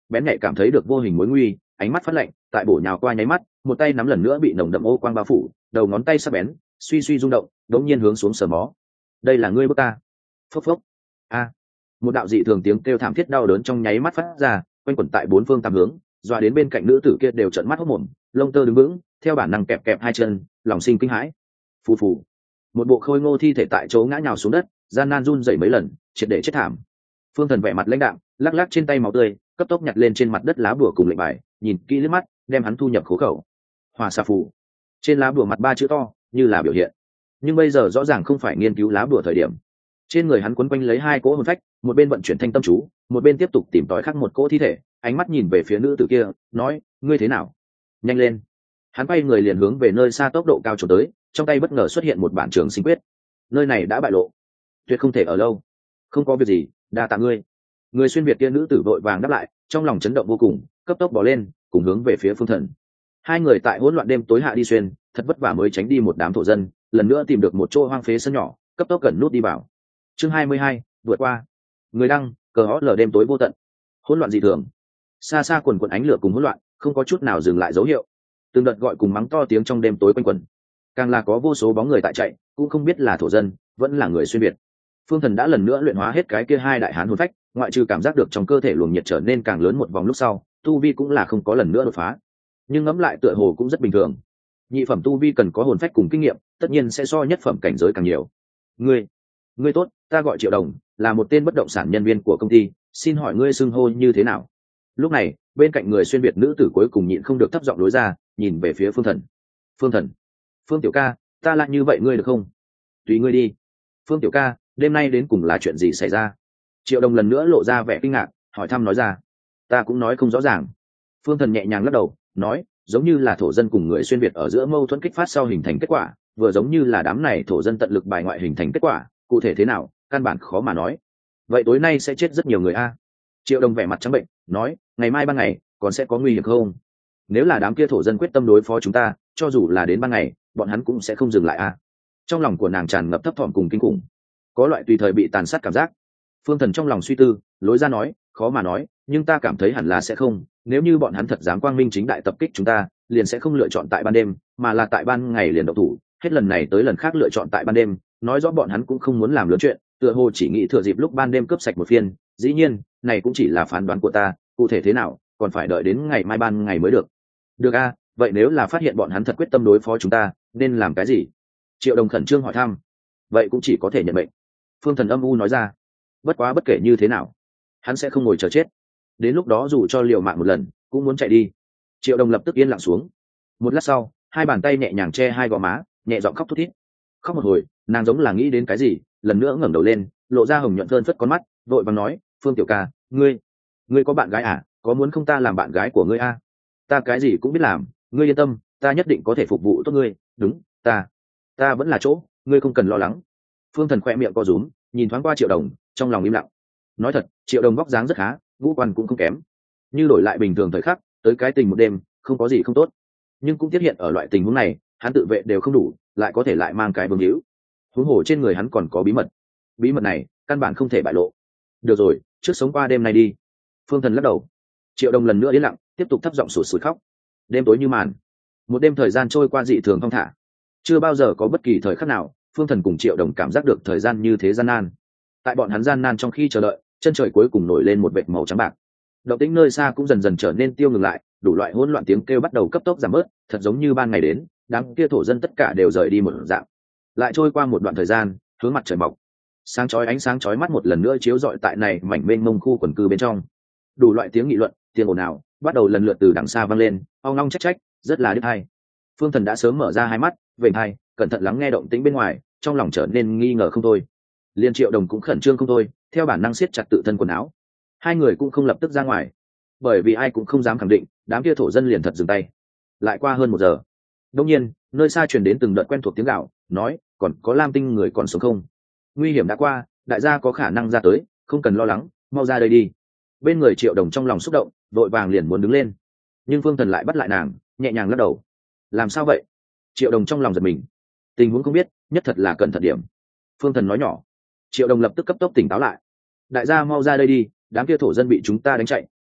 bén nhạy cảm thấy được vô hình mối nguy, ánh mắt phát lạnh, tại bổ nhào qua nháy mắt, một tay nắm lần nữa bị nồng đậm ô quang bao phủ, đầu ngón tay sắc bén suy suy rung động, đống nhiên hướng xuống sờ mó. Đây là ngươi bước ta. Phốc phốc. A. Một đạo dị thường tiếng kêu thảm thiết đau đớn trong nháy mắt phát ra, quanh quẩn tại bốn phương tám hướng, dọa đến bên cạnh nữ tử kia đều trợn mắt hốt mồm, lông tơ đứng vững, theo bản năng kẹp kẹp hai chân, lòng sinh kinh hãi. Phù phù. Một bộ khôi ngô thi thể tại chỗ ngã nhào xuống đất, gian nan run rẩy mấy lần, triệt để chết thảm. Phương Thần vẻ mặt lãnh đạm, lắc lắc trên tay máu tươi, cấp tốc nhặt lên trên mặt đất lá bùa cùng lệnh bài, nhìn kỹ liếc mắt, đem hắn thu nhập khố khẩu. Hỏa xà phù. Trên lá bùa mặt ba chữ to, như là biểu hiện. Nhưng bây giờ rõ ràng không phải nghiên cứu lá bùa thời điểm. Trên người hắn quấn quanh lấy hai cỗ hồn phách, một bên vận chuyển thanh tâm chú, một bên tiếp tục tìm tòi khắc một cỗ thi thể, ánh mắt nhìn về phía nữ tử kia, nói: "Ngươi thế nào? Nhanh lên!" Hắn quay người liền hướng về nơi xa tốc độ cao trốn tới, trong tay bất ngờ xuất hiện một bản trường sinh quyết. Nơi này đã bại lộ, tuyệt không thể ở lâu. Không có việc gì, đa tạ ngươi. Người xuyên việt kia nữ tử vội vàng đáp lại, trong lòng chấn động vô cùng, cấp tốc bỏ lên, cùng hướng về phía Phương Thần. Hai người tại hỗn loạn đêm tối hạ đi xuyên, thật vất vả mới tránh đi một đám thổ dân, lần nữa tìm được một chỗ hoang phế sân nhỏ, cấp tốc gần nút đi vào. Chương hai mươi hai, vượt qua. Người đăng, cờ hó lở đêm tối vô tận. Hỗn loạn dị thường. Xa xa quần quần ánh lửa cùng hỗn loạn, không có chút nào dừng lại dấu hiệu. Từng đợt gọi cùng mắng to tiếng trong đêm tối quanh quẩn. Càng là có vô số bóng người tại chạy, cũng không biết là thổ dân, vẫn là người xuyên việt. Phương Thần đã lần nữa luyện hóa hết cái kia hai đại hán hồn phách, ngoại trừ cảm giác được trong cơ thể luồng nhiệt trở nên càng lớn một vòng lúc sau, tu vi cũng là không có lần nữa đột phá. Nhưng ngẫm lại tựa hồ cũng rất bình thường. Nhị phẩm tu vi cần có hồn phách cùng kinh nghiệm, tất nhiên sẽ so nhất phẩm cảnh giới càng nhiều. Ngươi, ngươi tốt, ta gọi Triệu Đồng, là một tên bất động sản nhân viên của công ty, xin hỏi ngươi xưng hô như thế nào? Lúc này, bên cạnh người xuyên việt nữ tử cuối cùng nhịn không được thấp giọng đối ra, nhìn về phía Phương Thần. Phương Thần, Phương tiểu ca, ta lại như vậy ngươi được không? Tùy ngươi đi. Phương tiểu ca, đêm nay đến cùng là chuyện gì xảy ra? Triệu Đồng lần nữa lộ ra vẻ kinh ngạc, hỏi thăm nói ra. Ta cũng nói không rõ ràng. Phương Thần nhẹ nhàng lắc đầu, nói, giống như là thổ dân cùng người xuyên việt ở giữa mâu thuẫn kích phát sau hình thành kết quả, vừa giống như là đám này thổ dân tận lực bài ngoại hình thành kết quả, cụ thể thế nào, căn bản khó mà nói. Vậy tối nay sẽ chết rất nhiều người a. Triệu Đồng vẻ mặt trắng bệnh, nói, ngày mai ban ngày còn sẽ có nguy hiểm không? Nếu là đám kia thổ dân quyết tâm đối phó chúng ta, cho dù là đến ban ngày, bọn hắn cũng sẽ không dừng lại a. Trong lòng của nàng tràn ngập thấp thỏm cùng kinh khủng, có loại tùy thời bị tàn sát cảm giác. Phương Thần trong lòng suy tư, lối ra nói, khó mà nói, nhưng ta cảm thấy hẳn là sẽ không, nếu như bọn hắn thật dám quang minh chính đại tập kích chúng ta, liền sẽ không lựa chọn tại ban đêm, mà là tại ban ngày liền động thủ, hết lần này tới lần khác lựa chọn tại ban đêm, nói rõ bọn hắn cũng không muốn làm lớn chuyện, tựa hồ chỉ nghĩ thừa dịp lúc ban đêm cướp sạch một phiên, dĩ nhiên, này cũng chỉ là phán đoán của ta, cụ thể thế nào, còn phải đợi đến ngày mai ban ngày mới được. Được a, vậy nếu là phát hiện bọn hắn thật quyết tâm đối phó chúng ta, nên làm cái gì? Triệu Đồng khẩn trương hỏi thăm. Vậy cũng chỉ có thể nhận mệnh. Phương Thần âm u nói ra. Bất quá bất kể như thế nào, hắn sẽ không ngồi chờ chết. Đến lúc đó dù cho liều mạng một lần, cũng muốn chạy đi. Triệu Đồng lập tức yên lặng xuống. Một lát sau, hai bàn tay nhẹ nhàng che hai gò má, nhẹ giọng khóc thút thít. Khóc một hồi, nàng giống là nghĩ đến cái gì, lần nữa ngẩng đầu lên, lộ ra hồng nhuận phơn phất con mắt, vội vàng nói, Phương tiểu ca, ngươi, ngươi có bạn gái à? Có muốn không ta làm bạn gái của ngươi a? À? Ta cái gì cũng biết làm, ngươi yên tâm, ta nhất định có thể phục vụ tốt ngươi. Đúng, ta, ta vẫn là chỗ, ngươi không cần lo lắng. Phương Thần khoe miệng co rúm, nhìn thoáng qua Triệu Đồng, trong lòng im lặng. Nói thật, Triệu Đồng vóc dáng rất khá, ngũ quan cũng không kém. Như đổi lại bình thường thời khắc, tới cái tình một đêm, không có gì không tốt. Nhưng cũng tiếp hiện ở loại tình huống này, hắn tự vệ đều không đủ, lại có thể lại mang cái vương hữu. Huống hồ trên người hắn còn có bí mật. Bí mật này, căn bản không thể bại lộ. Được rồi, trước sống qua đêm nay đi. Phương Thần lắc đầu. Triệu Đồng lần nữa yên lặng, tiếp tục thấp giọng sụt sùi khóc. Đêm tối như màn, một đêm thời gian trôi qua dị thường thong thả. Chưa bao giờ có bất kỳ thời khắc nào, Phương Thần cùng Triệu Đồng cảm giác được thời gian như thế gian nan. Tại bọn hắn gian nan trong khi chờ đợi, chân trời cuối cùng nổi lên một vệt màu trắng bạc. Động tĩnh nơi xa cũng dần dần trở nên tiêu ngừng lại, đủ loại hỗn loạn tiếng kêu bắt đầu cấp tốc giảm bớt, thật giống như ban ngày đến, đám kia thổ dân tất cả đều rời đi một dạng. Lại trôi qua một đoạn thời gian, hướng mặt trời mọc, sáng chói ánh sáng chói mắt một lần nữa chiếu rọi tại này mảnh mênh mông khu quần cư bên trong. Đủ loại tiếng nghị luận, tiếng ồn ào bắt đầu lần lượt từ đằng xa vang lên, ong ong trách trách, rất là đứt tai. Phương Thần đã sớm mở ra hai mắt, vểnh hai, cẩn thận lắng nghe động tĩnh bên ngoài, trong lòng trở nên nghi ngờ không thôi. Liên Triệu Đồng cũng khẩn trương không thôi, theo bản năng siết chặt tự thân quần áo. Hai người cũng không lập tức ra ngoài, bởi vì ai cũng không dám khẳng định, đám kia thổ dân liền thật dừng tay. Lại qua hơn một giờ, đột nhiên, nơi xa truyền đến từng đợt quen thuộc tiếng gào, nói, còn có Lam Tinh người còn sống không? Nguy hiểm đã qua, đại gia có khả năng ra tới, không cần lo lắng, mau ra đây đi. Bên người Triệu Đồng trong lòng xúc động, vội vàng liền muốn đứng lên, nhưng Phương Thần lại bắt lại nàng, nhẹ nhàng lắc đầu. Làm sao vậy? Triệu Đồng trong lòng giật mình, tình huống không biết, nhất thật là cẩn thận điểm. Phương Thần nói nhỏ. Triệu Đồng lập tức cấp tốc tỉnh táo lại. Đại gia mau ra đây đi, đám kia thổ dân bị chúng ta đánh chạy,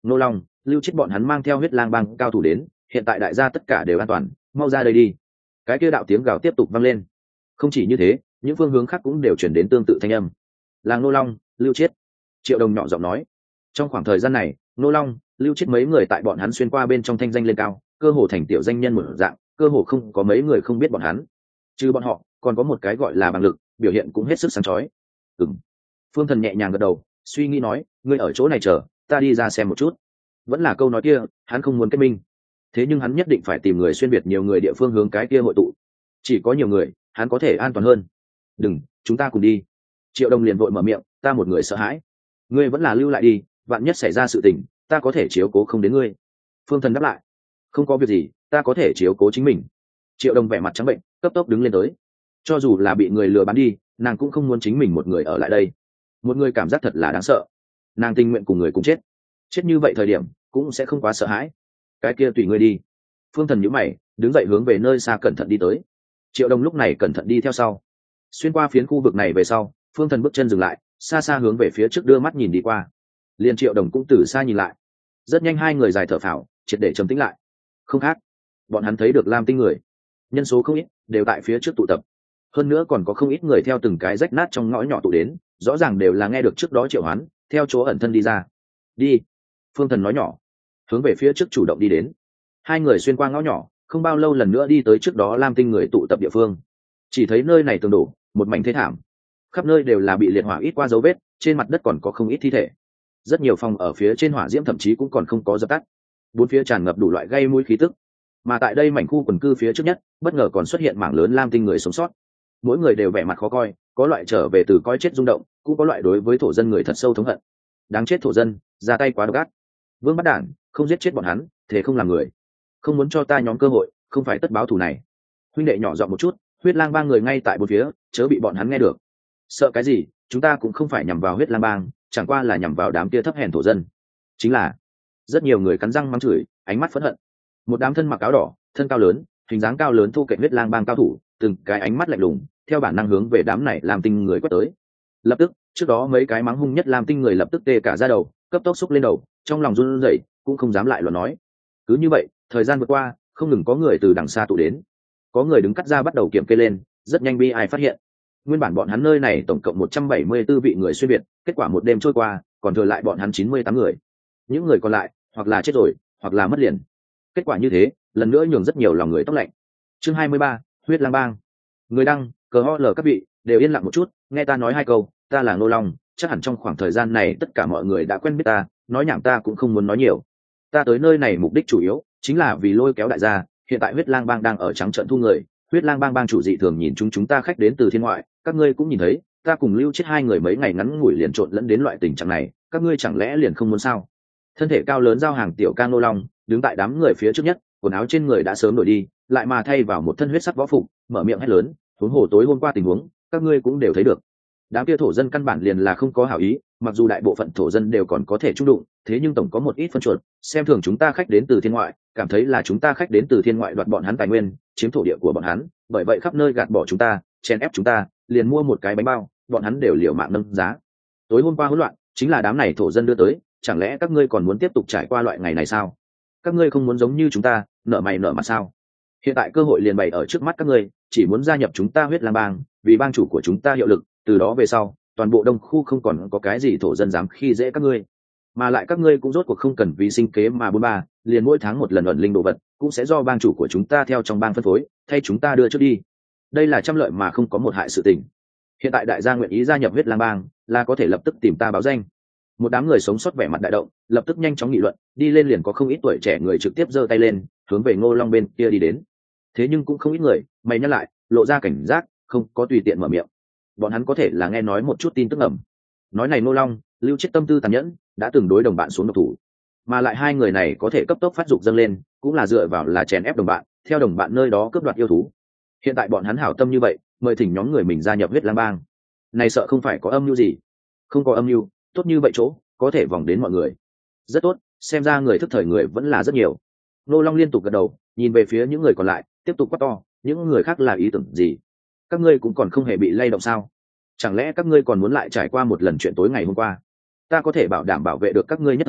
Nô Long, Lưu Chiết bọn hắn mang theo huyết lang bang cao thủ đến, hiện tại đại gia tất cả đều an toàn, mau ra đây đi. Cái kia đạo tiếng gào tiếp tục vang lên. Không chỉ như thế, những phương hướng khác cũng đều chuyển đến tương tự thanh âm. Làng Nô Long, Lưu Chiết. Triệu Đồng nhỏ giọng nói. Trong khoảng thời gian này, Nô Long, Lưu Chiết mấy người tại bọn hắn xuyên qua bên trong thanh danh lên cao, cơ hồ thành tiểu danh nhân một dạng, cơ hồ không có mấy người không biết bọn hắn. Trừ bọn họ, còn có một cái gọi là bằng lực, biểu hiện cũng hết sức sáng chói. Ừm. Phương Thần nhẹ nhàng gật đầu, suy nghĩ nói, ngươi ở chỗ này chờ, ta đi ra xem một chút. Vẫn là câu nói kia, hắn không muốn kết minh, thế nhưng hắn nhất định phải tìm người xuyên biệt nhiều người địa phương hướng cái kia hội tụ. Chỉ có nhiều người, hắn có thể an toàn hơn. Đừng, chúng ta cùng đi. Triệu Đồng liền vội mở miệng, ta một người sợ hãi, ngươi vẫn là lưu lại đi, vạn nhất xảy ra sự tình, ta có thể chiếu cố không đến ngươi. Phương Thần đáp lại, không có việc gì, ta có thể chiếu cố chính mình. Triệu Đồng vẻ mặt trắng bệnh, cấp tốc đứng lên tới. Cho dù là bị người lừa bán đi, nàng cũng không muốn chính mình một người ở lại đây. Một người cảm giác thật là đáng sợ. Nàng tình nguyện cùng người cùng chết. Chết như vậy thời điểm cũng sẽ không quá sợ hãi. Cái kia tùy ngươi đi. Phương Thần nhíu mày, đứng dậy hướng về nơi xa cẩn thận đi tới. Triệu Đồng lúc này cẩn thận đi theo sau. Xuyên qua phiến khu vực này về sau, Phương Thần bước chân dừng lại, xa xa hướng về phía trước đưa mắt nhìn đi qua. Liên Triệu Đồng cũng từ xa nhìn lại. Rất nhanh hai người dài thở phào, triệt để trầm tĩnh lại. Không khác, bọn hắn thấy được Lam Tinh người, nhân số không ít, đều tại phía trước tụ tập. Hơn nữa còn có không ít người theo từng cái rách nát trong ngõ nhỏ tụ đến, rõ ràng đều là nghe được trước đó triệu hoán, theo chỗ ẩn thân đi ra. Đi. Phương Thần nói nhỏ, hướng về phía trước chủ động đi đến. Hai người xuyên qua ngõ nhỏ, không bao lâu lần nữa đi tới trước đó Lam Tinh người tụ tập địa phương. Chỉ thấy nơi này tường đổ, một mảnh thế thảm, khắp nơi đều là bị liệt hỏa ít qua dấu vết, trên mặt đất còn có không ít thi thể. Rất nhiều phòng ở phía trên hỏa diễm thậm chí cũng còn không có dập tắt, bốn phía tràn ngập đủ loại gây mũi khí tức. Mà tại đây mảnh khu quần cư phía trước nhất, bất ngờ còn xuất hiện mảng lớn Lam Tinh người sống sót. Mỗi người đều vẻ mặt khó coi, có loại trở về từ coi chết rung động, cũng có loại đối với thổ dân người thật sâu thống hận. Đáng chết thổ dân, ra tay quá độc ác. Vương Bắt Đản, không giết chết bọn hắn, thế không làm người. Không muốn cho ta nhóm cơ hội, không phải tất báo thù này. Huynh đệ nhỏ giọng một chút, huyết lang bang người ngay tại bốn phía, chớ bị bọn hắn nghe được. Sợ cái gì, chúng ta cũng không phải nhằm vào huyết lang bang, chẳng qua là nhằm vào đám kia thấp hèn thổ dân. Chính là, rất nhiều người cắn răng mắng chửi, ánh mắt phẫn hận. Một đám thân mặc áo đỏ, thân cao lớn, hình dáng cao lớn thu kệ huyết lang bang cao thủ, từng cái ánh mắt lạnh lùng, theo bản năng hướng về đám này làm tinh người quét tới. Lập tức, trước đó mấy cái mắng hung nhất làm tinh người lập tức tê cả da đầu, cấp tốc xúc lên đầu, trong lòng run rẩy, cũng không dám lại luận nói. Cứ như vậy, thời gian vượt qua, không ngừng có người từ đằng xa tụ đến. Có người đứng cắt ra bắt đầu kiểm kê lên, rất nhanh bi ai phát hiện. Nguyên bản bọn hắn nơi này tổng cộng một trăm bảy mươi tư vị người xuyên việt, kết quả một đêm trôi qua, còn thừa lại bọn hắn chín mươi tám người. Những người còn lại, hoặc là chết rồi, hoặc là mất liền. Kết quả như thế, lần nữa nhường rất nhiều lòng người tóc lạnh. Chương hai mươi ba, huyết lang bang. Người đăng, cờ ho lờ các vị, đều yên lặng một chút, nghe ta nói hai câu, ta là Ngô Long, chắc hẳn trong khoảng thời gian này tất cả mọi người đã quen biết ta, nói nhảm ta cũng không muốn nói nhiều. Ta tới nơi này mục đích chủ yếu chính là vì lôi kéo đại gia, hiện tại huyết lang bang đang ở trắng trận thu người, huyết lang bang bang chủ dị thường nhìn chúng chúng ta khách đến từ thiên ngoại, các ngươi cũng nhìn thấy, ta cùng Lưu Chết hai người mấy ngày ngắn ngủi liền trộn lẫn đến loại tình trạng này, các ngươi chẳng lẽ liền không muốn sao? Thân thể cao lớn giao hàng tiểu ca Ngô Long, đứng tại đám người phía trước nhất, quần áo trên người đã sớm đổi đi, lại mà thay vào một thân huyết sắc võ phục, mở miệng hét lớn, huống hồ tối hôm qua tình huống, các ngươi cũng đều thấy được. Đám kia thổ dân căn bản liền là không có hảo ý, mặc dù đại bộ phận thổ dân đều còn có thể trung đụng, thế nhưng tổng có một ít phân chuột, xem thường chúng ta khách đến từ thiên ngoại, cảm thấy là chúng ta khách đến từ thiên ngoại đoạt bọn hắn tài nguyên, chiếm thổ địa của bọn hắn, bởi vậy khắp nơi gạt bỏ chúng ta, chèn ép chúng ta, liền mua một cái bánh bao, bọn hắn đều liều mạng nâng giá. Tối hôm qua hỗn loạn, chính là đám này thổ dân đưa tới, chẳng lẽ các ngươi còn muốn tiếp tục trải qua loại ngày này sao? Các ngươi không muốn giống như chúng ta, nợ mày nợ mặt sao? Hiện tại cơ hội liền bày ở trước mắt các ngươi, chỉ muốn gia nhập chúng ta huyết lang bang, vì bang chủ của chúng ta hiệu lực, từ đó về sau, toàn bộ đông khu không còn có cái gì thổ dân dám khi dễ các ngươi, mà lại các ngươi cũng rốt cuộc không cần vì sinh kế mà bôn ba, liền mỗi tháng một lần ẩn linh đồ vật, cũng sẽ do bang chủ của chúng ta theo trong bang phân phối, thay chúng ta đưa trước đi. Đây là trăm lợi mà không có một hại sự tình. Hiện tại đại gia nguyện ý gia nhập huyết lang bang, là có thể lập tức tìm ta báo danh. Một đám người sống sót vẻ mặt đại động, lập tức nhanh chóng nghị luận, đi lên liền có không ít tuổi trẻ người trực tiếp giơ tay lên, hướng về Ngô Long bên kia đi đến. Thế nhưng cũng không ít người, mày nhắc lại, lộ ra cảnh giác, không có tùy tiện mở miệng. Bọn hắn có thể là nghe nói một chút tin tức ẩm. Nói này Ngô Long, Lưu Chết tâm tư tàn nhẫn, đã từng đối đồng bạn xuống độc thủ, mà lại hai người này có thể cấp tốc phát dục dâng lên, cũng là dựa vào là chèn ép đồng bạn, theo đồng bạn nơi đó cướp đoạt yêu thú. Hiện tại bọn hắn hảo tâm như vậy, mời thỉnh nhóm người mình gia nhập huyết lang bang, này sợ không phải có âm mưu gì? Không có âm mưu, tốt như vậy chỗ, có thể vòng đến mọi người. Rất tốt, xem ra người thức thời người vẫn là rất nhiều. Ngô Long liên tục gật đầu, nhìn về phía những người còn lại, tiếp tục quát to, những người khác là ý tưởng gì? Các ngươi cũng còn không hề bị lay động sao? Chẳng lẽ các ngươi còn muốn lại trải qua một lần chuyện tối ngày hôm qua? Ta có thể bảo đảm bảo vệ được các ngươi nhất thời,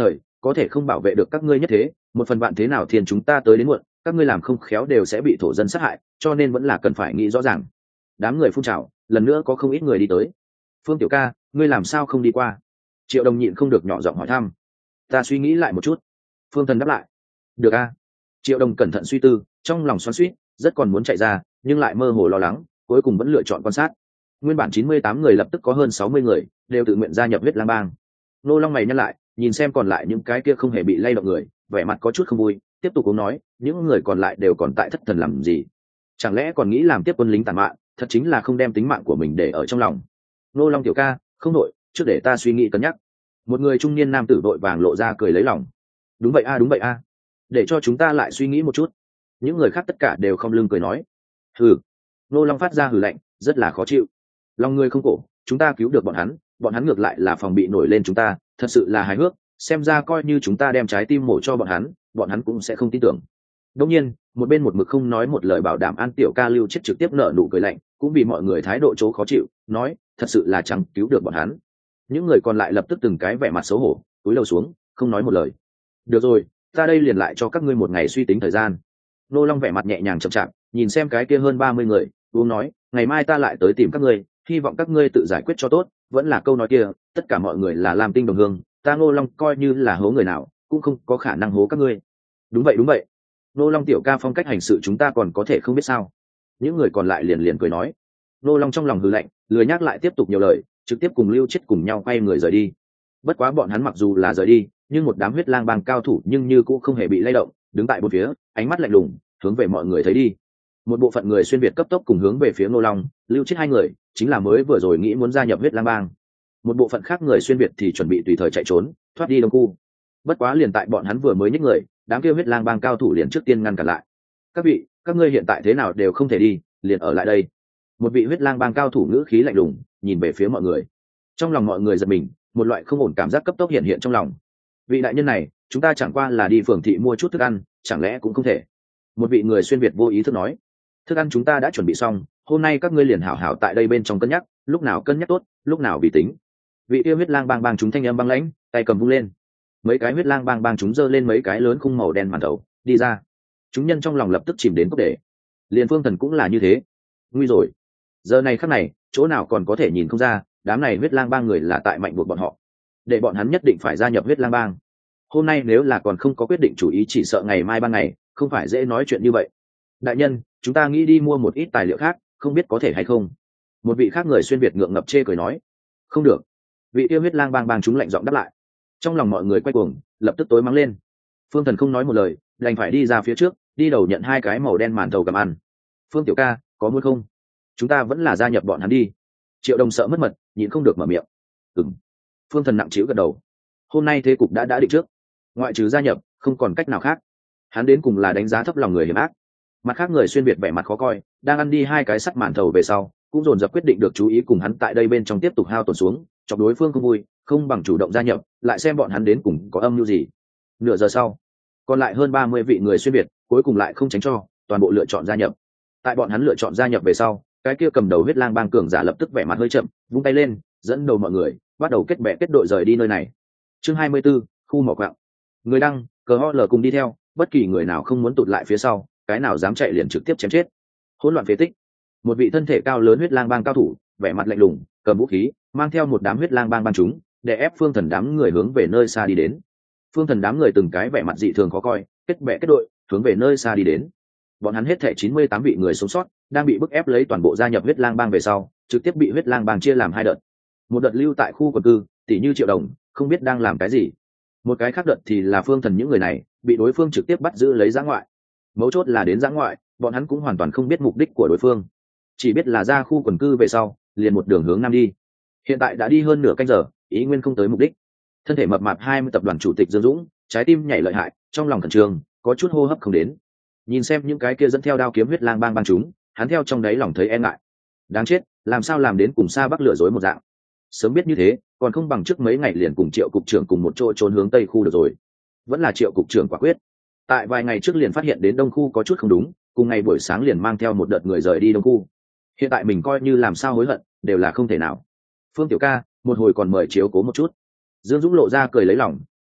có thể không bảo vệ được các ngươi nhất thế, một phần bạn thế nào thiên chúng ta tới đến muộn, các ngươi làm không khéo đều sẽ bị thổ dân sát hại, cho nên vẫn là cần phải nghĩ rõ ràng. Đám người phun trào, lần nữa có không ít người đi tới. Phương tiểu ca, ngươi làm sao không đi qua? Triệu Đồng nhịn không được nhỏ giọng hỏi thăm. Ta suy nghĩ lại một chút. Phương Thần đáp lại. Được a. Triệu Đồng cẩn thận suy tư, trong lòng xoắn xuýt, rất còn muốn chạy ra, nhưng lại mơ hồ lo lắng, cuối cùng vẫn lựa chọn quan sát. Nguyên bản chín mươi tám người lập tức có hơn sáu mươi người đều tự nguyện gia nhập huyết lang bang. Nô Long mày nhăn lại, nhìn xem còn lại những cái kia không hề bị lay động người, vẻ mặt có chút không vui, tiếp tục cũng nói, những người còn lại đều còn tại thất thần làm gì? Chẳng lẽ còn nghĩ làm tiếp quân lính tàn mạn, thật chính là không đem tính mạng của mình để ở trong lòng. Nô Long tiểu ca, không đội, trước để ta suy nghĩ cân nhắc. Một người trung niên nam tử vội vàng lộ ra cười lấy lòng. Đúng vậy a, đúng vậy a. Để cho chúng ta lại suy nghĩ một chút. Những người khác tất cả đều không lưng cười nói. Hừ. Nô Long phát ra hừ lạnh, rất là khó chịu. Lòng người không cổ, chúng ta cứu được bọn hắn, bọn hắn ngược lại là phòng bị nổi lên chúng ta, thật sự là hài hước, xem ra coi như chúng ta đem trái tim mổ cho bọn hắn, bọn hắn cũng sẽ không tin tưởng. Đương nhiên, một bên một mực không nói một lời bảo đảm an tiểu ca Lưu Chết trực tiếp nở nụ cười lạnh, cũng vì mọi người thái độ chỗ khó chịu, nói, thật sự là chẳng cứu được bọn hắn. Những người còn lại lập tức từng cái vẻ mặt xấu hổ, cúi đầu xuống, không nói một lời. Được rồi, ta đây liền lại cho các ngươi một ngày suy tính thời gian. Nô Long vẻ mặt nhẹ nhàng chậm chạp, nhìn xem cái kia hơn ba mươi người, uống nói, ngày mai ta lại tới tìm các ngươi, hy vọng các ngươi tự giải quyết cho tốt. Vẫn là câu nói kia, tất cả mọi người là làm tinh đồng hương, ta Nô Long coi như là hố người nào, cũng không có khả năng hố các ngươi. Đúng vậy đúng vậy. Nô Long tiểu ca phong cách hành sự chúng ta còn có thể không biết sao? Những người còn lại liền liền cười nói. Nô Long trong lòng hừ lạnh, lười nhắc lại tiếp tục nhiều lời, trực tiếp cùng Lưu Chết cùng nhau quay người rời đi. Bất quá bọn hắn mặc dù là rời đi, nhưng một đám huyết lang bang cao thủ nhưng như cũng không hề bị lay động, đứng tại một phía, ánh mắt lạnh lùng, hướng về mọi người thấy đi. Một bộ phận người xuyên việt cấp tốc cùng hướng về phía Nô Long, Lưu Chết hai người, chính là mới vừa rồi nghĩ muốn gia nhập huyết lang bang. Một bộ phận khác người xuyên việt thì chuẩn bị tùy thời chạy trốn, thoát đi đông khu. Bất quá liền tại bọn hắn vừa mới nhích người, đám kia huyết lang bang cao thủ liền trước tiên ngăn cản lại. Các vị, các ngươi hiện tại thế nào đều không thể đi, liền ở lại đây. Một vị huyết lang bang cao thủ ngữ khí lạnh lùng, nhìn về phía mọi người. Trong lòng mọi người giật mình, một loại không ổn cảm giác cấp tốc hiện hiện trong lòng. Vị đại nhân này, chúng ta chẳng qua là đi phường thị mua chút thức ăn, chẳng lẽ cũng không thể? Một vị người xuyên việt vô ý thức nói. Thức ăn chúng ta đã chuẩn bị xong, hôm nay các ngươi liền hảo hảo tại đây bên trong cân nhắc, lúc nào cân nhắc tốt, lúc nào vì tính. Vị tiêu huyết lang bang bang chúng thanh âm băng lãnh, tay cầm vung lên. Mấy cái huyết lang bang bang chúng giơ lên mấy cái lớn khung màu đen màn thầu, đi ra. Chúng nhân trong lòng lập tức chìm đến cốc để. Liên Phương Thần cũng là như thế. Nguy rồi. Giờ này khắc này, chỗ nào còn có thể nhìn không ra, đám này huyết lang bang người là tại mạnh buộc bọn họ, để bọn hắn nhất định phải gia nhập huyết lang bang. Hôm nay nếu là còn không có quyết định chủ ý, chỉ sợ ngày mai ban ngày không phải dễ nói chuyện như vậy. Đại nhân, chúng ta nghĩ đi mua một ít tài liệu khác, không biết có thể hay không? Một vị khác người xuyên việt ngượng ngập chê cười nói. Không được. Vị tiêu huyết lang bang bang chúng lạnh giọng đáp lại. Trong lòng mọi người quay cuồng, lập tức tối mắng lên. Phương Thần không nói một lời, đành phải đi ra phía trước, đi đầu nhận hai cái màu đen màn thầu cầm ăn. Phương tiểu ca, có muốn không? Chúng ta vẫn là gia nhập bọn hắn đi. Triệu Đồng sợ mất mật, nhịn không được mở miệng. Ừm. Phương Thần nặng trĩu gật đầu. Hôm nay thế cục đã đã định trước, ngoại trừ gia nhập, không còn cách nào khác. Hắn đến cùng là đánh giá thấp lòng người hiểm ác. Mặt khác người xuyên việt vẻ mặt khó coi, đang ăn đi hai cái sắt màn thầu về sau, cũng dồn dập quyết định được chú ý cùng hắn tại đây bên trong tiếp tục hao tổn xuống, chọc đối phương không vui, không bằng chủ động gia nhập, lại xem bọn hắn đến cùng có âm mưu gì. Nửa giờ sau, còn lại hơn ba mươi vị người xuyên việt, cuối cùng lại không tránh cho, toàn bộ lựa chọn gia nhập. Tại bọn hắn lựa chọn gia nhập về sau, cái kia cầm đầu huyết lang bang cường giả lập tức vẻ mặt hơi chậm, vung tay lên, dẫn đầu mọi người bắt đầu kết bè kết đội rời đi nơi này. Chương hai mươi 24, khu mỏ quặng. Người đăng, cờ ho lờ cùng đi theo, bất kỳ người nào không muốn tụt lại phía sau, cái nào dám chạy liền trực tiếp chém chết. Hỗn loạn phế tích. Một vị thân thể cao lớn huyết lang bang cao thủ, vẻ mặt lạnh lùng, cầm vũ khí, mang theo một đám huyết lang bang bang chúng, để ép Phương Thần đám người hướng về nơi xa đi đến. Phương Thần đám người từng cái vẻ mặt dị thường khó coi, kết bè kết đội, hướng về nơi xa đi đến. Bọn hắn hết thảy chín mươi tám vị người sống sót, đang bị bức ép lấy toàn bộ gia nhập huyết lang bang về sau, trực tiếp bị huyết lang bang chia làm hai đợt. Một đợt lưu tại khu quần cư, tỷ như Triệu Đồng, không biết đang làm cái gì. Một cái khác đợt thì là Phương Thần những người này, bị đối phương trực tiếp bắt giữ lấy dã ngoại. Mấu chốt là đến dã ngoại, bọn hắn cũng hoàn toàn không biết mục đích của đối phương, chỉ biết là ra khu quần cư về sau, liền một đường hướng nam đi. Hiện tại đã đi hơn nửa canh giờ, ý nguyên không tới mục đích. Thân thể mập mạp hai mươi tập đoàn chủ tịch Dương Dũng, trái tim nhảy lợi hại, trong lòng khẩn trương, có chút hô hấp không đến. Nhìn xem những cái kia dẫn theo đao kiếm huyết lang bang bang chúng, hắn theo trong đáy lòng thấy e ngại. Đáng chết, làm sao làm đến cùng xa bắc lừa dối một dạng. Sớm biết như thế, còn không bằng trước mấy ngày liền cùng Triệu cục trưởng cùng một chỗ trốn hướng tây khu được rồi. Vẫn là Triệu cục trưởng quả quyết. Tại vài ngày trước liền phát hiện đến đông khu có chút không đúng, cùng ngày buổi sáng liền mang theo một đợt người rời đi đông khu. Hiện tại mình coi như làm sao hối hận, đều là không thể nào. Phương tiểu ca, một hồi còn mời chiếu cố một chút. Dương Dũng lộ ra cười lấy lòng,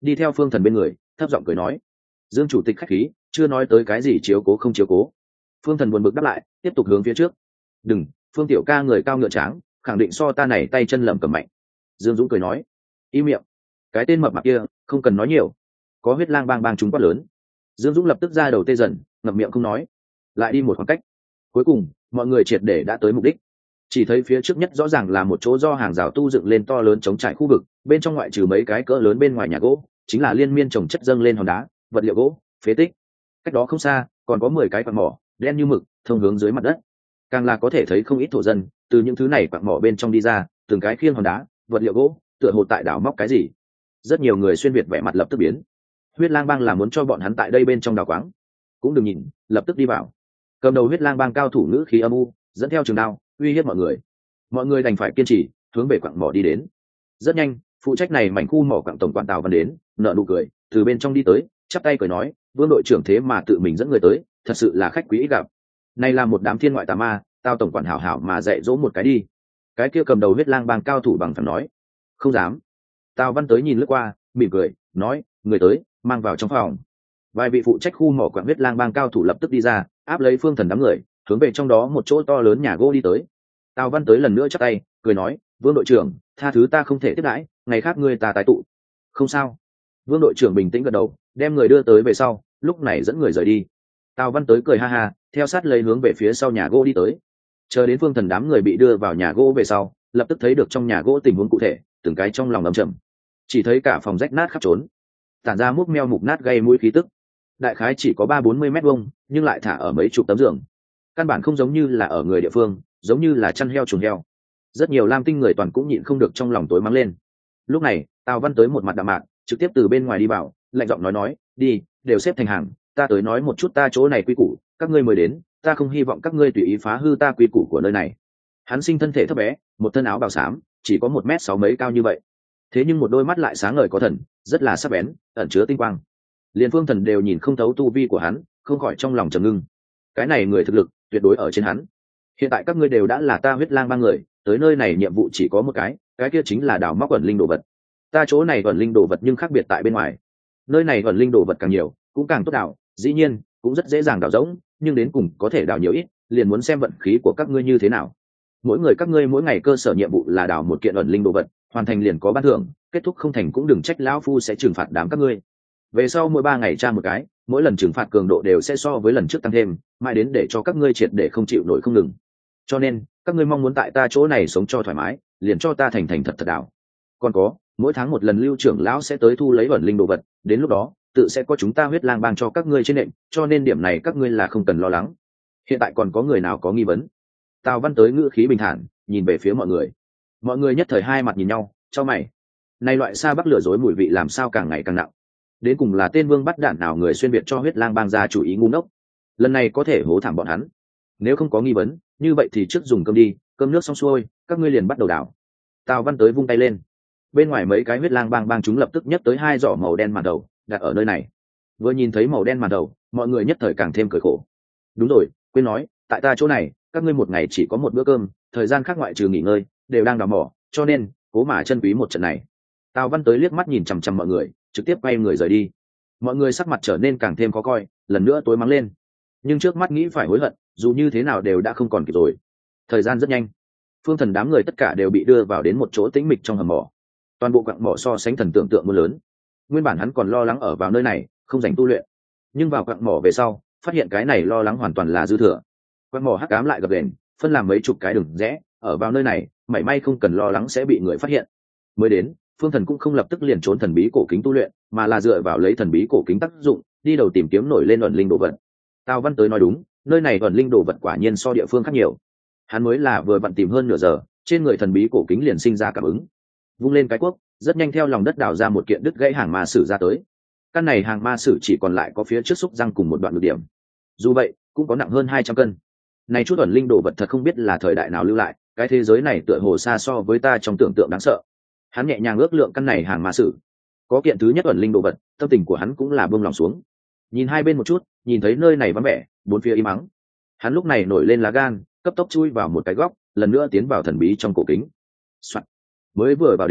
đi theo Phương Thần bên người, thấp giọng cười nói: Dương chủ tịch khách khí, chưa nói tới cái gì chiếu cố không chiếu cố. Phương Thần buồn bực đáp lại, tiếp tục hướng phía trước. Đừng, Phương tiểu ca người cao ngựa tráng, khẳng định so ta này tay chân lầm cầm mạnh. Dương Dũng cười nói: im miệng, cái tên mập mạp kia không cần nói nhiều. Có huyết lang bang bang chúng quát lớn. Dương Dũng lập tức ra đầu tê dần, ngậm miệng không nói. Lại đi một khoảng cách, cuối cùng mọi người triệt để đã tới mục đích. Chỉ thấy phía trước nhất rõ ràng là một chỗ do hàng rào tu dựng lên to lớn chống trải khu vực, bên trong ngoại trừ mấy cái cỡ lớn bên ngoài nhà gỗ, chính là liên miên trồng chất dâng lên hòn đá, vật liệu gỗ, phế tích. Cách đó không xa còn có mười cái quặng mỏ đen như mực thông hướng dưới mặt đất, càng là có thể thấy không ít thổ dân từ những thứ này quặng mỏ bên trong đi ra, từng cái khiêng hòn đá, vật liệu gỗ, tựa hồ tại đào móc cái gì. Rất nhiều người xuyên việt vẻ mặt lập tức biến. Huyết lang bang là muốn cho bọn hắn tại đây bên trong đào quáng. Cũng đừng nhìn, lập tức đi vào. Cầm đầu huyết lang bang cao thủ ngữ khí âm u, dẫn theo trường đao uy hiếp mọi người. Mọi người đành phải kiên trì hướng về quặng mỏ đi đến. Rất nhanh, phụ trách này mảnh khu mỏ quặng tổng quản Tào Văn đến, nợ nụ cười từ bên trong đi tới, chắp tay cười nói: Vương đội trưởng thế mà tự mình dẫn người tới, thật sự là khách quý ít gặp. Này là một đám thiên ngoại tà ma, Tào tổng quản hảo hảo mà dạy dỗ một cái đi. Cái kia cầm đầu huyết lang bang cao thủ bằng phẳng nói: không dám. Tào Văn tới nhìn lướt qua, mỉm cười nói: người tới, mang vào trong phòng. Vài vị phụ trách khu mỏ quặng huyết lang bang cao thủ lập tức đi ra, áp lấy Phương Thần đám người hướng về trong đó một chỗ to lớn nhà gỗ đi tới. Tào Văn tới lần nữa chắp tay cười nói: Vương đội trưởng, tha thứ ta không thể tiếp đãi, ngày khác ngươi ta tái tụ. Không sao. Vương đội trưởng bình tĩnh gật đầu, đem người đưa tới về sau, lúc này dẫn người rời đi. Tào Văn tới cười ha ha, theo sát lấy hướng về phía sau nhà gỗ đi tới. Chờ đến Phương Thần đám người bị đưa vào nhà gỗ về sau, lập tức thấy được trong nhà gỗ tình huống cụ thể, từng cái trong lòng ấm chầm. Chỉ thấy cả phòng rách nát khắp trốn, tản ra múc meo mục nát gây mũi khí tức. Đại khái chỉ có ba bốn mươi mét vuông, nhưng lại thả ở mấy chục tấm giường, căn bản không giống như là ở người địa phương, giống như là chăn heo chuồng heo. Rất nhiều lam tinh người toàn cũng nhịn không được trong lòng tối mắng lên. Lúc này Tào Văn tới một mặt đạm mạc, trực tiếp từ bên ngoài đi vào, lạnh giọng nói nói: đi, đều xếp thành hàng, ta tới nói một chút ta chỗ này quy củ, các ngươi mới đến, ta không hy vọng các ngươi tùy ý phá hư ta quy củ của nơi này. Hắn sinh thân thể thấp bé, một thân áo bào xám, chỉ có một mét sáu mấy cao như vậy, thế nhưng một đôi mắt lại sáng ngời có thần, rất là sắc bén, ẩn chứa tinh quang. Liên Phương Thần đều nhìn không thấu tu vi của hắn, không khỏi trong lòng trầm ngưng. Cái này người thực lực tuyệt đối ở trên hắn. Hiện tại các ngươi đều đã là ta huyết lang ba người, tới nơi này nhiệm vụ chỉ có một cái, cái kia chính là đào móc ẩn linh đồ vật. Ta chỗ này ẩn linh đồ vật nhưng khác biệt tại bên ngoài. Nơi này ẩn linh đồ vật càng nhiều, cũng càng tốt đào, dĩ nhiên cũng rất dễ dàng đào rỗng, nhưng đến cùng có thể đào nhiều ít, liền muốn xem vận khí của các ngươi như thế nào. Mỗi người các ngươi mỗi ngày cơ sở nhiệm vụ là đào một kiện ẩn linh đồ vật, hoàn thành liền có ban thưởng, kết thúc không thành cũng đừng trách lão phu sẽ trừng phạt đám các ngươi. Về sau mỗi ba ngày tra một cái, mỗi lần trừng phạt cường độ đều sẽ so với lần trước tăng thêm, mãi đến để cho các ngươi triệt để không chịu nổi không ngừng. Cho nên các ngươi mong muốn tại ta chỗ này sống cho thoải mái, liền cho ta thành thành thật thật đào. Còn có, mỗi tháng một lần lưu trưởng lão sẽ tới thu lấy ẩn linh đồ vật, đến lúc đó tự sẽ có chúng ta huyết lang bang cho các ngươi trên nệm, cho nên điểm này các ngươi là không cần lo lắng. Hiện tại còn có người nào có nghi vấn? Tào Văn tới ngữ khí bình thản, nhìn về phía mọi người. Mọi người nhất thời hai mặt nhìn nhau, chau mày. Này loại sa bắc lừa dối mùi vị làm sao càng ngày càng nặng. Đến cùng là tên vương bắt đạn nào người xuyên biệt cho huyết lang bang ra chủ ý ngu ngốc. Lần này có thể hố thảm bọn hắn. Nếu không có nghi vấn, như vậy thì trước dùng cơm đi, cơm nước xong xuôi, các ngươi liền bắt đầu đảo. Tào Văn tới vung tay lên. Bên ngoài mấy cái huyết lang bang bang chúng lập tức nhấc tới hai giỏ màu đen màn đầu, đặt ở nơi này. Vừa nhìn thấy màu đen màn đầu, mọi người nhất thời càng thêm cười khổ. Đúng rồi, quên nói, tại ta chỗ này, các ngươi một ngày chỉ có một bữa cơm, thời gian khác ngoại trừ nghỉ ngơi đều đang đào mỏ, cho nên cố mà chân quý một trận này. Tào Văn tới liếc mắt nhìn chằm chằm mọi người, trực tiếp quay người rời đi. Mọi người sắc mặt trở nên càng thêm khó coi, lần nữa tối mắng lên. Nhưng trước mắt nghĩ phải hối hận, dù như thế nào đều đã không còn kịp rồi. Thời gian rất nhanh, Phương Thần đám người tất cả đều bị đưa vào đến một chỗ tĩnh mịch trong hầm mỏ. Toàn bộ quặng mỏ so sánh thần tưởng tượng mưa lớn. Nguyên bản hắn còn lo lắng ở vào nơi này không dành tu luyện, nhưng vào quặng mỏ về sau, phát hiện cái này lo lắng hoàn toàn là dư thừa. Quặng mỏ hắc ám lại gập ghềnh, phân làm mấy chục cái đường rẽ, ở vào nơi này, mảy may không cần lo lắng sẽ bị người phát hiện. Mới đến, Phương Thần cũng không lập tức liền trốn thần bí cổ kính tu luyện, mà là dựa vào lấy thần bí cổ kính tác dụng, đi đầu tìm kiếm nổi lên ẩn linh đồ vật. Tào Văn tới nói đúng, nơi này ẩn linh đồ vật quả nhiên so địa phương khác nhiều. Hắn mới là vừa vặn tìm hơn nửa giờ, trên người thần bí cổ kính liền sinh ra cảm ứng. Vung lên cái cuốc, rất nhanh theo lòng đất đào ra một kiện đứt gãy hàng ma sử ra tới. Căn này hàng ma sử chỉ còn lại có phía trước xúc răng cùng một đoạn ngược điểm. Dù vậy, cũng có nặng hơn hai trăm cân. Này chút ẩn linh đồ vật thật không biết là thời đại nào lưu lại, cái thế giới này tựa hồ xa so với ta trong tưởng tượng đáng sợ. Hắn nhẹ nhàng ước lượng căn này hàng ma sử. Có kiện thứ nhất ẩn linh đồ vật, tâm tình của hắn cũng là buông lòng xuống. Nhìn hai bên một chút, nhìn thấy nơi này vắng vẻ, bốn phía im ắng. Hắn lúc này nổi lên lá gan, cấp tốc chui vào một cái góc, lần nữa tiến vào thần bí trong cổ kính. Soạn. Mới vừa vào đến,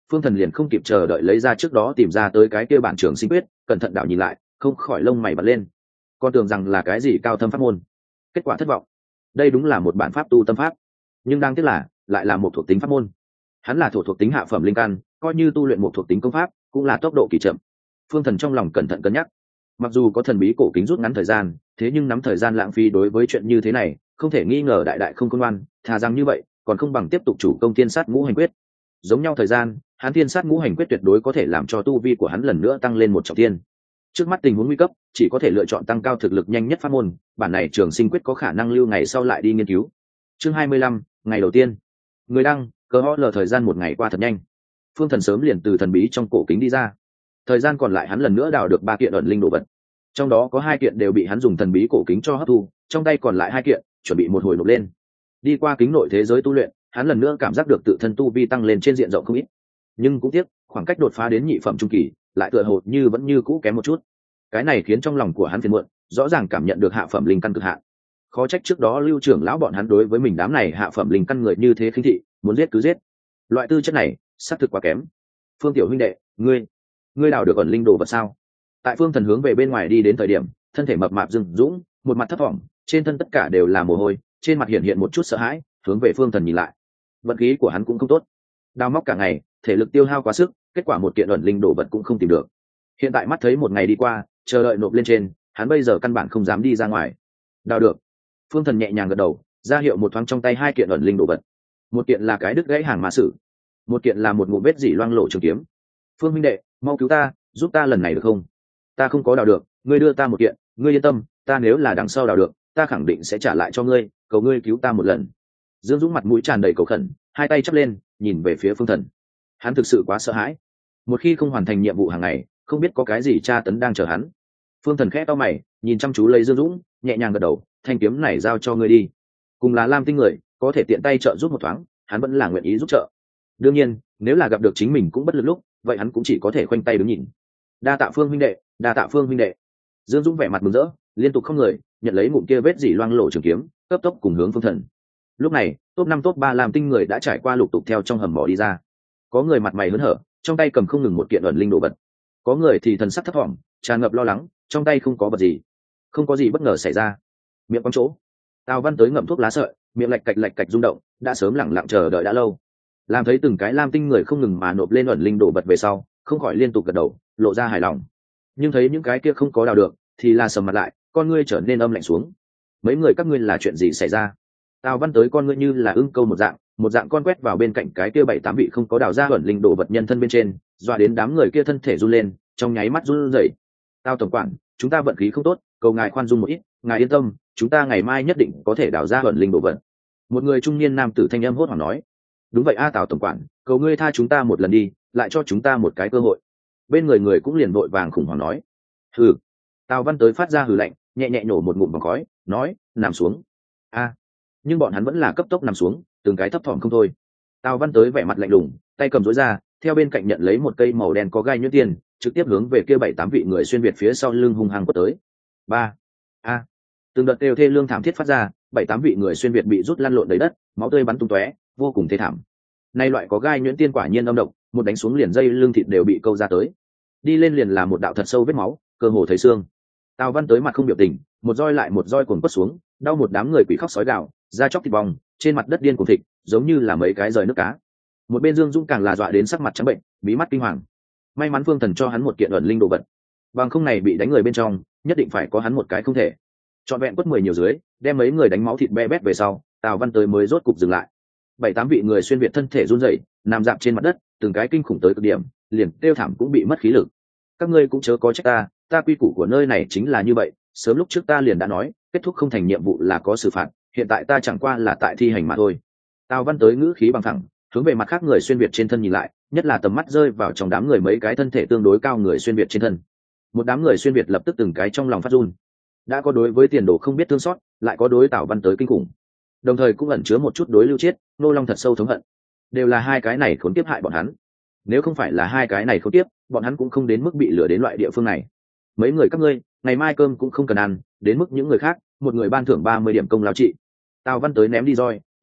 Phương Thần liền không kịp chờ đợi lấy ra trước đó tìm ra tới cái kia bản trường sinh quyết, cẩn thận đảo nhìn lại, không khỏi lông mày bật lên. Con tưởng rằng là cái gì cao thâm pháp môn, kết quả thất vọng. Đây đúng là một bản pháp tu tâm pháp, nhưng đáng tiếc là lại là một thuộc tính pháp môn. Hắn là thổ thuộc tính hạ phẩm linh căn, coi như tu luyện một thuộc tính công pháp, cũng là tốc độ kỳ chậm. Phương Thần trong lòng cẩn thận cân nhắc, mặc dù có thần bí cổ kính rút ngắn thời gian, thế nhưng nắm thời gian lãng phí đối với chuyện như thế này, không thể nghi ngờ đại đại không công ngoan. Thà rằng như vậy, còn không bằng tiếp tục chủ công thiên sát ngũ hành quyết. Giống nhau thời gian, hắn thiên sát ngũ hành quyết tuyệt đối có thể làm cho tu vi của hắn lần nữa tăng lên một trọng thiên. Trước mắt tình huống nguy cấp, chỉ có thể lựa chọn tăng cao thực lực nhanh nhất pháp môn, bản này trường sinh quyết có khả năng lưu ngày sau lại đi nghiên cứu. Chương hai mươi lăm, ngày đầu tiên. Người đăng, cờ ho lờ thời gian một ngày qua thật nhanh. Phương Thần sớm liền từ thần bí trong cổ kính đi ra. Thời gian còn lại hắn lần nữa đào được ba kiện ẩn linh đồ vật. Trong đó có hai kiện đều bị hắn dùng thần bí cổ kính cho hấp thu, trong tay còn lại hai kiện, chuẩn bị một hồi nộp lên. Đi qua kính nội thế giới tu luyện, hắn lần nữa cảm giác được tự thân tu vi tăng lên trên diện rộng không ít. Nhưng cũng tiếc, khoảng cách đột phá đến nhị phẩm trung kỳ, lại tựa hồ như vẫn như cũ kém một chút. Cái này khiến trong lòng của hắn phiền muộn, rõ ràng cảm nhận được hạ phẩm linh căn cực hạn. Khó trách trước đó Lưu trưởng lão bọn hắn đối với mình đám này hạ phẩm linh căn người như thế khinh thị, muốn giết cứ giết. Loại tư chất này, xác thực quá kém. Phương tiểu huynh đệ, ngươi, ngươi đào được ẩn linh đồ vật sao? Tại Phương Thần hướng về bên ngoài đi đến thời điểm, thân thể mập mạp dừng dũng, một mặt thấp thỏm, trên thân tất cả đều là mồ hôi, trên mặt hiện hiện một chút sợ hãi, hướng về Phương Thần nhìn lại. Vận khí của hắn cũng không tốt, đào móc cả ngày, thể lực tiêu hao quá sức, kết quả một kiện ẩn linh đồ vật cũng không tìm được. Hiện tại mắt thấy một ngày đi qua, chờ đợi nộp lên trên, hắn bây giờ căn bản không dám đi ra ngoài. Đào được. Phương Thần nhẹ nhàng gật đầu, ra hiệu một thoáng trong tay hai kiện ẩn linh đồ vật. Một kiện là cái đứt gãy hàng mã sử, một kiện là một ngụm vết dỉ loang lổ trường kiếm. Phương minh đệ, mau cứu ta, giúp ta lần này được không? Ta không có đào được, ngươi đưa ta một kiện, ngươi yên tâm, ta nếu là đằng sau đào được, ta khẳng định sẽ trả lại cho ngươi, cầu ngươi cứu ta một lần. Dương Dũng mặt mũi tràn đầy cầu khẩn, hai tay chắp lên, nhìn về phía Phương Thần. Hắn thực sự quá sợ hãi, một khi không hoàn thành nhiệm vụ hàng ngày, không biết có cái gì tra tấn đang chờ hắn. Phương Thần khẽ cau mày, nhìn chăm chú lấy Dương Dũng, nhẹ nhàng gật đầu, thanh kiếm này giao cho ngươi đi. Cùng là Lam Tinh người, có thể tiện tay trợ giúp một thoáng, hắn vẫn là nguyện ý giúp trợ. Đương nhiên, nếu là gặp được chính mình cũng bất lực lúc, vậy hắn cũng chỉ có thể khoanh tay đứng nhìn. Đa tạ Phương huynh đệ, đa tạ Phương huynh đệ. Dương Dũng vẻ mặt mừng rỡ, liên tục không người, nhận lấy ngụm kia vết dỉ loang lổ trường kiếm, cấp tốc cùng hướng Phương Thần. Lúc này, top năm top ba Lam Tinh người đã trải qua lục tục theo trong hầm mỏ đi ra. Có người mặt mày hớn hở, trong tay cầm không ngừng một kiện ẩn linh đồ vật. Có người thì thần sắc thấp thỏm, tràn ngập lo lắng, trong tay không có vật gì. Không có gì bất ngờ xảy ra. Miệng quăng chỗ, Tào Văn tới ngậm thuốc lá sợi, miệng lạch cạch lạch cạch rung động, đã sớm lẳng lặng chờ đợi đã lâu. Làm thấy từng cái Lam Tinh người không ngừng mà nộp lên ẩn linh đồ vật về sau, không khỏi liên tục gật đầu, lộ ra hài lòng. Nhưng thấy những cái kia không có đào được, thì là sầm mặt lại, con ngươi trở nên âm lạnh xuống. Mấy người các ngươi là chuyện gì xảy ra? Tào Văn tới con ngươi như là ưng câu một dạng, một dạng con quét vào bên cạnh cái kia bảy tám vị không có đào ra ẩn linh đồ vật nhân thân bên trên, dọa đến đám người kia thân thể run lên, trong nháy mắt run rẩy. Tào tổng quản, chúng ta vận khí không tốt, cầu ngài khoan dung một ít, ngài yên tâm, chúng ta ngày mai nhất định có thể đào ra ẩn linh đồ vật. Một người trung niên nam tử thanh âm hốt hoảng nói. Đúng vậy a Tào tổng quản, cầu ngươi tha chúng ta một lần đi, lại cho chúng ta một cái cơ hội. Bên người người cũng liền vội vàng khủng hoảng nói. Hừ. Tào Văn tới phát ra hừ lạnh, nhẹ nhẹ nổ một ngụm vòng khói, nói, nằm xuống. A. Nhưng bọn hắn vẫn là cấp tốc nằm xuống, từng cái thấp thỏm không thôi. Tào Văn tới vẻ mặt lạnh lùng, tay cầm rối ra, theo bên cạnh nhận lấy một cây màu đen có gai nhuyễn tiền, trực tiếp hướng về kia bảy tám vị người xuyên việt phía sau lưng hung hăng quất tới. Ba. A. Từng đợt kêu thê lương thảm thiết phát ra, bảy tám vị người xuyên việt bị rút lăn lộn đầy đất, máu tươi bắn tung tóe, vô cùng thê thảm. Nay loại có gai nhuyễn tiên quả nhiên âm độc, một đánh xuống liền dây lưng thịt đều bị câu ra tới, đi lên liền là một đạo thật sâu vết máu, cơ hồ thấy xương. Tào Văn tới mặt không biểu tình, một roi lại một roi cuồng quất xuống, đau một đám người quỷ khóc sói gào, da chóc thịt bong, trên mặt đất điên cuồng thịt, giống như là mấy cái rời nước cá. Một bên Dương Dũng càng là dọa đến sắc mặt trắng bệnh, mí mắt kinh hoàng. May mắn Phương Thần cho hắn một kiện ẩn linh đồ vật, bằng không này bị đánh người bên trong, nhất định phải có hắn một cái không thể. Trọn vẹn quất mười nhiều dưới, đem mấy người đánh máu thịt be bét về sau, Tào Văn tới mới rốt cục dừng lại. Bảy tám vị người xuyên việt thân thể run rẩy, nằm dạp trên mặt đất, từng cái kinh khủng tới cực điểm, liền kêu thảm cũng bị mất khí lực. Các ngươi cũng chớ có trách ta, ta quy củ của nơi này chính là như vậy, sớm lúc trước ta liền đã nói, kết thúc không thành nhiệm vụ là có xử phạt, hiện tại ta chẳng qua là tại thi hành mà thôi. Tào Văn tới ngữ khí bằng thẳng, hướng về mặt khác người xuyên việt trên thân nhìn lại, nhất là tầm mắt rơi vào trong đám người mấy cái thân thể tương đối cao người xuyên việt trên thân. Một đám người xuyên việt lập tức từng cái trong lòng phát run. Đã có đối với tiền đồ không biết thương xót, lại có đối Tào Văn tới kinh khủng, đồng thời cũng ẩn chứa một chút đối Lưu Chiết, Nô Long thật sâu thống hận. Đều là hai cái này khốn kiếp hại bọn hắn. Nếu không phải là hai cái này khốn kiếp, bọn hắn cũng không đến mức bị lừa đến loại địa phương này. Mấy người các ngươi, ngày mai cơm cũng không cần ăn, đến mức những người khác, một người ban thưởng ba mươi điểm công lao trị. Tào Văn tới ném đi roi,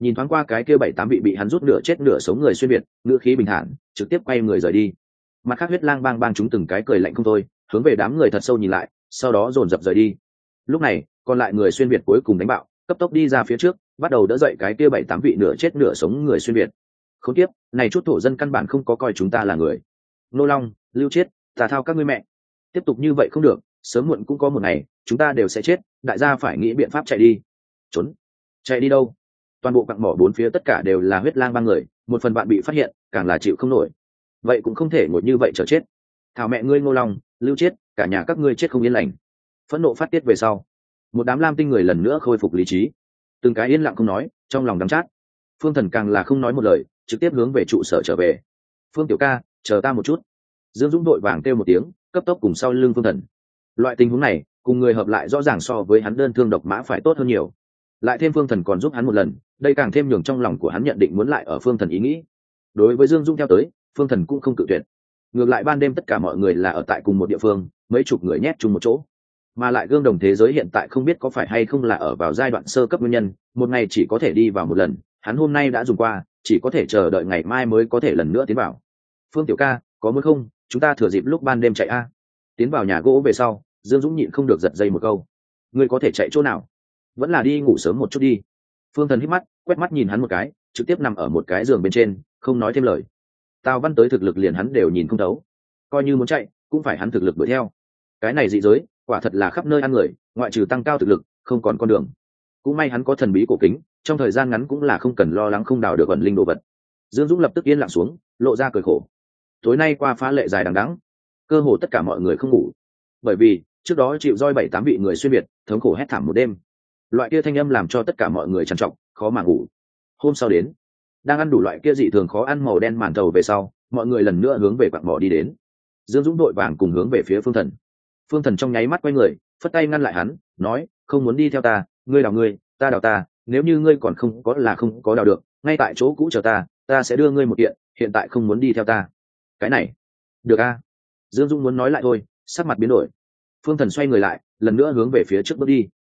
nhìn thoáng qua cái kia bảy tám vị bị hắn rút nửa chết nửa sống người xuyên việt, ngữ khí bình thản trực tiếp quay người rời đi. Mặt khác huyết lang bang bang chúng từng cái cười lạnh không thôi, hướng về đám người thật sâu nhìn lại, sau đó dồn dập rời đi. Lúc này còn lại người xuyên việt cuối cùng đánh bạo, cấp tốc đi ra phía trước, bắt đầu đỡ dậy cái kia bảy tám vị nửa chết nửa sống người xuyên việt. Không tiếp, này chút thổ dân căn bản không có coi chúng ta là người. Nô Long, Lưu Chiết, tà thao các ngươi mẹ, tiếp tục như vậy không được, sớm muộn cũng có một ngày chúng ta đều sẽ chết, đại gia phải nghĩ biện pháp chạy đi. Trốn? Chạy đi đâu? Toàn bộ quặng mỏ bốn phía tất cả đều là huyết lang bang người, một phần bạn bị phát hiện càng là chịu không nổi. Vậy cũng không thể ngồi như vậy chờ chết. Thảo mẹ ngươi Ngô Long, Lưu Chiết, cả nhà các ngươi chết không yên lành. Phẫn nộ phát tiết về sau, một đám lam tinh người lần nữa khôi phục lý trí, từng cái yên lặng không nói, trong lòng đắng chát. Phương Thần càng là không nói một lời, trực tiếp hướng về trụ sở trở về. Phương tiểu ca, chờ ta một chút. Dương Dũng đội vàng kêu một tiếng, cấp tốc cùng sau lưng Phương Thần. Loại tình huống này cùng người hợp lại rõ ràng so với hắn đơn thương độc mã phải tốt hơn nhiều, lại thêm Phương Thần còn giúp hắn một lần, đây càng thêm nhường trong lòng của hắn nhận định muốn lại ở Phương Thần ý nghĩ. Đối với Dương Dũng theo tới, Phương Thần cũng không cự tuyệt. Ngược lại ban đêm tất cả mọi người là ở tại cùng một địa phương, mấy chục người nhét chung một chỗ, mà lại gương đồng thế giới hiện tại không biết có phải hay không là ở vào giai đoạn sơ cấp nguyên nhân, một ngày chỉ có thể đi vào một lần, hắn hôm nay đã dùng qua, chỉ có thể chờ đợi ngày mai mới có thể lần nữa tiến vào. Phương tiểu ca, có muốn không chúng ta thừa dịp lúc ban đêm chạy a? Tiến vào nhà gỗ về sau, Dương Dũng nhịn không được giật dây một câu. Ngươi có thể chạy chỗ nào? Vẫn là đi ngủ sớm một chút đi. Phương Thần hít mắt, quét mắt nhìn hắn một cái, trực tiếp nằm ở một cái giường bên trên, không nói thêm lời. Tào Văn tới thực lực liền hắn đều nhìn không thấu, coi như muốn chạy cũng phải hắn thực lực đuổi theo. Cái này dị giới quả thật là khắp nơi ăn người, ngoại trừ tăng cao thực lực không còn con đường. Cũng may hắn có thần bí cổ kính, trong thời gian ngắn cũng là không cần lo lắng không đào được ẩn linh đồ vật. Dương Dũng lập tức yên lặng xuống, lộ ra cười khổ. Tối nay qua phá lệ dài đằng đẵng, cơ hồ tất cả mọi người không ngủ, bởi vì trước đó chịu roi bảy tám vị người xuyên việt thống khổ hét thảm một đêm, loại kia thanh âm làm cho tất cả mọi người trằn trọc khó mà ngủ. Hôm sau đến, đang ăn đủ loại kia dị thường khó ăn màu đen màn thầu về sau, mọi người lần nữa hướng về quặng mỏ đi đến. Dương Dũng đội vàng cùng hướng về phía Phương Thần. Phương Thần trong nháy mắt quay người, phất tay ngăn lại hắn, nói: không muốn đi theo ta, ngươi đào ngươi, ta đào ta, nếu như ngươi còn không có là không có đào được, ngay tại chỗ cũ chờ ta, ta sẽ đưa ngươi một kiện, hiện tại không muốn đi theo ta. Cái này được a? Dương Dũng muốn nói lại thôi, sắc mặt biến đổi. Phương Thần xoay người lại, lần nữa hướng về phía trước bước đi.